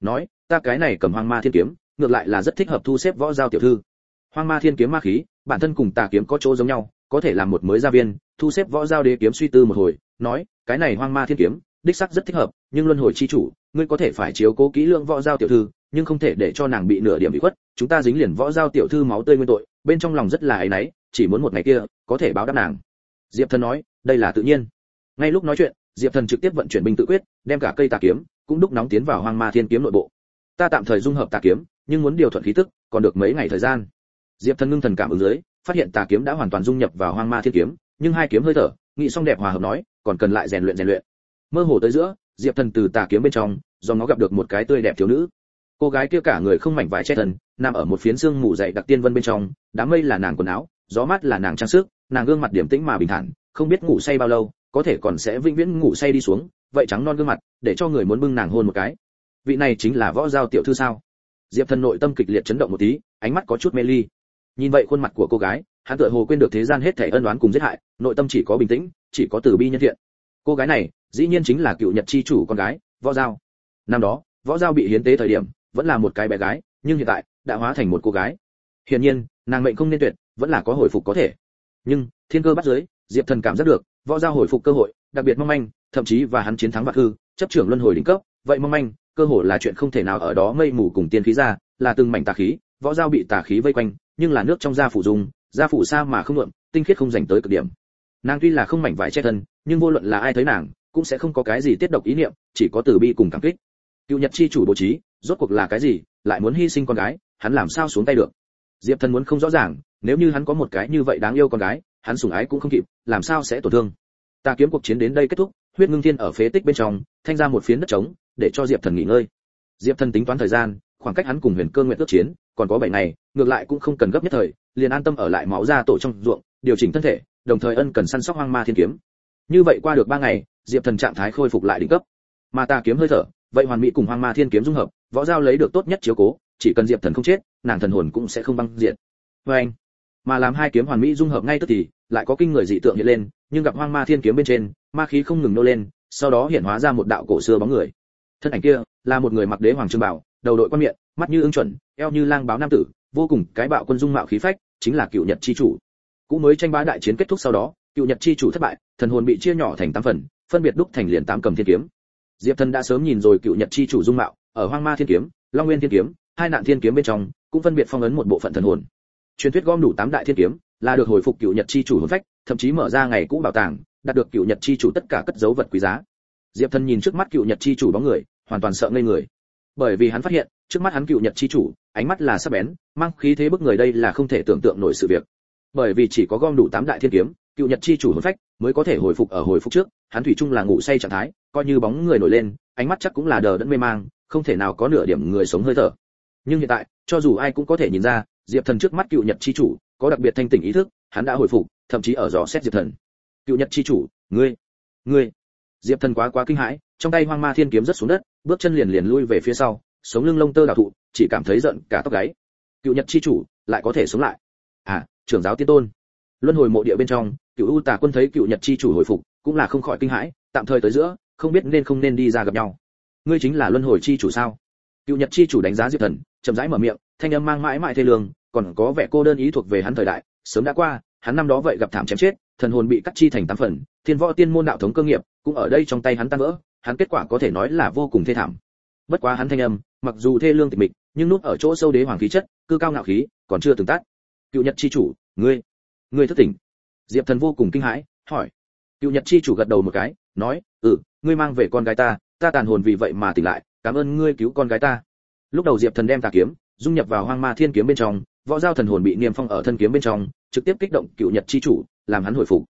nói, ta cái này cầm Hoang Ma Thiên kiếm, ngược lại là rất thích hợp thu xếp võ giao tiểu thư. Hoang Ma Thiên kiếm ma khí, bản thân cùng tà kiếm có chỗ giống nhau, có thể làm một mới gia viên, thu xếp võ giao đế kiếm suy tư một hồi, nói, cái này Hoang Ma Thiên kiếm, đích xác rất thích hợp, nhưng luân hồi chi chủ, ngươi có thể phải chiếu cố kỹ lưỡng võ giao tiểu thư, nhưng không thể để cho nàng bị nửa điểm bị khuất, chúng ta dính liền võ giao tiểu thư máu tươi nguyên tội, bên trong lòng rất là áy náy, chỉ muốn một ngày kia có thể báo đáp nàng. Diệp Thần nói, đây là tự nhiên. Ngay lúc nói chuyện, Diệp Thần trực tiếp vận chuyển binh tự quyết, đem cả cây tà kiếm cũng đúc nóng tiến vào Hoang Ma Thiên kiếm nội bộ. Ta tạm thời dung hợp tà kiếm, nhưng muốn điều thuận khí tức, còn được mấy ngày thời gian. Diệp Thần ngưng thần cảm ứng dưới, phát hiện tà kiếm đã hoàn toàn dung nhập vào Hoang Ma Thiên kiếm, nhưng hai kiếm hơi thở, nghị xong đẹp hòa hợp nói, còn cần lại rèn luyện. Mơ hồ tới giữa, Diệp Thần từ tà kiếm bên trong, do nó gặp được một cái tươi đẹp thiếu nữ. Cô gái kia cả người không mảnh vải che thân, nằm ở một phiến xương mù dày đặc tiên vân bên trong, đám mây là nàng quần áo, gió mát là nàng trang sức, nàng gương mặt điềm tĩnh mà bình thản, không biết ngủ say bao lâu, có thể còn sẽ vĩnh viễn ngủ say đi xuống, vậy trắng non gương mặt, để cho người muốn bưng nàng hôn một cái. Vị này chính là võ giao tiểu thư sao? Diệp Thần nội tâm kịch liệt chấn động một tí, ánh mắt có chút mê ly. Nhìn vậy khuôn mặt của cô gái, hắn tựa hồ quên được thế gian hết thảy ân oán cùng giết hại, nội tâm chỉ có bình tĩnh, chỉ có từ bi nhân thiện. Cô gái này, dĩ nhiên chính là Cựu Nhật chi chủ con gái, Võ Giao. Năm đó, Võ Giao bị hiến tế thời điểm, vẫn là một cái bé gái, nhưng hiện tại đã hóa thành một cô gái. Hiển nhiên, nàng mệnh không nên tuyệt, vẫn là có hồi phục có thể. Nhưng, thiên cơ bắt giới, Diệp Thần cảm giác được, Võ Giao hồi phục cơ hội, đặc biệt mong manh, thậm chí và hắn chiến thắng Vạn Hư, chấp trưởng luân hồi đỉnh cấp, vậy mong manh, cơ hội là chuyện không thể nào ở đó mây mù cùng tiên khí ra, là từng mảnh tà khí, Võ Giao bị tà khí vây quanh, nhưng là nước trong da phủ dùng, da phủ xa mà không ngượng, tinh khiết không dành tới cực điểm. Nàng tuy là không mảnh vải che thân, nhưng vô luận là ai thấy nàng, cũng sẽ không có cái gì tiết độc ý niệm, chỉ có từ bi cùng cảm kích. Cựu Nhật chi chủ bố trí, rốt cuộc là cái gì, lại muốn hy sinh con gái, hắn làm sao xuống tay được? Diệp Thần muốn không rõ ràng, nếu như hắn có một cái như vậy đáng yêu con gái, hắn sủng ái cũng không kịp, làm sao sẽ tổn thương? Ta kiếm cuộc chiến đến đây kết thúc, huyết ngưng thiên ở phế tích bên trong, thanh ra một phiến đất trống, để cho Diệp Thần nghỉ ngơi. Diệp Thần tính toán thời gian, khoảng cách hắn cùng Huyền Cơ Nguyệt ước chiến, còn có 7 ngày, ngược lại cũng không cần gấp nhất thời, liền an tâm ở lại máu ra tổ trong ruộng, điều chỉnh thân thể, đồng thời ân cần săn sóc Hoang Ma Thiên kiếm. Như vậy qua được 3 ngày, Diệp Thần trạng thái khôi phục lại đỉnh cấp. Mà ta kiếm hơi thở, vậy hoàn mỹ cùng Hoang Ma Thiên kiếm dung hợp, Võ Giao lấy được tốt nhất chiếu cố, chỉ cần Diệp Thần không chết, nàng thần hồn cũng sẽ không băng diệt. Anh, mà làm hai kiếm hoàn mỹ dung hợp ngay tức thì, lại có kinh người dị tượng hiện lên, nhưng gặp Hoang Ma Thiên kiếm bên trên, ma khí không ngừng nô lên, sau đó hiện hóa ra một đạo cổ xưa bóng người. Thân ảnh kia là một người mặc đế hoàng trường bào, đầu đội quan miệng, mắt như ưng chuẩn, eo như lang báo nam tử, vô cùng cái bạo quân dung mạo khí phách, chính là Cựu Nhật chi chủ. Cũng mới tranh bá đại chiến kết thúc sau đó, Cựu Nhật chi chủ thất bại, thần hồn bị chia nhỏ thành 8 phần, phân biệt đúc thành liền 8 cầm thiên kiếm. Diệp Thần đã sớm nhìn rồi Cựu Nhật chi chủ dung mạo, ở Hoang Ma Thiên kiếm, Long Nguyên Thiên kiếm, Hai Nạn Thiên kiếm bên trong, cũng phân biệt phong ấn một bộ phận thần hồn. Truyền thuyết gom đủ 8 đại thiên kiếm, là được hồi phục Cựu Nhật chi chủ hồn phách, thậm chí mở ra ngày cũ bảo tàng, đạt được Cựu Nhật chi chủ tất cả cất giấu vật quý giá. Diệp Thần nhìn trước mắt Cựu Nhật chi chủ bóng người, hoàn toàn sợ ngây người. Bởi vì hắn phát hiện, trước mắt hắn Cựu Nhật chi chủ, ánh mắt là sắc bén, mang khí thế bức người, đây là không thể tưởng tượng nổi sự việc. Bởi vì chỉ có gom đủ 8 đại thiên kiếm, Cựu Nhật chi chủ hồn phách mới có thể hồi phục ở hồi phục trước, hắn thủy chung là ngủ say trạng thái, coi như bóng người nổi lên, ánh mắt chắc cũng là đờ đẫn mê mang, không thể nào có nửa điểm người sống hơi thở. Nhưng hiện tại, cho dù ai cũng có thể nhìn ra, Diệp Thần trước mắt Cựu Nhật chi chủ có đặc biệt thanh tỉnh ý thức, hắn đã hồi phục, thậm chí ở dò xét Diệp Thần. Cựu Nhật chi chủ, ngươi. Diệp Thần quá kinh hãi, trong tay Hoang Ma Thiên kiếm rất xuống đất, bước chân liền lui về phía sau, sống lưng lông tơ đảo thụ, chỉ cảm thấy giận cả tóc gáy. Cựu Nhật chi chủ lại có thể sống lại. À, trưởng giáo tiên tôn. Luân hồi mộ địa bên trong, Cựu U Tà Quân thấy Cựu Nhật chi chủ hồi phục, cũng là không khỏi kinh hãi, tạm thời tới giữa, không biết nên không nên đi ra gặp nhau. Ngươi chính là Luân hồi chi chủ sao? Cựu Nhật chi chủ đánh giá Diệp Thần, chậm rãi mở miệng, thanh âm mang mãi mãi thê lương, còn có vẻ cô đơn ý thuộc về hắn thời đại, sớm đã qua, hắn năm đó vậy gặp thảm chém chết, thần hồn bị cắt chi thành 8 phần, thiên võ tiên môn đạo thống cơ nghiệp, cũng ở đây trong tay hắn tan vỡ, hắn kết quả có thể nói là vô cùng thê thảm. Bất quá hắn thanh âm, mặc dù thê lương tịch mịch, nhưng núp ở chỗ sâu đế hoàng khí chất, cư cao ngạo khí, còn chưa từng tắt. Cựu Nhật chi chủ, ngươi thức tỉnh. Diệp Thần vô cùng kinh hãi, hỏi. Cựu Nhật chi chủ gật đầu một cái, nói, ngươi mang về con gái ta tàn hồn vì vậy mà tỉnh lại, cảm ơn ngươi cứu con gái ta. Lúc đầu Diệp Thần đem tà kiếm dung nhập vào Hoang Ma Thiên kiếm bên trong, Võ Giao thần hồn bị niêm phong ở thân kiếm bên trong, trực tiếp kích động Cựu Nhật chi chủ, làm hắn hồi phục.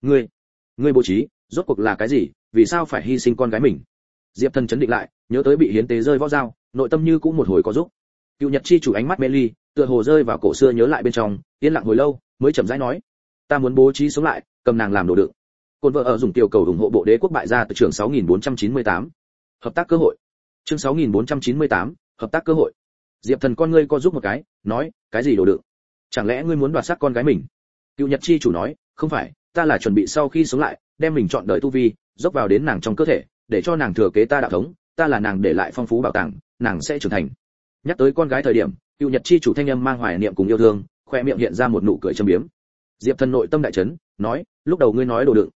Ngươi bố trí, rốt cuộc là cái gì, vì sao phải hy sinh con gái mình? Diệp Thần chấn định lại, nhớ tới bị hiến tế rơi Võ Giao, nội tâm như cũng một hồi có giúp. Cựu Nhật chi chủ ánh mắt mê ly, tựa hồ rơi vào cổ xưa nhớ lại bên trong, yên lặng hồi lâu, mới chậm rãi nói, ta muốn bố trí sống lại, cầm nàng làm đồ đựng. Côn vợ ở dùng tiểu cầu ủng hộ bộ đế quốc bại gia từ trường 6498. Hợp tác cơ hội. Chương 6498, hợp tác cơ hội. Diệp Thần con ngươi co giúp một cái, nói, cái gì đồ đựng? Chẳng lẽ ngươi muốn đoạt xác con gái mình? Cựu Nhật chi chủ nói, không phải, ta là chuẩn bị sau khi sống lại, đem mình chọn đời tu vi, dốc vào đến nàng trong cơ thể, để cho nàng thừa kế ta đạo thống, ta là nàng để lại phong phú bảo tàng, nàng sẽ trưởng thành. Nhắc tới con gái thời điểm, Cựu Nhật chi chủ thanh âm mang hoài niệm cùng yêu thương, khoe miệng hiện ra một nụ cười châm biếm. Diệp Thần nội tâm đại chấn, nói, lúc đầu ngươi nói đồ đựng,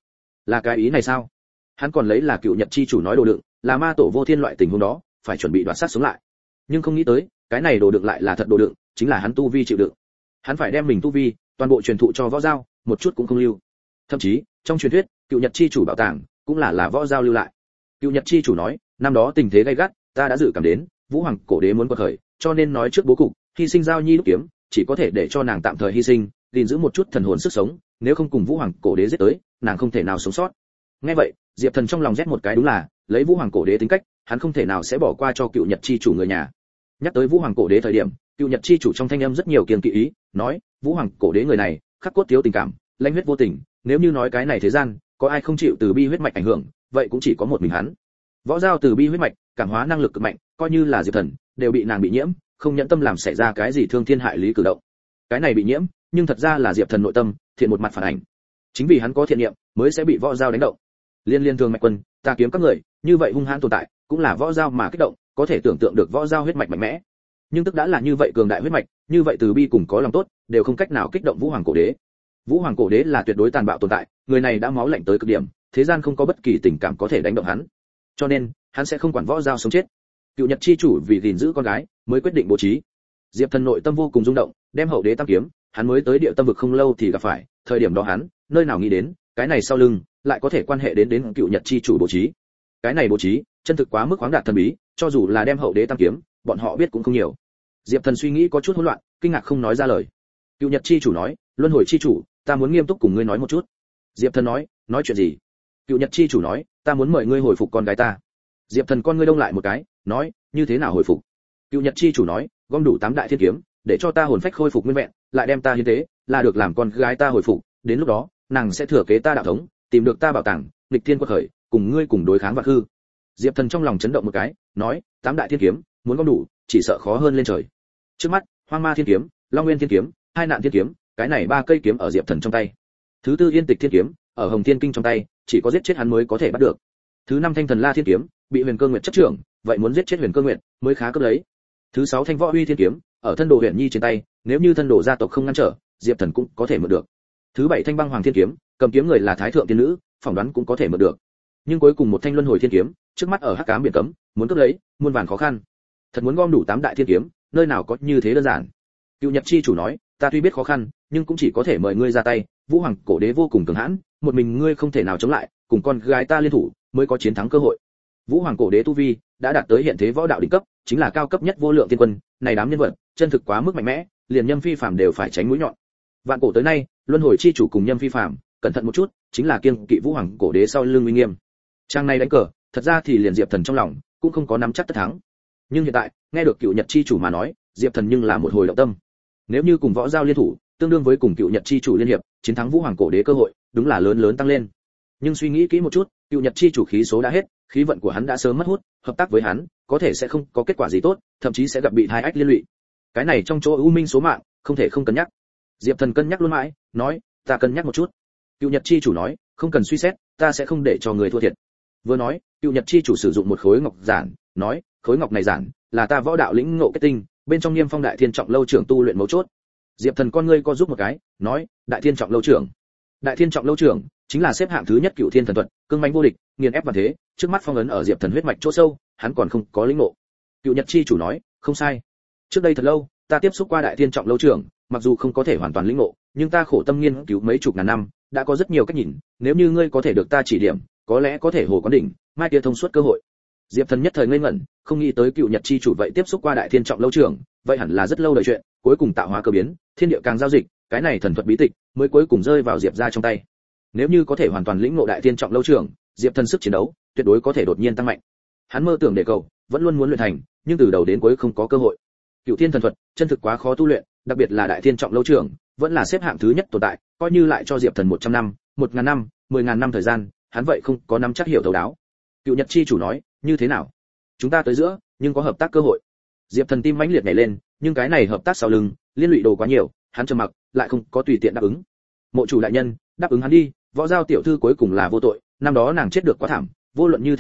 là cái ý này sao? Hắn còn lấy là Cựu Nhật chi chủ nói đồ đựng, là ma tổ vô thiên loại tình huống đó, phải chuẩn bị đoạt sát sống lại. Nhưng không nghĩ tới, cái này đồ đựng lại là thật đồ đựng, chính là hắn tu vi chịu đựng. Hắn phải đem mình tu vi toàn bộ truyền thụ cho võ giao, một chút cũng không lưu. Thậm chí, trong truyền thuyết, Cựu Nhật chi chủ bảo tàng cũng là võ giao lưu lại. Cựu Nhật chi chủ nói, năm đó tình thế gay gắt, ta đã dự cảm đến, Vũ Hoàng cổ đế muốn quật khởi, cho nên nói trước bố cục, hy sinh Giao Nhi lúc kiếm, chỉ có thể để cho nàng tạm thời hy sinh, gìn giữ một chút thần hồn sức sống, nếu không cùng Vũ Hoàng cổ đế giết tới, nàng không thể nào sống sót. Nghe vậy, Diệp Thần trong lòng rét một cái, đúng là, lấy Vũ Hoàng cổ đế tính cách, hắn không thể nào sẽ bỏ qua cho Cựu Nhật chi chủ người nhà. Nhắc tới Vũ Hoàng cổ đế thời điểm, Cựu Nhật chi chủ trong thanh âm rất nhiều kiêng kỵ ý, nói, Vũ Hoàng cổ đế người này, khắc cốt thiếu tình cảm, lãnh huyết vô tình, nếu như nói cái này thế gian, có ai không chịu từ bi huyết mạch ảnh hưởng, vậy cũng chỉ có một mình hắn. Võ giao từ bi huyết mạch, cảm hóa năng lực cực mạnh, coi như là Diệp Thần, đều bị nàng bị nhiễm, không nhẫn tâm làm xảy ra cái gì thương thiên hại lý cử động. Cái này bị nhiễm, nhưng thật ra là Diệp Thần nội tâm, thiện một mặt phản ảnh. Chính vì hắn có thiện niệm, mới sẽ bị võ giao đánh động. Liên thương mạch quân, ta kiếm các người, như vậy hung hãn tồn tại, cũng là võ giao mà kích động, có thể tưởng tượng được võ giao huyết mạch mạnh mẽ. Nhưng tức đã là như vậy cường đại huyết mạch, như vậy từ bi cùng có lòng tốt, đều không cách nào kích động Vũ Hoàng cổ đế. Vũ Hoàng cổ đế là tuyệt đối tàn bạo tồn tại, người này đã máu lạnh tới cực điểm, thế gian không có bất kỳ tình cảm có thể đánh động hắn. Cho nên, hắn sẽ không quản võ giao sống chết. Cựu Nhật chi chủ vì gìn giữ con gái, mới quyết định bố trí. Diệp Thần nội tâm vô cùng rung động, đem hậu đế tam kiếm, hắn mới tới địa tâm vực không lâu thì gặp phải, thời điểm đó hắn, nơi nào nghĩ đến, cái này sau lưng lại có thể quan hệ đến Cựu Nhật chi chủ bố trí. Cái này bố trí, chân thực quá mức khoáng đạt thần bí, cho dù là đem hậu đế tam kiếm, bọn họ biết cũng không nhiều. Diệp Thần suy nghĩ có chút hỗn loạn, kinh ngạc không nói ra lời. Cựu Nhật chi chủ nói, luân hồi chi chủ, ta muốn nghiêm túc cùng ngươi nói một chút. Diệp Thần nói chuyện gì? Cựu Nhật chi chủ nói, ta muốn mời ngươi hồi phục con gái ta. Diệp Thần con ngươi đông lại một cái, nói, như thế nào hồi phục? Cựu Nhật chi chủ nói, gom đủ 8 đại thiên kiếm, để cho ta hồn phách khôi phục nguyên vẹn, lại đem ta hiến tế, là được làm con gái ta hồi phục, đến lúc đó, nàng sẽ thừa kế ta đạo thống, tìm được ta bảo tàng, nghịch thiên quật khởi, cùng ngươi cùng đối kháng vạn hư. Diệp Thần trong lòng chấn động một cái, nói, 8 đại thiên kiếm, muốn gom đủ, chỉ sợ khó hơn lên trời. Trước mắt, Hoang Ma thiên kiếm, Long Nguyên thiên kiếm, Hai Nạn thiên kiếm, cái này 3 cây kiếm ở Diệp Thần trong tay. Thứ tư Yên Tịch thiên kiếm, ở Hồng Thiên kinh trong tay, chỉ có giết chết hắn mới có thể bắt được. Thứ 5 Thanh Thần La thiên kiếm, bị Huyền Cơ Nguyệt chấp trưởng, vậy muốn giết chết Huyền Cơ Nguyệt mới khá cấp lấy. Thứ 6 Thanh Võ Uy thiên kiếm, ở Thân Đồ Huyền Nhi trên tay, nếu như Thân Đồ gia tộc không ngăn trở, Diệp Thần cũng có thể mượn được. Thứ 7 Thanh Băng Hoàng thiên kiếm, cầm kiếm người là Thái thượng tiên nữ, phỏng đoán cũng có thể mượn được. Nhưng cuối cùng một Thanh Luân Hồi thiên kiếm, trước mắt ở Hắc Ám biển cấm, muốn cướp lấy, muôn vàn khó khăn. Thật muốn gom đủ 8 đại thiên kiếm, nơi nào có như thế đơn giản. Cựu Nhật chi chủ nói, ta tuy biết khó khăn, nhưng cũng chỉ có thể mời ngươi ra tay, Vũ Hoàng cổ đế vô cùng cường hãn, một mình ngươi không thể nào chống lại, cùng con gái ta liên thủ, mới có chiến thắng cơ hội. Vũ Hoàng cổ đế tu vi đã đạt tới hiện thế võ đạo đỉnh cấp, chính là cao cấp nhất vô lượng tiên quân, này đám nhân vật, chân thực quá mức mạnh mẽ, liền Nhâm Phi Phàm đều phải tránh mũi nhọn. Vạn cổ tới nay, luân hồi chi chủ cùng Nhâm Phi Phàm, cẩn thận một chút, chính là kiêng kỵ Vũ Hoàng cổ đế sau lưng uy nghiêm. Trang này đánh cờ, thật ra thì liền Diệp Thần trong lòng cũng không có nắm chắc tất thắng. Nhưng hiện tại, nghe được Cựu Nhật chi chủ mà nói, Diệp Thần nhưng là một hồi động tâm. Nếu như cùng võ giao liên thủ, tương đương với cùng Cựu Nhật chi chủ liên hiệp, chiến thắng Vũ Hoàng cổ đế cơ hội, đúng là lớn lớn tăng lên. Nhưng suy nghĩ kỹ một chút, Cựu Nhật chi chủ khí số đã hết, khí vận của hắn đã sớm mất hút, hợp tác với hắn, có thể sẽ không có kết quả gì tốt, thậm chí sẽ gặp bị thai ách liên lụy. Cái này trong chỗ u minh số mạng, không thể không cân nhắc. Diệp Thần cân nhắc luôn mãi, nói, ta cân nhắc một chút. Cựu Nhật chi chủ nói, không cần suy xét, ta sẽ không để cho người thua thiệt. Vừa nói, Cựu Nhật chi chủ sử dụng một khối ngọc giản, nói, khối ngọc này giản là ta võ đạo lĩnh ngộ kết tinh, bên trong Niêm Phong Đại Thiên Trọng lâu trưởng tu luyện mấu chốt. Diệp Thần con ngươi co giúp một cái, nói, Đại Thiên Trọng lâu trưởng. Đại Thiên Trọng lâu trưởng chính là xếp hạng thứ nhất Cựu Thiên thần thuật, cương mãnh vô địch, nghiền ép vạn thế, trước mắt phong ấn ở Diệp Thần huyết mạch chỗ sâu, hắn còn không có lĩnh ngộ. Cựu Nhật chi chủ nói, không sai. Trước đây thật lâu, ta tiếp xúc qua Đại Thiên Trọng lâu trưởng, mặc dù không có thể hoàn toàn lĩnh ngộ, nhưng ta khổ tâm nghiên cứu mấy chục ngàn năm, đã có rất nhiều cách nhìn, nếu như ngươi có thể được ta chỉ điểm, có lẽ có thể hồ quán đỉnh, mai kia thông suốt cơ hội. Diệp Thần nhất thời ngây ngẩn, không nghĩ tới Cựu Nhật chi chủ vậy tiếp xúc qua Đại Thiên Trọng lâu trưởng, vậy hẳn là rất lâu đời chuyện, cuối cùng tạo hóa cơ biến, thiên địa càng giao dịch, cái này thần thuật bí tịch mới cuối cùng rơi vào Diệp gia trong tay. Nếu như có thể hoàn toàn lĩnh ngộ Đại Thiên Trọng lâu trưởng, Diệp Thần sức chiến đấu tuyệt đối có thể đột nhiên tăng mạnh. Hắn mơ tưởng để cầu, vẫn luôn muốn luyện thành, nhưng từ đầu đến cuối không có cơ hội. Cựu Thiên thần thuật, chân thực quá khó tu luyện, đặc biệt là Đại Thiên Trọng lâu trưởng, vẫn là xếp hạng thứ nhất tồn tại, coi như lại cho Diệp Thần 100 năm, 1000 năm, 10000 năm thời gian, hắn vậy không có nắm chắc hiểu thấu đáo. Cựu Nhật chi chủ nói, như thế nào? Chúng ta tới giữa, nhưng có hợp tác cơ hội. Diệp Thần tim mãnh liệt nhảy lên, nhưng cái này hợp tác sau lưng, liên lụy đồ quá nhiều, hắn trầm mặc, lại không có tùy tiện đáp ứng. Mộ chủ đại nhân, đáp ứng hắn đi, võ giao tiểu thư cuối cùng là vô tội, năm đó nàng chết được quá thảm, vô luận như thế nào,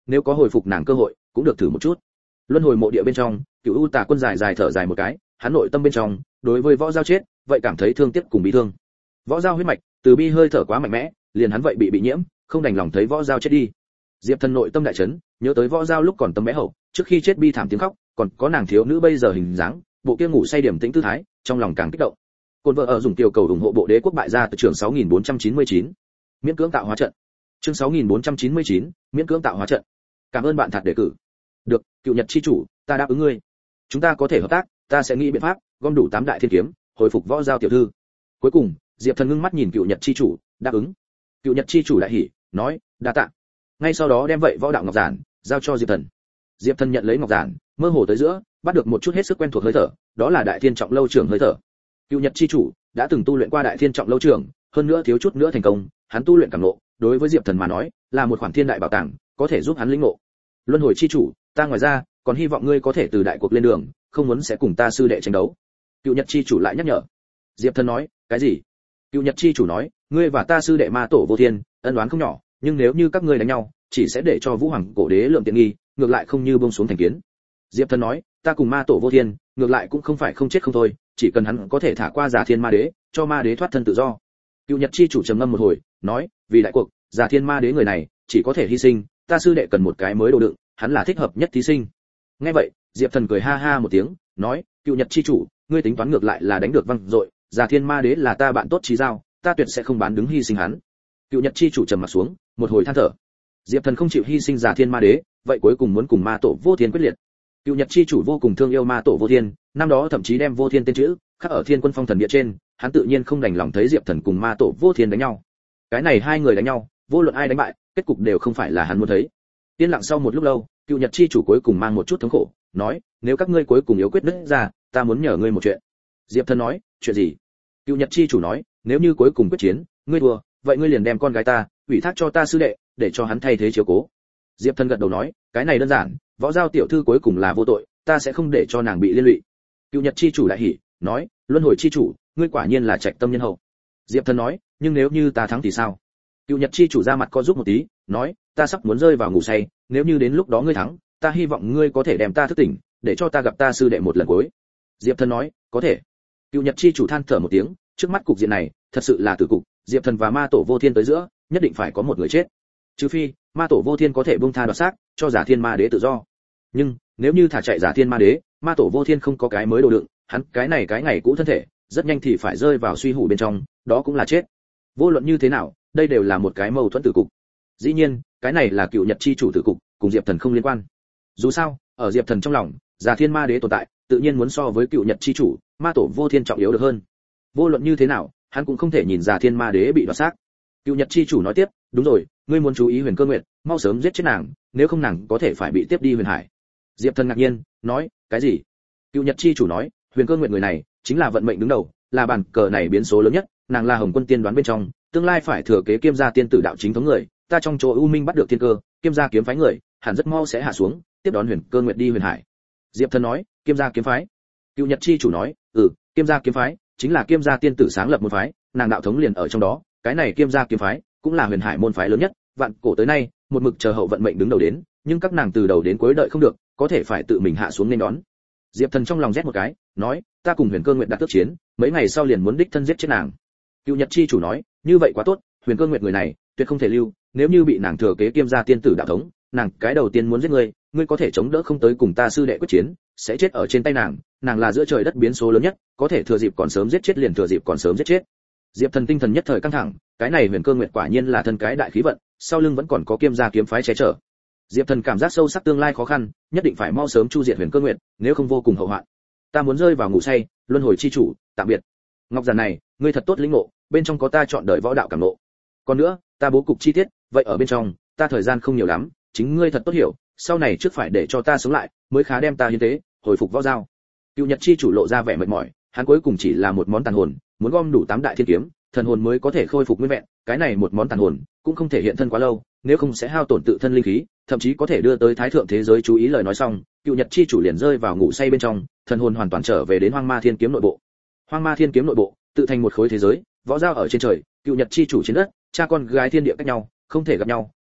nếu có hồi phục nàng cơ hội cũng được thử một chút. Luân hồi mộ địa bên trong, Cửu U Tà Quân dài dài thở dài một cái, hắn nội tâm bên trong đối với Võ Giao chết vậy cảm thấy thương tiếc cùng bị thương. Võ Giao huyết mạch từ bi hơi thở quá mạnh mẽ, liền hắn vậy bị nhiễm, không đành lòng thấy Võ Giao chết đi. Diệp Thần nội tâm đại chấn, nhớ tới Võ Giao lúc còn tấm bé hậu, trước khi chết bi thảm tiếng khóc, còn có nàng thiếu nữ bây giờ hình dáng, bộ kia ngủ say điểm tĩnh tư thái, trong lòng càng kích động. Côn vợ ở dùng tiểu cầu ủng hộ bộ đế quốc bại gia từ trường 6499. Miễn cưỡng tạo hóa trận. Chương 6499, miễn cưỡng tạo hóa trận. Cảm ơn bạn thật đề cử. Được, Cựu Nhật chi chủ, ta đáp ứng ngươi. Chúng ta có thể hợp tác, ta sẽ nghĩ biện pháp gom đủ 8 đại thiên kiếm, hồi phục Võ Giao tiểu thư. Cuối cùng, Diệp Thần ngưng mắt nhìn Cựu Nhật chi chủ, đáp ứng. Cựu Nhật chi chủ đại hỉ, nói, đa tạ. Ngay sau đó đem vậy võ đạo ngọc giản giao cho Diệp Thần. Diệp Thần nhận lấy ngọc giản, mơ hồ tới giữa, bắt được một chút hết sức quen thuộc hơi thở, đó là Đại Thiên Trọng Lâu trưởng hơi thở. Cựu Nhật chi chủ đã từng tu luyện qua Đại Thiên Trọng Lâu trưởng, hơn nữa thiếu chút nữa thành công, hắn tu luyện cảm ngộ, đối với Diệp Thần mà nói, là một khoản thiên đại bảo tàng, có thể giúp hắn lĩnh ngộ. Luân hồi chi chủ, ta ngoài ra, còn hy vọng ngươi có thể từ đại cuộc lên đường, không muốn sẽ cùng ta sư đệ tranh đấu. Cựu Nhật chi chủ lại nhắc nhở. Diệp Thần nói, cái gì? Cựu Nhật chi chủ nói, ngươi và ta sư đệ Ma Tổ Vô Thiên, ân oán không nhỏ, nhưng nếu như các ngươi đánh nhau, chỉ sẽ để cho Vũ Hoàng Cổ Đế lượng tiện nghi, ngược lại không như buông xuống thành kiến. Diệp Thần nói, ta cùng Ma Tổ Vô Thiên, ngược lại cũng không phải không chết không thôi, chỉ cần hắn có thể thả qua Giả Thiên Ma Đế, cho Ma Đế thoát thân tự do. Cựu Nhật chi chủ trầm ngâm một hồi, nói, vì đại cuộc, Giả Thiên Ma Đế người này, chỉ có thể hy sinh, ta sư đệ cần một cái mới đồ đựng, hắn là thích hợp nhất thí sinh. Nghe vậy, Diệp Thần cười ha ha một tiếng, nói, Cựu Nhật chi chủ, ngươi tính toán ngược lại là đánh được văng dội, Giả Thiên Ma Đế là ta bạn tốt chí giao, ta tuyệt sẽ không bán đứng hy sinh hắn. Cựu Nhật chi chủ trầm mặt xuống, một hồi than thở. Diệp Thần không chịu hy sinh Giả Thiên Ma Đế, vậy cuối cùng muốn cùng Ma Tổ Vô Thiên quyết liệt. Cựu Nhật chi chủ vô cùng thương yêu Ma Tổ Vô Thiên, năm đó thậm chí đem Vô Thiên tên chữ khắc ở Thiên Quân Phong Thần Địa trên, hắn tự nhiên không đành lòng thấy Diệp Thần cùng Ma Tổ Vô Thiên đánh nhau. Cái này hai người đánh nhau, vô luận ai đánh bại, kết cục đều không phải là hắn muốn thấy. Yên lặng sau một lúc lâu, Cựu Nhật chi chủ cuối cùng mang một chút thống khổ, nói, nếu các ngươi cuối cùng yếu quyết nứt ra, ta muốn nhờ ngươi một chuyện. Diệp Thần nói, chuyện gì? Cựu Nhật chi chủ nói, nếu như cuối cùng quyết chiến, ngươi thua, vậy ngươi liền đem con gái ta ủy thác cho ta sư đệ, để cho hắn thay thế chiếu cố. Diệp Thần gật đầu nói, cái này đơn giản, Võ Giao tiểu thư cuối cùng là vô tội, ta sẽ không để cho nàng bị liên lụy. Cựu Nhật chi chủ đại hỉ, nói, Luân hồi chi chủ, ngươi quả nhiên là trạch tâm nhân hậu. Diệp Thần nói, nhưng nếu như ta thắng thì sao? Cựu Nhật chi chủ ra mặt co giúp một tí, nói, ta sắp muốn rơi vào ngủ say, nếu như đến lúc đó ngươi thắng, ta hy vọng ngươi có thể đem ta thức tỉnh, để cho ta gặp ta sư đệ một lần cuối. Diệp Thần nói, có thể. Cựu Nhật chi chủ than thở một tiếng, trước mắt cục diện này, thật sự là tử cục, Diệp Thần và Ma Tổ Vô Thiên tới giữa, nhất định phải có một người chết. Trừ phi, Ma Tổ Vô Thiên có thể buông tha đoạt xác, cho Giả Thiên Ma Đế tự do. Nhưng, nếu như thả chạy Giả Thiên Ma Đế, Ma Tổ Vô Thiên không có cái mới đồ đựng, hắn cái này cái ngày cũ thân thể, rất nhanh thì phải rơi vào suy hủ bên trong, đó cũng là chết. Vô luận như thế nào, đây đều là một cái mâu thuẫn tử cục. Dĩ nhiên, cái này là Cựu Nhật chi chủ tử cục, cùng Diệp Thần không liên quan. Dù sao, ở Diệp Thần trong lòng, Giả Thiên Ma Đế tồn tại, tự nhiên muốn so với Cựu Nhật chi chủ, Ma Tổ Vô Thiên trọng yếu được hơn. Vô luận như thế nào, hắn cũng không thể nhìn Giả Thiên Ma Đế bị đoạt xác. Cựu Nhật chi chủ nói tiếp, đúng rồi, ngươi muốn chú ý Huyền Cơ Nguyệt, mau sớm giết chết nàng, nếu không nàng có thể phải bị tiếp đi Huyền Hải. Diệp Thần ngạc nhiên, nói, cái gì? Cựu Nhật chi chủ nói, Huyền Cơ Nguyệt người này, chính là vận mệnh đứng đầu, là bàn cờ này biến số lớn nhất, nàng là Hồng Quân tiên đoán bên trong, tương lai phải thừa kế Kiêm gia tiên tử đạo chính thống người, ta trong chỗ U Minh bắt được thiên cơ, Kiêm gia kiếm phái người, hẳn rất mau sẽ hạ xuống, tiếp đón Huyền Cơ Nguyệt đi Huyền Hải. Diệp Thần nói, Kiêm gia kiếm phái? Cựu Nhật chi chủ nói, Kiêm gia kiếm phái chính là Kiêm gia tiên tử sáng lập môn phái, nàng đạo thống liền ở trong đó, cái này Kiêm gia kiếm phái cũng là Huyền Hải môn phái lớn nhất, vạn cổ tới nay, một mực chờ hậu vận mệnh đứng đầu đến, nhưng các nàng từ đầu đến cuối đợi không được, có thể phải tự mình hạ xuống nên đón. Diệp Thần trong lòng rét một cái, nói, ta cùng Huyền Cơ Nguyệt đã tước chiến, mấy ngày sau liền muốn đích thân giết chết nàng. Cựu Nhật chi chủ nói, như vậy quá tốt, Huyền Cơ Nguyệt người này, tuyệt không thể lưu, nếu như bị nàng thừa kế Kiêm gia tiên tử đạo thống, nàng cái đầu tiên muốn giết ngươi, ngươi có thể chống đỡ không tới cùng ta sư đệ quyết chiến, sẽ chết ở trên tay nàng, nàng là giữa trời đất biến số lớn nhất, có thể thừa dịp còn sớm giết chết liền thừa dịp còn sớm giết chết. Diệp Thần tinh thần nhất thời căng thẳng, cái này Huyền Cơ Nguyệt quả nhiên là thân cái đại khí vận, sau lưng vẫn còn có Kiêm gia kiếm phái che chở. Diệp Thần cảm giác sâu sắc tương lai khó khăn, nhất định phải mau sớm chu diệt Huyền Cơ Nguyệt, nếu không vô cùng hậu hoạn. Ta muốn rơi vào ngủ say, Luân hồi chi chủ, tạm biệt. Ngọc giản này, ngươi thật tốt lĩnh ngộ, bên trong có ta chọn đời võ đạo cảm ngộ. Còn nữa, ta bố cục chi tiết, vậy ở bên trong, ta thời gian không nhiều lắm, chính ngươi thật tốt hiểu, sau này trước phải để cho ta sống lại, mới khá đem ta hiến tế, hồi phục Võ Giao. Cựu Nhật chi chủ lộ ra vẻ mệt mỏi, hắn cuối cùng chỉ là một món tàn hồn, muốn gom đủ 8 đại thiên kiếm, thần hồn mới có thể khôi phục nguyên vẹn, cái này một món tàn hồn, cũng không thể hiện thân quá lâu, nếu không sẽ hao tổn tự thân linh khí, thậm chí có thể đưa tới thái thượng thế giới chú ý lời nói xong, Cựu Nhật chi chủ liền rơi vào ngủ say bên trong, thần hồn hoàn toàn trở về đến Hoang Ma Thiên kiếm nội bộ. Hoang Ma Thiên kiếm nội bộ, tự thành một khối thế giới, Võ Giao ở trên trời, Cựu Nhật chi chủ trên đất, cha con gái thiên địa cách nhau, không thể gặp nhau,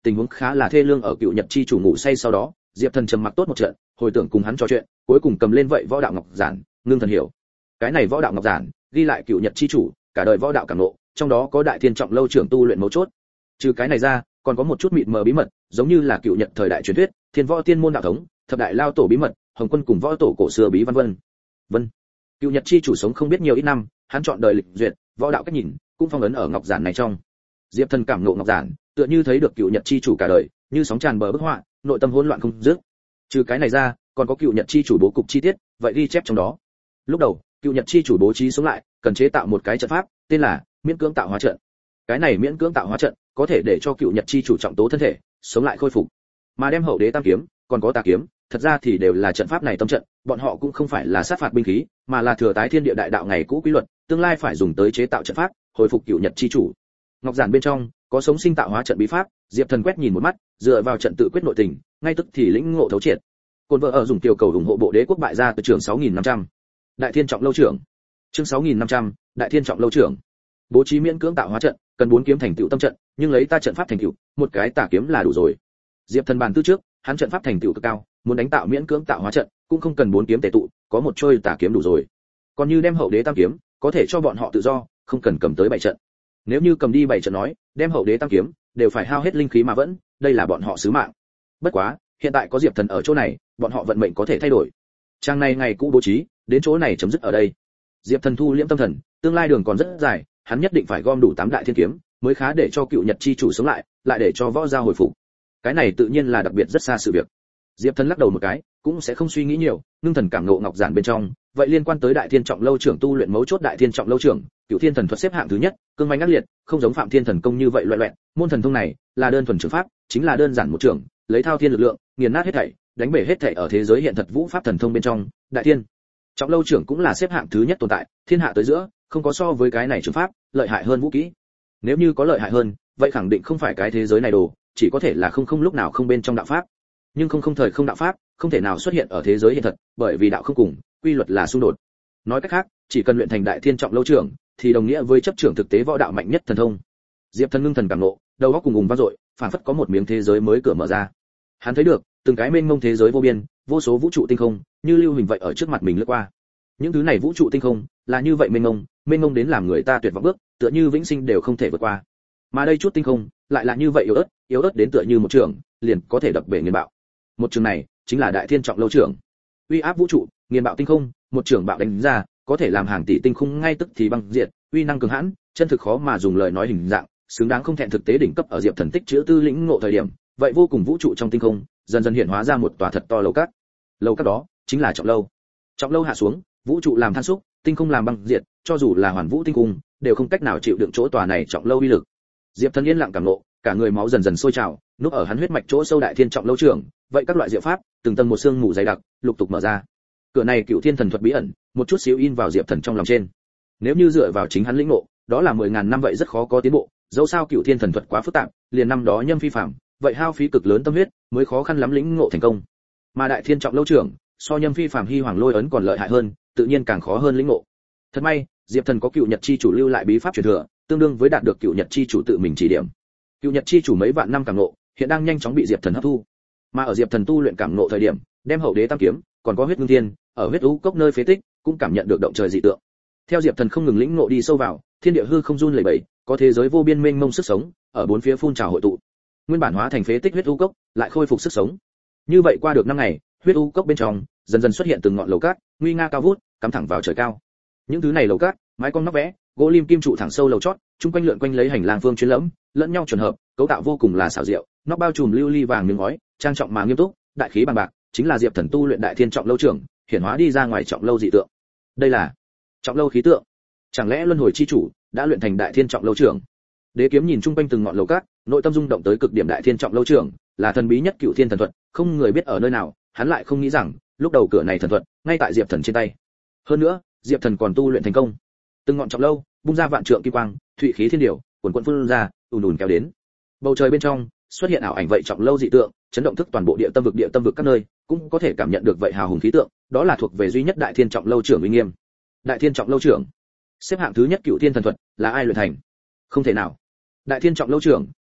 tình huống khá là thê lương. Ở Cựu Nhật chi chủ ngủ say sau đó, Diệp Thần trầm mặc tốt một trận, hồi tưởng cùng hắn trò chuyện, cuối cùng cầm lên vậy võ đạo ngọc giản, ngưng thần hiểu. Cái này võ đạo ngọc giản ghi lại Cựu Nhật chi chủ cả đời võ đạo cảm ngộ, trong đó có Đại Thiên Trọng Lâu trưởng tu luyện mấu chốt. Trừ cái này ra, còn có một chút mịt mờ bí mật, giống như là Cựu Nhật thời đại truyền thuyết, Thiên Võ Tiên môn đạo thống, thập đại lao tổ bí mật, Hồng Quân cùng võ tổ cổ xưa bí văn vân. Cựu Nhật chi chủ sống không biết nhiều ít năm, hắn chọn đời lịch duyệt, võ đạo cách nhìn cũng phong ấn ở ngọc giản này trong. Diệp Thần cảm ngộ ngọc giản, tựa như thấy được Cựu Nhật chi chủ cả đời, như sóng tràn bờ bức họa, nội tâm hỗn loạn không dứt. Trừ cái này ra, còn có Cựu Nhật chi chủ bố cục chi tiết, vậy ghi chép trong đó. Lúc đầu, Cựu Nhật chi chủ bố trí sống lại, cần chế tạo một cái trận pháp, tên là Miễn Cưỡng Tạo Hóa Trận. Cái này Miễn Cưỡng Tạo Hóa Trận có thể để cho Cựu Nhật chi chủ trọng tố thân thể, sống lại khôi phục. Mà đem Hậu Đế Tam kiếm, còn có Tà kiếm, thật ra thì đều là trận pháp này tâm trận, bọn họ cũng không phải là sát phạt binh khí, mà là thừa tái thiên địa đại đạo ngày cũ quy luật, tương lai phải dùng tới chế tạo trận pháp, hồi phục Cựu Nhật chi chủ. Ngọc giản bên trong có sống sinh tạo hóa trận bí pháp, Diệp Thần quét nhìn một mắt, dựa vào trận tự quyết nội tình, ngay tức thì lĩnh ngộ thấu triệt. Côn vợ ở dùng tiểu cầu ủng hộ bộ đế quốc bại gia từ trường 6500. Đại Thiên Trọng Lâu trưởng. Chương 6500, Đại Thiên Trọng Lâu trưởng. Bố trí miễn cưỡng tạo hóa trận, cần 4 kiếm thành tựu tâm trận, nhưng lấy ta trận pháp thành tựu, một cái tà kiếm là đủ rồi. Diệp Thần bàn tư trước, hắn trận pháp thành tựu cực cao, muốn đánh tạo miễn cưỡng tạo hóa trận, cũng không cần 4 kiếm tề tụ, có một trôi tà kiếm đủ rồi. Còn như đem Hậu Đế Tam kiếm, có thể cho bọn họ tự do, không cần cầm tới 7 trận. Nếu như cầm đi 7 trận nói, đem Hậu Đế Tam kiếm, đều phải hao hết linh khí mà vẫn, đây là bọn họ sứ mạng. Bất quá, hiện tại có Diệp Thần ở chỗ này, bọn họ vận mệnh có thể thay đổi. Trang này ngày cũ bố trí, đến chỗ này chấm dứt ở đây. Diệp Thần thu liễm tâm thần, tương lai đường còn rất dài, hắn nhất định phải gom đủ 8 đại thiên kiếm, mới khá để cho Cựu Nhật chi chủ sống lại, lại để cho võ gia hồi phục. Cái này tự nhiên là đặc biệt rất xa sự việc. Diệp Thần lắc đầu một cái, cũng sẽ không suy nghĩ nhiều, ngưng thần cảm ngộ ngọc giản bên trong, vậy liên quan tới Đại Thiên Trọng Lâu trưởng tu luyện mấu chốt. Đại Thiên Trọng Lâu trưởng, Cựu Thiên thần thuật xếp hạng thứ nhất, cương mãnh ác liệt, không giống Phạm Thiên thần công như vậy loẹt loẹt, môn thần thông này là đơn thuần trường pháp, chính là đơn giản một trường, lấy thao thiên lực lượng, nghiền nát hết thảy, đánh bể hết thảy ở thế giới hiện thật vũ pháp thần thông bên trong. Đại Thiên Trọng Lâu trưởng cũng là xếp hạng thứ nhất tồn tại, thiên hạ tới giữa, không có so với cái này trường pháp lợi hại hơn vũ kỹ. Nếu như có lợi hại hơn, vậy khẳng định không phải cái thế giới này đồ, chỉ có thể là không lúc nào không bên trong đạo pháp. Nhưng không thời không đạo pháp, không thể nào xuất hiện ở thế giới hiện thật, bởi vì đạo không cùng, quy luật là xung đột. Nói cách khác, chỉ cần luyện thành Đại Thiên Trọng Lâu trưởng, thì đồng nghĩa với chấp trưởng thực tế võ đạo mạnh nhất thần thông. Diệp Thần ngưng thần cảm ngộ, đầu óc cùng ùng vang dội, phản phất có một miếng thế giới mới cửa mở ra. Hắn thấy được từng cái mênh mông thế giới vô biên, vô số vũ trụ tinh không, như lưu hình vậy ở trước mặt mình lướt qua. Những thứ này vũ trụ tinh không là như vậy mênh mông đến làm người ta tuyệt vọng bước, tựa như vĩnh sinh đều không thể vượt qua. Mà đây chút tinh không lại là như vậy yếu ớt đến tựa như một trường, liền có thể đập bể nghiền bạo. Một trường này chính là Đại Thiên Trọng Lâu trưởng. Uy áp vũ trụ, nghiền bạo tinh không, một trường bạo đánh ra, có thể làm hàng tỷ tinh không ngay tức thì băng diệt, uy năng cường hãn, chân thực khó mà dùng lời nói hình dạng, xứng đáng không thẹn thực tế đỉnh cấp. Ở Diệp Thần tích chữa tư lĩnh ngộ thời điểm, vậy vô cùng vũ trụ trong tinh không, dần dần hiện hóa ra một tòa thật to lầu các. Lầu các đó chính là Trọng Lâu. Trọng Lâu hạ xuống, vũ trụ làm than xúc, tinh không làm băng diệt, cho dù là hoàn vũ tinh cung, đều không cách nào chịu đựng chỗ tòa này Trọng Lâu uy lực. Diệp Thần yên lặng cảm ngộ, cả người máu dần dần sôi trào, núp ở hắn huyết mạch chỗ sâu Đại Thiên Trọng Lâu trưởng, vậy các loại diệu pháp, từng tầng một xương mù dày đặc, lục tục mở ra. Cửa này Cựu Thiên thần thuật bí ẩn, một chút xíu in vào Diệp Thần trong lòng trên. Nếu như dựa vào chính hắn lĩnh ngộ, đó là 10.000 năm vậy rất khó có tiến bộ, dẫu sao Cựu Thiên thần thuật quá phức tạp, liền năm đó Nhâm Phi Phàm, vậy hao phí cực lớn tâm huyết, mới khó khăn lắm lĩnh ngộ thành công. Mà Đại Thiên Trọng Lâu trưởng, so Nhâm Phi Phàm Hy Hoàng Lôi ấn còn lợi hại hơn, tự nhiên càng khó hơn lĩnh ngộ. Thật may, Diệp Thần có Cựu Nhật chi chủ lưu lại bí pháp truyền thừa, tương đương với đạt được Cựu Nhật chi chủ tự mình chỉ điểm. Cựu Nhật chi chủ mấy vạn năm cảm ngộ, hiện đang nhanh chóng bị Diệp Thần hấp thu. Mà ở Diệp Thần tu luyện cảm ngộ thời điểm, đem Hậu Đế Tam kiếm, còn có huyết ngưng thiên, ở huyết u cốc nơi phế tích, cũng cảm nhận được động trời dị tượng. Theo Diệp Thần không ngừng lĩnh ngộ đi sâu vào, thiên địa hư không run lẩy bẩy, có thế giới vô biên mênh mông sức sống, ở bốn phía phun trào hội tụ. Nguyên bản hóa thành phế tích huyết u cốc, lại khôi phục sức sống. Như vậy qua được 5 ngày, huyết u cốc bên trong dần dần xuất hiện từng ngọn lầu cát, nguy nga cao vút, cắm thẳng vào trời cao. Những thứ này lầu cát, mái cong nóc vẽ, gỗ lim kim trụ thẳng sâu lầu chót, chung quanh lượn quanh lấy hành lang phương chuyên lẫm, lẫn nhau chuẩn hợp, cấu tạo vô cùng là xảo diệu, nóc bao trùm lưu ly vàng miếng ngói, trang trọng mà nghiêm túc, đại khí bằng bạc, chính là Diệp Thần tu luyện Đại Thiên Trọng Lâu trưởng, hiển hóa đi ra ngoài Trọng Lâu dị tượng. Đây là Trọng Lâu khí tượng. Chẳng lẽ luân hồi chi chủ đã luyện thành Đại Thiên Trọng Lâu trưởng? Đế Kiếm nhìn chung quanh từng ngọn lầu cát, nội tâm rung động tới cực điểm. Đại Thiên Trọng Lâu trưởng là thần bí nhất Cựu Thiên thần thuật, không người biết ở nơi nào, hắn lại không nghĩ rằng, lúc đầu cửa này thần thuật ngay tại Diệp Thần trên tay. Hơn nữa, Diệp Thần còn tu luyện thành công. Từng ngọn trọng lâu bung ra vạn trượng kim quang, thụy khí thiên điều, cuồn cuộn phun ra, ùn kéo đến. Bầu trời bên trong xuất hiện ảo ảnh vậy trọng lâu dị tượng, chấn động thức toàn bộ địa tâm vực các nơi, cũng có thể cảm nhận được vậy hào hùng khí tượng, đó là thuộc về duy nhất Đại Thiên Trọng Lâu trưởng uy nghiêm. Đại Thiên Trọng Lâu trưởng, xếp hạng thứ nhất Cựu Thiên thần thuật, là ai luyện thành? Không thể nào. Đại Thiên Trọng Lâu trưởng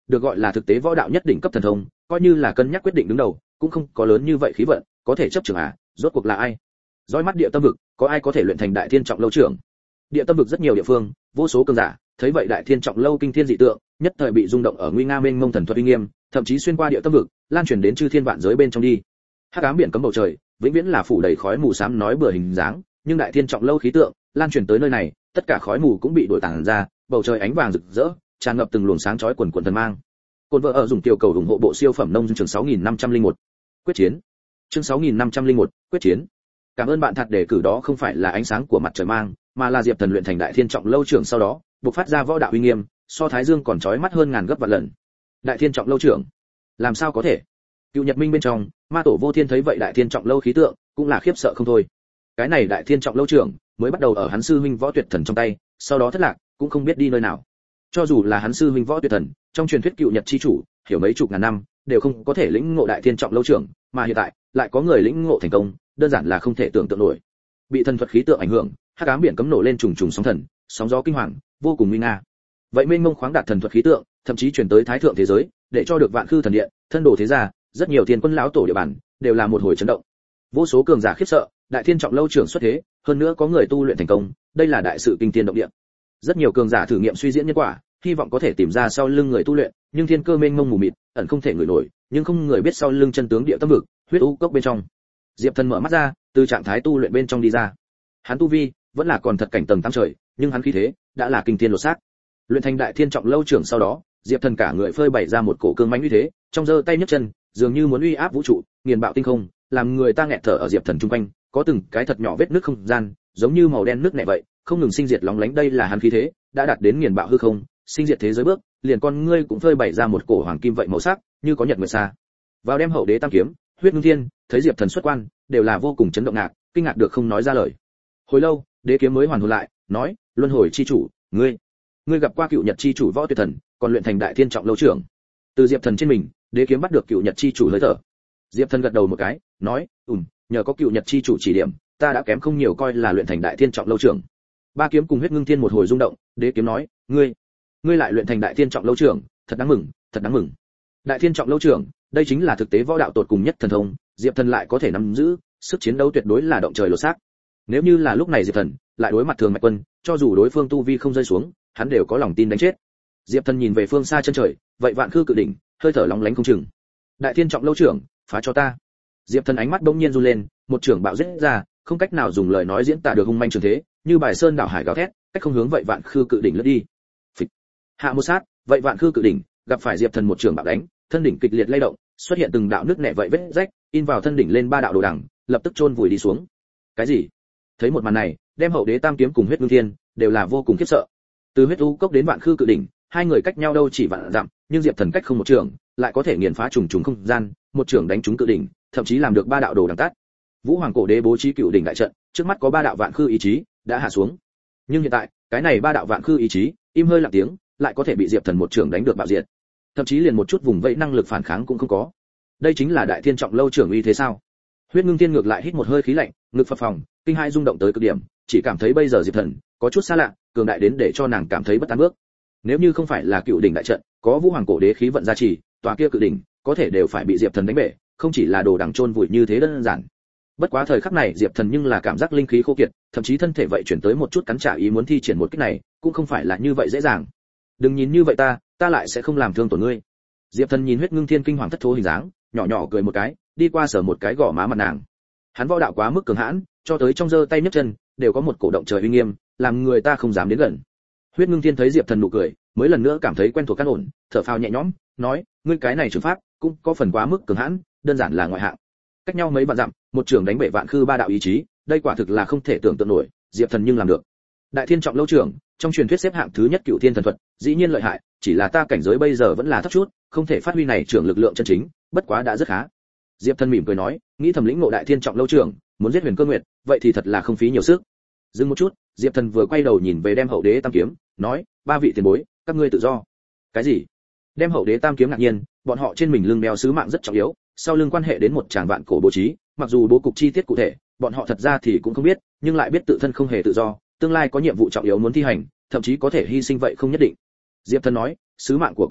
được gọi là thực tế võ đạo nhất đỉnh cấp thần thông, coi như là cân nhắc quyết định đứng đầu, cũng không có lớn như vậy khí vận, có thể chấp trưởng à, rốt cuộc là ai? Dõi mắt địa tâm vực, có ai có thể luyện thành đại thiên trọng lâu trưởng? Địa tâm vực rất nhiều địa phương, vô số cường giả, thấy vậy đại thiên trọng lâu kinh thiên dị tượng, nhất thời bị rung động ở nguy nga mênh mông thần thuật uy nghiêm, thậm chí xuyên qua địa tâm vực, lan truyền đến chư thiên vạn giới bên trong đi. Hắc ám biển cấm bầu trời, vĩnh viễn là phủ đầy khói mù xám nói bừa hình dáng, nhưng đại thiên trọng lâu khí tượng, lan truyền tới nơi này, tất cả khói mù cũng bị đuổi tản ra, bầu trời ánh vàng rực rỡ, tràn ngập từng luồng sáng chói quần quần thần mang. Côn vợ ở dùng tiểu cầu ủng hộ bộ siêu phẩm nông chương 6501. Quyết chiến. Chương 6501, quyết chiến. Cảm ơn bạn thật để cử đó không phải là ánh sáng của mặt trời mang, mà là Diệp Thần luyện thành đại thiên trọng lâu trưởng sau đó, bộc phát ra võ đạo uy nghiêm, so thái dương còn chói mắt hơn ngàn gấp vạn lần. Đại thiên trọng lâu trưởng, làm sao có thể? Cựu Nhật Minh bên trong, Ma Tổ Vô Thiên thấy vậy đại thiên trọng lâu khí tượng, cũng là khiếp sợ không thôi. Cái này đại thiên trọng lâu trưởng, mới bắt đầu ở hắn sư huynh Võ Tuyệt Thần trong tay, sau đó thất lạc, cũng không biết đi nơi nào. Cho dù là hắn sư huynh Võ Tuyệt Thần, trong truyền thuyết Cựu Nhật chi chủ, hiểu mấy chục ngàn năm, đều không có thể lĩnh ngộ đại thiên trọng lâu trưởng, mà hiện tại, lại có người lĩnh ngộ thành công, đơn giản là không thể tưởng tượng nổi. Bị thần thuật khí tượng ảnh hưởng, hắc ám biển cấm nổ lên trùng trùng sóng thần, sóng gió kinh hoàng, vô cùng nguy nga. Vậy mênh mông khoáng đạt thần thuật khí tượng, thậm chí truyền tới thái thượng thế giới, để cho được vạn khư thần điện, thân đồ thế gia, rất nhiều thiên quân lão tổ địa bàn, đều là một hồi chấn động. Vô số cường giả khiếp sợ, đại thiên trọng lâu trưởng xuất thế, hơn nữa có người tu luyện thành công, đây là đại sự kinh thiên động địa. Rất nhiều cường giả thử nghiệm suy diễn nhân quả, hy vọng có thể tìm ra sau lưng người tu luyện, nhưng thiên cơ mênh mông mù mịt, ẩn không thể ngửi nổi, nhưng không người biết sau lưng chân tướng địa tâm vực, huyết u cốc bên trong. Diệp Thần mở mắt ra, từ trạng thái tu luyện bên trong đi ra. Hắn tu vi vẫn là còn thật cảnh tầng tám trời, nhưng hắn khí thế đã là kinh thiên lột xác. Luyện thành đại thiên trọng lâu trưởng sau đó, Diệp Thần cả người phơi bày ra một cổ cương mãnh uy thế, trong giơ tay nhấc chân, dường như muốn uy áp vũ trụ, nghiền bạo tinh không, làm người ta nghẹt thở ở Diệp Thần trung quanh, có từng cái thật nhỏ vết nứt không gian, giống như màu đen nước nẻ vậy, không ngừng sinh diệt lóng lánh, đây là hắn khí thế, đã đạt đến nghiền bạo hư không, sinh diệt thế giới bước, liền con ngươi cũng phơi bày ra một cổ hoàng kim vậy màu sắc, như có nhật nguyệt xa. Vào đem hậu đế tam kiếm, huyết ngưng thiên, thấy Diệp Thần xuất quan, đều là vô cùng chấn động ngạc, kinh ngạc được không nói ra lời. Hồi lâu, đế kiếm mới hoàn hồn lại, nói: "Luân hồi chi chủ, ngươi gặp qua Cựu Nhật chi chủ Võ Tuyệt Thần, còn luyện thành đại thiên trọng lâu trưởng." Từ Diệp Thần trên mình, đế kiếm bắt được Cựu Nhật chi chủ hơi thở. Diệp Thần gật đầu một cái, nói: nhờ có Cựu Nhật chi chủ chỉ điểm, ta đã kém không nhiều, coi là luyện thành đại thiên trọng lâu trưởng." Ba kiếm cùng huyết ngưng thiên một hồi rung động, đế kiếm nói: "Ngươi lại luyện thành đại thiên trọng lâu trưởng, thật đáng mừng, thật đáng mừng." Đại thiên trọng lâu trưởng, đây chính là thực tế võ đạo tột cùng nhất thần thông, Diệp Thần lại có thể nắm giữ, sức chiến đấu tuyệt đối là động trời lột xác. Nếu như là lúc này Diệp Thần lại đối mặt Thường Mạch Quân, cho dù đối phương tu vi không rơi xuống, hắn đều có lòng tin đánh chết. Diệp Thần nhìn về phương xa chân trời, vậy vạn khư cự đỉnh, hơi thở lóng lánh không chừng. Đại thiên trọng lâu trưởng, phá cho ta. Diệp Thần ánh mắt bỗng nhiên run lên, một trưởng bạo giết ra, không cách nào dùng lời nói diễn tả được hung manh trường thế, như bài sơn đảo hải gào thét, cách không hướng vậy vạn khư cự đỉnh lướt đi. Phịch. Hạ một sát, vậy vạn khư cự đỉnh gặp phải Diệp Thần một trưởng bạo đánh, thân đỉnh kịch liệt lay động, xuất hiện từng đạo nước nẻ vậy vết rách, in vào thân đỉnh lên ba đạo đồ đằng, lập tức chôn vùi đi xuống. Cái gì? Thấy một màn này, đem hậu đế tam kiếm cùng huyết ngưng thiên đều là vô cùng khiếp sợ. Từ huyết u cốc đến vạn khư cự đỉnh, hai người cách nhau đâu chỉ vạn dặm, nhưng Diệp Thần cách không một trường, lại có thể nghiền phá trùng trùng không gian, một trường đánh trúng cự đỉnh, thậm chí làm được ba đạo đồ đằng tát. Vũ Hoàng cổ đế bố trí cựu đỉnh đại trận, trước mắt có ba đạo vạn khư ý chí đã hạ xuống. Nhưng hiện tại, cái này ba đạo vạn khư ý chí, im hơi lặng tiếng, lại có thể bị Diệp Thần một trường đánh được bạo diệt. Thậm chí liền một chút vùng vẫy năng lực phản kháng cũng không có. Đây chính là đại thiên trọng lâu trưởng uy thế sao? Huyết ngưng thiên ngược lại hít một hơi khí lạnh, ngực phập phồng, kinh hai rung động tới cực điểm, chỉ cảm thấy bây giờ Diệp Thần có chút xa lạ, cường đại đến để cho nàng cảm thấy bất an bước. Nếu như không phải là cựu đỉnh đại trận, có Vũ Hoàng cổ đế khí vận gia trì, tòa kia cự đỉnh có thể đều phải bị Diệp Thần đánh bể, không chỉ là đồ đằng chôn vùi như thế đơn giản. Bất quá thời khắc này Diệp Thần nhưng là cảm giác linh khí khô kiệt, thậm chí thân thể vậy chuyển tới một chút cắn trả ý muốn thi triển một kích này, cũng không phải là như vậy dễ dàng. Đừng nhìn như vậy ta lại sẽ không làm thương tổn ngươi. Diệp Thần nhìn huyết ngưng thiên kinh hoàng thất thố hình dáng, nhỏ nhỏ cười một cái, đi qua sờ một cái gò má mặt nàng. Hắn võ đạo quá mức cường hãn, cho tới trong giơ tay nhấc chân đều có một cổ động trời uy nghiêm, làm người ta không dám đến gần. Huyết ngưng thiên thấy Diệp Thần nụ cười, mới lần nữa cảm thấy quen thuộc căn ổn, thở phào nhẹ nhõm, nói: ngươi cái này trường pháp cũng có phần quá mức cường hãn, đơn giản là ngoại hạng. Cách nhau mấy vạn dặm, một trường đánh bể vạn khư ba đạo ý chí, đây quả thực là không thể tưởng tượng nổi, Diệp Thần nhưng làm được. Đại thiên trọng lâu trưởng, trong truyền thuyết xếp hạng thứ nhất cựu thiên thần thuật, dĩ nhiên lợi hại, chỉ là ta cảnh giới bây giờ vẫn là thấp chút, không thể phát huy này trưởng lực lượng chân chính, bất quá đã rất khá. Diệp Thần mỉm cười nói, nghĩ thầm lĩnh ngộ đại thiên trọng lâu trưởng, muốn giết Huyền Cơ Nguyệt, vậy thì thật là không phí nhiều sức. Dừng một chút, Diệp Thần vừa quay đầu nhìn về đem hậu đế tam kiếm, nói: ba vị tiền bối, các ngươi tự do. Cái gì? Đem hậu đế tam kiếm ngạc nhiên, bọn họ trên mình lưng đeo sứ mạng rất trọng yếu, sau lưng quan hệ đến một tràng vạn cổ bố trí, mặc dù bố cục chi tiết cụ thể, bọn họ thật ra thì cũng không biết, nhưng lại biết tự thân không hề tự do, tương lai có nhiệm vụ trọng yếu muốn thi hành, thậm chí có thể hy sinh vậy không nhất định. Diệp Thần nói: sứ mạng của các ngươi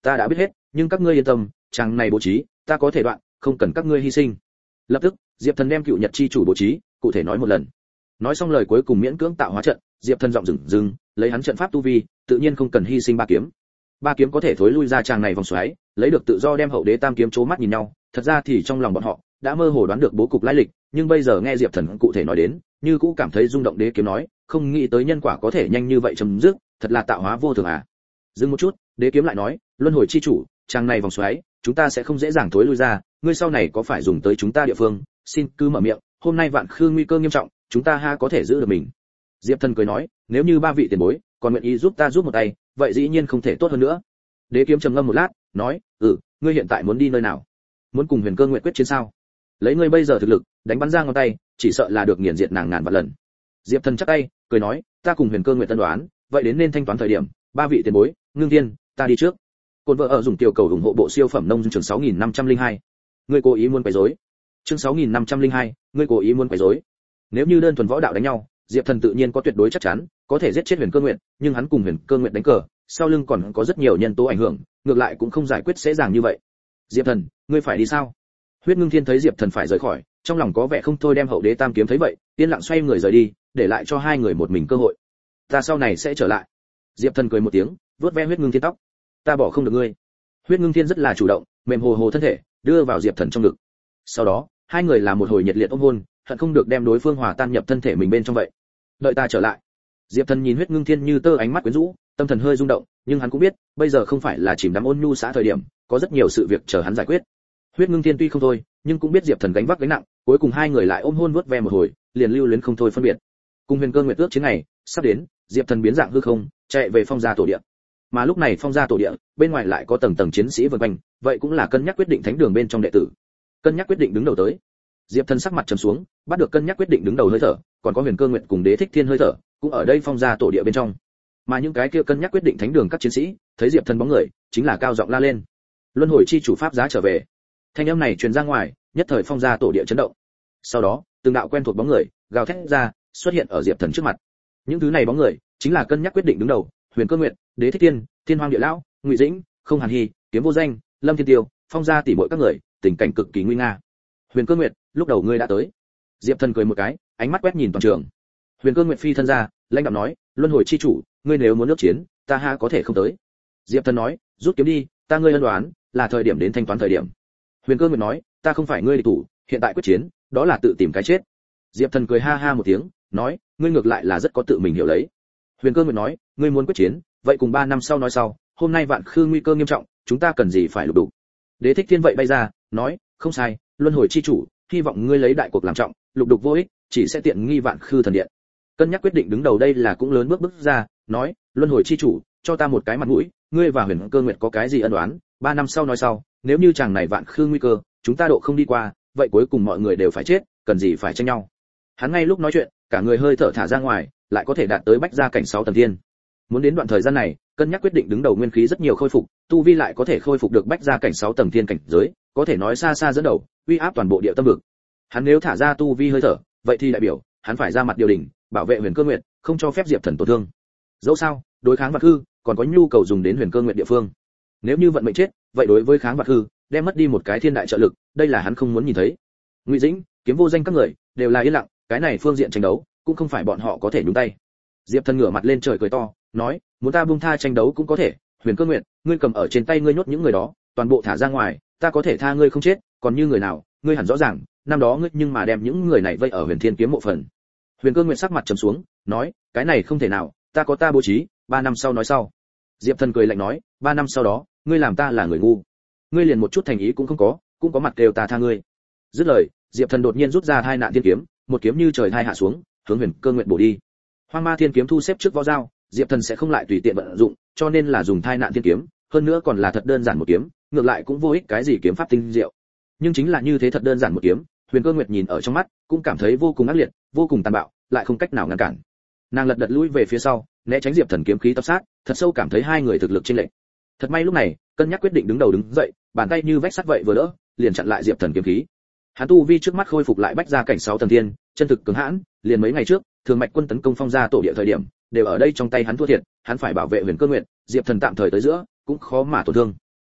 ta đã biết hết, nhưng các ngươi yên tâm, chàng này bố trí, ta có thể đoạn, không cần các ngươi hy sinh. Lập tức, Diệp Thần đem cựu Nhật chi chủ bố trí, cụ thể nói một lần. Nói xong lời cuối cùng miễn cưỡng tạo hóa trận, Diệp Thần giọng dừng, lấy hắn trận pháp tu vi, tự nhiên không cần hy sinh ba kiếm. Ba kiếm có thể thối lui ra chàng này vòng xoáy, lấy được tự do đem hậu đế tam kiếm chố mắt nhìn nhau, thật ra thì trong lòng bọn họ đã mơ hồ đoán được bố cục lai lịch, nhưng bây giờ nghe Diệp Thần cụ thể nói đến, như cũ cảm thấy rung động. Đế kiếm nói, không nghĩ tới nhân quả có thể nhanh như vậy chấm dứt, thật là tạo hóa vô thường à. Dừng một chút, Đế kiếm lại nói, luân hồi chi chủ, chàng này vòng xoáy, chúng ta sẽ không dễ dàng thối lui ra, ngươi sau này có phải dùng tới chúng ta địa phương, xin cứ mở miệng, hôm nay vạn khư nguy cơ nghiêm trọng, chúng ta ha có thể giữ được mình. Diệp Thần cười nói, nếu như ba vị tiền bối còn nguyện ý giúp ta giúp một tay, vậy dĩ nhiên không thể tốt hơn nữa. Đế kiếm trầm ngâm một lát, nói, ngươi hiện tại muốn đi nơi nào? Muốn cùng Huyền Cơ Nguyệt quyết chiến sao? Lấy ngươi bây giờ thực lực, đánh bắn ra ngón tay, chỉ sợ là được nghiền diệt nàng ngàn vạn lần. Diệp Thần chắp tay, cười nói, ta cùng Huyền Cơ Nguyệt tân đoán, vậy đến nên thanh toán thời điểm, ba vị tiền bối, Ngưng Thiên, ta đi trước. Côn vợ ở dùng tiểu cầu ủng hộ bộ siêu phẩm nông trường 6502. Ngươi cố ý muốn quấy rối. Chương 6502, ngươi cố ý muốn quấy rối. Nếu như đơn thuần võ đạo đánh nhau, Diệp Thần tự nhiên có tuyệt đối chắc chắn, có thể giết chết Huyền Cơ Nguyệt, nhưng hắn cùng Huyền Cơ Nguyệt đánh cờ, sau lưng còn có rất nhiều nhân tố ảnh hưởng, ngược lại cũng không giải quyết dễ dàng như vậy. Diệp Thần, ngươi phải đi sao? Huyết Ngưng Thiên thấy Diệp Thần phải rời khỏi, trong lòng có vẻ không thôi, đem hậu đế tam kiếm thấy vậy, yên lặng xoay người rời đi, để lại cho hai người một mình cơ hội. Ta sau này sẽ trở lại. Diệp Thần cười một tiếng, vuốt ve Huyết Ngưng Thiên tóc. Ta bỏ không được ngươi. Huyết Ngưng Thiên rất là chủ động, mềm hồ hồ thân thể, đưa vào Diệp Thần trong ngực. Sau đó, hai người làm một hồi nhiệt liệt ôm hôn, hận không được đem đối phương hòa tan nhập thân thể mình bên trong vậy. Đợi ta trở lại. Diệp Thần nhìn Huyết Ngưng Thiên như tơ ánh mắt quyến rũ, tâm thần hơi rung động, nhưng hắn cũng biết, bây giờ không phải là chìm đắm ôn nhu xã thời điểm, có rất nhiều sự việc chờ hắn giải quyết. Huyết Ngưng Thiên tuy không thôi, nhưng cũng biết Diệp Thần gánh vác gánh nặng, cuối cùng hai người lại ôm hôn vuốt ve một hồi, liền lưu luyến không thôi phân biệt. Cùng Huyền Cơ Nguyệt ước chiến này sắp đến, Diệp Thần biến dạng hư không, chạy về Phong gia tổ địa. Mà lúc này Phong gia tổ địa, bên ngoài lại có tầng tầng chiến sĩ vây quanh, vậy cũng là cân nhắc quyết định thánh đường bên trong đệ tử. Cân nhắc quyết định đứng đầu tới. Diệp Thần sắc mặt trầm xuống, bắt được cân nhắc quyết định đứng đầu hơi thở, còn có Huyền Cơ Nguyệt cùng Đế Thích Thiên hơi thở, cũng ở đây Phong gia tổ địa bên trong. Mà những cái kia cân nhắc quyết định thánh đường các chiến sĩ, thấy Diệp Thần bóng người, chính là cao giọng la lên. Luân hồi chi chủ pháp giá trở về. Thanh âm này truyền ra ngoài, nhất thời Phong gia tổ địa chấn động. Sau đó, từng đạo quen thuộc bóng người gào thét ra, xuất hiện ở Diệp Thần trước mặt. Những thứ này bóng người, chính là cân nhắc quyết định đứng đầu, Huyền Cơ Nguyệt, Đế Thích Tiên, Thiên Hoang Địa Lão, Ngụy Dĩnh, Không Hàn Hi, Kiếm Vô Danh, Lâm Thiên Tiêu, Phong gia tỷ muội các người, tình cảnh cực kỳ nguy nga. Huyền Cơ Nguyệt, lúc đầu ngươi đã tới. Diệp Thần cười một cái, ánh mắt quét nhìn toàn trường. Huyền Cơ Nguyệt phi thân ra, lãnh đạm nói, luân hồi chi chủ, ngươi nếu muốn nước chiến, ta ha có thể không tới. Diệp Thần nói, rút kiếm đi, ta ngươi ân đoán, là thời điểm đến thanh toán thời điểm. Huyền Cơ Nguyệt nói, ta không phải ngươi địch thủ, hiện tại quyết chiến, đó là tự tìm cái chết. Diệp Thần cười ha ha một tiếng, nói, ngươi ngược lại là rất có tự mình hiểu lấy. Huyền Cơ Nguyệt nói, ngươi muốn quyết chiến, vậy cùng 3 năm sau nói sau, hôm nay vạn khư nguy cơ nghiêm trọng, chúng ta cần gì phải lục đục. Đế Thích Thiên vậy bay ra, nói, không sai, luân hồi chi chủ, hy vọng ngươi lấy đại cuộc làm trọng, lục đục vô ích, chỉ sẽ tiện nghi vạn khư thần điện. Cân nhắc quyết định đứng đầu đây là cũng lớn bước ra, nói, luân hồi chi chủ, cho ta một cái mặt mũi, ngươi và Huyền Cơ Nguyệt có cái gì ân oán, 3 năm sau nói sau, nếu như chàng này vạn khư nguy cơ, chúng ta độ không đi qua, vậy cuối cùng mọi người đều phải chết, cần gì phải tranh nhau. Hắn ngay lúc nói chuyện, cả người hơi thở thả ra ngoài, lại có thể đạt tới bách gia cảnh 6 tầng thiên. Muốn đến đoạn thời gian này, cân nhắc quyết định đứng đầu nguyên khí rất nhiều khôi phục, tu vi lại có thể khôi phục được bách gia cảnh 6 tầng thiên cảnh giới, có thể nói xa xa dẫn đầu, uy áp toàn bộ địa tâm vực. Hắn nếu thả ra tu vi hơi thở, vậy thì đại biểu, hắn phải ra mặt điều đình, bảo vệ Huyền Cơ Nguyệt, không cho phép Diệp Thần tổn thương. Dẫu sao, đối kháng vật hư, còn có nhu cầu dùng đến Huyền Cơ Nguyệt địa phương. Nếu như vận mệnh chết, vậy đối với kháng vật hư, đem mất đi một cái thiên đại trợ lực, đây là hắn không muốn nhìn thấy. Ngụy Dĩnh, Kiếm Vô Danh các người đều là yên lặng, cái này phương diện tranh đấu, cũng không phải bọn họ có thể nhúng tay. Diệp Thần ngửa mặt lên trời cười to, nói, muốn ta buông tha tranh đấu cũng có thể, Huyền Cơ Nguyệt, ngươi cầm ở trên tay ngươi nhốt những người đó, toàn bộ thả ra ngoài, ta có thể tha ngươi không chết, còn như người nào, ngươi hẳn rõ ràng, năm đó ngươi nhưng mà đem những người này vây ở Huyền Thiên kiếm mộ phần. Huyền Cơ Nguyệt sắc mặt trầm xuống, nói, cái này không thể nào, ta có ta bố trí, 3 năm sau nói sau. Diệp Thần cười lạnh nói, 3 năm sau đó, ngươi làm ta là người ngu. Ngươi liền một chút thành ý cũng không có mặt đều ta tha ngươi. Dứt lời, Diệp Thần đột nhiên rút ra hai nạn thiên kiếm, một kiếm như trời hai hạ xuống, hướng Huyền Cơ Nguyệt bổ đi. Hoang Ma Thiên kiếm thu xếp trước võ dao, Diệp Thần sẽ không lại tùy tiện vận dụng, cho nên là dùng thai nạn thiên kiếm, hơn nữa còn là thật đơn giản một kiếm, ngược lại cũng vô ích cái gì kiếm pháp tinh diệu. Nhưng chính là như thế thật đơn giản một kiếm, Huyền Cơ Nguyệt nhìn ở trong mắt, cũng cảm thấy vô cùng ác liệt, vô cùng tàn bạo, lại không cách nào ngăn cản. Nàng lật đật lùi về phía sau, né tránh Diệp Thần kiếm khí tập sát, thật sâu cảm thấy hai người thực lực chênh lệch. Thật may lúc này, cân nhắc quyết định đứng đầu đứng dậy, bàn tay như vách sắt vậy vừa đỡ, liền chặn lại Diệp Thần kiếm khí. Hắn tu vi trước mắt khôi phục lại bách gia cảnh 6 tầng thiên, chân thực cứng hãn, liền mấy ngày trước, Thường Mạch quân tấn công Phong gia tổ địa thời điểm, đều ở đây trong tay hắn thua thiệt, hắn phải bảo vệ Huyền Cơ Nguyệt, Diệp Thần tạm thời tới giữa, cũng khó mà tổn thương.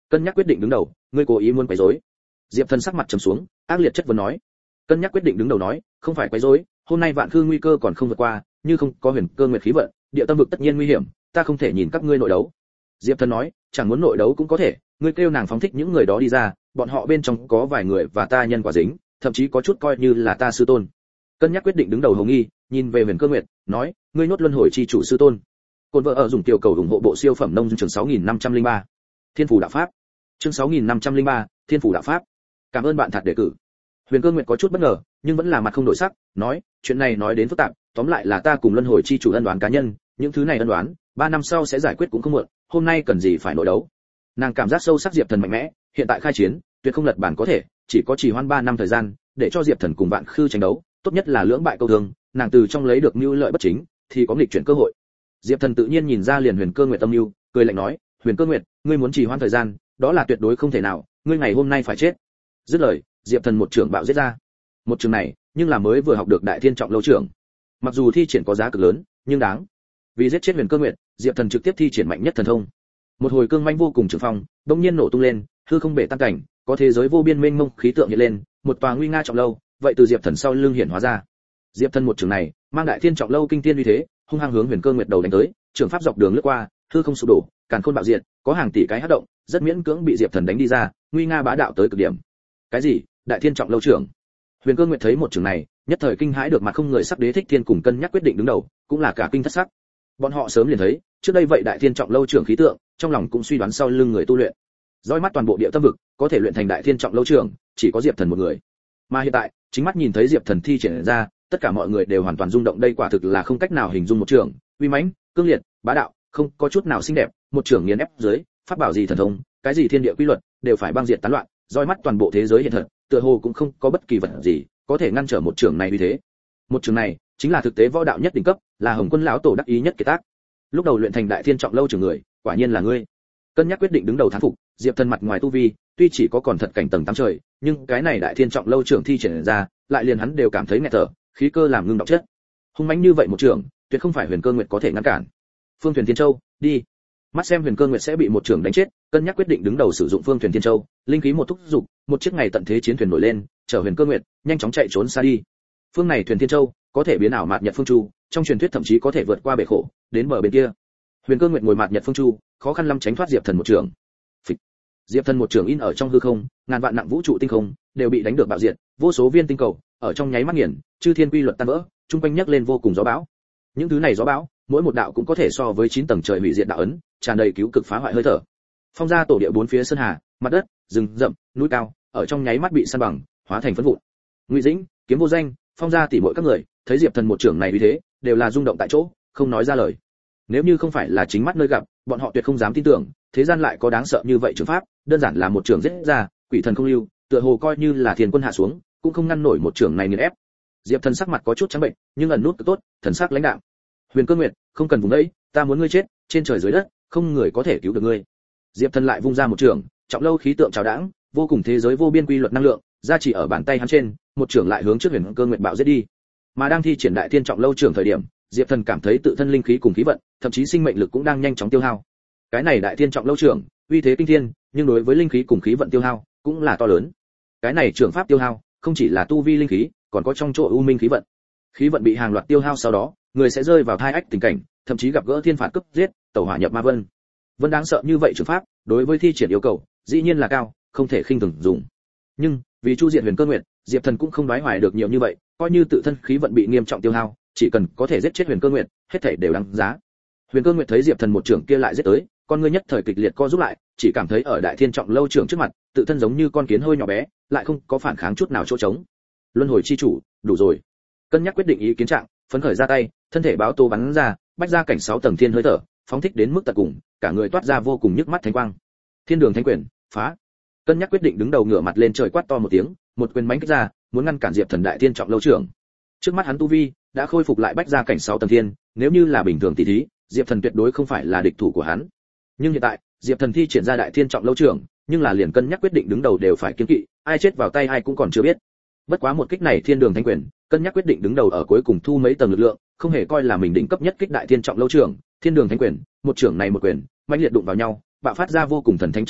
Cân nhắc quyết định đứng đầu, ngươi cố ý muốn quấy rối. Diệp Thần sắc mặt trầm xuống, ác liệt chất vấn nói. Cân nhắc quyết định đứng đầu nói, không phải quấy rối, hôm nay vạn khư nguy cơ còn không vượt qua, như không có huyền cơ nguyệt khí vận, địa tâm vực tất nhiên nguy hiểm, ta không thể nhìn các ngươi nội đấu. Diệp Thần nói, chẳng muốn nội đấu cũng có thể, ngươi kêu nàng phóng thích những người đó đi ra, bọn họ bên trong có vài người và ta nhân quả dính, thậm chí có chút coi như là ta sư tôn. Cân nhắc quyết định đứng đầu hồng nghi, nhìn về huyền cơ nguyệt, nói, ngươi nhốt luân hồi chi chủ sư tôn. Côn vợ ở dùng tiểu cầu ủng hộ bộ siêu phẩm nông chương 6503. Thiên phủ đạo pháp. Chương 6503, Thiên phủ đạo pháp. Cảm ơn bạn thật đề cử. Huyền Cơ Nguyệt có chút bất ngờ, nhưng vẫn là mặt không đổi sắc, nói, chuyện này nói đến phức tạp, tóm lại là ta cùng luân hồi chi chủ ân đoán cá nhân, những thứ này ân đoán, 3 năm sau sẽ giải quyết cũng không muộn, hôm nay cần gì phải nội đấu. Nàng cảm giác sâu sắc Diệp Thần mạnh mẽ, hiện tại khai chiến, tuyệt không lật bản có thể, chỉ có trì hoãn 3 năm thời gian, để cho Diệp Thần cùng Vạn Khư tranh đấu, tốt nhất là lưỡng bại câu thương, nàng từ trong lấy được mưu lợi bất chính, thì có nghịch chuyển cơ hội. Diệp Thần tự nhiên nhìn ra liền Huyền Cơ Nguyệt tâm mưu, cười lạnh nói, Huyền Cơ Nguyệt, ngươi muốn trì hoãn thời gian, đó là tuyệt đối không thể nào, ngươi ngày hôm nay phải chết. Dứt lời, Diệp Thần một trường bạo giết ra. Một trường này, nhưng là mới vừa học được Đại Thiên Trọng Lâu trưởng. Mặc dù thi triển có giá cực lớn, nhưng đáng. Vì giết chết Huyền Cơ Nguyệt, Diệp Thần trực tiếp thi triển mạnh nhất thần thông. Một hồi cương manh vô cùng trường phong, đột nhiên nổ tung lên, hư không bể tan cảnh, có thế giới vô biên mênh mông khí tượng hiện lên, một tòa nguy nga trọng lâu, vậy từ Diệp Thần sau lưng hiện hóa ra. Diệp Thần một trường này, mang Đại Thiên Trọng Lâu kinh thiên uy thế, hung hăng hướng Huyền Cơ Nguyệt đầu đánh tới, trường pháp dọc đường lướt qua, hư không sụp đổ, càn khôn bạo diệt, có hàng tỷ cái hất động, rất miễn cưỡng bị Diệp Thần đánh đi ra, nguy nga bá đạo tới cực điểm. Cái gì? Đại Thiên Trọng Lâu trưởng? Huyền Cơ Nguyệt thấy một trường này, nhất thời kinh hãi được mặt không người sắp đế thích thiên cùng cân nhắc quyết định đứng đầu, cũng là cả kinh thất sắc. Bọn họ sớm liền thấy, trước đây vậy Đại Thiên Trọng Lâu trưởng khí tượng, trong lòng cũng suy đoán sau lưng người tu luyện. Dõi mắt toàn bộ địa tâm vực, có thể luyện thành Đại Thiên Trọng Lâu trưởng, chỉ có Diệp Thần một người. Mà hiện tại, chính mắt nhìn thấy Diệp Thần thi triển ra, tất cả mọi người đều hoàn toàn rung động, đây quả thực là không cách nào hình dung một trường, uy mãnh, cương liệt, bá đạo, không có chút nào xinh đẹp, một trường nghiền ép dưới, pháp bảo gì thần thông, cái gì thiên địa quy luật, đều phải băng diệt tán loạn, dõi mắt toàn bộ thế giới hiện thật, tựa hồ cũng không có bất kỳ vật gì có thể ngăn trở một trường này như thế. Một trường này chính là thực tế võ đạo nhất đỉnh cấp, là Hồng Quân lão tổ đắc ý nhất kiệt tác. Lúc đầu luyện thành Đại Thiên Trọng Lâu trường người, quả nhiên là ngươi. Cân nhắc quyết định đứng đầu thán phục, Diệp Thần mặt ngoài tu vi, tuy chỉ có còn thật cảnh tầng 8 trời, nhưng cái này Đại Thiên Trọng Lâu trường thi triển ra, lại liền hắn đều cảm thấy nghẹt thở, khí cơ làm ngưng đọng chất. Hung mãnh như vậy một trường, tuyệt không phải Huyền Cơ Nguyệt có thể ngăn cản. Phương Thuyền Thiên Châu, đi. Mắt xem Huyền Cơ Nguyệt sẽ bị một trường đánh chết, cân nhắc quyết định đứng đầu sử dụng Phương Thuyền Thiên Châu, linh khí một thúc dục, một chiếc ngày tận thế chiến thuyền nổi lên, chở Huyền Cơ Nguyệt nhanh chóng chạy trốn xa đi. Phương này Thuyền Thiên Châu có thể biến ảo mạt nhật phương chu, trong truyền thuyết thậm chí có thể vượt qua bể khổ, đến bờ bên kia. Huyền Cơ Nguyệt ngồi mạt nhật phương chu, khó khăn lắm tránh thoát Diệp Thần một trường. Phịch. Diệp Thần một trường in ở trong hư không, ngàn vạn nặng vũ trụ tinh không đều bị đánh được bạo diệt, vô số viên tinh cầu ở trong nháy mắt nghiền, chư thiên quy luật tan vỡ, trung quanh nhấc lên vô cùng gió bão. Những thứ này gió bão, mỗi một đạo cũng có thể so với 9 tầng trời hủy diệt đạo ấn, tràn đầy cứu cực phá hoại hơi thở. Phong gia tổ địa bốn phía sơn hà, mặt đất, rừng rậm, núi cao, ở trong nháy mắt bị san bằng, hóa thành phấn vụn. Ngụy Dĩnh, Kiếm Vô Danh, Phong gia tỷ muội các người, thấy Diệp Thần một trưởng này uy thế, đều là rung động tại chỗ, không nói ra lời. Nếu như không phải là chính mắt nơi gặp, bọn họ tuyệt không dám tin tưởng, thế gian lại có đáng sợ như vậy trường pháp, đơn giản là một trưởng giết ra, quỷ thần không lưu, tựa hồ coi như là thiên quân hạ xuống, cũng không ngăn nổi một trưởng này nghiền ép. Diệp Thần sắc mặt có chút trắng bệnh, nhưng ẩn nút tốt, thần sắc lãnh đạm. Huyền Cơ Nguyệt, không cần vùng đấy, ta muốn ngươi chết, trên trời dưới đất, không người có thể cứu được ngươi. Diệp Thần lại vung ra một trường, trọng lâu khí tượng trào đãng, vô cùng thế giới vô biên quy luật năng lượng, ra chỉ ở bàn tay hắn trên, một trường lại hướng trước Huyền Cơ Nguyệt bạo giết đi. Mà đang thi triển Đại Thiên Trọng Lâu trường thời điểm, Diệp Thần cảm thấy tự thân linh khí cùng khí vận, thậm chí sinh mệnh lực cũng đang nhanh chóng tiêu hao. Cái này Đại Thiên Trọng Lâu trường, uy thế kinh thiên, nhưng đối với linh khí cùng khí vận tiêu hao, cũng là to lớn. Cái này trường pháp tiêu hao, không chỉ là tu vi linh khí, còn có trong chỗ u minh khí vận. Khí vận bị hàng loạt tiêu hao sau đó, người sẽ rơi vào thai ách tình cảnh, thậm chí gặp gỡ thiên phạt cướp giết, tẩu hỏa nhập ma vân. Vẫn đáng sợ như vậy trường pháp, đối với thi triển yêu cầu, dĩ nhiên là cao, không thể khinh thường dùng. Nhưng, vì chu diện Huyền Cơ Nguyệt, Diệp Thần cũng không đoái hoài được nhiều như vậy, coi như tự thân khí vận bị nghiêm trọng tiêu hao, chỉ cần có thể giết chết Huyền Cơ Nguyệt, hết thảy đều đáng giá. Huyền Cơ Nguyệt thấy Diệp Thần một trưởng kia lại giết tới, con ngươi nhất thời kịch liệt co rút lại, chỉ cảm thấy ở Đại Thiên Trọng Lâu trưởng trước mặt, tự thân giống như con kiến hơi nhỏ bé, lại không có phản kháng chút nào chỗ trống. Luân hồi chi chủ, đủ rồi. Cân nhắc quyết định ý kiến trạng, phấn khởi ra tay, thân thể báo tố bắn ra, bách ra cảnh 6 tầng thiên hơi thở, phóng thích đến mức tận cùng, cả người toát ra vô cùng nhức mắt thánh quang. Thiên đường thánh quyền, phá. Cân nhắc quyết định đứng đầu ngửa mặt lên trời quát to một tiếng, một quyền mãnh kích ra, muốn ngăn cản Diệp Thần Đại Thiên Trọng Lâu trưởng. Trước mắt hắn tu vi đã khôi phục lại bách ra cảnh 6 tầng thiên, nếu như là bình thường tỷ thí, Diệp Thần tuyệt đối không phải là địch thủ của hắn. Nhưng hiện tại, Diệp Thần thi triển ra Đại Thiên Trọng Lâu trưởng, nhưng là liền cân nhắc quyết định đứng đầu đều phải kiêng kỵ, ai chết vào tay ai cũng còn chưa biết. Bất quá một kích này thiên đường thánh quyền, cân nhắc quyết định đứng đầu ở cuối cùng thu mấy tầng lực lượng, không hề coi là mình đỉnh cấp nhất kích Đại Thiên Trọng Lâu trưởng, thiên đường thánh quyền, một trưởng này một quyền, mãnh liệt đụng vào nhau, bạo phát ra vô cùng thần thánh chói lọi,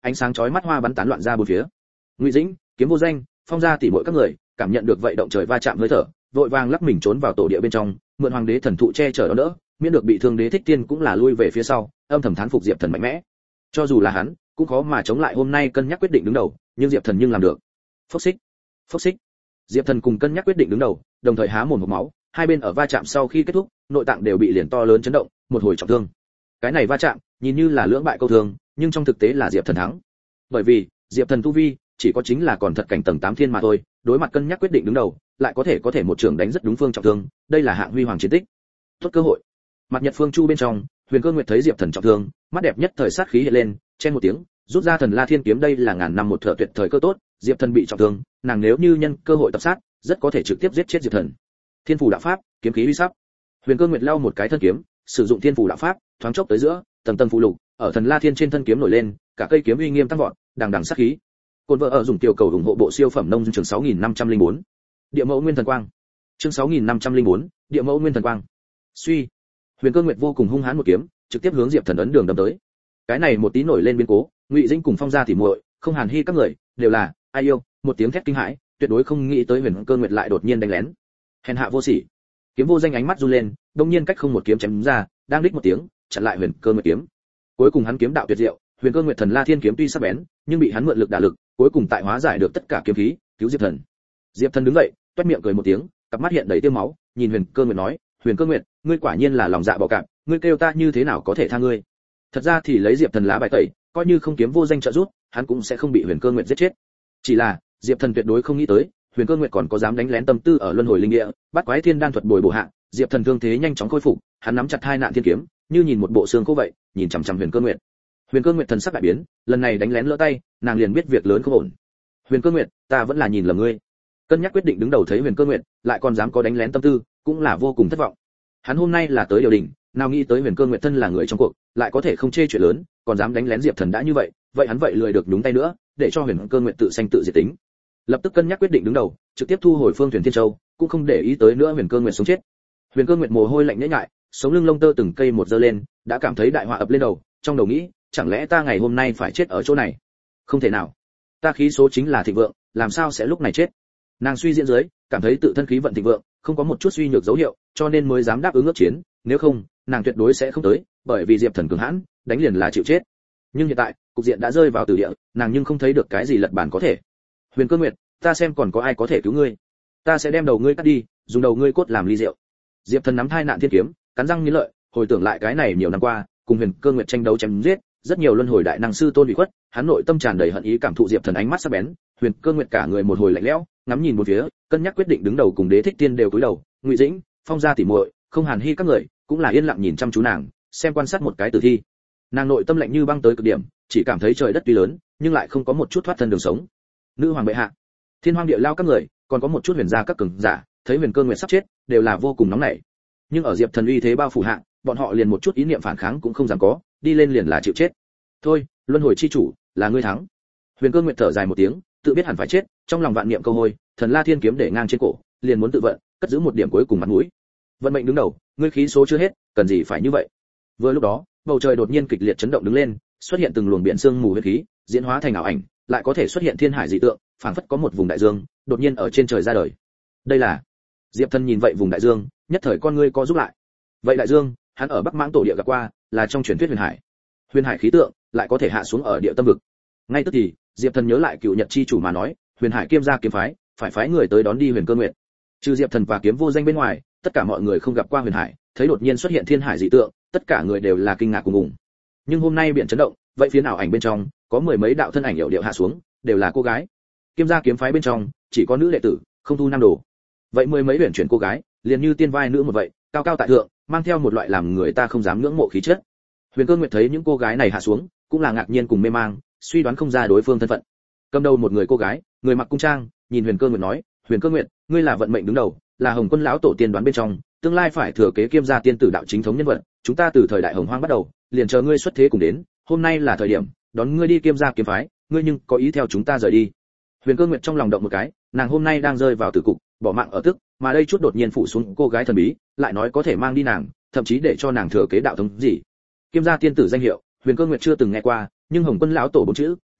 ánh sáng chói mắt hoa bắn tán loạn ra bốn phía. Ngụy Dĩnh, Kiếm Vô Danh, Phong gia tỷ muội các người, cảm nhận được vậy động trời va chạm hơi thở, vội vàng lắc mình trốn vào tổ địa bên trong, mượn hoàng đế thần thụ che chở đó đỡ, miễn được bị thương. Đế Thích Tiên cũng là lui về phía sau, âm thầm thán phục Diệp Thần mạnh mẽ. Cho dù là hắn, cũng khó mà chống lại hôm nay cân nhắc quyết định đứng đầu, nhưng Diệp Thần nhưng làm được. Phốc xích, phốc xích. Diệp Thần cùng cân nhắc quyết định đứng đầu, đồng thời há mồm hộc máu, hai bên ở va chạm sau khi kết thúc, nội tạng đều bị liền to lớn chấn động, một hồi trọng thương. Cái này va chạm, nhìn như là lưỡng bại câu thương, nhưng trong thực tế là Diệp Thần thắng. Bởi vì, Diệp Thần tu vi chỉ có chính là còn thật cảnh tầng 8 thiên mà thôi, đối mặt cân nhắc quyết định đứng đầu, lại có thể một trường đánh rất đúng phương trọng thương, đây là hạng huy hoàng chiến tích. Tốt cơ hội. Mặt Nhật Phương Chu bên trong, Huyền Cơ Nguyệt thấy Diệp Thần trọng thương, mắt đẹp nhất thời sát khí hiện lên, chen một tiếng, rút ra Thần La Thiên kiếm, đây là ngàn năm một thợ tuyệt thời cơ tốt, Diệp Thần bị trọng thương, nàng nếu như nhân cơ hội tập sát, rất có thể trực tiếp giết chết Diệp Thần. Thiên phủ đạo pháp, kiếm khí uy sắp. Huyền Cơ Nguyệt lau một cái thân kiếm, sử dụng thiên phủ đạo pháp, thoáng chốc tới giữa, tầng tầng phụ lục, ở Thần La Thiên trên thân kiếm nổi lên, cả cây kiếm uy nghiêm tăng vọt, đằng đằng sát khí. Côn vợ ở dùng tiểu cầu ủng hộ bộ siêu phẩm nông trường 6504. Địa mẫu nguyên thần quang. Chương 6504, địa mẫu nguyên thần quang. Suy. Huyền Cơ Nguyệt vô cùng hung hãn một kiếm, trực tiếp hướng Diệp Thần ấn đường đâm tới. Cái này một tí nổi lên biến cố, Ngụy Dĩnh cùng Phong gia tỉ muội, không Hàn Hi các người, đều là ai yêu, một tiếng thét kinh hãi, tuyệt đối không nghĩ tới Huyền Cơ Nguyệt lại đột nhiên đánh lén. Hèn hạ vô sỉ. Kiếm Vô Danh ánh mắt run lên, đột nhiên cách không một kiếm chém ra, đang đích một tiếng, chặn lại Huyền Cơ Nguyệt kiếm. Cuối cùng hắn kiếm đạo tuyệt diệu, Huyền Cơ Nguyệt Thần La Thiên kiếm tuy sắc bén, nhưng bị hắn mượn lực đả lực, cuối cùng tại hóa giải được tất cả kiếm khí, cứu Diệp Thần. Diệp Thần đứng dậy, toét miệng cười một tiếng, cặp mắt hiện đầy tiêu máu, nhìn Huyền Cơ Nguyệt nói, Huyền Cơ Nguyệt, ngươi quả nhiên là lòng dạ bạo cạp, ngươi kêu ta như thế nào có thể tha ngươi. Thật ra thì lấy Diệp Thần lá bài tẩy, coi như không Kiếm Vô Danh trợ giúp, hắn cũng sẽ không bị Huyền Cơ Nguyệt giết chết. Chỉ là, Diệp Thần tuyệt đối không nghĩ tới, Huyền Cơ Nguyệt còn có dám đánh lén tâm tư ở luân hồi linh địa, bắt quái thiên đan thuật bồi bổ hạ, Diệp Thần thương thế nhanh chóng khôi phục, hắn nắm chặt hai nạn thiên kiếm, như nhìn một bộ xương khô vậy, nhìn chằm chằm Huyền Cơ Nguyệt. Huyền Cơ Nguyệt thần sắc đại biến, lần này đánh lén lỡ tay, nàng liền biết việc lớn không ổn. Huyền Cơ Nguyệt, ta vẫn là nhìn lầm ngươi. Cân nhắc quyết định đứng đầu thấy Huyền Cơ Nguyệt, lại còn dám có đánh lén tâm tư, cũng là vô cùng thất vọng. Hắn hôm nay là tới điều đình, nào nghĩ tới Huyền Cơ Nguyệt thân là người trong cuộc, lại có thể không chê chuyện lớn, còn dám đánh lén Diệp Thần đã như vậy, vậy hắn vậy lười được nhúng tay nữa, để cho Huyền Cơ Nguyệt tự sanh tự diệt tính. Lập tức cân nhắc quyết định đứng đầu, trực tiếp thu hồi Phương Thuyền Thiên Châu, cũng không để ý tới nữa Huyền Cơ Nguyệt sống chết. Huyền Cơ Nguyệt mồ hôi lạnh nhễ nhại, sống lưng lông tơ từng cây một giơ lên, đã cảm thấy đại họa ập lên đầu, trong đầu nghĩ, chẳng lẽ ta ngày hôm nay phải chết ở chỗ này? Không thể nào, ta khí số chính là thịnh vượng, làm sao sẽ lúc này chết? Nàng suy diễn dưới, cảm thấy tự thân khí vận thịnh vượng, không có một chút suy nhược dấu hiệu, cho nên mới dám đáp ứng ước chiến, nếu không, nàng tuyệt đối sẽ không tới, bởi vì Diệp Thần cường hãn, đánh liền là chịu chết. Nhưng hiện tại, cục diện đã rơi vào tử địa, nàng nhưng không thấy được cái gì lật bàn có thể. Huyền Cơ Nguyệt, ta xem còn có ai có thể cứu ngươi. Ta sẽ đem đầu ngươi cắt đi, dùng đầu ngươi cốt làm ly rượu. Diệp Thần nắm hai nạn thiên kiếm, cắn răng nghiến lợi, hồi tưởng lại cái này nhiều năm qua, cùng Huyền Cơ Nguyệt tranh đấu chém giết, rất nhiều luân hồi đại năng sư tôn bị khuất, hắn nội tâm tràn đầy hận ý, cảm thụ Diệp Thần ánh mắt sắc bén, Huyền Cơ Nguyệt cả người một hồi lạnh lẽo, ngắm nhìn một phía, cân nhắc quyết định đứng đầu cùng Đế Thích Tiên đều cúi đầu, Ngụy Dĩnh, Phong gia tỉ muội, không Hàn Hi các người, cũng là yên lặng nhìn chăm chú nàng, xem quan sát một cái tử thi. Nàng nội tâm lạnh như băng tới cực điểm, chỉ cảm thấy trời đất tuy lớn, nhưng lại không có một chút thoát thân đường sống. Nữ hoàng bệ hạ, Thiên Hoang địa lao các người, còn có một chút huyền gia các cường giả, thấy Huyền Cơ Nguyệt sắp chết, đều là vô cùng nóng nảy. Nhưng ở Diệp Thần uy thế bao phủ hạ, bọn họ liền một chút ý niệm phản kháng cũng không dám có, đi lên liền là chịu chết. Thôi, luân hồi chi chủ, là ngươi thắng. Huyền Cơ Nguyệt thở dài một tiếng, tự biết hẳn phải chết, trong lòng vạn niệm câu hôi, Thần La Thiên kiếm để ngang trên cổ, liền muốn tự vận, cất giữ một điểm cuối cùng mặt mũi. Vận mệnh đứng đầu, ngươi khí số chưa hết, cần gì phải như vậy? Vừa lúc đó, bầu trời đột nhiên kịch liệt chấn động đứng lên, xuất hiện từng luồng biển sương mù huyết khí, diễn hóa thành ảo ảnh, lại có thể xuất hiện thiên hải dị tượng, phảng phất có một vùng đại dương đột nhiên ở trên trời ra đời. Đây là Diệp Thần nhìn vậy vùng đại dương, nhất thời con ngươi co rút lại. Vậy đại dương, hắn ở Bắc Mãng tổ địa gặp qua, là trong truyền thuyết huyền hải. Huyền hải khí tượng lại có thể hạ xuống ở địa tâm vực. Ngay tức thì, Diệp Thần nhớ lại Cựu Nhật chi chủ mà nói, huyền hải kiêm gia kiếm phái, phải phái người tới đón đi Huyền Cơ Nguyệt. Trừ Diệp Thần và Kiếm Vô Danh bên ngoài, tất cả mọi người không gặp qua huyền hải, thấy đột nhiên xuất hiện thiên hải dị tượng, tất cả người đều là kinh ngạc cùng ủng. Nhưng hôm nay biển chấn động, vậy phía nào ảnh bên trong, có mười mấy đạo thân ảnh hiệu điệu hạ xuống, đều là cô gái. Kiêm gia kiếm phái bên trong, chỉ có nữ đệ tử, không thu nam đồ. Vậy mười mấy huyền chuyển cô gái, liền như tiên vai nữ một vậy, cao cao tại thượng, mang theo một loại làm người ta không dám ngưỡng mộ khí chất. Huyền Cơ Nguyệt thấy những cô gái này hạ xuống, cũng là ngạc nhiên cùng mê mang, suy đoán không ra đối phương thân phận. Cầm đầu một người cô gái, người mặc cung trang, nhìn Huyền Cơ Nguyệt nói, Huyền Cơ Nguyệt, ngươi là vận mệnh đứng đầu, là Hồng Quân lão tổ tiên đoán bên trong, tương lai phải thừa kế Kiêm gia tiên tử đạo chính thống nhân vật, chúng ta từ thời đại Hồng Hoang bắt đầu, liền chờ ngươi xuất thế cùng đến, hôm nay là thời điểm, đón ngươi đi Kiêm gia kiếm phái, ngươi nhưng có ý theo chúng ta rời đi. Huyền Cơ Nguyệt trong lòng động một cái, nàng hôm nay đang rơi vào tử cục, bỏ mạng ở tức, mà đây chút đột nhiên phủ xuống cô gái thần bí, lại nói có thể mang đi nàng, thậm chí để cho nàng thừa kế đạo thống gì. Kiêm gia tiên tử danh hiệu, Huyền Cơ Nguyệt chưa từng nghe qua, nhưng Hồng Quân lão tổ bốn chữ,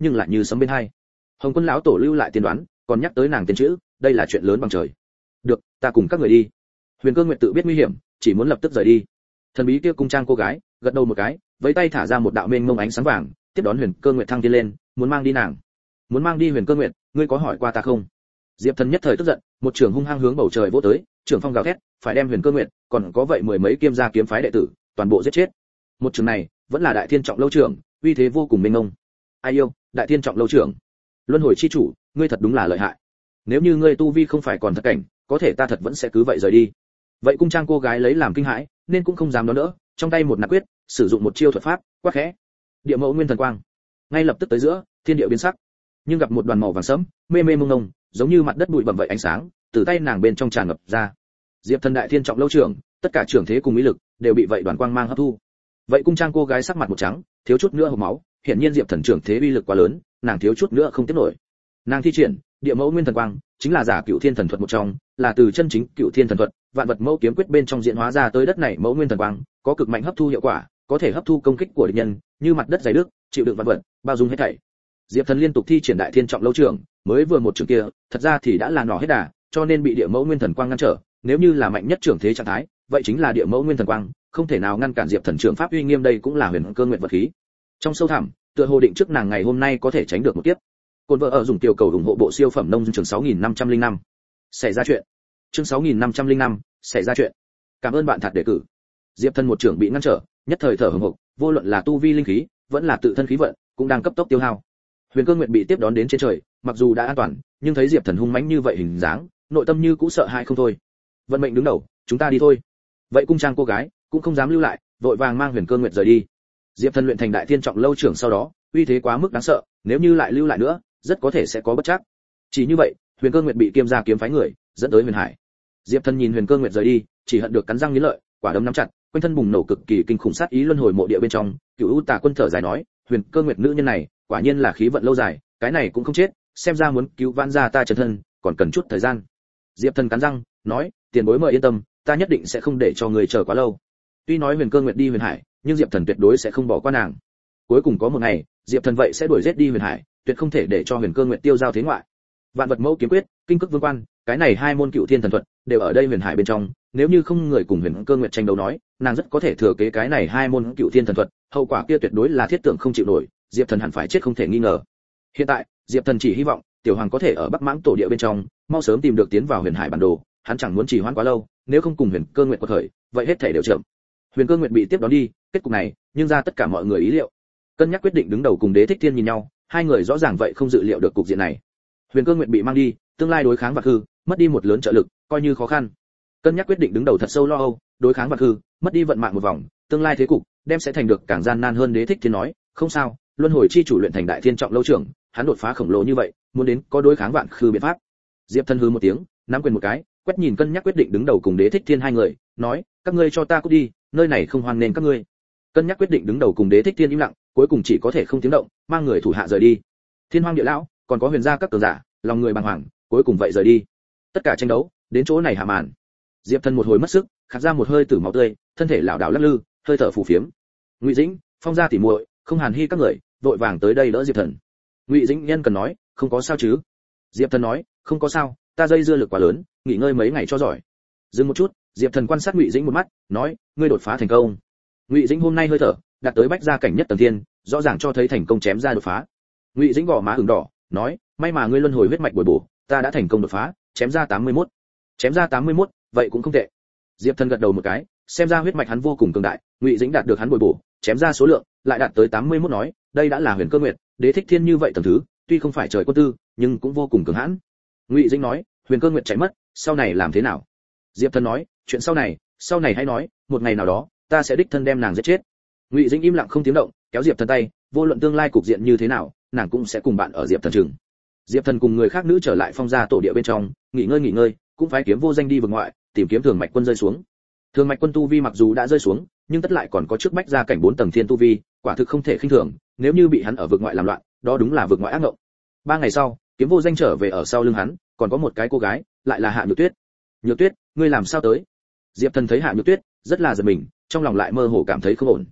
nhưng lại như sấm bên hai. Hồng Quân lão tổ lưu lại tiên đoán, còn nhắc tới nàng tên chữ, đây là chuyện lớn bằng trời. Được, ta cùng các người đi. Huyền Cơ Nguyệt tự biết nguy hiểm, chỉ muốn lập tức rời đi. Thần bí kia cung trang cô gái gật đầu một cái, vẫy tay thả ra một đạo mênh mông ánh sáng vàng, tiếp đón Huyền Cơ Nguyệt thăng tiên lên, muốn mang đi nàng. Muốn mang đi Huyền Cơ Nguyệt, ngươi có hỏi qua ta không? Diệp Thần nhất thời tức giận, một trường hung hăng hướng bầu trời vỗ tới, trường phong gào thét, phải đem Huyền Cơ Nguyệt, còn có vậy mười mấy kiêm gia kiếm phái đệ tử, toàn bộ giết chết. Một trường này, vẫn là Đại Thiên Trọng lâu trưởng, uy thế vô cùng mênh mông. Ai yêu, Đại Thiên Trọng lâu trưởng, Luân Hồi chi chủ, ngươi thật đúng là lợi hại. Nếu như ngươi tu vi không phải còn thật cảnh, có thể ta thật vẫn sẽ cứ vậy rời đi. Vậy cung trang cô gái lấy làm kinh hãi, nên cũng không dám đón đỡ, trong tay một nạp quyết, sử dụng một chiêu thuật pháp, quát khẽ. Địa mẫu nguyên thần quang, ngay lập tức tới giữa, thiên địa biến sắc. Nhưng gặp một đoàn màu vàng sẫm, mê mê mông mông, giống như mặt đất bụi bặm vậy ánh sáng, từ tay nàng bên trong tràn ngập ra. Diệp Thần Đại Thiên Trọng lâu trưởng, tất cả trưởng thế cùng ý lực đều bị vậy đoàn quang mang hấp thu. Vậy cung trang cô gái sắc mặt một trắng, thiếu chút nữa hộc máu, hiển nhiên Diệp Thần trưởng thế uy lực quá lớn, nàng thiếu chút nữa không tiếp nổi. Nàng thi triển địa mẫu nguyên thần quang, chính là giả cựu thiên thần thuật một trong, là từ chân chính cựu thiên thần thuật, vạn vật mẫu kiếm quyết bên trong diễn hóa ra tới đất này mẫu nguyên thần quang, có cực mạnh hấp thu hiệu quả, có thể hấp thu công kích của địch nhân, như mặt đất dày nước, chịu đựng vạn vật, bao dung hết thảy. Diệp Thần liên tục thi triển Đại Thiên Trọng lâu trưởng, mới vừa một trường kia, thật ra thì đã là nỏ hết đà, cho nên bị địa mẫu nguyên thần quang ngăn trở, nếu như là mạnh nhất trưởng thế trạng thái, vậy chính là địa mẫu nguyên thần quang, không thể nào ngăn cản Diệp Thần trưởng pháp uy nghiêm, đây cũng là Huyền Cơ Nguyệt vật khí. Trong sâu thẳm, tựa hồ định trước nàng ngày hôm nay có thể tránh được một kiếp. Côn vợ ở dùng tiểu cầu ủng hộ bộ siêu phẩm nông trường 6505. Xảy ra chuyện. Chương 6505, xảy ra chuyện. Cảm ơn bạn thật đề cử. Diệp Thần một trưởng bị ngăn trở, nhất thời thở hổn hộc, vô luận là tu vi linh khí, vẫn là tự thân khí vận, cũng đang cấp tốc tiêu hao. Huyền Cơ Nguyệt bị tiếp đón đến trên trời, mặc dù đã an toàn, nhưng thấy Diệp Thần hung mãnh như vậy hình dáng, nội tâm như cũ sợ hãi không thôi. Vận mệnh đứng đầu, chúng ta đi thôi. Vậy cung trang cô gái cũng không dám lưu lại, vội vàng mang Huyền Cơ Nguyệt rời đi. Diệp Thần luyện thành Đại Thiên Trọng lâu trưởng sau đó, uy thế quá mức đáng sợ, nếu như lại lưu lại nữa, rất có thể sẽ có bất trắc. Chỉ như vậy, Huyền Cơ Nguyệt bị kiêm gia kiếm phái người dẫn tới Huyền Hải. Diệp Thần nhìn Huyền Cơ Nguyệt rời đi, chỉ hận được cắn răng nghiến lợi, quả đấm nắm chặt, quanh thân bùng nổ cực kỳ kinh khủng sát ý luân hồi mộ địa bên trong. Cửu U Tà Quân thở dài nói, Huyền Cơ Nguyệt nữ nhân này, quả nhiên là khí vận lâu dài, cái này cũng không chết, xem ra muốn cứu vãn ra ta chân thân, còn cần chút thời gian. Diệp Thần cắn răng, nói, tiền bối mời yên tâm, ta nhất định sẽ không để cho người chờ quá lâu. Tuy nói Huyền Cơ Nguyệt đi Huyền Hải, nhưng Diệp Thần tuyệt đối sẽ không bỏ qua nàng. Cuối cùng có một ngày, Diệp Thần vậy sẽ đuổi giết đi Huyền Hải, tuyệt không thể để cho Huyền Cơ Nguyệt tiêu giao thế ngoại. Vạn vật mẫu kiếm quyết, kinh cức vương quan, cái này hai môn cựu thiên thần thuật đều ở đây Huyền Hải bên trong, nếu như không người cùng Huyền Cơ Nguyệt tranh đấu nói, nàng rất có thể thừa kế cái này hai môn cựu thiên thần thuật, hậu quả kia tuyệt đối là thiết tưởng không chịu nổi, Diệp Thần hẳn phải chết không thể nghi ngờ. Hiện tại, Diệp Thần chỉ hy vọng Tiểu Hoàng có thể ở Bắc Mãng tổ địa bên trong, mau sớm tìm được tiến vào Huyền Hải bản đồ, hắn chẳng muốn trì hoãn quá lâu, nếu không cùng Huyền Cơ Nguyệt quật khởi, vậy hết thảy đều chậm. Huyền Cơ Nguyệt bị tiếp đón đi, kết cục này, nhưng ra tất cả mọi người ý liệu. Cân nhắc quyết định đứng đầu cùng Đế Thích Thiên nhìn nhau, hai người rõ ràng vậy không dự liệu được cục diện này. Huyền Cơ Nguyệt bị mang đi, tương lai đối kháng Vạn Hư, mất đi một lớn trợ lực, coi như khó khăn. Cân nhắc quyết định đứng đầu thật sâu lo âu, đối kháng Vạn Hư, mất đi vận mạng một vòng, tương lai thế cục đem sẽ thành được càng gian nan hơn. Đế Thích Thiên nói, không sao, Luân Hồi chi chủ luyện thành Đại Thiên Trọng lâu trưởng, hắn đột phá khổng lồ như vậy, muốn đến có đối kháng Vạn Hư biện pháp. Diệp Thần hừ một tiếng, nắm quyền một cái, quét nhìn cân nhắc quyết định đứng đầu cùng Đế Thích Thiên hai người, nói, các ngươi cho ta cút đi, nơi này không hoan nên các ngươi. Cân nhắc quyết định đứng đầu cùng Đế Thích Thiên im lặng, cuối cùng chỉ có thể không tiếng động, mang người thủ hạ rời đi. Thiên Hoang Địa Lão, còn có Huyền gia các cường giả, lòng người bàng hoàng, cuối cùng vậy rời đi. Tất cả tranh đấu đến chỗ này hạ màn. Diệp Thần một hồi mất sức, khạc ra một hơi tử máu tươi, thân thể lảo đảo lắc lư, hơi thở phù phiếm. Ngụy Dĩnh, Phong gia tỉ muội, không Hàn Hi các người, vội vàng tới đây đỡ Diệp Thần. Ngụy Dĩnh nhân cần nói, không có sao chứ? Diệp Thần nói, không có sao, ta dây dưa lực quá lớn, nghỉ ngơi mấy ngày cho giỏi. Dừng một chút, Diệp Thần quan sát Ngụy Dĩnh một mắt, nói, ngươi đột phá thành công. Ngụy Dĩnh hôm nay hơi thở đạt tới bách gia cảnh nhất tầng thiên, rõ ràng cho thấy thành công chém ra đột phá. Ngụy Dĩnh gò má ửng đỏ, nói, may mà ngươi luân hồi huyết mạch bồi bổ, ta đã thành công đột phá, chém ra 81. Chém ra 81, vậy cũng không tệ. Diệp Thần gật đầu một cái, xem ra huyết mạch hắn vô cùng cường đại, Ngụy Dĩnh đạt được hắn bồi bổ, chém ra số lượng lại đạt tới 81, nói, đây đã là Huyền Cơ Nguyệt, Đế Thích Thiên như vậy tầng thứ, tuy không phải trời quân tư, nhưng cũng vô cùng cường hãn. Ngụy Dĩnh nói, Huyền Cơ Nguyệt chạy mất, sau này làm thế nào? Diệp Thần nói, chuyện sau này hãy nói, một ngày nào đó, ta sẽ đích thân đem nàng giết chết. Ngụy Dĩnh im lặng không tiếng động, kéo Diệp Thần tay, vô luận tương lai cục diện như thế nào, nàng cũng sẽ cùng bạn ở Diệp Thần trường. Diệp Thần cùng người khác nữ trở lại Phong gia tổ địa bên trong, nghỉ ngơi, cũng phái kiếm vô danh đi vực ngoại, tìm kiếm Thường Mạch Quân rơi xuống. Thường Mạch Quân tu vi mặc dù đã rơi xuống, nhưng tất lại còn có trước bách gia cảnh 4 tầng thiên tu vi, quả thực không thể khinh thường, nếu như bị hắn ở vực ngoại làm loạn, đó đúng là vực ngoại ác ngộng. 3 ngày sau, kiếm vô danh trở về ở sau lưng hắn, còn có một cái cô gái, lại là Hạ Nhược Tuyết. Nhược Tuyết, ngươi làm sao tới? Diệp Thần thấy Hạ Nhược Tuyết, rất là giật mình, trong lòng lại mơ hồ cảm thấy không ổn.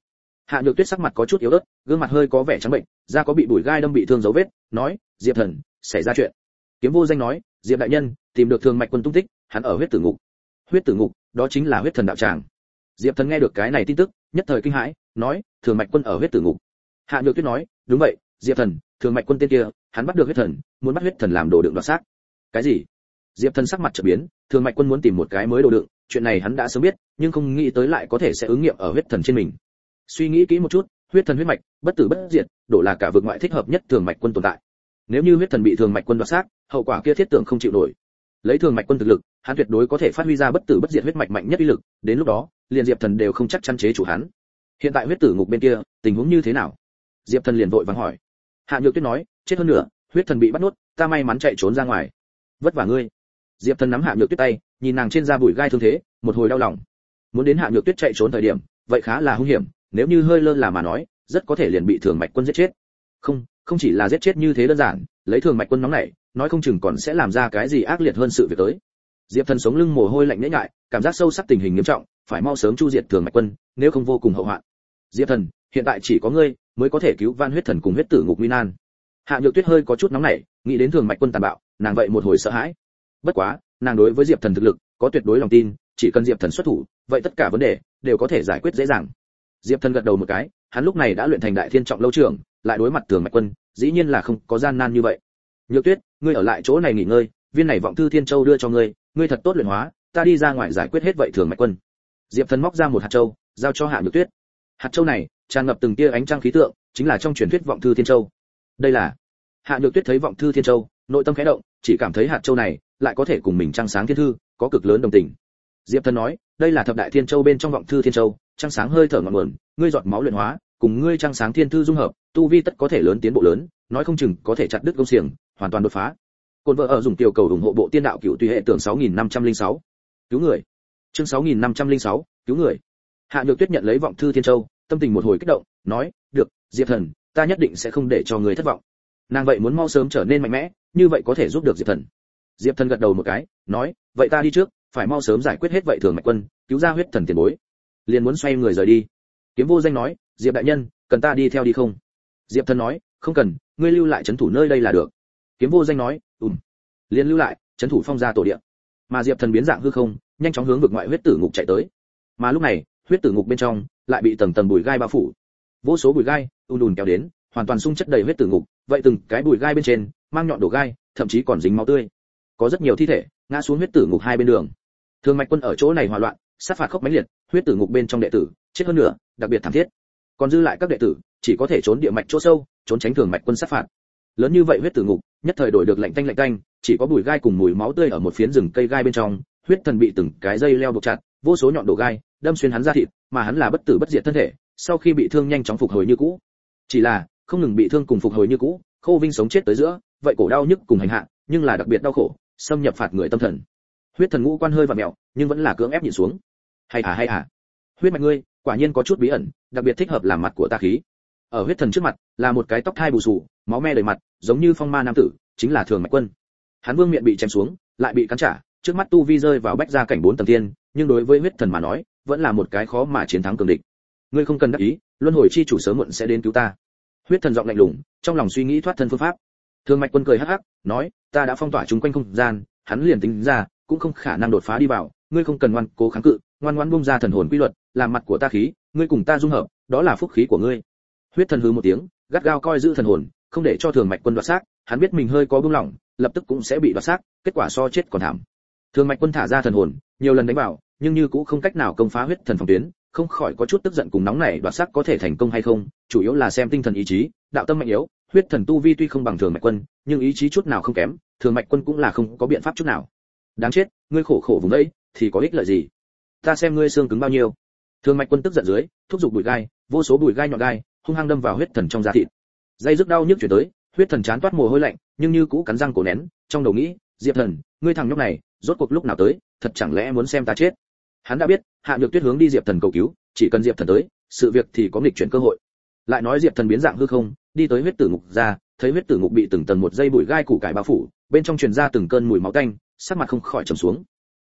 Hạ Nhược Tuyết sắc mặt có chút yếu ớt, gương mặt hơi có vẻ trắng bệnh, da có bị bùi gai đâm bị thương dấu vết, nói, Diệp Thần, xảy ra chuyện. Kiếm Vô Danh nói, Diệp đại nhân, tìm được Thường Mạch Quân tung tích, hắn ở huyết tử ngục. Huyết tử ngục, đó chính là huyết thần đạo tràng. Diệp Thần nghe được cái này tin tức, nhất thời kinh hãi, nói, Thường Mạch Quân ở huyết tử ngục. Hạ Nhược Tuyết nói, đúng vậy, Diệp Thần, Thường Mạch Quân tên kia, hắn bắt được huyết thần, muốn bắt huyết thần làm đồ đựng đoạt xác. Cái gì? Diệp Thần sắc mặt chợt biến, Thường Mạch Quân muốn tìm một cái mới đồ đựng, chuyện này hắn đã sớm biết, nhưng không nghĩ tới lại có thể sẽ ứng nghiệm ở huyết thần trên mình. Suy nghĩ kỹ một chút, huyết thần huyết mạch, bất tử bất diệt, đổ là cả vực ngoại thích hợp nhất Thường Mạch Quân tồn tại. Nếu như huyết thần bị Thường Mạch Quân đoạt xác, hậu quả kia thiết tưởng không chịu nổi. Lấy Thường Mạch Quân thực lực, hắn tuyệt đối có thể phát huy ra bất tử bất diệt huyết mạch mạnh nhất uy lực, đến lúc đó, liền Diệp Thần đều không chắc chắn chế chủ hắn. Hiện tại huyết tử ngục bên kia, tình huống như thế nào? Diệp Thần liền vội vàng hỏi. Hạ Nhược Tuyết nói, chết hơn nữa, huyết thần bị bắt nuốt, ta may mắn chạy trốn ra ngoài. Vất vả ngươi. Diệp Thần nắm Hạ Nhược Tuyết tay, nhìn nàng trên da bụi gai thương thế, một hồi đau lòng. Muốn đến Hạ Nhược Tuyết chạy trốn thời điểm, vậy khá là hung hiểm, nếu như hơi lơ là mà nói, rất có thể liền bị Thường Mạch Quân giết chết. Không chỉ là giết chết như thế đơn giản, lấy Thường Mạch Quân nóng nảy, nói không chừng còn sẽ làm ra cái gì ác liệt hơn sự việc tới. Diệp Thần sống lưng mồ hôi lạnh nhễ nhại, cảm giác sâu sắc tình hình nghiêm trọng, phải mau sớm chu diệt Thường Mạch Quân, nếu không vô cùng hậu hoạn. Diệp Thần, hiện tại chỉ có ngươi mới có thể cứu van huyết thần cùng huyết tử ngục nguy nan. Hạ Nhược Tuyết hơi có chút nóng nảy, nghĩ đến Thường Mạch Quân tàn bạo, nàng vậy một hồi sợ hãi. Bất quá, nàng đối với Diệp Thần thực lực có tuyệt đối lòng tin, chỉ cần Diệp Thần xuất thủ, vậy tất cả vấn đề đều có thể giải quyết dễ dàng. Diệp Thần gật đầu một cái, hắn lúc này đã luyện thành Đại Thiên Trọng Lâu trưởng, lại đối mặt Thường Mạch Quân, dĩ nhiên là không có gian nan như vậy. Nhược Tuyết, ngươi ở lại chỗ này nghỉ ngơi, viên này vọng thư thiên châu đưa cho ngươi, ngươi thật tốt luyện hóa, ta đi ra ngoài giải quyết hết vậy Thường Mạch Quân. Diệp Thần móc ra một hạt châu, giao cho Hạ Nhược Tuyết. Hạt châu này tràn ngập từng tia ánh trăng khí tượng, chính là trong truyền thuyết vọng thư thiên châu. Đây là. Hạ Nhược Tuyết thấy vọng thư thiên châu, nội tâm khẽ động, chỉ cảm thấy hạt châu này lại có thể cùng mình trăng sáng thiên thư, có cực lớn đồng tình. Diệp Thần nói, đây là thập đại thiên châu bên trong vọng thư thiên châu, trăng sáng hơi thở ngọn nguồn, ngươi giọt máu luyện hóa, cùng ngươi trăng sáng thiên thư dung hợp, tu vi tất có thể lớn tiến bộ lớn, nói không chừng có thể chặt đứt công xiềng, hoàn toàn đột phá. Côn vợ ở dùng tiểu cầu ủng hộ bộ tiên đạo cửu tùy hệ tưởng 6506. Cứu người. Chương 6506, cứu người. Hạ Nhược Tuyết nhận lấy vọng thư thiên châu, tâm tình một hồi kích động, nói, được, Diệp Thần, ta nhất định sẽ không để cho người thất vọng. Nàng vậy muốn mau sớm trở nên mạnh mẽ, như vậy có thể giúp được Diệp Thần. Diệp Thần gật đầu một cái, nói, vậy ta đi trước, phải mau sớm giải quyết hết vậy Thường Mạch Quân, cứu ra huyết thần tiền bối. Liền muốn xoay người rời đi. Kiếm Vô Danh nói, Diệp đại nhân, cần ta đi theo đi không? Diệp Thần nói, không cần, ngươi lưu lại trấn thủ nơi đây là được. Kiếm Vô Danh nói, liền lưu lại, trấn thủ phong gia tổ địa. Mà Diệp Thần biến dạng hư không, nhanh chóng hướng vực ngoại huyết tử ngục chạy tới. Mà lúc này, huyết tử ngục bên trong lại bị tầng tầng bụi gai bao phủ. Vô số bụi gai ùn kéo đến, hoàn toàn xung chất đầy huyết tử ngục, vậy từng cái bụi gai bên trên mang nhọn đổ gai, thậm chí còn dính máu tươi. Có rất nhiều thi thể ngã xuống huyết tử ngục hai bên đường. Thường Mạch Quân ở chỗ này hòa loạn, sát phạt khốc mãnh liệt, huyết tử ngục bên trong đệ tử chết hơn nữa, đặc biệt thảm thiết. Còn dư lại các đệ tử chỉ có thể trốn địa mạch chỗ sâu, trốn tránh Thường Mạch Quân sát phạt. Lớn như vậy huyết tử ngục, nhất thời đổi được lạnh tanh, chỉ có bụi gai cùng mùi máu tươi ở một phiến rừng cây gai bên trong, huyết thần bị từng cái dây leo buộc chặt, vô số nhọn đổ gai đâm xuyên hắn da thịt, mà hắn là bất tử bất diệt thân thể, sau khi bị thương nhanh chóng phục hồi như cũ. Chỉ là không ngừng bị thương cùng phục hồi như cũ, khô vinh sống chết tới giữa, vậy cổ đau nhức cùng hành hạ, nhưng là đặc biệt đau khổ, xâm nhập phạt người tâm thần. Huyết thần ngũ quan hơi vặn mèo, nhưng vẫn là cưỡng ép nhịn xuống. Hay à, huyết mạch ngươi, quả nhiên có chút bí ẩn, đặc biệt thích hợp làm mặt của ta khí. Ở huyết thần trước mặt, là một cái tóc thai bù xù, máu me đầy mặt, giống như phong ma nam tử, chính là Thường Mạch Quân. Hắn vương miện bị chém xuống, lại bị cắn trả, trước mắt tu vi rơi vào bách gia cảnh 4 tầng thiên, nhưng đối với huyết thần mà nói, vẫn là một cái khó mà chiến thắng cường địch. Ngươi không cần đắc ý, luân hồi chi chủ sớm muộn sẽ đến cứu ta. Huyết thần giọng lạnh lùng, trong lòng suy nghĩ thoát thân phương pháp. Thường Mạch Quân cười hắc hắc, nói, ta đã phong tỏa chúng quanh không gian, hắn liền tính ra, cũng không khả năng đột phá đi vào, ngươi không cần ngoan cố kháng cự, ngoan ngoãn bung ra thần hồn quy luật, làm mặt của ta khí, ngươi cùng ta dung hợp, đó là phúc khí của ngươi. Huyết thần hừ một tiếng, gắt gao coi giữ thần hồn, không để cho Thường Mạch Quân đoạt xác, hắn biết mình hơi có buông lỏng, lập tức cũng sẽ bị đoạt xác, kết quả so chết còn thảm. Thường Mạch Quân thả ra thần hồn, nhiều lần đánh vào, nhưng như cũng không cách nào công phá huyết thần phòng tuyến, không khỏi có chút tức giận cùng nóng nảy, đoạt xác có thể thành công hay không, chủ yếu là xem tinh thần ý chí, đạo tâm mạnh yếu, huyết thần tu vi tuy không bằng Thường Mạch Quân, nhưng ý chí chút nào không kém, Thường Mạch Quân cũng là không có biện pháp chút nào. Đáng chết, ngươi khổ khổ vùng ấy, thì có ích lợi gì? Ta xem ngươi xương cứng bao nhiêu. Thường Mạch Quân tức giận dưới, thúc giục bụi gai, vô số bụi gai nhọn gai, hung hăng đâm vào huyết thần trong da thịt. Dây rức đau nhức chuyển tới, huyết thần chán toát mồ hôi lạnh, nhưng như cũ cắn răng cổ nén, trong đầu nghĩ, Diệp Thần, ngươi thằng nhóc này, rốt cuộc lúc nào tới, thật chẳng lẽ muốn xem ta chết? Hắn đã biết, Hạ Nhược Tuyết hướng đi Diệp Thần cầu cứu, chỉ cần Diệp Thần tới, sự việc thì có nghịch chuyển cơ hội. Lại nói Diệp Thần biến dạng hư không, đi tới huyết tử ngục ra, thấy huyết tử ngục bị từng tầng một dây bụi gai củ cải bao phủ, bên trong truyền ra từng cơn mùi máu tanh, sắc mặt không khỏi trầm xuống.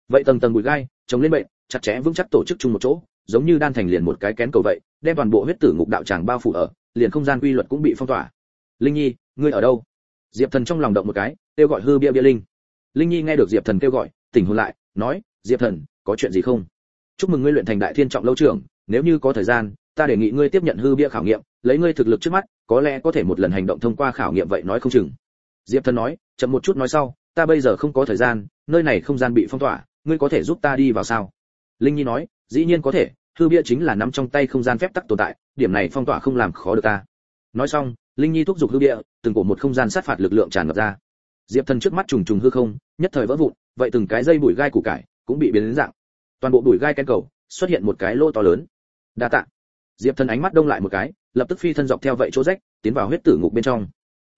vậy tầng tầng bụi gai chống lên bệnh, chặt chẽ vững chắc tổ chức chung một chỗ, giống như đan thành liền một cái kén cầu vậy, đem toàn bộ huyết tử ngục đạo tràng bao phủ ở, liền không gian quy luật cũng bị phong tỏa. Linh Nhi, ngươi ở đâu? Diệp Thần trong lòng động một cái, kêu gọi hư bia bia linh. Linh Nhi nghe được Diệp Thần kêu gọi, tỉnh hồn lại, nói, Diệp Thần, có chuyện gì không? Chúc mừng ngươi luyện thành đại thiên trọng lâu trưởng, nếu như có thời gian, ta đề nghị ngươi tiếp nhận hư bia khảo nghiệm, lấy ngươi thực lực trước mắt, có lẽ có thể một lần hành động thông qua khảo nghiệm vậy nói không chừng. Diệp Thần nói, chậm một chút nói sau, ta bây giờ không có thời gian, nơi này không gian bị phong tỏa, ngươi có thể giúp ta đi vào sao? Linh Nhi nói, dĩ nhiên có thể, hư bia chính là nắm trong tay không gian phép tắc tồn tại, điểm này phong tỏa không làm khó được ta. Nói xong, Linh Nhi thúc giục hư bia, từng cổ một không gian sát phạt lực lượng tràn ngập ra. Diệp Thần trước mắt trùng trùng hư không, nhất thời vỡ vụn, vậy từng cái dây bụi gai củ cải cũng bị biến đến dạng. Toàn bộ bụi gai kén cầu xuất hiện một cái lỗ to lớn. Đa tạ. Diệp Thần ánh mắt đông lại một cái, lập tức phi thân dọc theo vậy chỗ rách, tiến vào huyết tử ngục bên trong.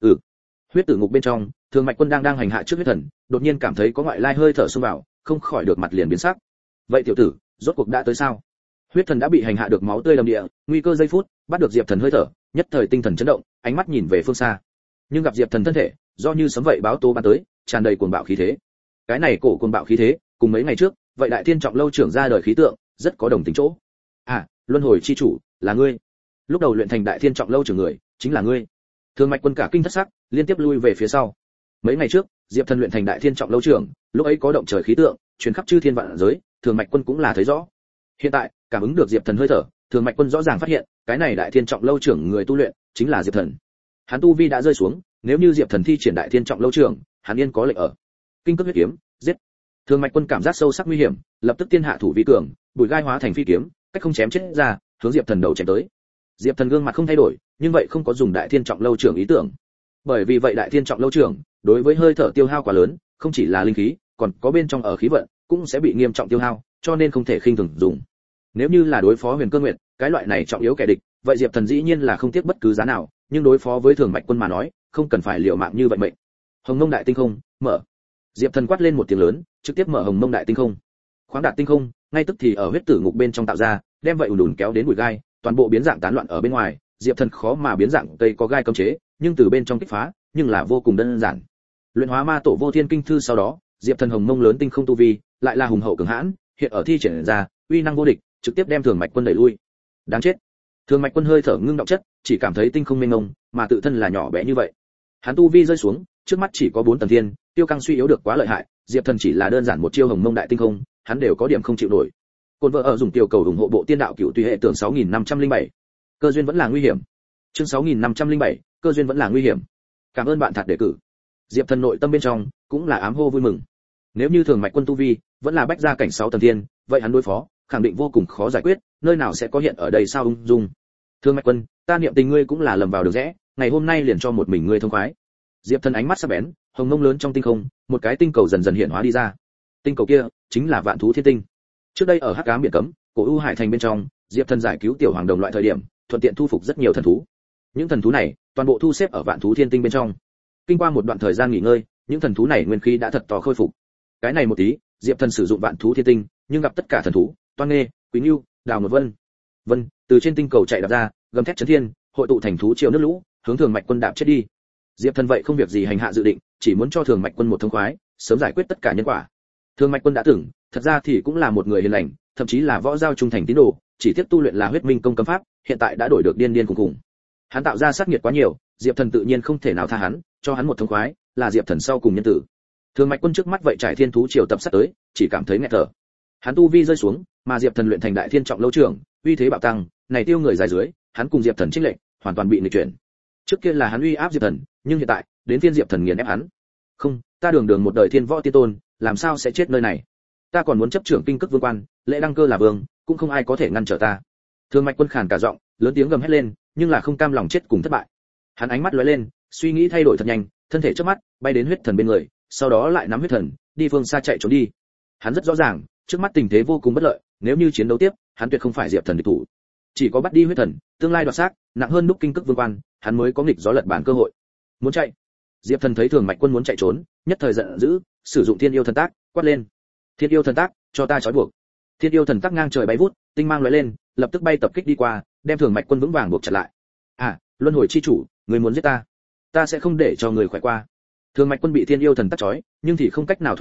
Huyết tử ngục bên trong, Thường Mạch Quân đang hành hạ trước huyết thần, đột nhiên cảm thấy có ngoại lai hơi thở xông vào, không khỏi được mặt liền biến sắc. Vậy tiểu tử, rốt cuộc đã tới sao? Huyết thần đã bị hành hạ được máu tươi đầm địa, nguy cơ giây phút, bắt được Diệp Thần hơi thở, nhất thời tinh thần chấn động, ánh mắt nhìn về phương xa. Nhưng gặp Diệp Thần thân thể, do như sấm vậy báo tố bắn tới, tràn đầy cuồng bạo khí thế. Cái này cổ cuồng bạo khí thế, cùng mấy ngày trước, vậy đại thiên trọng lâu trưởng ra đời khí tượng, rất có đồng tính chỗ. À, luân hồi chi chủ, là ngươi. Lúc đầu luyện thành đại thiên trọng lâu trưởng người, chính là ngươi. Thường Mạch Quân cả kinh thất sắc, liên tiếp lui về phía sau. Mấy ngày trước, Diệp Thần luyện thành đại thiên trọng lâu trưởng, lúc ấy có động trời khí tượng, truyền khắp chư thiên vạn giới, Thường Mạch Quân cũng là thấy rõ. Hiện tại, cảm ứng được Diệp Thần hơi thở, Thường Mạch Quân rõ ràng phát hiện, cái này đại thiên trọng lâu trưởng người tu luyện chính là Diệp Thần. Hắn tu vi đã rơi xuống, nếu như Diệp Thần thi triển đại thiên trọng lâu trưởng, hắn yên có lệnh ở. Kinh cấp huyết kiếm, giết. Thường Mạch Quân cảm giác sâu sắc nguy hiểm, lập tức tiên hạ thủ vi cường, bùi gai hóa thành phi kiếm, cách không chém chết ra, hướng Diệp Thần đầu chém tới. Diệp Thần gương mặt không thay đổi, nhưng vậy không có dùng đại thiên trọng lâu trưởng ý tưởng. Bởi vì vậy đại thiên trọng lâu trưởng, đối với hơi thở tiêu hao quá lớn, không chỉ là linh khí, còn có bên trong ở khí vận, cũng sẽ bị nghiêm trọng tiêu hao, cho nên không thể khinh thường dùng. Nếu như là đối phó Huyền Cơ Nguyệt, cái loại này trọng yếu kẻ địch, vậy Diệp Thần dĩ nhiên là không tiếc bất cứ giá nào, nhưng đối phó với Thường Mạch Quân mà nói, không cần phải liều mạng như vậy mệnh. Hồng Mông Đại Tinh Không, mở. Diệp Thần quát lên một tiếng lớn, trực tiếp mở Hồng Mông Đại Tinh Không. Khoáng đạt tinh không, ngay tức thì ở huyết tử ngục bên trong tạo ra, đem vậy ùn ùn kéo đến bụi gai, toàn bộ biến dạng tán loạn ở bên ngoài, Diệp Thần khó mà biến dạng cây có gai cấm chế, nhưng từ bên trong kích phá, nhưng là vô cùng đơn giản. Luyện hóa ma tổ vô thiên kinh thư sau đó, Diệp Thần Hồng Mông lớn tinh không tu vi, lại là hùng hậu cường hãn, hiện ở thi triển ra, uy năng vô địch, trực tiếp đem Thường Mạch Quân đẩy lui. Đáng chết. Thường Mạch Quân hơi thở ngưng động chất, chỉ cảm thấy tinh không mênh mông, mà tự thân là nhỏ bé như vậy. Hắn tu vi rơi xuống, trước mắt chỉ có 4 tầng thiên, tiêu căng suy yếu được quá lợi hại, Diệp Thần chỉ là đơn giản một chiêu Hồng Mông Đại Tinh Không, hắn đều có điểm không chịu nổi. Côn vợ ở dùng tiểu cầu ủng hộ bộ tiên đạo cửu tùy hệ tưởng 6507. Cơ duyên vẫn là nguy hiểm. Chương 6507, cơ duyên vẫn là nguy hiểm. Cảm ơn bạn thật đề cử. Diệp Thần nội tâm bên trong cũng là ám hô vui mừng. Nếu như Thường Mạch Quân tu vi vẫn là bách gia cảnh 6 tầng thiên, vậy hắn đối phó khẳng định vô cùng khó giải quyết, nơi nào sẽ có hiện ở đây sao ung dung. Thường Mạch Quân, ta niệm tình ngươi cũng là lầm vào được rẽ, ngày hôm nay liền cho một mình ngươi thông khoái. Diệp Thần ánh mắt sắc bén, hồng mông lớn trong tinh không, một cái tinh cầu dần dần hiện hóa đi ra. Tinh cầu kia chính là Vạn Thú Thiên Tinh. Trước đây ở Hắc Ám biển cấm, cổ U Hải thành bên trong, Diệp Thần giải cứu tiểu hoàng đồng loại thời điểm, thuận tiện thu phục rất nhiều thần thú. Những thần thú này, toàn bộ thu xếp ở Vạn Thú Thiên Tinh bên trong. Kinh qua một đoạn thời gian nghỉ ngơi, những thần thú này nguyên khí đã thật to khôi phục. Cái này một tí, Diệp Thần sử dụng Vạn Thú Thiên Tinh, nhưng gặp tất cả thần thú, Toan Nghê, Quý Nưu, Đào một Vân, từ trên tinh cầu chạy đạp ra, gầm thét chấn thiên, hội tụ thành thú triều nước lũ, hướng Thường Mạch Quân đạp chết đi. Diệp Thần vậy không việc gì hành hạ dự định, chỉ muốn cho Thường Mạch Quân một thông khoái, sớm giải quyết tất cả nhân quả. Thường Mạch Quân đã tưởng, thật ra thì cũng là một người hiền lành, thậm chí là võ giao trung thành tín đồ, chỉ tiếp tu luyện là huyết minh công cấm pháp, hiện tại đã đổi được điên điên khủng. Hắn tạo ra sát nghiệt quá nhiều, Diệp Thần tự nhiên không thể nào tha hắn, cho hắn một thông khoái, là Diệp Thần sau cùng nhân tử. Thường Mạch Quân trước mắt vậy trải thiên thú triều tập sát tới, chỉ cảm thấy nghẹt thở. Hắn tu vi rơi xuống, mà Diệp Thần luyện thành đại thiên trọng lâu trưởng, uy thế bạo tăng, này tiêu người dài dưới, hắn cùng Diệp Thần chênh lệch, hoàn toàn bị nghịch chuyển. Trước kia là hắn uy áp Diệp Thần, nhưng hiện tại, đến phiên Diệp Thần nghiền ép hắn. Không, ta đường đường một đời thiên võ tiên tôn, làm sao sẽ chết nơi này? Ta còn muốn chấp trưởng kinh cức vương quan, lễ đăng cơ là vương, cũng không ai có thể ngăn trở ta. Thường Mạch Quân khàn cả giọng, lớn tiếng gầm hét lên, nhưng là không cam lòng chết cùng thất bại. Hắn ánh mắt lóe lên, suy nghĩ thay đổi thật nhanh, thân thể chớp mắt, bay đến huyết thần bên người, sau đó lại nắm huyết thần, đi phương xa chạy trốn đi. Hắn rất rõ ràng, trước mắt tình thế vô cùng bất lợi, nếu như chiến đấu tiếp, hắn tuyệt không phải Diệp Thần địch thủ. Chỉ có bắt đi huyết thần, tương lai đoạt xác, nặng hơn đúc kinh cức vương quan, hắn mới có nghịch gió lật bản cơ hội. Muốn chạy. Diệp Thần thấy Thường Mạch Quân muốn chạy trốn, nhất thời giận dữ, sử dụng Thiên Yêu Thần Tác, quát lên. Thiên Yêu Thần Tác, cho ta trói buộc. Thiên Yêu Thần Tác ngang trời bay vút, tinh mang lóe lên, lập tức bay tập kích đi qua, đem Thường Mạch Quân vững vàng buộc chặt lại. À, luân hồi chi chủ, người muốn giết ta, ta sẽ không để cho người khỏe qua. Thường Mạch Quân bị Thiên Yêu Thần Tác trói, nhưng thì không cách nào thoát thân,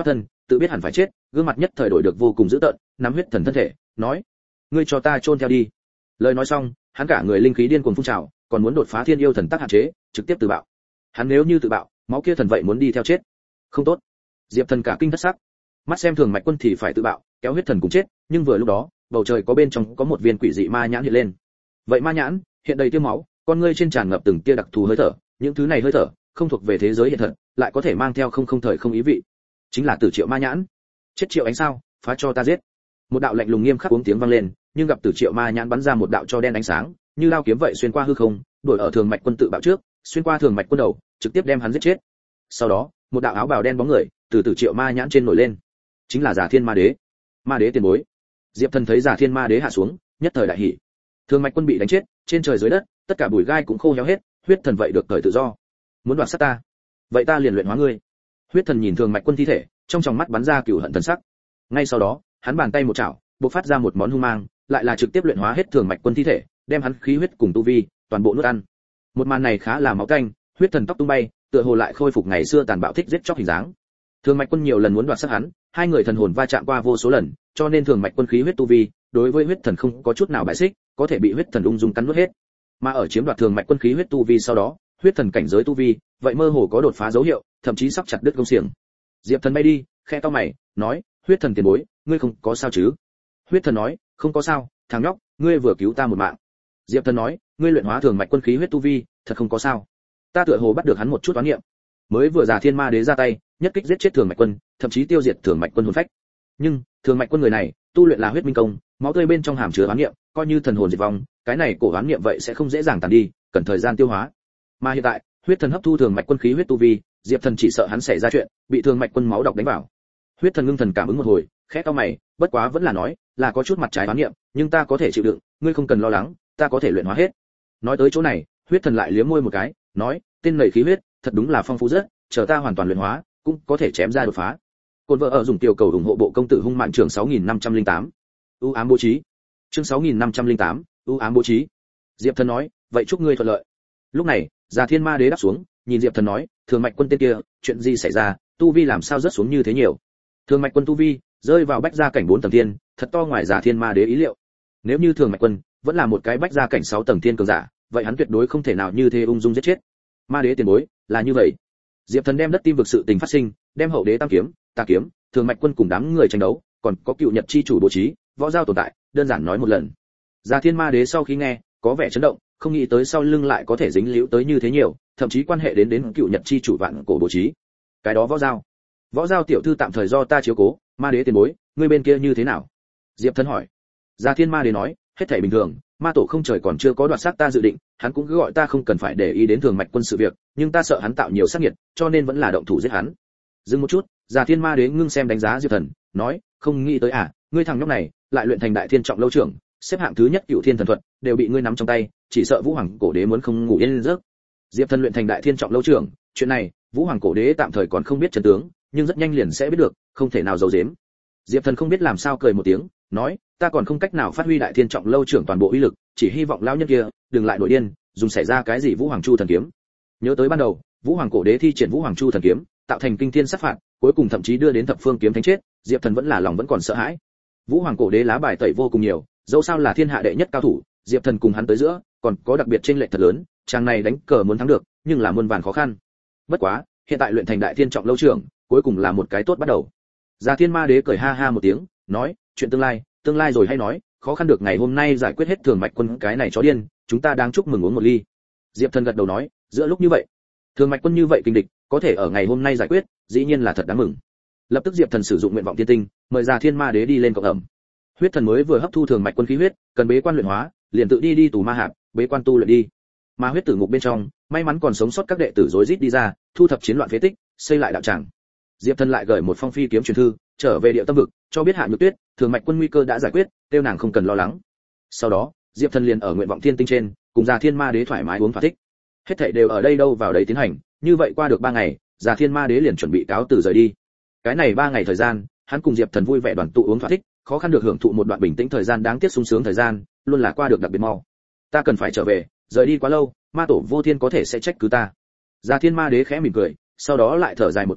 tự biết hẳn phải chết, gương mặt nhất thời đổi được vô cùng dữ tợn, nắm huyết thần thân thể, nói: "Ngươi cho ta chôn theo đi." Lời nói xong, hắn cả người linh khí điên cuồng phun trào, còn muốn đột phá thiên yêu thần tắc hạn chế, trực tiếp tự bạo. Hắn nếu như tự bạo, máu kia thần vậy muốn đi theo chết. Không tốt. Diệp Thần cả kinh thất sắc. Mắt xem Thường Mạch Quân thì phải tự bạo, kéo huyết thần cùng chết, nhưng vừa lúc đó, bầu trời có bên trong có một viên quỷ dị ma nhãn hiện lên. Vậy ma nhãn hiện đầy tia máu, con ngươi trên tràn ngập từng tia đặc thù hơi thở, những thứ này hơi thở không thuộc về thế giới hiện thật, lại có thể mang theo không thời không ý vị. Chính là Tử Triệu ma nhãn. Chết Triệu ánh sao, phá cho ta giết. Một đạo lạnh lùng nghiêm khắc uống tiếng vang lên, nhưng gặp Tử Triệu ma nhãn bắn ra một đạo cho đen ánh sáng, như lao kiếm vậy xuyên qua hư không, đuổi ở Thường Mạch Quân tự bạo trước, xuyên qua Thường Mạch Quân đầu, trực tiếp đem hắn giết chết. Sau đó, một đạo áo bào đen bóng người từ Tử Triệu ma nhãn trên nổi lên, chính là Giả Thiên Ma Đế. Ma Đế tiền bối. Diệp Thần thấy Giả Thiên Ma Đế hạ xuống, nhất thời đại hỉ. Thường Mạch Quân bị đánh chết, trên trời dưới đất, tất cả bụi gai cũng khô héo hết, huyết thần vậy được cởi tự do. Muốn đoạt sát ta, vậy ta liền luyện hóa ngươi. Huyết thần nhìn Thường Mạch Quân thi thể, trong tròng mắt bắn ra cừu hận thần sắc. Ngay sau đó, hắn bàn tay một chảo, bộc phát ra một món hung mang, lại là trực tiếp luyện hóa hết Thường Mạch Quân thi thể, đem hắn khí huyết cùng tu vi toàn bộ nuốt ăn. Một màn này khá là máu tanh, huyết thần tóc tung bay, tựa hồ lại khôi phục ngày xưa tàn bạo thích giết chóc hình dáng. Thường Mạch Quân nhiều lần muốn đoạt sát hắn, hai người thần hồn va chạm qua vô số lần, cho nên Thường Mạch Quân khí huyết tu vi, đối với huyết thần không có chút nào bại xích, có thể bị huyết thần ung dung cắn nuốt hết. Mà ở chiếm đoạt Thường Mạch Quân khí huyết tu vi sau đó, huyết thần cảnh giới tu vi, vậy mơ hồ có đột phá dấu hiệu, thậm chí sắp chặt đứt gông xiềng. Diệp Thần bay đi, khe cau mày, nói: "Huyết thần tiền bối, ngươi không có sao chứ?" Huyết thần nói: "Không có sao, thằng nhóc, ngươi vừa cứu ta một mạng." Diệp Thần nói: "Ngươi luyện hóa Thường Mạch Quân khí huyết tu vi, thật không có sao." Ta tựa hồ bắt được hắn một chút oán niệm. Mới vừa Giả Thiên Ma Đế ra tay, nhất kích giết chết Thường Mạch Quân, thậm chí tiêu diệt Thường Mạch Quân hồn phách. Nhưng, Thường Mạch Quân người này, tu luyện là huyết minh công, máu tươi bên trong hàm chứa oán niệm, coi như thần hồn diệt vong, cái này cổ oán niệm vậy sẽ không dễ dàng tàn đi, cần thời gian tiêu hóa. Mà hiện tại, huyết thần hấp thu Thường Mạch Quân khí huyết tu vi, Diệp Thần chỉ sợ hắn xảy ra chuyện, bị Thường Mạch Quân máu độc đánh vào. Huyết thần ngưng thần cảm ứng một hồi, khẽ cau mày, bất quá vẫn là nói, là có chút mặt trái oán niệm, nhưng ta có thể chịu đựng, ngươi không cần lo lắng, ta có thể luyện hóa hết. Nói tới chỗ này, huyết thần lại liếm môi một cái, nói: "Tên nảy khí huyết, thật đúng là phong phú rất, chờ ta hoàn toàn luyện hóa, cũng có thể chém ra đột phá." Côn vợ ở dùng tiểu cầu ủng hộ bộ công tử hung mạng trường 6508. ưu ám bố trí. Chương 6508, ưu ám bố trí. Diệp Thần nói: "Vậy chúc ngươi thuận lợi." Lúc này, Giả Thiên Ma Đế đáp xuống, nhìn Diệp Thần nói: "Thường Mạch Quân tên kia, chuyện gì xảy ra, tu vi làm sao rớt xuống như thế nhiều?" Thường Mạch Quân tu vi rơi vào bách gia cảnh 4 tầng thiên, thật to ngoài Giả Thiên Ma Đế ý liệu. Nếu như Thường Mạch Quân vẫn là một cái bách gia cảnh 6 tầng thiên cường giả, vậy hắn tuyệt đối không thể nào như thế ung dung giết chết. Ma Đế tiền bối, là như vậy. Diệp Thần đem đất tim vực sự tình phát sinh, đem hậu đế tam kiếm, tà kiếm, Thường Mạch Quân cùng đám người tranh đấu, còn có cựu nhật chi chủ bố trí, võ giao tồn tại, đơn giản nói một lần. Giả Thiên Ma Đế sau khi nghe, có vẻ chấn động, không nghĩ tới sau lưng lại có thể dính líu tới như thế nhiều, thậm chí quan hệ đến cựu nhật chi chủ vạn cổ bố trí. Cái đó võ giao tiểu thư tạm thời do ta chiếu cố, Ma Đế tiền bối, ngươi bên kia như thế nào? Diệp Thần hỏi. Giả Thiên Ma Đế nói: "Hết thảy bình thường, ma tổ không trời còn chưa có đoạt xác ta dự định, hắn cũng cứ gọi ta không cần phải để ý đến Thường Mạch Quân sự việc, nhưng ta sợ hắn tạo nhiều sát nghiệt, cho nên vẫn là động thủ giết hắn." Dừng một chút, Giả Thiên Ma Đế ngưng xem đánh giá Diệp Thần, nói: "Không nghĩ tới à, ngươi thằng nhóc này, lại luyện thành đại thiên trọng lâu trưởng, xếp hạng thứ nhất cựu thiên thần thuật, đều bị ngươi nắm trong tay, chỉ sợ Vũ Hoàng cổ đế muốn không ngủ yên giấc." Diệp Thần luyện thành đại thiên trọng lâu trưởng, chuyện này, Vũ Hoàng cổ đế tạm thời còn không biết chân tướng, nhưng rất nhanh liền sẽ biết được, không thể nào giấu giếm. Diệp Thần không biết làm sao cười một tiếng, nói: "Ta còn không cách nào phát huy đại thiên trọng lâu trưởng toàn bộ uy lực, chỉ hy vọng lão nhân kia đừng lại nổi điên, dùng xảy ra cái gì Vũ Hoàng Chu thần kiếm." Nhớ tới ban đầu, Vũ Hoàng cổ đế thi triển Vũ Hoàng Chu thần kiếm, tạo thành kinh thiên sát phạt, cuối cùng thậm chí đưa đến thập phương kiếm thánh chết, Diệp Thần vẫn là lòng vẫn còn sợ hãi. Vũ Hoàng cổ đế lá bài tẩy vô cùng nhiều, dẫu sao là thiên hạ đệ nhất cao thủ, Diệp Thần cùng hắn tới giữa, còn có đặc biệt chênh lệch thật lớn, chàng này đánh cờ muốn thắng được, nhưng là muôn vàn khó khăn. Bất quá, hiện tại luyện thành đại thiên trọng lâu trưởng, cuối cùng là một cái tốt bắt đầu. Giả Thiên Ma Đế cười ha ha một tiếng, nói: "Chuyện tương lai rồi hay nói, khó khăn được ngày hôm nay giải quyết hết Thường Mạch Quân cái này chó điên, chúng ta đang chúc mừng uống một ly." Diệp Thần gật đầu nói: "Giữa lúc như vậy, Thường Mạch Quân như vậy kinh địch, có thể ở ngày hôm nay giải quyết, dĩ nhiên là thật đáng mừng." Lập tức Diệp Thần sử dụng nguyện vọng thiên tinh, mời Giả Thiên Ma Đế đi lên cộng ẩm. Huyết thần mới vừa hấp thu Thường Mạch Quân khí huyết, cần bế quan luyện hóa, liền tự đi tù ma hạp, bế quan tu luyện đi. Mà huyết tử ngục bên trong, may mắn còn sống sót các đệ tử rối rít đi ra, thu thập chiến loạn phế tích, xây lại đạo tràng. Diệp Thần lại gửi một phong phi kiếm truyền thư, trở về Điệu Tâm vực, cho biết Hạ Nhược Tuyết, Thường Mạch Quân nguy cơ đã giải quyết, tiêu nàng không cần lo lắng. Sau đó, Diệp Thần liền ở nguyện vọng thiên tinh trên, cùng Giả Thiên Ma Đế thoải mái uống thỏa thích. Hết thảy đều ở đây đâu vào đấy tiến hành, như vậy qua được 3 ngày, Giả Thiên Ma Đế liền chuẩn bị cáo từ rời đi. Cái này 3 ngày thời gian, hắn cùng Diệp Thần vui vẻ đoàn tụ uống thỏa thích, khó khăn được hưởng thụ một đoạn bình tĩnh thời gian đáng tiếc sung sướng thời gian, luôn là qua được đặc biệt mau. Ta cần phải trở về, rời đi quá lâu, ma tổ vô thiên có thể sẽ trách cứ ta. Giả Thiên Ma Đế khẽ mỉm cười, sau đó lại thở dài một tiếng,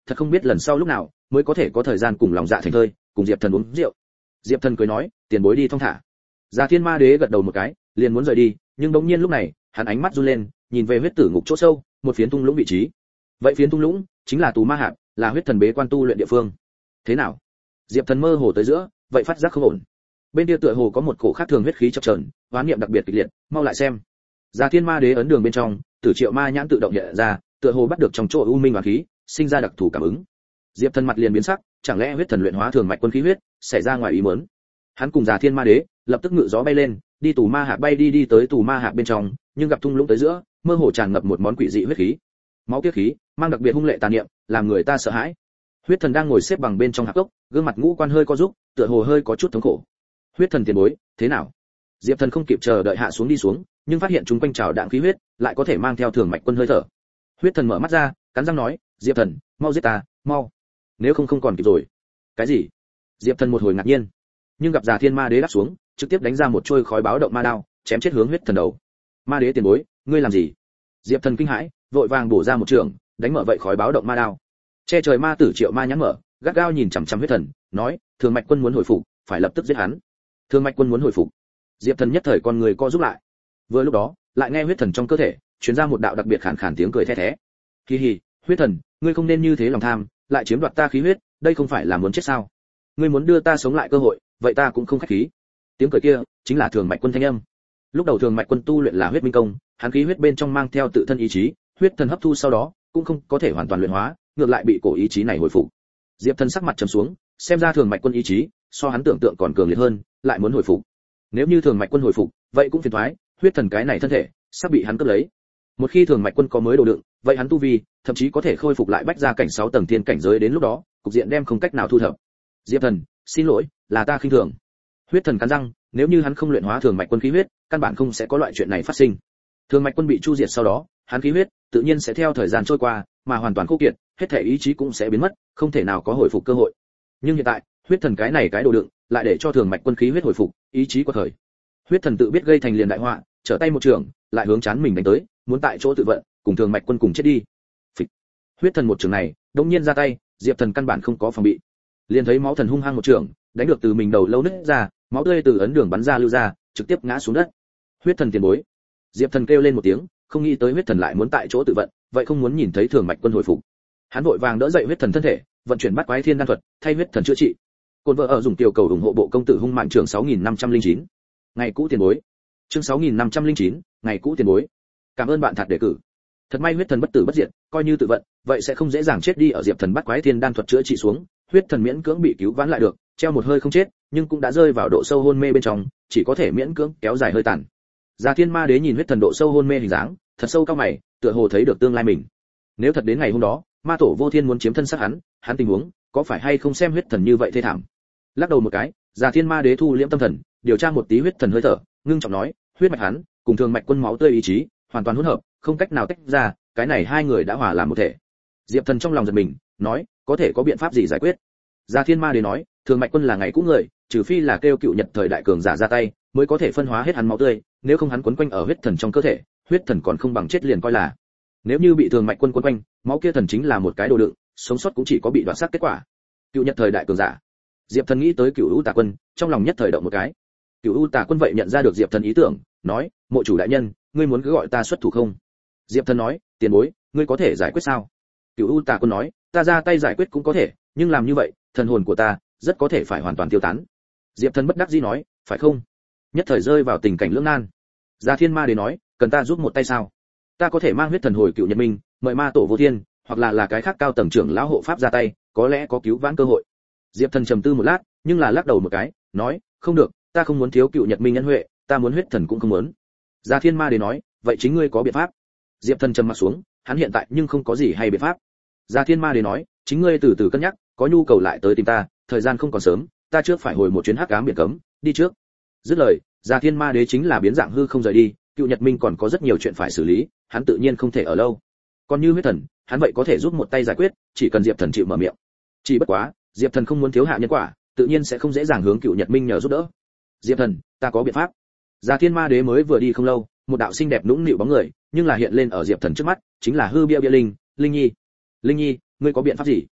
thật không biết lần sau lúc nào mới có thể có thời gian cùng lòng dạ thành thơi, cùng Diệp Thần uống rượu. Diệp Thần cười nói, tiền bối đi thong thả. Già Thiên Ma Đế gật đầu một cái, liền muốn rời đi, nhưng bỗng nhiên lúc này, hắn ánh mắt run lên, nhìn về huyết tử ngục chỗ sâu, một phiến thung lũng vị trí. Vậy phiến thung lũng chính là tù ma hạp, là huyết thần bế quan tu luyện địa phương. Thế nào? Diệp Thần mơ hồ tới giữa, vậy phát giác không ổn. Bên kia tựa hồ có một cổ khác thường huyết khí chập chờn, oán niệm đặc biệt kịch liệt, mau lại xem. Già Thiên Ma Đế ấn đường bên trong, Tử Triệu Ma nhãn tự động hiện ra, tựa hồ bắt được trong chỗ u minh oán khí, sinh ra đặc thù cảm ứng. Diệp Thần mặt liền biến sắc, chẳng lẽ huyết thần luyện hóa thường mạch quân khí huyết, xảy ra ngoài ý muốn. Hắn cùng Già Thiên Ma Đế lập tức ngự gió bay lên, đi tù ma hạp bay đi tới tù ma hạp bên trong, nhưng gặp thung lũng tới giữa, mơ hồ tràn ngập một món quỷ dị huyết khí. Máu kia khí, mang đặc biệt hung lệ tà niệm, làm người ta sợ hãi. Huyết thần đang ngồi xếp bằng bên trong hạp cốc, gương mặt ngũ quan hơi co rúm, tựa hồ hơi có chút thống khổ. Huyết thần tiền bối, thế nào? Diệp Thần không kịp chờ đợi hạ xuống đi xuống, nhưng phát hiện chúng quanh trào đạn khí huyết, lại có thể mang theo thường mạch quân hơi thở. Huyết thần mở mắt ra, cắn răng nói, Diệp Thần, mau giết ta, mau. Nếu không còn kịp rồi. Cái gì? Diệp Thần một hồi ngạc nhiên, nhưng gặp Già Thiên Ma Đế đáp xuống, trực tiếp đánh ra một chuôi khói báo động ma đao, chém chết hướng huyết thần đầu. Ma Đế tiền bối, ngươi làm gì? Diệp Thần kinh hãi, vội vàng bổ ra một trường, đánh mở vậy khói báo động ma đao. Che trời ma tử Triệu Ma nhãn mở, gắt gao nhìn chằm chằm huyết thần, nói, thường mạch quân muốn hồi phục, phải lập tức giết hắn. Thường mạch quân muốn hồi phục. Diệp Thần nhất thời con người co rúm lại. Vừa lúc đó, lại nghe huyết thần trong cơ thể truyền ra một đạo đặc biệt khàn khàn tiếng cười the thé. Hi hi, huyết thần, ngươi không nên như thế lòng tham, lại chiếm đoạt ta khí huyết, đây không phải là muốn chết sao? Ngươi muốn đưa ta sống lại cơ hội, vậy ta cũng không khách khí. Tiếng cười kia chính là thường mạch quân thanh âm. Lúc đầu thường mạch quân tu luyện là huyết minh công, hắn khí huyết bên trong mang theo tự thân ý chí, huyết thần hấp thu sau đó cũng không có thể hoàn toàn luyện hóa, ngược lại bị cổ ý chí này hồi phục. Diệp Thần sắc mặt trầm xuống, xem ra thường mạch quân ý chí so hắn tưởng tượng còn cường liệt hơn, lại muốn hồi phục. Nếu như thường mạch quân hồi phục, vậy cũng phiền toái, huyết thần cái này thân thể sắp bị hắn cướp lấy. Một khi thường mạch quân có mới đồ đựng, vậy hắn tu vi thậm chí có thể khôi phục lại bách gia cảnh 6 tầng thiên cảnh giới, đến lúc đó, cục diện đem không cách nào thu thập. Diệp Thần, xin lỗi, là ta khinh thường. Huyết thần cắn răng, nếu như hắn không luyện hóa thường mạch quân khí huyết, căn bản không sẽ có loại chuyện này phát sinh. Thường mạch quân bị chu diệt sau đó, hắn khí huyết tự nhiên sẽ theo thời gian trôi qua mà hoàn toàn khô kiệt, hết thể ý chí cũng sẽ biến mất, không thể nào có hồi phục cơ hội. Nhưng hiện tại, huyết thần cái này cái đồ đựng, lại để cho thường mạch quân khí huyết hồi phục, ý chí quật khởi. Huyết thần tự biết gây thành liền đại họa, trở tay một trường, lại hướng chán mình đánh tới, muốn tại chỗ tự vận, cùng thường mạch quân cùng chết đi. Phịch. Huyết thần một trường này, đống nhiên ra tay, Diệp Thần căn bản không có phòng bị, liền thấy máu thần hung hăng một trường, đánh được từ mình đầu lâu nứt ra, máu tươi từ ấn đường bắn ra lưu ra, trực tiếp ngã xuống đất. Huyết thần tiền bối. Diệp Thần kêu lên một tiếng, không nghĩ tới huyết thần lại muốn tại chỗ tự vận, vậy không muốn nhìn thấy thường mạch quân hồi phục. Hắn vội vàng đỡ dậy huyết thần thân thể, vận chuyển bát quái thiên đan thuật, thay huyết thần chữa trị. Côn vợ ở dùng tiểu cầu ủng hộ bộ công tử hung mạng trưởng 6509. Ngày cũ tiền bối. Chương 6509, ngày cũ tiền bối. Cảm ơn bạn thật đề cử. Thật may huyết thần bất tử bất diệt, coi như tự vận, vậy sẽ không dễ dàng chết đi ở Diệp Thần bát quái thiên đan thuật chữa trị xuống, huyết thần miễn cưỡng bị cứu vãn lại được, treo một hơi không chết, nhưng cũng đã rơi vào độ sâu hôn mê bên trong, chỉ có thể miễn cưỡng kéo dài hơi tàn. Già Thiên Ma Đế nhìn huyết thần độ sâu hôn mê hình dáng, thật sâu cao mày, tựa hồ thấy được tương lai mình. Nếu thật đến ngày hôm đó, ma tổ Vô Thiên muốn chiếm thân xác hắn tình huống, có phải hay không xem huyết thần như vậy thê thảm. Lắc đầu một cái, Già Thiên Ma Đế thu liễm tâm thần, điều tra một tí huyết thần hơi thở, ngưng trọng nói, huyết mạch hắn cùng thường mạch quân máu tươi ý chí hoàn toàn hỗn hợp, không cách nào tách ra, cái này hai người đã hòa làm một thể. Diệp Thần trong lòng giật mình, nói, có thể có biện pháp gì giải quyết? Già Thiên Ma Đế nói, thường mạch quân là ngày cũ người, trừ phi là kêu cựu nhật thời đại cường giả ra tay, mới có thể phân hóa hết hắn máu tươi, nếu không hắn quấn quanh ở huyết thần trong cơ thể, huyết thần còn không bằng chết liền coi là. Nếu như bị thường mạch quân quấn quanh, máu kia thần chính là một cái đồ đựng, sống sót cũng chỉ có bị đoạt xác kết quả. Cựu nhật thời đại cường giả. Diệp Thần nghĩ tới Cựu U Tà Quân, trong lòng nhất thời động một cái. Cựu U Tà Quân vậy nhận ra được Diệp Thần ý tưởng, nói, mộ chủ đại nhân, ngươi muốn cứ gọi ta xuất thủ không? Diệp Thần nói, tiền bối, ngươi có thể giải quyết sao? Cựu U Tà Quân nói, ta ra tay giải quyết cũng có thể, nhưng làm như vậy, thần hồn của ta rất có thể phải hoàn toàn tiêu tán. Diệp Thần bất đắc dĩ nói, phải không? Nhất thời rơi vào tình cảnh lưỡng nan. Già Thiên Ma Đế nói, cần ta giúp một tay sao? Ta có thể mang huyết thần hồi Cựu Nhật Minh, mời ma tổ Vô Thiên, hoặc là cái khác cao tầng trưởng lão hộ pháp ra tay, có lẽ có cứu vãn cơ hội. Diệp Thần trầm tư một lát, nhưng là lắc đầu một cái, nói, không được, ta không muốn thiếu Cựu Nhật Minh nhân huệ, ta muốn huyết thần cũng không muốn. Già Thiên Ma Đế nói, vậy chính ngươi có biện pháp? Diệp Thần trầm mặt xuống, hắn hiện tại nhưng không có gì hay biện pháp. Già Thiên Ma Đế nói, chính ngươi từ từ cân nhắc, có nhu cầu lại tới tìm ta, thời gian không còn sớm, ta trước phải hồi một chuyến hắc ám biển cấm, đi trước. Dứt lời, Già Thiên Ma Đế chính là biến dạng hư không rời đi, Cựu Nhật Minh còn có rất nhiều chuyện phải xử lý, hắn tự nhiên không thể ở lâu. Còn như huyết thần, hắn vậy có thể giúp một tay giải quyết, chỉ cần Diệp Thần chịu mở miệng. Chỉ bất quá, Diệp Thần không muốn thiếu hạ nhân quả, tự nhiên sẽ không dễ dàng hướng Cựu Nhật Minh nhờ giúp đỡ. Diệp Thần, ta có biện pháp. Già Thiên Ma Đế mới vừa đi không lâu, một đạo xinh đẹp nũng nịu bóng người, nhưng là hiện lên ở Diệp Thần trước mắt, chính là hư bia bia linh, Linh Nhi. Linh Nhi, ngươi có biện pháp gì?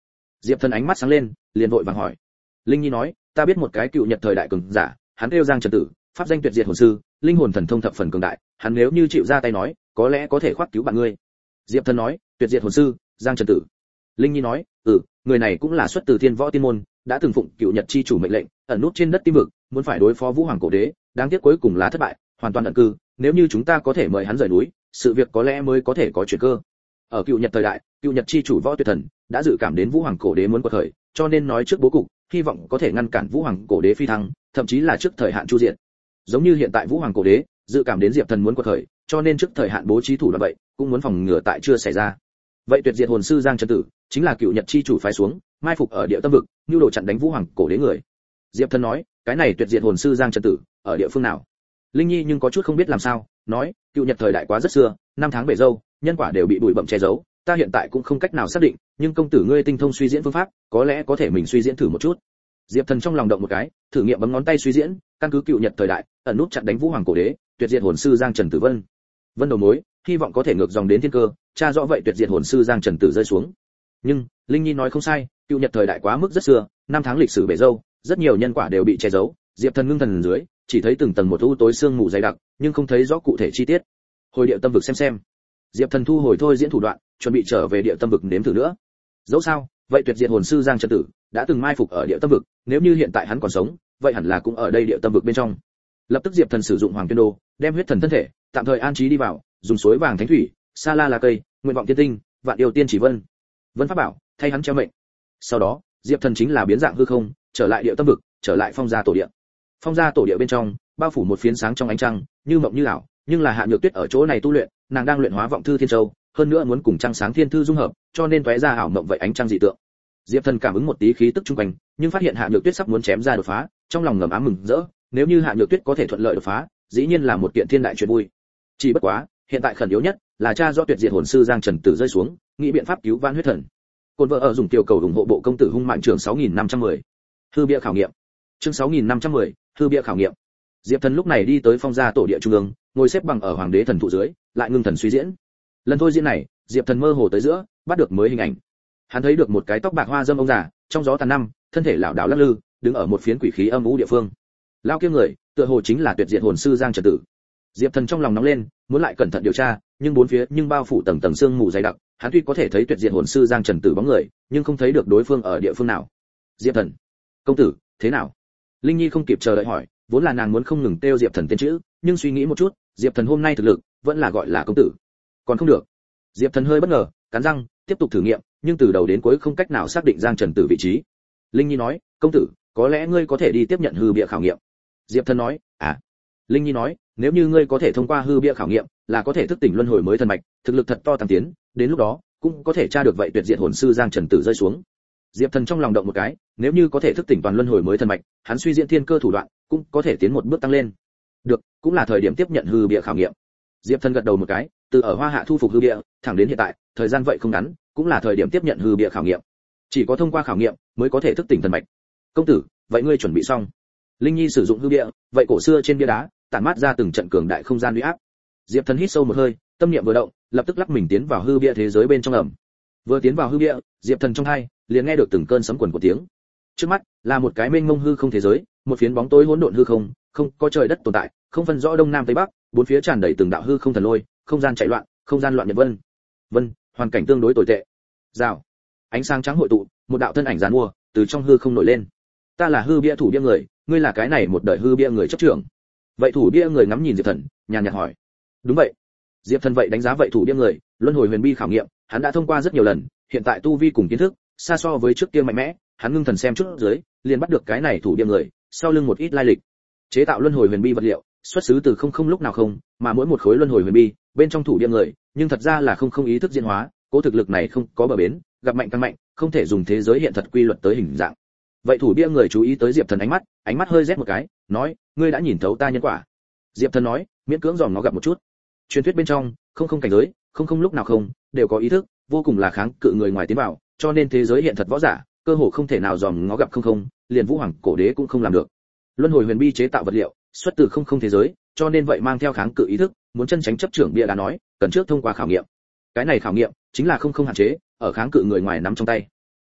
Diệp Thần ánh mắt sáng lên, liền vội vàng hỏi. Linh Nhi nói, ta biết một cái cựu Nhật thời đại cường giả, hắn kêu Giang Trần Tử, pháp danh tuyệt diệt hồn sư, linh hồn thần thông thập phần cường đại, hắn nếu như chịu ra tay nói, có lẽ có thể khoác cứu bạn ngươi. Diệp Thần nói, tuyệt diệt hồn sư, Giang Trần Tử. Linh Nhi nói, người này cũng là xuất từ Thiên Võ Tiên môn, đã từng phụng cựu Nhật chi chủ mệnh lệnh, ẩn nút trên đất Tim vực, muốn phải đối phó Vũ Hoàng cổ đế, đáng tiếc cuối cùng là thất bại, hoàn toàn ẩn cư, nếu như chúng ta có thể mời hắn rời núi, sự việc có lẽ mới có thể có chuyển cơ. Ở cựu Nhật thời đại, cựu Nhật chi chủ Võ Tuyệt Thần đã dự cảm đến Vũ Hoàng cổ đế muốn quật khởi, cho nên nói trước bố cục, hy vọng có thể ngăn cản Vũ Hoàng cổ đế phi thăng, thậm chí là trước thời hạn chu diện. Giống như hiện tại Vũ Hoàng cổ đế dự cảm đến Diệp Thần muốn quật khởi, cho nên trước thời hạn bố trí thủ đoạn vậy, cũng muốn phòng ngừa tại chưa xảy ra. Vậy tuyệt diệt hồn sư Giang Trần Tử chính là cựu Nhật chi chủ phái xuống, mai phục ở địa tâm vực, nhu đồ chặn đánh Vũ Hoàng cổ đế người. Diệp Thần nói, cái này tuyệt diệt hồn sư Giang Trần Tử ở địa phương nào? Linh Nhi nhưng có chút không biết làm sao, nói, cựu Nhật thời đại quá rất xưa, năm tháng bể dâu, nhân quả đều bị bụi bặm che giấu, ta hiện tại cũng không cách nào xác định, nhưng công tử ngươi tinh thông suy diễn phương pháp, có lẽ có thể mình suy diễn thử một chút. Diệp Thần trong lòng động một cái, thử nghiệm bấm ngón tay suy diễn, căn cứ cựu Nhật thời đại, ẩn nút chặn đánh Vũ Hoàng cổ đế, tuyệt diệt hồn sư Giang Trần Tử Vân đầu mối, hy vọng có thể ngược dòng đến thiên cơ, tra rõ vậy tuyệt diệt hồn sư Giang Trần Tử rơi xuống. Nhưng, Linh Nhi nói không sai, cựu Nhật thời đại quá mức rất xưa, năm tháng lịch sử bể dâu, rất nhiều nhân quả đều bị che giấu. Diệp Thần ngưng thần dưới, chỉ thấy từng tầng một u tối sương mù dày đặc, nhưng không thấy rõ cụ thể chi tiết. Hồi địa tâm vực xem. Diệp Thần thu hồi thôi diễn thủ đoạn, chuẩn bị trở về địa tâm vực nếm thử nữa. Dẫu sao, vậy tuyệt diệt hồn sư Giang Trần Tử đã từng mai phục ở địa tâm vực, nếu như hiện tại hắn còn sống, vậy hẳn là cũng ở đây địa tâm vực bên trong. Lập tức Diệp Thần sử dụng Hoàng Tuyên Đô, đem huyết thần thân thể tạm thời an trí đi vào, dùng suối vàng thánh thủy, sa la là cây, nguyện vọng tiên tinh, vạn yêu tiên chỉ vân pháp bảo, thay hắn treo mệnh. Sau đó, Diệp Thần chính là biến dạng hư không, trở lại địa tâm vực, trở lại phong gia tổ địa. Phong gia tổ địa bên trong, bao phủ một phiến sáng trong ánh trăng, như mộng như ảo, nhưng là Hạ Nhược Tuyết ở chỗ này tu luyện, nàng đang luyện hóa vọng thư thiên châu, hơn nữa muốn cùng trăng sáng thiên thư dung hợp, cho nên tóe ra ảo mộng vậy ánh trăng dị tượng. Diệp Thần cảm ứng một tí khí tức trung quanh, nhưng phát hiện Hạ Nhược Tuyết sắp muốn chém ra đột phá, trong lòng ngầm ám mừng rỡ, nếu như Hạ Nhược Tuyết có thể thuận lợi đột phá, dĩ nhiên là một kiện thiên đại chuyện vui. Chỉ bất quá, hiện tại khẩn yếu nhất là tra do tuyệt diệt hồn sư Giang Trần Tử rơi xuống, nghĩ biện pháp cứu vãn huyết thần. Côn vợ ở dùng tiểu cầu ủng hộ bộ công tử hung mạng trường 6510. Hư bia khảo nghiệm. Chương 6510, hư bia khảo nghiệm. Diệp Thần lúc này đi tới phong gia tổ địa trung ương, ngồi xếp bằng ở hoàng đế thần thụ dưới, lại ngưng thần suy diễn. Lần thôi diễn này, Diệp Thần mơ hồ tới giữa, bắt được mới hình ảnh. Hắn thấy được một cái tóc bạc hoa dâm ông già, trong gió tàn năm, thân thể lảo đảo lắc lư, đứng ở một phiến quỷ khí âm u địa phương. Lao kia người, tựa hồ chính là tuyệt diệt hồn sư Giang Trần Tử. Diệp Thần trong lòng nóng lên, muốn lại cẩn thận điều tra, nhưng bốn phía nhưng bao phủ tầng tầng sương mù dày đặc, hắn tuy có thể thấy tuyệt diệt hồn sư Giang Trần Tử bóng người, nhưng không thấy được đối phương ở địa phương nào. Diệp Thần, công tử, thế nào? Linh Nhi không kịp chờ đợi hỏi, vốn là nàng muốn không ngừng kêu Diệp Thần tên chữ, nhưng suy nghĩ một chút, Diệp Thần hôm nay thực lực vẫn là gọi là công tử. Còn không được. Diệp Thần hơi bất ngờ, cắn răng, tiếp tục thử nghiệm, nhưng từ đầu đến cuối không cách nào xác định Giang Trần Tử vị trí. Linh Nhi nói, công tử, có lẽ ngươi có thể đi tiếp nhận hư bia khảo nghiệm. Diệp Thần nói, à. Linh Nhi nói, nếu như ngươi có thể thông qua hư bia khảo nghiệm, là có thể thức tỉnh luân hồi mới thần mạch, thực lực thật to tăng tiến, đến lúc đó cũng có thể tra được vậy tuyệt diệt hồn sư Giang Trần Tử rơi xuống. Diệp Thần trong lòng động một cái, nếu như có thể thức tỉnh toàn luân hồi mới thần mạch, hắn suy diễn thiên cơ thủ đoạn, cũng có thể tiến một bước tăng lên. Được, cũng là thời điểm tiếp nhận hư bia khảo nghiệm. Diệp Thần gật đầu một cái, từ ở Hoa Hạ thu phục hư bia, thẳng đến hiện tại, thời gian vậy không ngắn, cũng là thời điểm tiếp nhận hư bia khảo nghiệm. Chỉ có thông qua khảo nghiệm mới có thể thức tỉnh thần mạch. Công tử, vậy ngươi chuẩn bị xong? Linh Nhi sử dụng hư bia, vậy cổ xưa trên bia đá, tản mát ra từng trận cường đại không gian uy áp. Diệp Thần hít sâu một hơi, tâm niệm vừa động, lập tức lắc mình tiến vào hư bia thế giới bên trong ẩm. Vừa tiến vào hư bia, Diệp Thần trong hai liền nghe được từng cơn sấm quần của tiếng. Trước mắt là một cái mênh mông hư không thế giới, một phiến bóng tối hỗn độn hư không, không có trời đất tồn tại, không phân rõ đông nam tây bắc, bốn phía tràn đầy từng đạo hư không thần lôi, không gian chạy loạn, không gian loạn nhật vân, hoàn cảnh tương đối tồi tệ. Rào, ánh sáng trắng hội tụ, một đạo thân ảnh giàn mua từ trong hư không nổi lên. Ta là hư bia thủ bia người, ngươi là cái này một đời hư bia người chấp trưởng. Vậy thủ bia người ngắm nhìn Diệp Thần, nhàn nhạt hỏi. Đúng vậy. Diệp Thần vậy đánh giá vậy thủ bia người, luân hồi huyền bi khảo nghiệm, hắn đã thông qua rất nhiều lần, hiện tại tu vi cùng kiến thức xa so với trước kia mạnh mẽ, hắn ngưng thần xem chút dưới, liền bắt được cái này thủ bia người, sau lưng một ít lai lịch. Chế tạo luân hồi huyền bi vật liệu, xuất xứ từ không lúc nào không, mà mỗi một khối luân hồi huyền bi, bên trong thủ bia người, nhưng thật ra là không ý thức diễn hóa, cố thực lực này không có bờ bến, gặp mạnh tăng mạnh, không thể dùng thế giới hiện thật quy luật tới hình dạng. Vậy thủ bia người chú ý tới Diệp Thần ánh mắt hơi rét một cái, nói, ngươi đã nhìn thấu ta nhân quả. Diệp Thần nói, miễn cưỡng dòm ngó gặp một chút. Truyền thuyết bên trong, không cảnh giới, không lúc nào không, đều có ý thức, vô cùng là kháng cự người ngoài tiến vào, cho nên thế giới hiện thật võ giả, cơ hồ không thể nào dòm ngó gặp không, liền Vũ Hoàng cổ đế cũng không làm được. Luân hồi huyền bi chế tạo vật liệu, xuất từ không thế giới, cho nên vậy mang theo kháng cự ý thức, muốn chân tránh chấp trưởng bia đã nói, cần trước thông qua khảo nghiệm. Cái này khảo nghiệm chính là không hạn chế, ở kháng cự người ngoài nắm trong tay.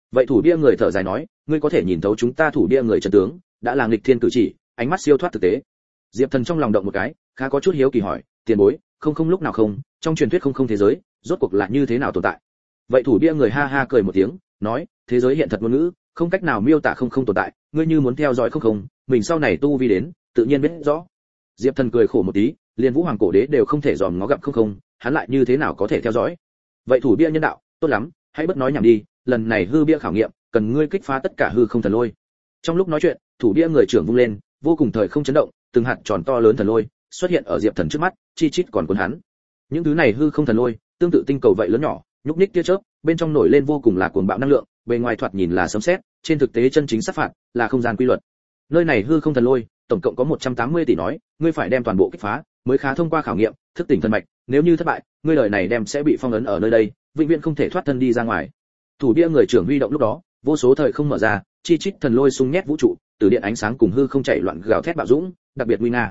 Vậy thủ bia người thở dài nói, ngươi có thể nhìn thấu chúng ta thủ bia người chân tướng, đã là nghịch thiên cử chỉ, ánh mắt siêu thoát thực tế. Diệp Thần trong lòng động một cái, khá có chút hiếu kỳ hỏi, tiền bối, không lúc nào không, trong truyền thuyết không thế giới, rốt cuộc là như thế nào tồn tại? Vậy thủ bia người ha ha cười một tiếng, nói, thế giới hiện thật ngôn ngữ, không cách nào miêu tả không tồn tại, ngươi như muốn theo dõi không, mình sau này tu vi đến, tự nhiên biết rõ. Diệp Thần cười khổ một tí, liền Vũ Hoàng cổ đế đều không thể dòm ngó gặp không, hắn lại như thế nào có thể theo dõi? Vậy thủ bia nhân đạo, tốt lắm, hãy bất nói nhảm đi, lần này hư bia khảo nghiệm, cần ngươi kích phá tất cả hư không thần lôi. Trong lúc nói chuyện, thủ bia người trưởng vung lên, vô cùng thời không chấn động, từng hạt tròn to lớn thần lôi xuất hiện ở Diệp Thần trước mắt, chi chít còn cuốn hắn. Những thứ này hư không thần lôi, tương tự tinh cầu vậy lớn nhỏ, nhúc nhích tia chớp, bên trong nổi lên vô cùng là cuồng bạo năng lượng, bề ngoài thoạt nhìn là sấm sét, trên thực tế chân chính sát phạt, là không gian quy luật. Nơi này hư không thần lôi, tổng cộng có 180 tỷ nói, ngươi phải đem toàn bộ kích phá, mới khá thông qua khảo nghiệm, thức tỉnh thần mạch, nếu như thất bại, ngươi đời này đem sẽ bị phong ấn ở nơi đây, vĩnh viễn không thể thoát thân đi ra ngoài. Thủ bia người trưởng huy động lúc đó, vô số thời không mở ra, chi chít thần lôi xung nhét vũ trụ, từ điện ánh sáng cùng hư không chạy loạn gào thét bạo dũng, đặc biệt nguy nga.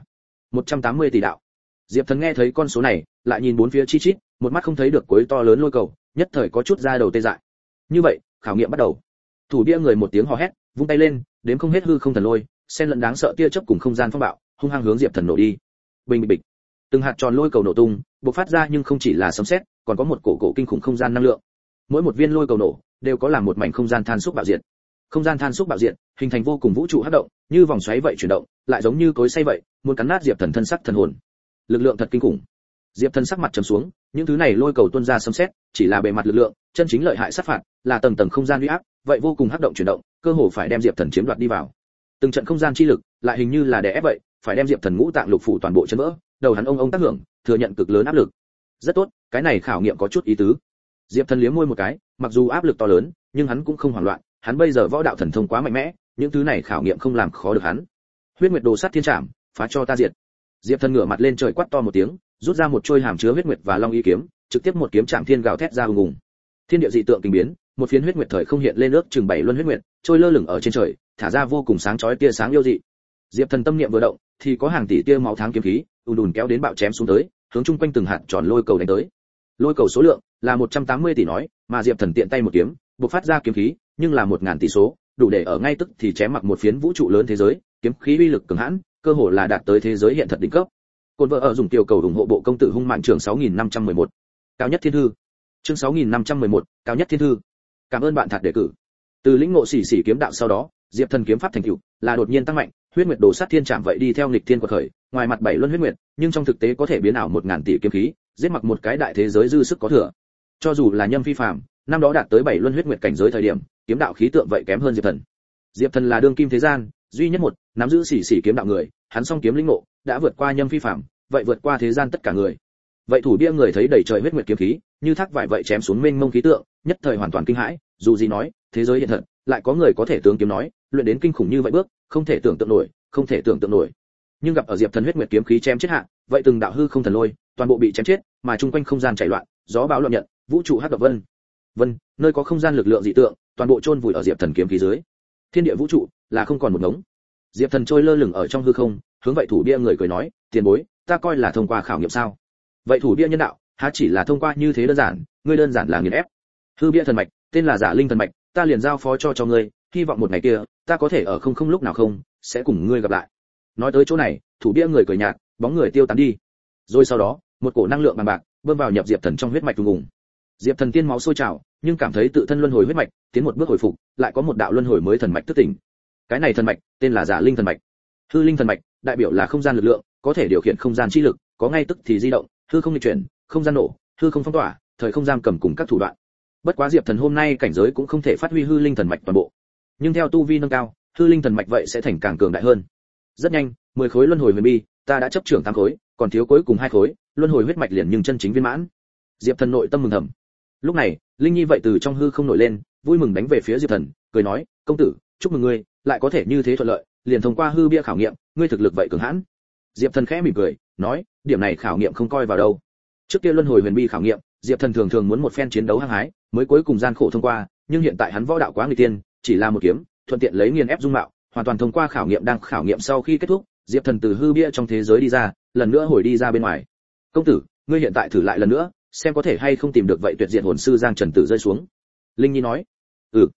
180 tỷ đạo. Diệp Thần nghe thấy con số này, lại nhìn bốn phía chi chít, một mắt không thấy được cuối to lớn lôi cầu, nhất thời có chút da đầu tê dại. Như vậy, khảo nghiệm bắt đầu. Thủ bia người một tiếng hò hét, vung tay lên, đếm không hết hư không thần lôi, xen lẫn đáng sợ tia chớp cùng không gian phong bạo, hung hăng hướng Diệp Thần nổ đi. Bình bịch bịch. Từng hạt tròn lôi cầu nổ tung, bộc phát ra nhưng không chỉ là sấm sét, còn có một cổ kinh khủng không gian năng lượng. Mỗi một viên lôi cầu nổ, đều có làm một mảnh không gian than xúc bạo diệt. Không gian than xúc bạo diệt, hình thành vô cùng vũ trụ hấp động, như vòng xoáy vậy chuyển động, lại giống như cối xay vậy, muốn cắn nát Diệp Thần thân sắc thần hồn. Lực lượng thật kinh khủng. Diệp Thần sắc mặt trầm xuống, những thứ này lôi cầu tuôn ra sấm sét, chỉ là bề mặt lực lượng, chân chính lợi hại sát phạt, là tầng tầng không gian uy áp, vậy vô cùng hấp động chuyển động, cơ hồ phải đem Diệp Thần chiếm đoạt đi vào. Từng trận không gian chi lực, lại hình như là đè ép vậy, phải đem Diệp Thần ngũ tạng lục phủ toàn bộ chấn vỡ, đầu hắn ông tác hưởng, thừa nhận cực lớn áp lực. Rất tốt, cái này khảo nghiệm có chút ý tứ. Diệp Thần liếm môi một cái, mặc dù áp lực to lớn, nhưng hắn cũng không hoảng loạn, hắn bây giờ võ đạo thần thông quá mạnh mẽ, những thứ này khảo nghiệm không làm khó được hắn. Huyết Nguyệt Đồ Sát Thiên Trảm, phá cho ta diệt. Diệp Thần ngửa mặt lên trời quát to một tiếng, rút ra một trôi hàm chứa huyết nguyệt và long y kiếm, trực tiếp một kiếm chạm thiên gào thét ra ùng ùng. Thiên địa dị tượng kinh biến, một phiến huyết nguyệt thời không hiện lên ước chừng 7 luân huyết nguyệt, trôi lơ lửng ở trên trời, thả ra vô cùng sáng chói tia sáng yêu dị. Diệp Thần tâm niệm vừa động, thì có hàng tỷ tia máu tháng kiếm khí, ùn ùn kéo đến bạo chém xuống tới, hướng chung quanh từng hạt tròn lôi cầu đánh tới. Lôi cầu số lượng là 180 tỷ nói, mà Diệp Thần tiện tay một kiếm, bộc phát ra kiếm khí, nhưng là 1000 tỷ số, đủ để ở ngay tức thì chém mặc một phiến vũ trụ lớn thế giới, kiếm khí uy lực cường hãn, cơ hồ là đạt tới thế giới hiện thật đỉnh cấp. Côn vợ ở dùng tiểu cầu ủng hộ bộ công tử hung mạng trưởng 6511. Cao nhất thiên thư. Chương 6511, cao nhất thiên thư. Cảm ơn bạn thật đề cử. Từ lĩnh ngộ xỉ kiếm đạo sau đó, Diệp Thần kiếm pháp thành tựu là đột nhiên tăng mạnh, huyết nguyệt đồ sát thiên trảm vậy đi theo nghịch thiên quật khởi, ngoài mặt 7 luân huyết nguyệt, nhưng trong thực tế có thể biến ảo 1000 tỷ kiếm khí, giết mặc một cái đại thế giới dư sức có thừa. Cho dù là Nhâm Phi Phàm, năm đó đạt tới 7 luân huyết nguyệt cảnh giới thời điểm, kiếm đạo khí tượng vậy kém hơn Diệp Thần. Diệp Thần là đương kim thế gian duy nhất một nắm giữ xỉ kiếm đạo người, hắn song kiếm lĩnh ngộ đã vượt qua Nhâm Phi Phàm, vậy vượt qua thế gian tất cả người. Vậy thủ bia người thấy đầy trời huyết nguyệt kiếm khí, như thác vải vậy chém xuống mênh mông khí tượng, nhất thời hoàn toàn kinh hãi, dù gì nói, thế giới hiện thật, lại có người có thể tướng kiếm nói, luyện đến kinh khủng như vậy bước, không thể tưởng tượng nổi, không thể tưởng tượng nổi. Nhưng gặp ở Diệp Thần huyết nguyệt kiếm khí chém chết hạ, vậy từng đạo hư không thần lôi, toàn bộ bị chém chết, mà chung quanh không gian chảy loạn, gió bão loạn nhận, vũ trụ hắc động vân, nơi có không gian lực lượng dị tượng, toàn bộ chôn vùi ở Diệp Thần kiếm khí dưới. Thiên địa vũ trụ là không còn một ngống. Diệp Thần trôi lơ lửng ở trong hư không, hướng vậy thủ bia người cười nói, tiền bối, ta coi là thông qua khảo nghiệm sao? Vậy thủ bia nhân đạo, há chỉ là thông qua như thế đơn giản, ngươi đơn giản là nghiền ép. Hư bia thần mạch, tên là Giả Linh thần mạch, ta liền giao phó cho ngươi, hy vọng một ngày kia, ta có thể ở không lúc nào không, sẽ cùng ngươi gặp lại. Nói tới chỗ này, thủ bia người cười nhạt, bóng người tiêu tán đi. Rồi sau đó, một cổ năng lượng bằng bạc bơm vào nhập Diệp Thần trong huyết mạch ùng ùng. Diệp Thần tiên máu sôi trào, nhưng cảm thấy tự thân luân hồi huyết mạch, tiến một bước hồi phục, lại có một đạo luân hồi mới thần mạch thức tỉnh. Cái này thần mạch, tên là Giả Linh thần mạch. Hư linh thần mạch, đại biểu là không gian lực lượng, có thể điều khiển không gian chi lực, có ngay tức thì di động, hư không nghịch chuyển, không gian nổ, hư không phong tỏa, thời không giam cầm cùng các thủ đoạn. Bất quá Diệp Thần hôm nay cảnh giới cũng không thể phát huy hư linh thần mạch toàn bộ. Nhưng theo tu vi nâng cao, hư linh thần mạch vậy sẽ thành càng cường đại hơn. Rất nhanh, 10 khối luân hồi huyền bi, ta đã chấp trưởng 8 khối, còn thiếu cuối cùng 2 khối, luân hồi huyết mạch liền nhưng chân chính viên mãn. Diệp Thần nội tâm mừng thầm. Lúc này, Linh Nhi vậy từ trong hư không nổi lên, vui mừng đánh về phía Diệp Thần, cười nói, công tử, chúc mừng ngươi, lại có thể như thế thuận lợi, liền thông qua hư bia khảo nghiệm, ngươi thực lực vậy cường hãn. Diệp Thần khẽ mỉm cười, nói, điểm này khảo nghiệm không coi vào đâu. Trước kia luân hồi huyền bi khảo nghiệm, Diệp Thần thường muốn một phen chiến đấu hăng hái, mới cuối cùng gian khổ thông qua, nhưng hiện tại hắn võ đạo quá nguy tiên, chỉ là một kiếm, thuận tiện lấy nghiền ép dung mạo, hoàn toàn thông qua khảo nghiệm. Đang khảo nghiệm sau khi kết thúc, Diệp Thần từ hư bia trong thế giới đi ra, lần nữa hồi đi ra bên ngoài. Công tử, ngươi hiện tại thử lại lần nữa, xem có thể hay không tìm được vậy tuyệt diệt hồn sư Giang Trần Tử rơi xuống. Linh Nhi nói.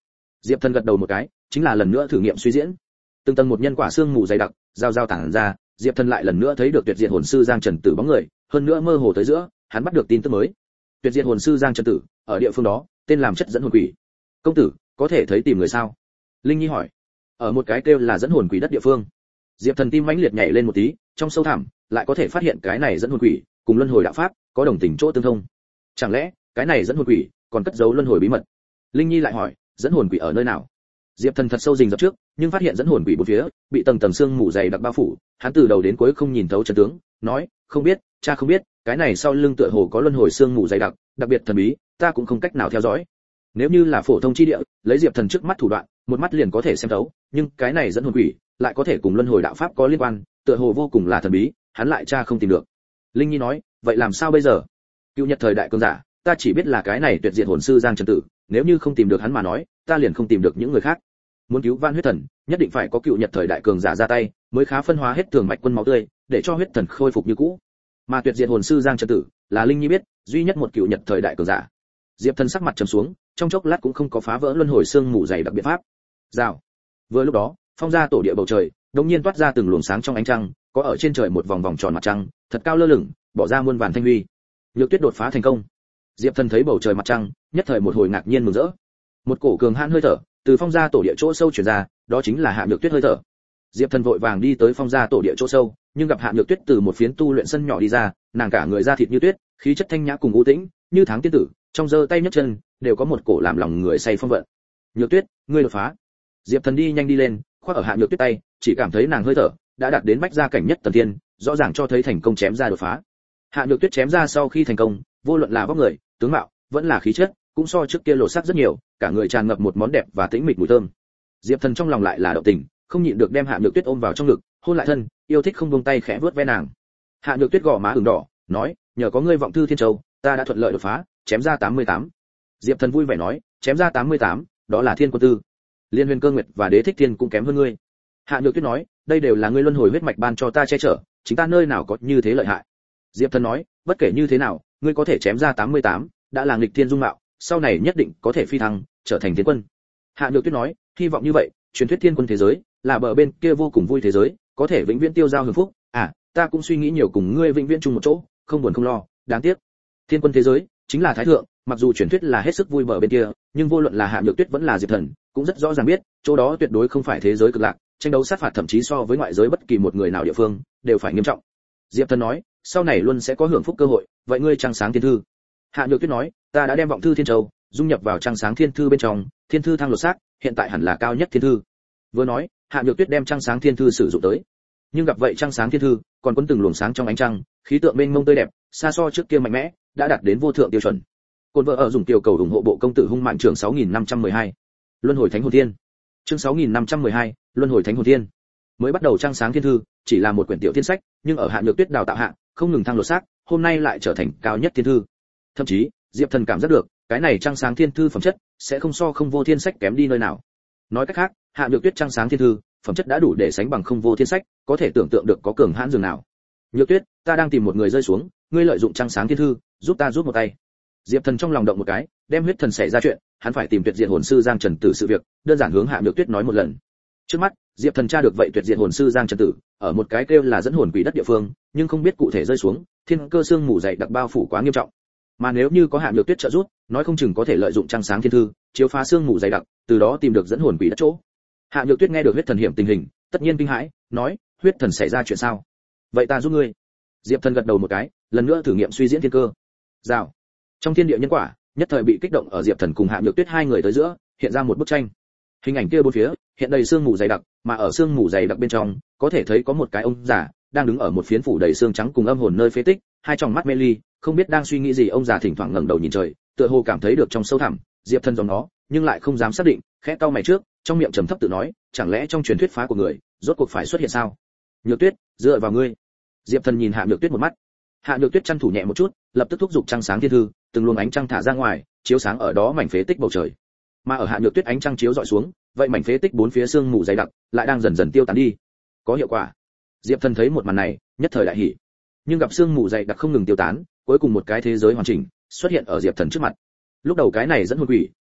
Diệp Thần gật đầu một cái, chính là lần nữa thử nghiệm suy diễn. Từng tầng một nhân quả xương mù dày đặc, giao tản ra, Diệp Thần lại lần nữa thấy được tuyệt diệt hồn sư Giang Trần Tử bóng người, hơn nữa mơ hồ tới giữa, hắn bắt được tin tức mới. Tuyệt diệt hồn sư Giang Trần Tử, ở địa phương đó, tên làm chất dẫn hồn quỷ. Công tử, có thể thấy tìm người sao? Linh Nhi hỏi. Ở một cái kêu là dẫn hồn quỷ đất địa phương. Diệp Thần tim mãnh liệt nhảy lên một tí, trong sâu thẳm, lại có thể phát hiện cái này dẫn hồn quỷ, cùng luân hồi đạo pháp, có đồng tình chỗ tương thông. Chẳng lẽ, cái này dẫn hồn quỷ, còn cất giấu luân hồi bí mật? Linh Nhi lại hỏi, dẫn hồn quỷ ở nơi nào? Diệp Thần thật sâu rình rập trước, nhưng phát hiện dẫn hồn quỷ bốn phía, bị tầng tầng xương mù dày đặc bao phủ, hắn từ đầu đến cuối không nhìn thấu chân tướng, nói, không biết, cha không biết, cái này sau lưng tựa hồ có luân hồi xương mù dày đặc, đặc biệt thần bí, ta cũng không cách nào theo dõi. Nếu như là phổ thông chi địa, lấy Diệp Thần trước mắt thủ đoạn, một mắt liền có thể xem thấu, nhưng cái này dẫn hồn quỷ, lại có thể cùng luân hồi đạo pháp có liên quan, tựa hồ vô cùng là thần bí, hắn lại cha không tìm được. Linh Nhi nói, vậy làm sao bây giờ? Cựu Nhật thời đại cường giả, ta chỉ biết là cái này tuyệt diệt hồn sư Giang Trần Tử, nếu như không tìm được hắn mà nói, ta liền không tìm được những người khác. Muốn cứu Van Huyết Thần, nhất định phải có Cựu Nhật thời đại cường giả ra tay, mới khá phân hóa hết Thường Mạch Quân máu tươi, để cho huyết thần khôi phục như cũ. Mà tuyệt diệt hồn sư Giang Trần Tử, là Linh Nhi biết, duy nhất một Cựu Nhật thời đại cường giả. Diệp Thần sắc mặt trầm xuống, trong chốc lát cũng không có phá vỡ luân hồi xương mù dày đặc biện pháp. Rào. Vừa lúc đó, phong ra tổ địa bầu trời, đột nhiên toát ra từng luồng sáng trong ánh trăng, có ở trên trời một vòng vòng tròn mặt trăng, thật cao lơ lửng, bỏ ra muôn vàn thanh huy. Nhược Tuyết đột phá thành công. Diệp Thần thấy bầu trời mặt trăng, nhất thời một hồi ngạc nhiên mừng rỡ. Một cổ cường hãn hơi thở từ phong gia tổ địa chỗ sâu truyền ra, đó chính là Hạ Nhược Tuyết hơi thở. Diệp Thần vội vàng đi tới phong gia tổ địa chỗ sâu, nhưng gặp Hạ Nhược Tuyết từ một phiến tu luyện sân nhỏ đi ra, nàng cả người da thịt như tuyết, khí chất thanh nhã cùng u tĩnh, như tháng tiên tử, trong giơ tay nhấc chân đều có một cổ làm lòng người say phong vận. Nhược Tuyết, ngươi đột phá. Diệp Thần đi nhanh đi lên, khoác ở Hạ Nhược Tuyết tay, chỉ cảm thấy nàng hơi thở đã đạt đến bách gia cảnh nhất tầng thiên, rõ ràng cho thấy thành công chém ra đột phá. Hạ Nhược Tuyết chém ra sau khi thành công, vô luận là vóc người, tướng mạo, vẫn là khí chất, cũng so trước kia lộ sắc rất nhiều, cả người tràn ngập một món đẹp và tĩnh mịch mùi thơm. Diệp Thần trong lòng lại là động tình, không nhịn được đem Hạ Nhược Tuyết ôm vào trong ngực, hôn lại thân, yêu thích không buông tay khẽ vuốt ve nàng. Hạ Nhược Tuyết gò má ửng đỏ, nói, nhờ có ngươi vọng thư thiên châu, ta đã thuận lợi đột phá, chém ra 88. Diệp Thần vui vẻ nói, chém ra 88, đó là thiên quân tư. Liên Huyền Cơ Nguyệt và Đế Thích Thiên cũng kém hơn ngươi. Hạ Nhược Tuyết nói, đây đều là ngươi luân hồi huyết mạch ban cho ta che chở, chính ta nơi nào có như thế lợi hại. Diệp Thần nói, bất kể như thế nào, ngươi có thể chém ra 88, đã là nghịch thiên dung mạo, sau này nhất định có thể phi thăng, trở thành thiên quân. Hạ Nhược Tuyết nói, hy vọng như vậy, truyền thuyết thiên quân thế giới, là bờ bên kia vô cùng vui thế giới, có thể vĩnh viễn tiêu giao hưởng phúc. Ta cũng suy nghĩ nhiều cùng ngươi vĩnh viễn chung một chỗ, không buồn không lo, đáng tiếc. Thiên quân thế giới chính là thái thượng, mặc dù truyền thuyết là hết sức vui bờ bên kia, nhưng vô luận là Hạ Nhược Tuyết vẫn là Diệp Thần, cũng rất rõ ràng biết, chỗ đó tuyệt đối không phải thế giới cực lạc, tranh đấu sát phạt thậm chí so với ngoại giới bất kỳ một người nào địa phương đều phải nghiêm trọng. Diệp Thần nói, sau này luôn sẽ có hưởng phúc cơ hội, vậy ngươi trăng sáng thiên thư. Hạ Nhược Tuyết nói, ta đã đem vọng thư thiên châu dung nhập vào trăng sáng thiên thư bên trong, thiên thư thăng lột xác, hiện tại hẳn là cao nhất thiên thư. Vừa nói, Hạ Nhược Tuyết đem trăng sáng thiên thư sử dụng tới, nhưng gặp vậy trăng sáng thiên thư còn quấn từng luồng sáng trong ánh trăng, khí tượng mênh mông tươi đẹp, xa so trước kia mạnh mẽ, đã đạt đến vô thượng tiêu chuẩn. Côn vợ ở dùng tiểu cầu ủng hộ bộ công tử hung mạng trưởng 6512. Luân hồi thánh hồn thiên. Chương 6512, Luân hồi thánh hồn thiên. Mới bắt đầu trăng sáng thiên thư, chỉ là một quyển tiểu thiên sách, nhưng ở Hạ Nhược Tuyết đào tạo hạ, không ngừng thăng lột xác, hôm nay lại trở thành cao nhất thiên thư. Thậm chí, Diệp Thần cảm giác được, cái này trăng sáng thiên thư phẩm chất sẽ không so không vô thiên sách kém đi nơi nào. Nói cách khác, Hạ Nhược Tuyết trăng sáng thiên thư, phẩm chất đã đủ để sánh bằng không vô thiên sách, có thể tưởng tượng được có cường hãn dường nào. Nhược Tuyết, ta đang tìm một người rơi xuống, ngươi lợi dụng trăng sáng thiên thư, giúp ta giúp một tay. Diệp Thần trong lòng động một cái, đem huyết thần xảy ra chuyện, hắn phải tìm tuyệt diệt hồn sư Giang Trần Tử sự việc, đơn giản hướng Hạ Nhược Tuyết nói một lần. Trước mắt, Diệp Thần tra được vậy tuyệt diệt hồn sư Giang Trần Tử, ở một cái kêu là dẫn hồn quỷ đất địa phương, nhưng không biết cụ thể rơi xuống, thiên cơ xương mù dày đặc bao phủ quá nghiêm trọng. Mà nếu như có Hạ Nhược Tuyết trợ giúp, nói không chừng có thể lợi dụng trăng sáng thiên thư, chiếu phá xương mù dày đặc, từ đó tìm được dẫn hồn quỷ đất chỗ. Hạ Nhược Tuyết nghe được huyết thần hiểm tình hình, tất nhiên kinh hãi, nói, huyết thần xảy ra chuyện sao? Vậy ta giúp ngươi. Diệp Thần gật đầu một cái, lần nữa thử nghiệm suy diễn thiên cơ. Rào. Trong thiên địa nhân quả, nhất thời bị kích động ở Diệp Thần cùng Hạ Nhược Tuyết hai người tới giữa, hiện ra một bức tranh. Hình ảnh kia bốn phía, hiện đầy xương mù dày đặc, mà ở xương mù dày đặc bên trong, có thể thấy có một cái ông già đang đứng ở một phiến phủ đầy xương trắng cùng âm hồn nơi phế tích, hai tròng mắt mê ly, không biết đang suy nghĩ gì. Ông già thỉnh thoảng ngẩng đầu nhìn trời, tựa hồ cảm thấy được trong sâu thẳm, Diệp Thần giống nó, nhưng lại không dám xác định, khẽ cau mày trước, trong miệng trầm thấp tự nói, chẳng lẽ trong truyền thuyết phá của người, rốt cuộc phải xuất hiện sao? Nhược Tuyết, dựa vào ngươi. Diệp Thần nhìn Hạ Nhược Tuyết một mắt. Hạ Nhược Tuyết chăn thủ nhẹ một chút, lập tức thúc giục trăng sáng thiên thư, từng luồng ánh trăng thả ra ngoài, chiếu sáng ở đó mảnh phế tích bầu trời. Mà ở Hạ Nhược Tuyết ánh trăng chiếu dọi xuống, vậy mảnh phế tích bốn phía sương mù dày đặc, lại đang dần dần tiêu tán đi. Có hiệu quả. Diệp Thần thấy một màn này, nhất thời đại hỉ. Nhưng gặp sương mù dày đặc không ngừng tiêu tán, cuối cùng một cái thế giới hoàn chỉnh xuất hiện ở Diệp Thần trước mặt. Lúc đầu cái này dẫn hồn quỷ,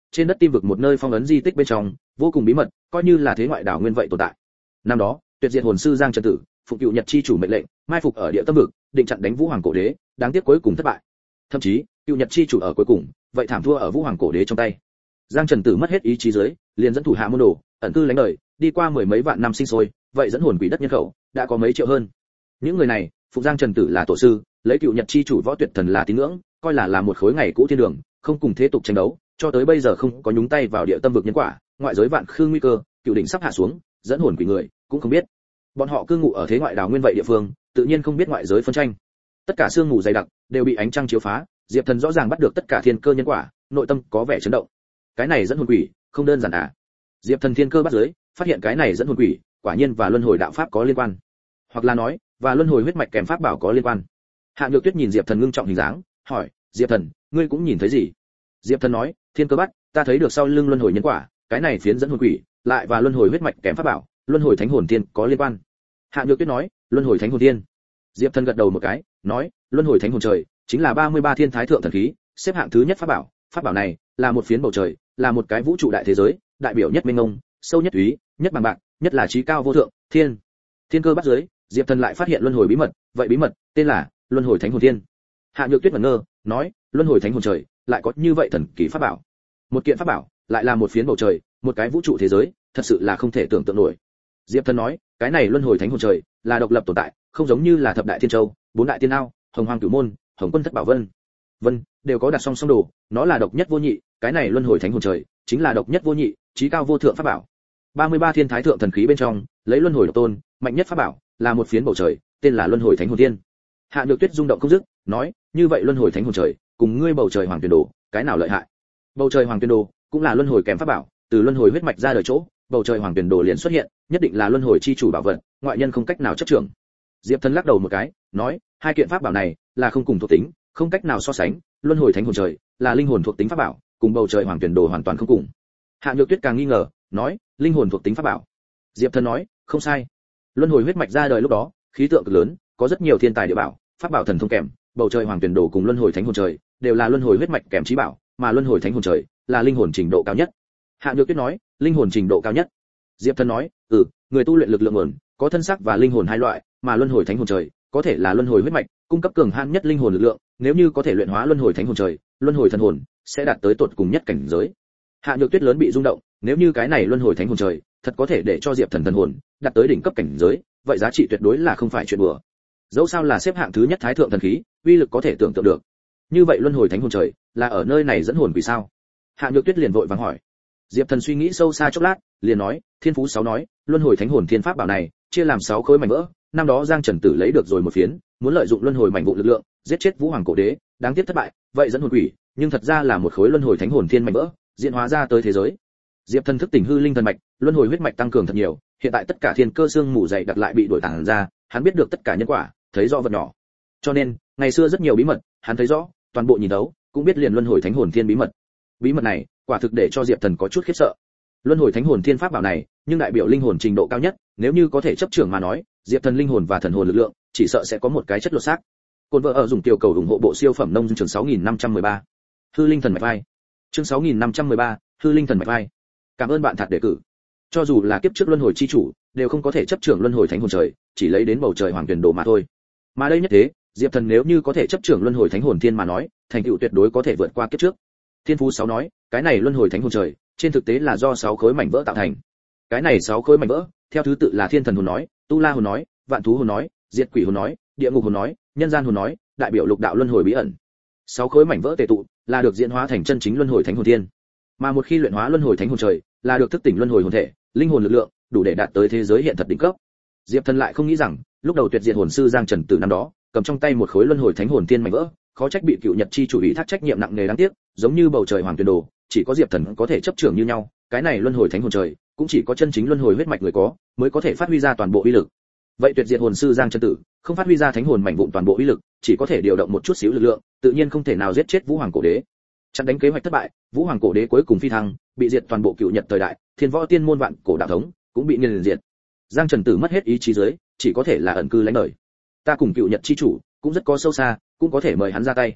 trên đất Tim vực một nơi phong ấn di tích bên trong, vô cùng bí mật, coi như là thế ngoại đảo nguyên vậy tồn tại. Năm đó, tuyệt diệt hồn sư Giang Trần Tử, phục cựu Nhật chi chủ mệnh lệnh, mai phục ở địa tâm vực, định chặn đánh Vũ Hoàng cổ đế, đáng tiếc cuối cùng thất bại. Thậm chí, cựu Nhật chi chủ ở cuối cùng, vậy thảm thua ở Vũ Hoàng cổ đế trong tay. Giang Trần Tử mất hết ý chí dưới, liền dẫn thủ hạ môn đồ, ẩn cư lánh đời, đi qua mười mấy vạn năm sinh sôi, vậy dẫn hồn quỷ đất nhân khẩu đã có mấy triệu hơn. Những người này, phục Giang Trần Tử là tổ sư, lấy cựu Nhật chi chủ võ tuyệt thần là tín ngưỡng, coi là một khối ngày cũ thiên đường, không cùng thế tục tranh đấu, cho tới bây giờ không có nhúng tay vào địa tâm vực nhân quả, ngoại giới vạn khư nguy cơ, cựu đỉnh sắp hạ xuống, dẫn hồn quỷ người cũng không biết. Bọn họ cư ngụ ở thế ngoại đảo nguyên vậy địa phương, tự nhiên không biết ngoại giới phân tranh. Tất cả sương mù dày đặc đều bị ánh trăng chiếu phá, Diệp Thần rõ ràng bắt được tất cả thiên cơ nhân quả, nội tâm có vẻ chấn động. Cái này dẫn hồn quỷ, không đơn giản à? Diệp Thần thiên cơ bắt dưới, phát hiện cái này dẫn hồn quỷ, quả nhiên và luân hồi đạo pháp có liên quan, hoặc là nói, và luân hồi huyết mạch kèm pháp bảo có liên quan. Hạ Nhược Tuyết nhìn Diệp Thần ngưng trọng hình dáng, hỏi, Diệp Thần, ngươi cũng nhìn thấy gì? Diệp Thần nói, thiên cơ bắt, ta thấy được sau lưng luân hồi nhân quả, cái này phiến dẫn hồn quỷ, lại và luân hồi huyết mạch kèm pháp bảo, luân hồi thánh hồn tiên có liên quan. Hạ Nhược Tuyết nói, luân hồi thánh hồn tiên. Diệp Thần gật đầu một cái, nói, luân hồi thánh hồn trời, chính là 33 thiên thái thượng thần khí, xếp hạng thứ nhất pháp bảo này là một phiến bầu trời, là một cái vũ trụ đại thế giới, đại biểu nhất mênh mông, sâu nhất úy, nhất bằng bạc, nhất là trí cao vô thượng, thiên cơ bắt dưới, Diệp Thần lại phát hiện luân hồi bí mật, vậy bí mật tên là luân hồi thánh hồn thiên. Hạ Nhược Tuyết ngẩn ngơ, nói, luân hồi thánh hồn trời, lại có như vậy thần kỳ pháp bảo. Một kiện pháp bảo, lại là một phiến bầu trời, một cái vũ trụ thế giới, thật sự là không thể tưởng tượng nổi. Diệp Thần nói, cái này luân hồi thánh hồn trời là độc lập tồn tại, không giống như là thập đại thiên châu, bốn đại tiên ao, hồng hoàng cửu môn, hồng quân thất bảo vân đều có đặt song song đồ, nó là độc nhất vô nhị, cái này luân hồi thánh hồn trời chính là độc nhất vô nhị, trí cao vô thượng pháp bảo. 33 thiên thái thượng thần khí bên trong, lấy luân hồi độc tôn, mạnh nhất pháp bảo là một phiến bầu trời, tên là luân hồi thánh hồn thiên. Hạ Nhược Tuyết rung động không dứt, nói, như vậy luân hồi thánh hồn trời, cùng ngươi bầu trời hoàng tuyển đồ, cái nào lợi hại? Bầu trời hoàng tuyển đồ cũng là luân hồi kèm pháp bảo, từ luân hồi huyết mạch ra đời chỗ, bầu trời hoàng tuyển đồ liền xuất hiện, nhất định là luân hồi chi chủ bảo vật, ngoại nhân không cách nào chấp trưởng. Diệp Thần lắc đầu một cái, nói, hai kiện pháp bảo này là không cùng thuộc tính, không cách nào so sánh, luân hồi thánh hồn trời là linh hồn thuộc tính pháp bảo, cùng bầu trời hoàng tuyển đồ hoàn toàn không cùng. Hạ Nhược Tuyết càng nghi ngờ, nói, linh hồn thuộc tính pháp bảo. Diệp Thần nói, không sai. Luân hồi huyết mạch ra đời lúc đó, khí tượng cực lớn, có rất nhiều thiên tài địa bảo, pháp bảo thần thông kèm, bầu trời hoàng tuyển đồ cùng luân hồi thánh hồn trời đều là luân hồi huyết mạch kèm trí bảo, mà luân hồi thánh hồn trời là linh hồn trình độ cao nhất. Hạ Nhược Tuyết nói, linh hồn trình độ cao nhất. Diệp Thần nói, người tu luyện lực lượng nguồn, có thân xác và linh hồn hai loại, mà luân hồi thánh hồn trời có thể là luân hồi huyết mạch, cung cấp cường hạn nhất linh hồn lực lượng, nếu như có thể luyện hóa luân hồi thánh hồn trời, luân hồi thần hồn sẽ đạt tới tột cùng nhất cảnh giới. Hạ Nhược Tuyết lớn bị rung động, nếu như cái này luân hồi thánh hồn trời thật có thể để cho Diệp Thần thần hồn đạt tới đỉnh cấp cảnh giới, vậy giá trị tuyệt đối là không phải chuyện đùa. Dẫu sao là xếp hạng thứ nhất thái thượng thần khí, uy lực có thể tưởng tượng được. Như vậy luân hồi thánh hồn trời là ở nơi này dẫn hồn vì sao? Hạ Nhược Tuyết liền vội vàng hỏi. Diệp Thần suy nghĩ sâu xa chốc lát, liền nói, Thiên Phú 6 nói, luân hồi thánh hồn thiên pháp bảo này chia làm 6 khối mảnh vỡ, năm đó Giang Trần Tử lấy được rồi một phiến, muốn lợi dụng luân hồi mảnh vụn lực lượng, giết chết Vũ Hoàng cổ đế, đáng tiếc thất bại, vậy dẫn hồn quỷ, nhưng thật ra là một khối luân hồi thánh hồn thiên mảnh vỡ, diễn hóa ra tới thế giới. Diệp Thần thức tỉnh hư linh thần mạch, luân hồi huyết mạch tăng cường thật nhiều, hiện tại tất cả thiên cơ xương mù dày đặc lại bị đổi tản ra, hắn biết được tất cả nhân quả, thấy rõ vật nhỏ. Cho nên, ngày xưa rất nhiều bí mật, hắn thấy rõ, toàn bộ nhìn thấu, cũng biết liền luân hồi thánh hồn thiên bí mật. Bí mật này, quả thực để cho Diệp Thần có chút khiếp sợ. Luân hồi thánh hồn thiên pháp bảo này, nhưng đại biểu linh hồn trình độ cao nhất, nếu như có thể chấp trưởng mà nói, Diệp Thần linh hồn và thần hồn lực lượng, chỉ sợ sẽ có một cái chất lột xác. Côn vợ ở dùng tiểu cầu ủng hộ bộ siêu phẩm nông trường 6513. Hư linh thần mạch vai. Chương 6513, hư linh thần mạch vai. Cảm ơn bạn thật đề cử. Cho dù là kiếp trước luân hồi chi chủ, đều không có thể chấp trưởng luân hồi thánh hồn trời, chỉ lấy đến bầu trời hoàng tuyển đồ mà thôi. Mà đây nhất thế, Diệp Thần nếu như có thể chấp trưởng luân hồi thánh hồn thiên mà nói, thành tựu tuyệt đối có thể vượt qua kiếp trước. Thiên Phú 6 nói, cái này luân hồi thánh hồn trời, trên thực tế là do 6 khối mảnh vỡ tạo thành. Cái này 6 khối mảnh vỡ, theo thứ tự là Thiên Thần hồn nói, Tu La hồn nói, Vạn thú hồn nói, Diệt quỷ hồn nói, Địa ngục hồn nói, Nhân gian hồn nói, đại biểu lục đạo luân hồi bí ẩn. 6 khối mảnh vỡ tề tụ, là được diễn hóa thành chân chính luân hồi thánh hồn thiên. Mà một khi luyện hóa luân hồi thánh hồn trời, là được thức tỉnh luân hồi hồn thể, linh hồn lực lượng, đủ để đạt tới thế giới hiện thật đỉnh cấp. Diệp Thần lại không nghĩ rằng, lúc đầu tuyệt diệt hồn sư Giang Trần Tử năm đó, cầm trong tay một khối luân hồi thánh hồn thiên mảnh vỡ, khó trách bị cựu Nhật chi chủ ủy thác trách nhiệm nặng nề đáng tiếc, giống như bầu trời hoàng tuyển đồ, chỉ có Diệp Thần có thể chấp trưởng như nhau, cái này luân hồi thánh hồn trời, cũng chỉ có chân chính luân hồi huyết mạch người có, mới có thể phát huy ra toàn bộ uy lực. Vậy tuyệt diệt hồn sư Giang Trần Tử, không phát huy ra thánh hồn mảnh vụn toàn bộ uy lực, chỉ có thể điều động một chút xíu lực lượng, tự nhiên không thể nào giết chết Vũ Hoàng cổ đế. Chặn đánh kế hoạch thất bại, Vũ Hoàng cổ đế cuối cùng phi thăng, bị diệt toàn bộ cựu Nhật thời đại, Thiên Võ Tiên môn vạn cổ đạo thống cũng bị nghiền diệt. Giang Trần Tử mất hết ý chí dưới, chỉ có thể là ẩn cư lánh đời. Ta cùng cựu Nhật chi chủ cũng rất có sâu xa, cũng có thể mời hắn ra tay.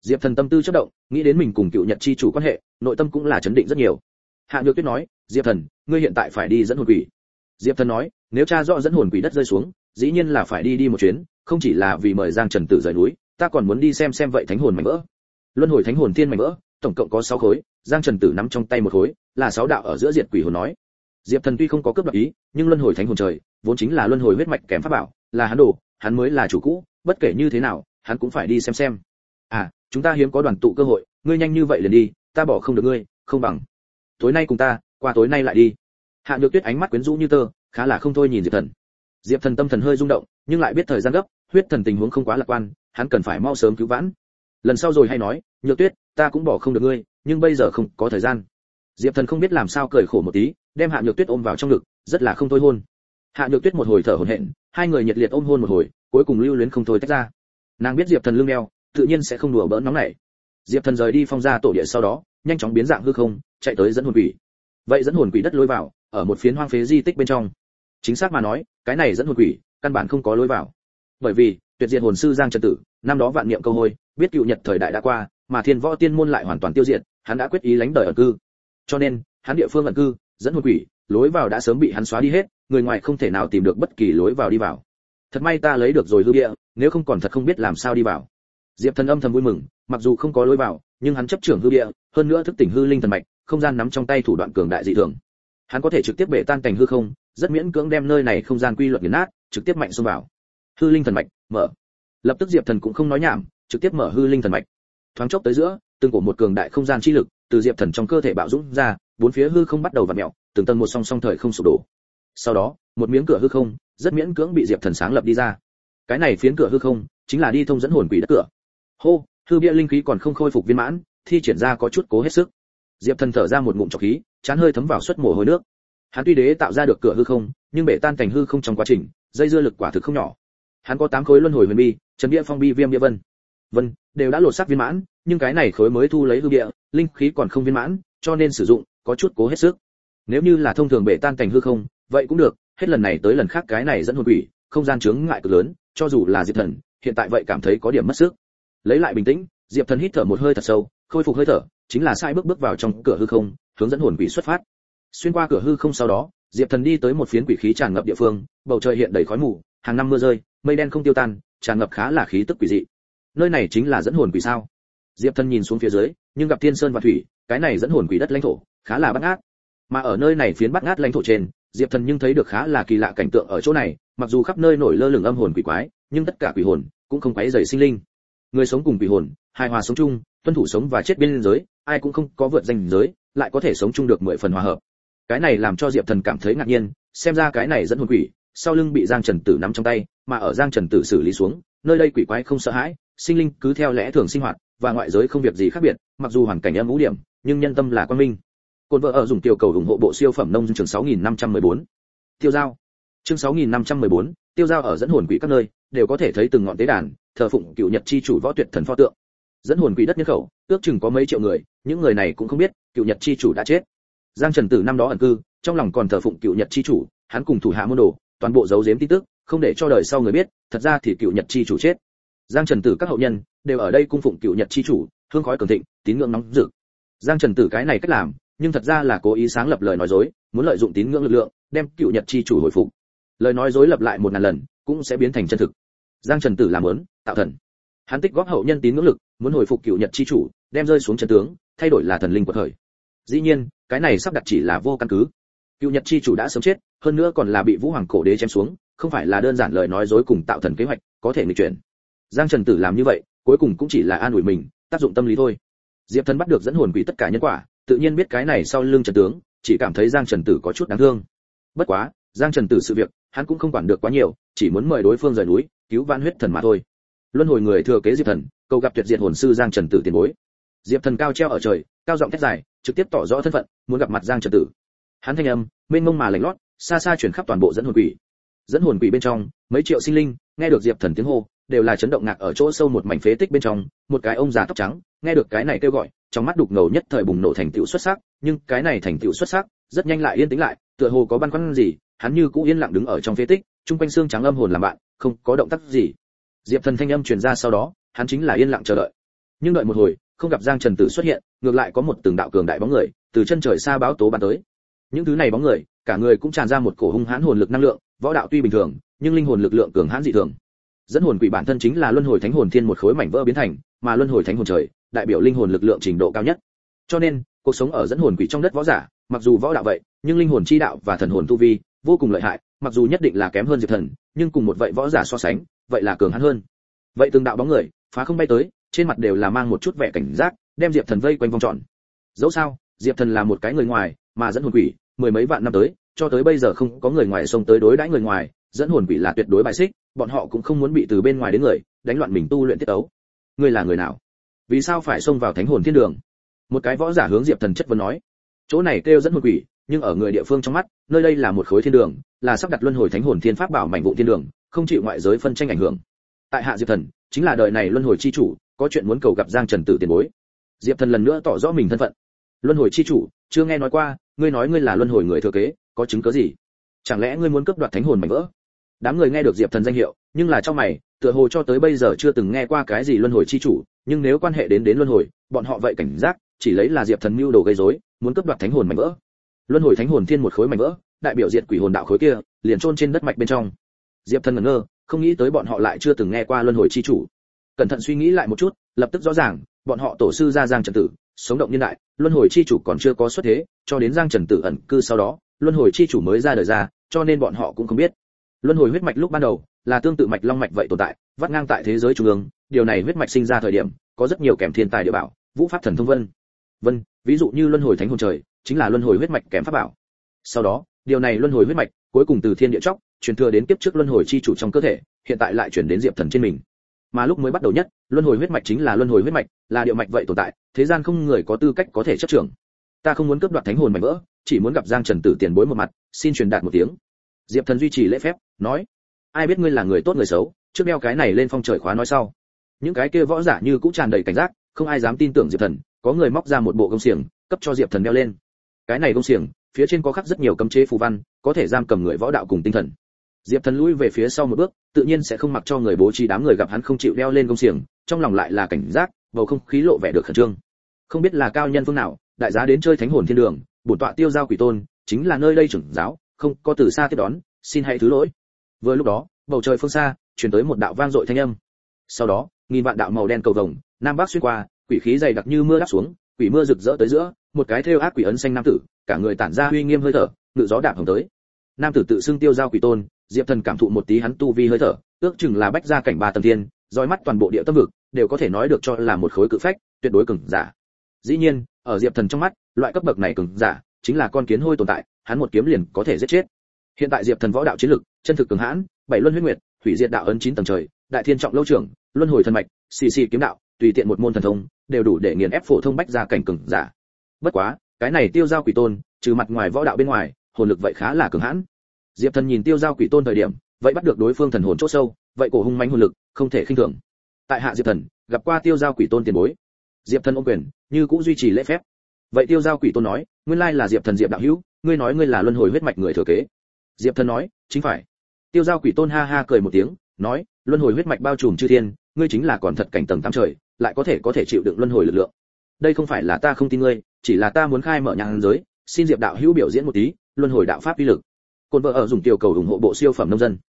Diệp Thần tâm tư chớp động, nghĩ đến mình cùng cựu Nhật chi chủ quan hệ, nội tâm cũng là chấn định rất nhiều. Hạ Nhược Tuyết nói, Diệp Thần, ngươi hiện tại phải đi dẫn hồn quỷ. Diệp Thần nói, nếu cha rõ dẫn hồn quỷ đất rơi xuống, dĩ nhiên là phải đi một chuyến, không chỉ là vì mời Giang Trần Tử rời núi, ta còn muốn đi xem vậy thánh hồn mảnh vỡ. Luân hồi thánh hồn thiên mảnh vỡ, tổng cộng có 6 khối, Giang Trần Tử nắm trong tay một khối, là 6 đạo ở giữa diệt quỷ hồn nói. Diệp Thần tuy không có cướp đoạt ý, nhưng luân hồi thánh hồn trời, vốn chính là luân hồi huyết mạch kèm pháp bảo, là hắn đồ, hắn mới là chủ cũ, bất kể như thế nào, hắn cũng phải đi xem. À, chúng ta hiếm có đoàn tụ cơ hội, ngươi nhanh như vậy liền đi, ta bỏ không được ngươi, không bằng tối nay cùng ta, qua tối nay lại đi. Hạ Nhược Tuyết ánh mắt quyến rũ như tơ, khá là không thôi nhìn Diệp Thần. Diệp Thần tâm thần hơi rung động, nhưng lại biết thời gian gấp, huyết thần tình huống không quá lạc quan, hắn cần phải mau sớm cứu vãn. Lần sau rồi hay nói, Nhược Tuyết, ta cũng bỏ không được ngươi, nhưng bây giờ không có thời gian. Diệp Thần không biết làm sao cười khổ một tí, đem Hạ Nhược Tuyết ôm vào trong ngực, rất là không thôi hôn. Hạ Nhược Tuyết một hồi thở hổn hển, hai người nhiệt liệt ôm hôn một hồi, cuối cùng lưu luyến không thôi tách ra. Nàng biết Diệp Thần lưng đeo, tự nhiên sẽ không đùa bỡn nóng nảy. Diệp Thần rời đi phong gia tổ địa sau đó, nhanh chóng biến dạng hư không, chạy tới dẫn hồn quỷ. Vậy dẫn hồn quỷ đất lối vào, ở một phiến hoang phế di tích bên trong. Chính xác mà nói, cái này dẫn hồn quỷ, căn bản không có lối vào. Bởi vì, tuyệt diệt hồn sư Giang Trần Tử, năm đó vạn niệm câu hôi, biết cựu Nhật thời đại đã qua, mà Thiên Võ Tiên môn lại hoàn toàn tiêu diệt, hắn đã quyết ý lánh đời ẩn cư. Cho nên, hắn địa phương ẩn cư, dẫn hồn quỷ, lối vào đã sớm bị hắn xóa đi hết, người ngoài không thể nào tìm được bất kỳ lối vào đi vào. Thật may ta lấy được rồi hư địa, nếu không còn thật không biết làm sao đi vào. Diệp Thần âm thầm vui mừng, mặc dù không có lối vào, nhưng hắn chấp trưởng hư địa, hơn nữa thức tỉnh hư linh thần mạch, không gian nắm trong tay thủ đoạn cường đại dị thường. Hắn có thể trực tiếp bể tan cảnh hư không, rất miễn cưỡng đem nơi này không gian quy luật nghiền nát, trực tiếp mạnh xông vào. Hư linh thần mạch, mở. Lập tức Diệp Thần cũng không nói nhảm, trực tiếp mở hư linh thần mạch. Thoáng chốc tới giữa, từng cổ một cường đại không gian chi lực từ Diệp Thần trong cơ thể bạo dũng ra, bốn phía hư không bắt đầu vặn mèo, từng tầng một song song thời không sụp đổ. Sau đó, một miếng cửa hư không, rất miễn cưỡng bị Diệp Thần sáng lập đi ra. Cái này phiến cửa hư không, chính là đi thông dẫn hồn quỷ đất cửa. Hô, hư bia linh khí còn không khôi phục viên mãn, thi triển ra có chút cố hết sức. Diệp Thần thở ra một ngụm trọc khí, chán hơi thấm vào suất mồ hôi nước. Hắn tuy đế tạo ra được cửa hư không, nhưng bể tan cảnh hư không trong quá trình, dây dưa lực quả thực không nhỏ. Hắn có 8 khối luân hồi huyền bi, trần bia phong bi viêm bia vân đều đã lột xác viên mãn, nhưng cái này khối mới thu lấy hư bia, linh khí còn không viên mãn, cho nên sử dụng có chút cố hết sức. Nếu như là thông thường bể tan cảnh hư không, vậy cũng được, hết lần này tới lần khác cái này dẫn hồn quỷ, không gian chướng ngại cực lớn, cho dù là Diệp Thần, hiện tại vậy cảm thấy có điểm mất sức. Lấy lại bình tĩnh, Diệp Thần hít thở một hơi thật sâu, khôi phục hơi thở, chính là sai bước vào trong cửa hư không, hướng dẫn hồn quỷ xuất phát. Xuyên qua cửa hư không sau đó, Diệp Thần đi tới một phiến quỷ khí tràn ngập địa phương, bầu trời hiện đầy khói mù, hàng năm mưa rơi, mây đen không tiêu tan, tràn ngập khá là khí tức quỷ dị. Nơi này chính là dẫn hồn quỷ sao? Diệp Thần nhìn xuống phía dưới, nhưng gặp thiên sơn và thủy, cái này dẫn hồn quỷ đất lãnh thổ khá là bát ngát. Mà ở nơi này phiến bát ngát lãnh thổ trên, Diệp Thần nhưng thấy được khá là kỳ lạ cảnh tượng ở chỗ này, mặc dù khắp nơi nổi lơ lửng âm hồn quỷ quái, nhưng tất cả quỷ hồn cũng không quấy rầy sinh linh. Người sống cùng quỷ hồn, hài hòa sống chung, tuân thủ sống và chết biên giới, ai cũng không có vượt ranh giới, lại có thể sống chung được 10 phần hòa hợp. Cái này làm cho Diệp Thần cảm thấy ngạc nhiên, xem ra cái này dẫn hồn quỷ, sau lưng bị Giang Trần Tử nắm trong tay, mà ở Giang Trần Tử xử lý xuống, nơi đây quỷ quái không sợ hãi, sinh linh cứ theo lẽ thường sinh hoạt, và ngoại giới không việc gì khác biệt, mặc dù hoàn cảnh âm u điểm, nhưng nhân tâm là quang minh. Côn vợ ở dùng tiểu cầu ủng hộ bộ siêu phẩm nông chương 6514. Tiêu giao. Chương 6514, tiêu giao ở dẫn hồn quỷ các nơi, đều có thể thấy từng ngọn tế đàn, thờ phụng cựu Nhật chi chủ võ tuyệt thần pho tượng. Dẫn hồn quỷ đất nhân khẩu, ước chừng có mấy triệu người, những người này cũng không biết, cựu Nhật chi chủ đã chết. Giang Trần Tử năm đó ẩn cư, trong lòng còn thờ phụng cựu Nhật chi chủ, hắn cùng thủ hạ môn đồ, toàn bộ giấu giếm tin tức, không để cho đời sau người biết, thật ra thì cựu Nhật chi chủ chết. Giang Trần Tử các hậu nhân đều ở đây cung phụng cựu Nhật chi chủ, hương khói cường thịnh, tín ngưỡng nóng rực. Giang Trần Tử cái này cách làm, nhưng thật ra là cố ý sáng lập lời nói dối, muốn lợi dụng tín ngưỡng lực lượng, đem cựu Nhật chi chủ hồi phục. Lời nói dối lặp lại 1000 lần, cũng sẽ biến thành chân thực. Giang Trần Tử làm muốn tạo thần. Hắn tích góp hậu nhân tín ngưỡng lực, muốn hồi phục cựu Nhật chi chủ, đem rơi xuống chân tướng, thay đổi là thần linh quật khởi. Dĩ nhiên, cái này sắp đặt chỉ là vô căn cứ. Cựu Nhật chi chủ đã sớm chết, hơn nữa còn là bị Vũ Hoàng cổ đế chém xuống, không phải là đơn giản lời nói dối cùng tạo thần kế hoạch có thể nghịch chuyển. Giang Trần Tử làm như vậy, cuối cùng cũng chỉ là an ủi mình, tác dụng tâm lý thôi. Diệp Thần bắt được dẫn hồn quỷ tất cả nhân quả, tự nhiên biết cái này sau lưng Trần tướng, chỉ cảm thấy Giang Trần Tử có chút đáng thương. Bất quá, Giang Trần Tử sự việc, hắn cũng không quản được quá nhiều, chỉ muốn mời đối phương rời núi, cứu vãn huyết thần mà thôi. Luân hồi người thừa kế Diệp Thần, cầu gặp tuyệt diệt hồn sư Giang Trần Tử tiền bối. Diệp Thần cao treo ở trời, cao giọng thét dài, trực tiếp tỏ rõ thân phận, muốn gặp mặt Giang Trần Tử. Hắn thanh âm mênh mông mà lạnh lót, xa xa truyền khắp toàn bộ dẫn hồn quỷ. Dẫn hồn quỷ bên trong, mấy triệu sinh linh nghe được Diệp Thần tiếng hô, đều là chấn động ngạc ở chỗ sâu một mảnh phế tích bên trong, một cái ông già tóc trắng, nghe được cái này kêu gọi, trong mắt đục ngầu nhất thời bùng nổ thành tựu xuất sắc, nhưng cái này thành tựu xuất sắc, rất nhanh lại yên tĩnh lại, tựa hồ có băn khoăn gì, hắn như cũ yên lặng đứng ở trong phế tích, trung quanh xương trắng âm hồn làm bạn, không có động tác gì. Diệp Thần thanh âm truyền ra sau đó, hắn chính là yên lặng chờ đợi. Nhưng đợi một hồi, không gặp Giang Trần Tử xuất hiện, ngược lại có một từng đạo cường đại bóng người từ chân trời xa báo tố bắn tới. Những thứ này bóng người, cả người cũng tràn ra một cổ hung hãn hồn lực năng lượng, võ đạo tuy bình thường, nhưng linh hồn lực lượng cường hãn dị thường. Dẫn hồn quỷ bản thân chính là luân hồi thánh hồn thiên một khối mảnh vỡ biến thành, mà luân hồi thánh hồn trời, đại biểu linh hồn lực lượng trình độ cao nhất. Cho nên, cuộc sống ở dẫn hồn quỷ trong đất võ giả, mặc dù võ đạo vậy, nhưng linh hồn chi đạo và thần hồn tu vi vô cùng lợi hại, mặc dù nhất định là kém hơn Diệp Thần, nhưng cùng một vậy võ giả so sánh, vậy là cường hãn hơn. Vậy từng đạo bóng người, phá không bay tới, trên mặt đều là mang một chút vẻ cảnh giác, đem Diệp Thần vây quanh vòng tròn. Dẫu sao, Diệp Thần là một cái người ngoài, mà dẫn hồn quỷ, mười mấy vạn năm tới, cho tới bây giờ không có người ngoài xông tới đối đãi người ngoài, dẫn hồn quỷ là tuyệt đối bài xích, bọn họ cũng không muốn bị từ bên ngoài đến người đánh loạn mình tu luyện tiết tấu. Ngươi là người nào? Vì sao phải xông vào thánh hồn thiên đường? Một cái võ giả hướng Diệp Thần chất vấn nói. Chỗ này kêu dẫn hồn quỷ, nhưng ở người địa phương trong mắt, nơi đây là một khối thiên đường, là sắp đặt luân hồi thánh hồn thiên pháp bảo mảnh vụn thiên đường, không chịu ngoại giới phân tranh ảnh hưởng. Tại hạ Diệp Thần, chính là đời này luân hồi chi chủ, có chuyện muốn cầu gặp Giang Trần Tử tiền bối. Diệp Thần lần nữa tỏ rõ mình thân phận. Luân hồi chi chủ, chưa nghe nói qua, ngươi nói ngươi là luân hồi người thừa kế, có chứng cứ gì? Chẳng lẽ ngươi muốn cướp đoạt thánh hồn mảnh vỡ? Đám người nghe được Diệp Thần danh hiệu, nhưng là trong mày, tựa hồ cho tới bây giờ chưa từng nghe qua cái gì luân hồi chi chủ, nhưng nếu quan hệ đến luân hồi, bọn họ vậy cảnh giác, chỉ lấy là Diệp Thần mưu đồ gây rối, muốn cướp đoạt thánh hồn mảnh vỡ. Luân hồi thánh hồn thiên một khối mảnh vỡ, đại biểu diệt quỷ hồn đạo khối kia, liền chôn trên đất mạch bên trong. Diệp Thần ngẩn ngơ, không nghĩ tới bọn họ lại chưa từng nghe qua luân hồi chi chủ. Cẩn thận suy nghĩ lại một chút, lập tức rõ ràng, bọn họ tổ sư gia Giang Trần Tử, sống động niên đại, luân hồi chi chủ còn chưa có xuất thế, cho đến Giang Trần Tử ẩn cư sau đó, luân hồi chi chủ mới ra đời ra, cho nên bọn họ cũng không biết. Luân hồi huyết mạch lúc ban đầu là tương tự mạch long mạch vậy tồn tại, vắt ngang tại thế giới trung ương, điều này huyết mạch sinh ra thời điểm, có rất nhiều kèm thiên tài địa bảo, vũ pháp thần thông vân, ví dụ như luân hồi thánh hồn trời, chính là luân hồi huyết mạch kèm pháp bảo. Sau đó, điều này luân hồi huyết mạch, cuối cùng từ thiên địa chóc, truyền thừa đến kiếp trước luân hồi chi chủ trong cơ thể, hiện tại lại truyền đến Diệp Thần trên mình. Mà lúc mới bắt đầu nhất, luân hồi huyết mạch chính là luân hồi huyết mạch, là địa mạch vậy tồn tại, thế gian không người có tư cách có thể chấp trưởng. Ta không muốn cướp đoạt thánh hồn mảnh vỡ, chỉ muốn gặp Giang Trần Tử tiền bối một mặt, xin truyền đạt một tiếng. Diệp Thần duy trì lễ phép, nói: ai biết ngươi là người tốt người xấu, trước đeo cái này lên phong trời khóa nói sau. Những cái kia võ giả như cũng tràn đầy cảnh giác, không ai dám tin tưởng Diệp Thần, có người móc ra một bộ gông xiềng, cấp cho Diệp Thần đeo lên. Cái này gông xiềng, phía trên có khắc rất nhiều cấm chế phù văn, có thể giam cầm người võ đạo cùng tinh thần. Diệp Thần lùi về phía sau một bước, tự nhiên sẽ không mặc cho người bố trí, đám người gặp hắn không chịu đeo lên gông xiềng, trong lòng lại là cảnh giác, bầu không khí lộ vẻ được khẩn trương. Không biết là cao nhân phương nào, đại giá đến chơi thánh hồn thiên đường, bổn tọa Tiêu Giao Quỷ Tôn, chính là nơi đây trưởng giáo, không có từ xa tiếp đón, xin hãy thứ lỗi. Vừa lúc đó, bầu trời phương xa truyền tới một đạo vang dội thanh âm. Sau đó, nghìn vạn đạo màu đen cầu vồng nam bắc xuyên qua, quỷ khí dày đặc như mưa đáp xuống, quỷ mưa rực rỡ tới giữa, một cái thêu ác quỷ ấn xanh nam tử, cả người tản ra uy nghiêm hơi thở, ngự gió đạp hồng tới. Nam tử tự xưng Tiêu Giao Quỷ Tôn, Diệp Thần cảm thụ một tí hắn tu vi hơi thở, ước chừng là bách gia cảnh 3 tầng thiên, dõi mắt toàn bộ địa tâm vực, đều có thể nói được cho là một khối cự phách, tuyệt đối cường giả. Dĩ nhiên, ở Diệp Thần trong mắt, loại cấp bậc này cường giả chính là con kiến hôi tồn tại, hắn một kiếm liền có thể giết chết. Hiện tại Diệp Thần võ đạo chiến lực, chân thực cường hãn, bảy luân huyết nguyệt, hủy diệt đạo ấn 9 tầng trời, đại thiên trọng lâu trưởng, luân hồi thần mạch, xì xì kiếm đạo, tùy tiện một môn thần thông, đều đủ để nghiền ép phổ thông bách gia cảnh cường giả. Bất quá, cái này Tiêu Giao Quỷ Tôn, trừ mặt ngoài võ đạo bên ngoài, hồn lực vậy khá là cường hãn. Diệp Thần nhìn Tiêu Giao Quỷ Tôn thời điểm, vậy bắt được đối phương thần hồn chỗ sâu, vậy cổ hung mãnh hồn lực, không thể khinh thường. Tại hạ Diệp Thần, gặp qua Tiêu Giao Quỷ Tôn tiền bối. Diệp Thần ôm quyền, như cũ duy trì lễ phép. Vậy Tiêu Giao Quỷ Tôn nói, nguyên lai là Diệp Thần Diệp đạo hữu, ngươi nói ngươi là luân hồi huyết mạch người thừa kế. Diệp Thần nói, chính phải. Tiêu Giao Quỷ Tôn ha ha cười một tiếng, nói, luân hồi huyết mạch bao trùm chư thiên, ngươi chính là còn thật cảnh tầng 8 trời, lại có thể chịu đựng luân hồi lực lượng. Đây không phải là ta không tin ngươi, chỉ là ta muốn khai mở nhãn giới, xin Diệp đạo hữu biểu diễn một tí, luân hồi đạo pháp uy lực. Côn vợ ở dùng tiểu cầu ủng hộ bộ siêu phẩm nông dân.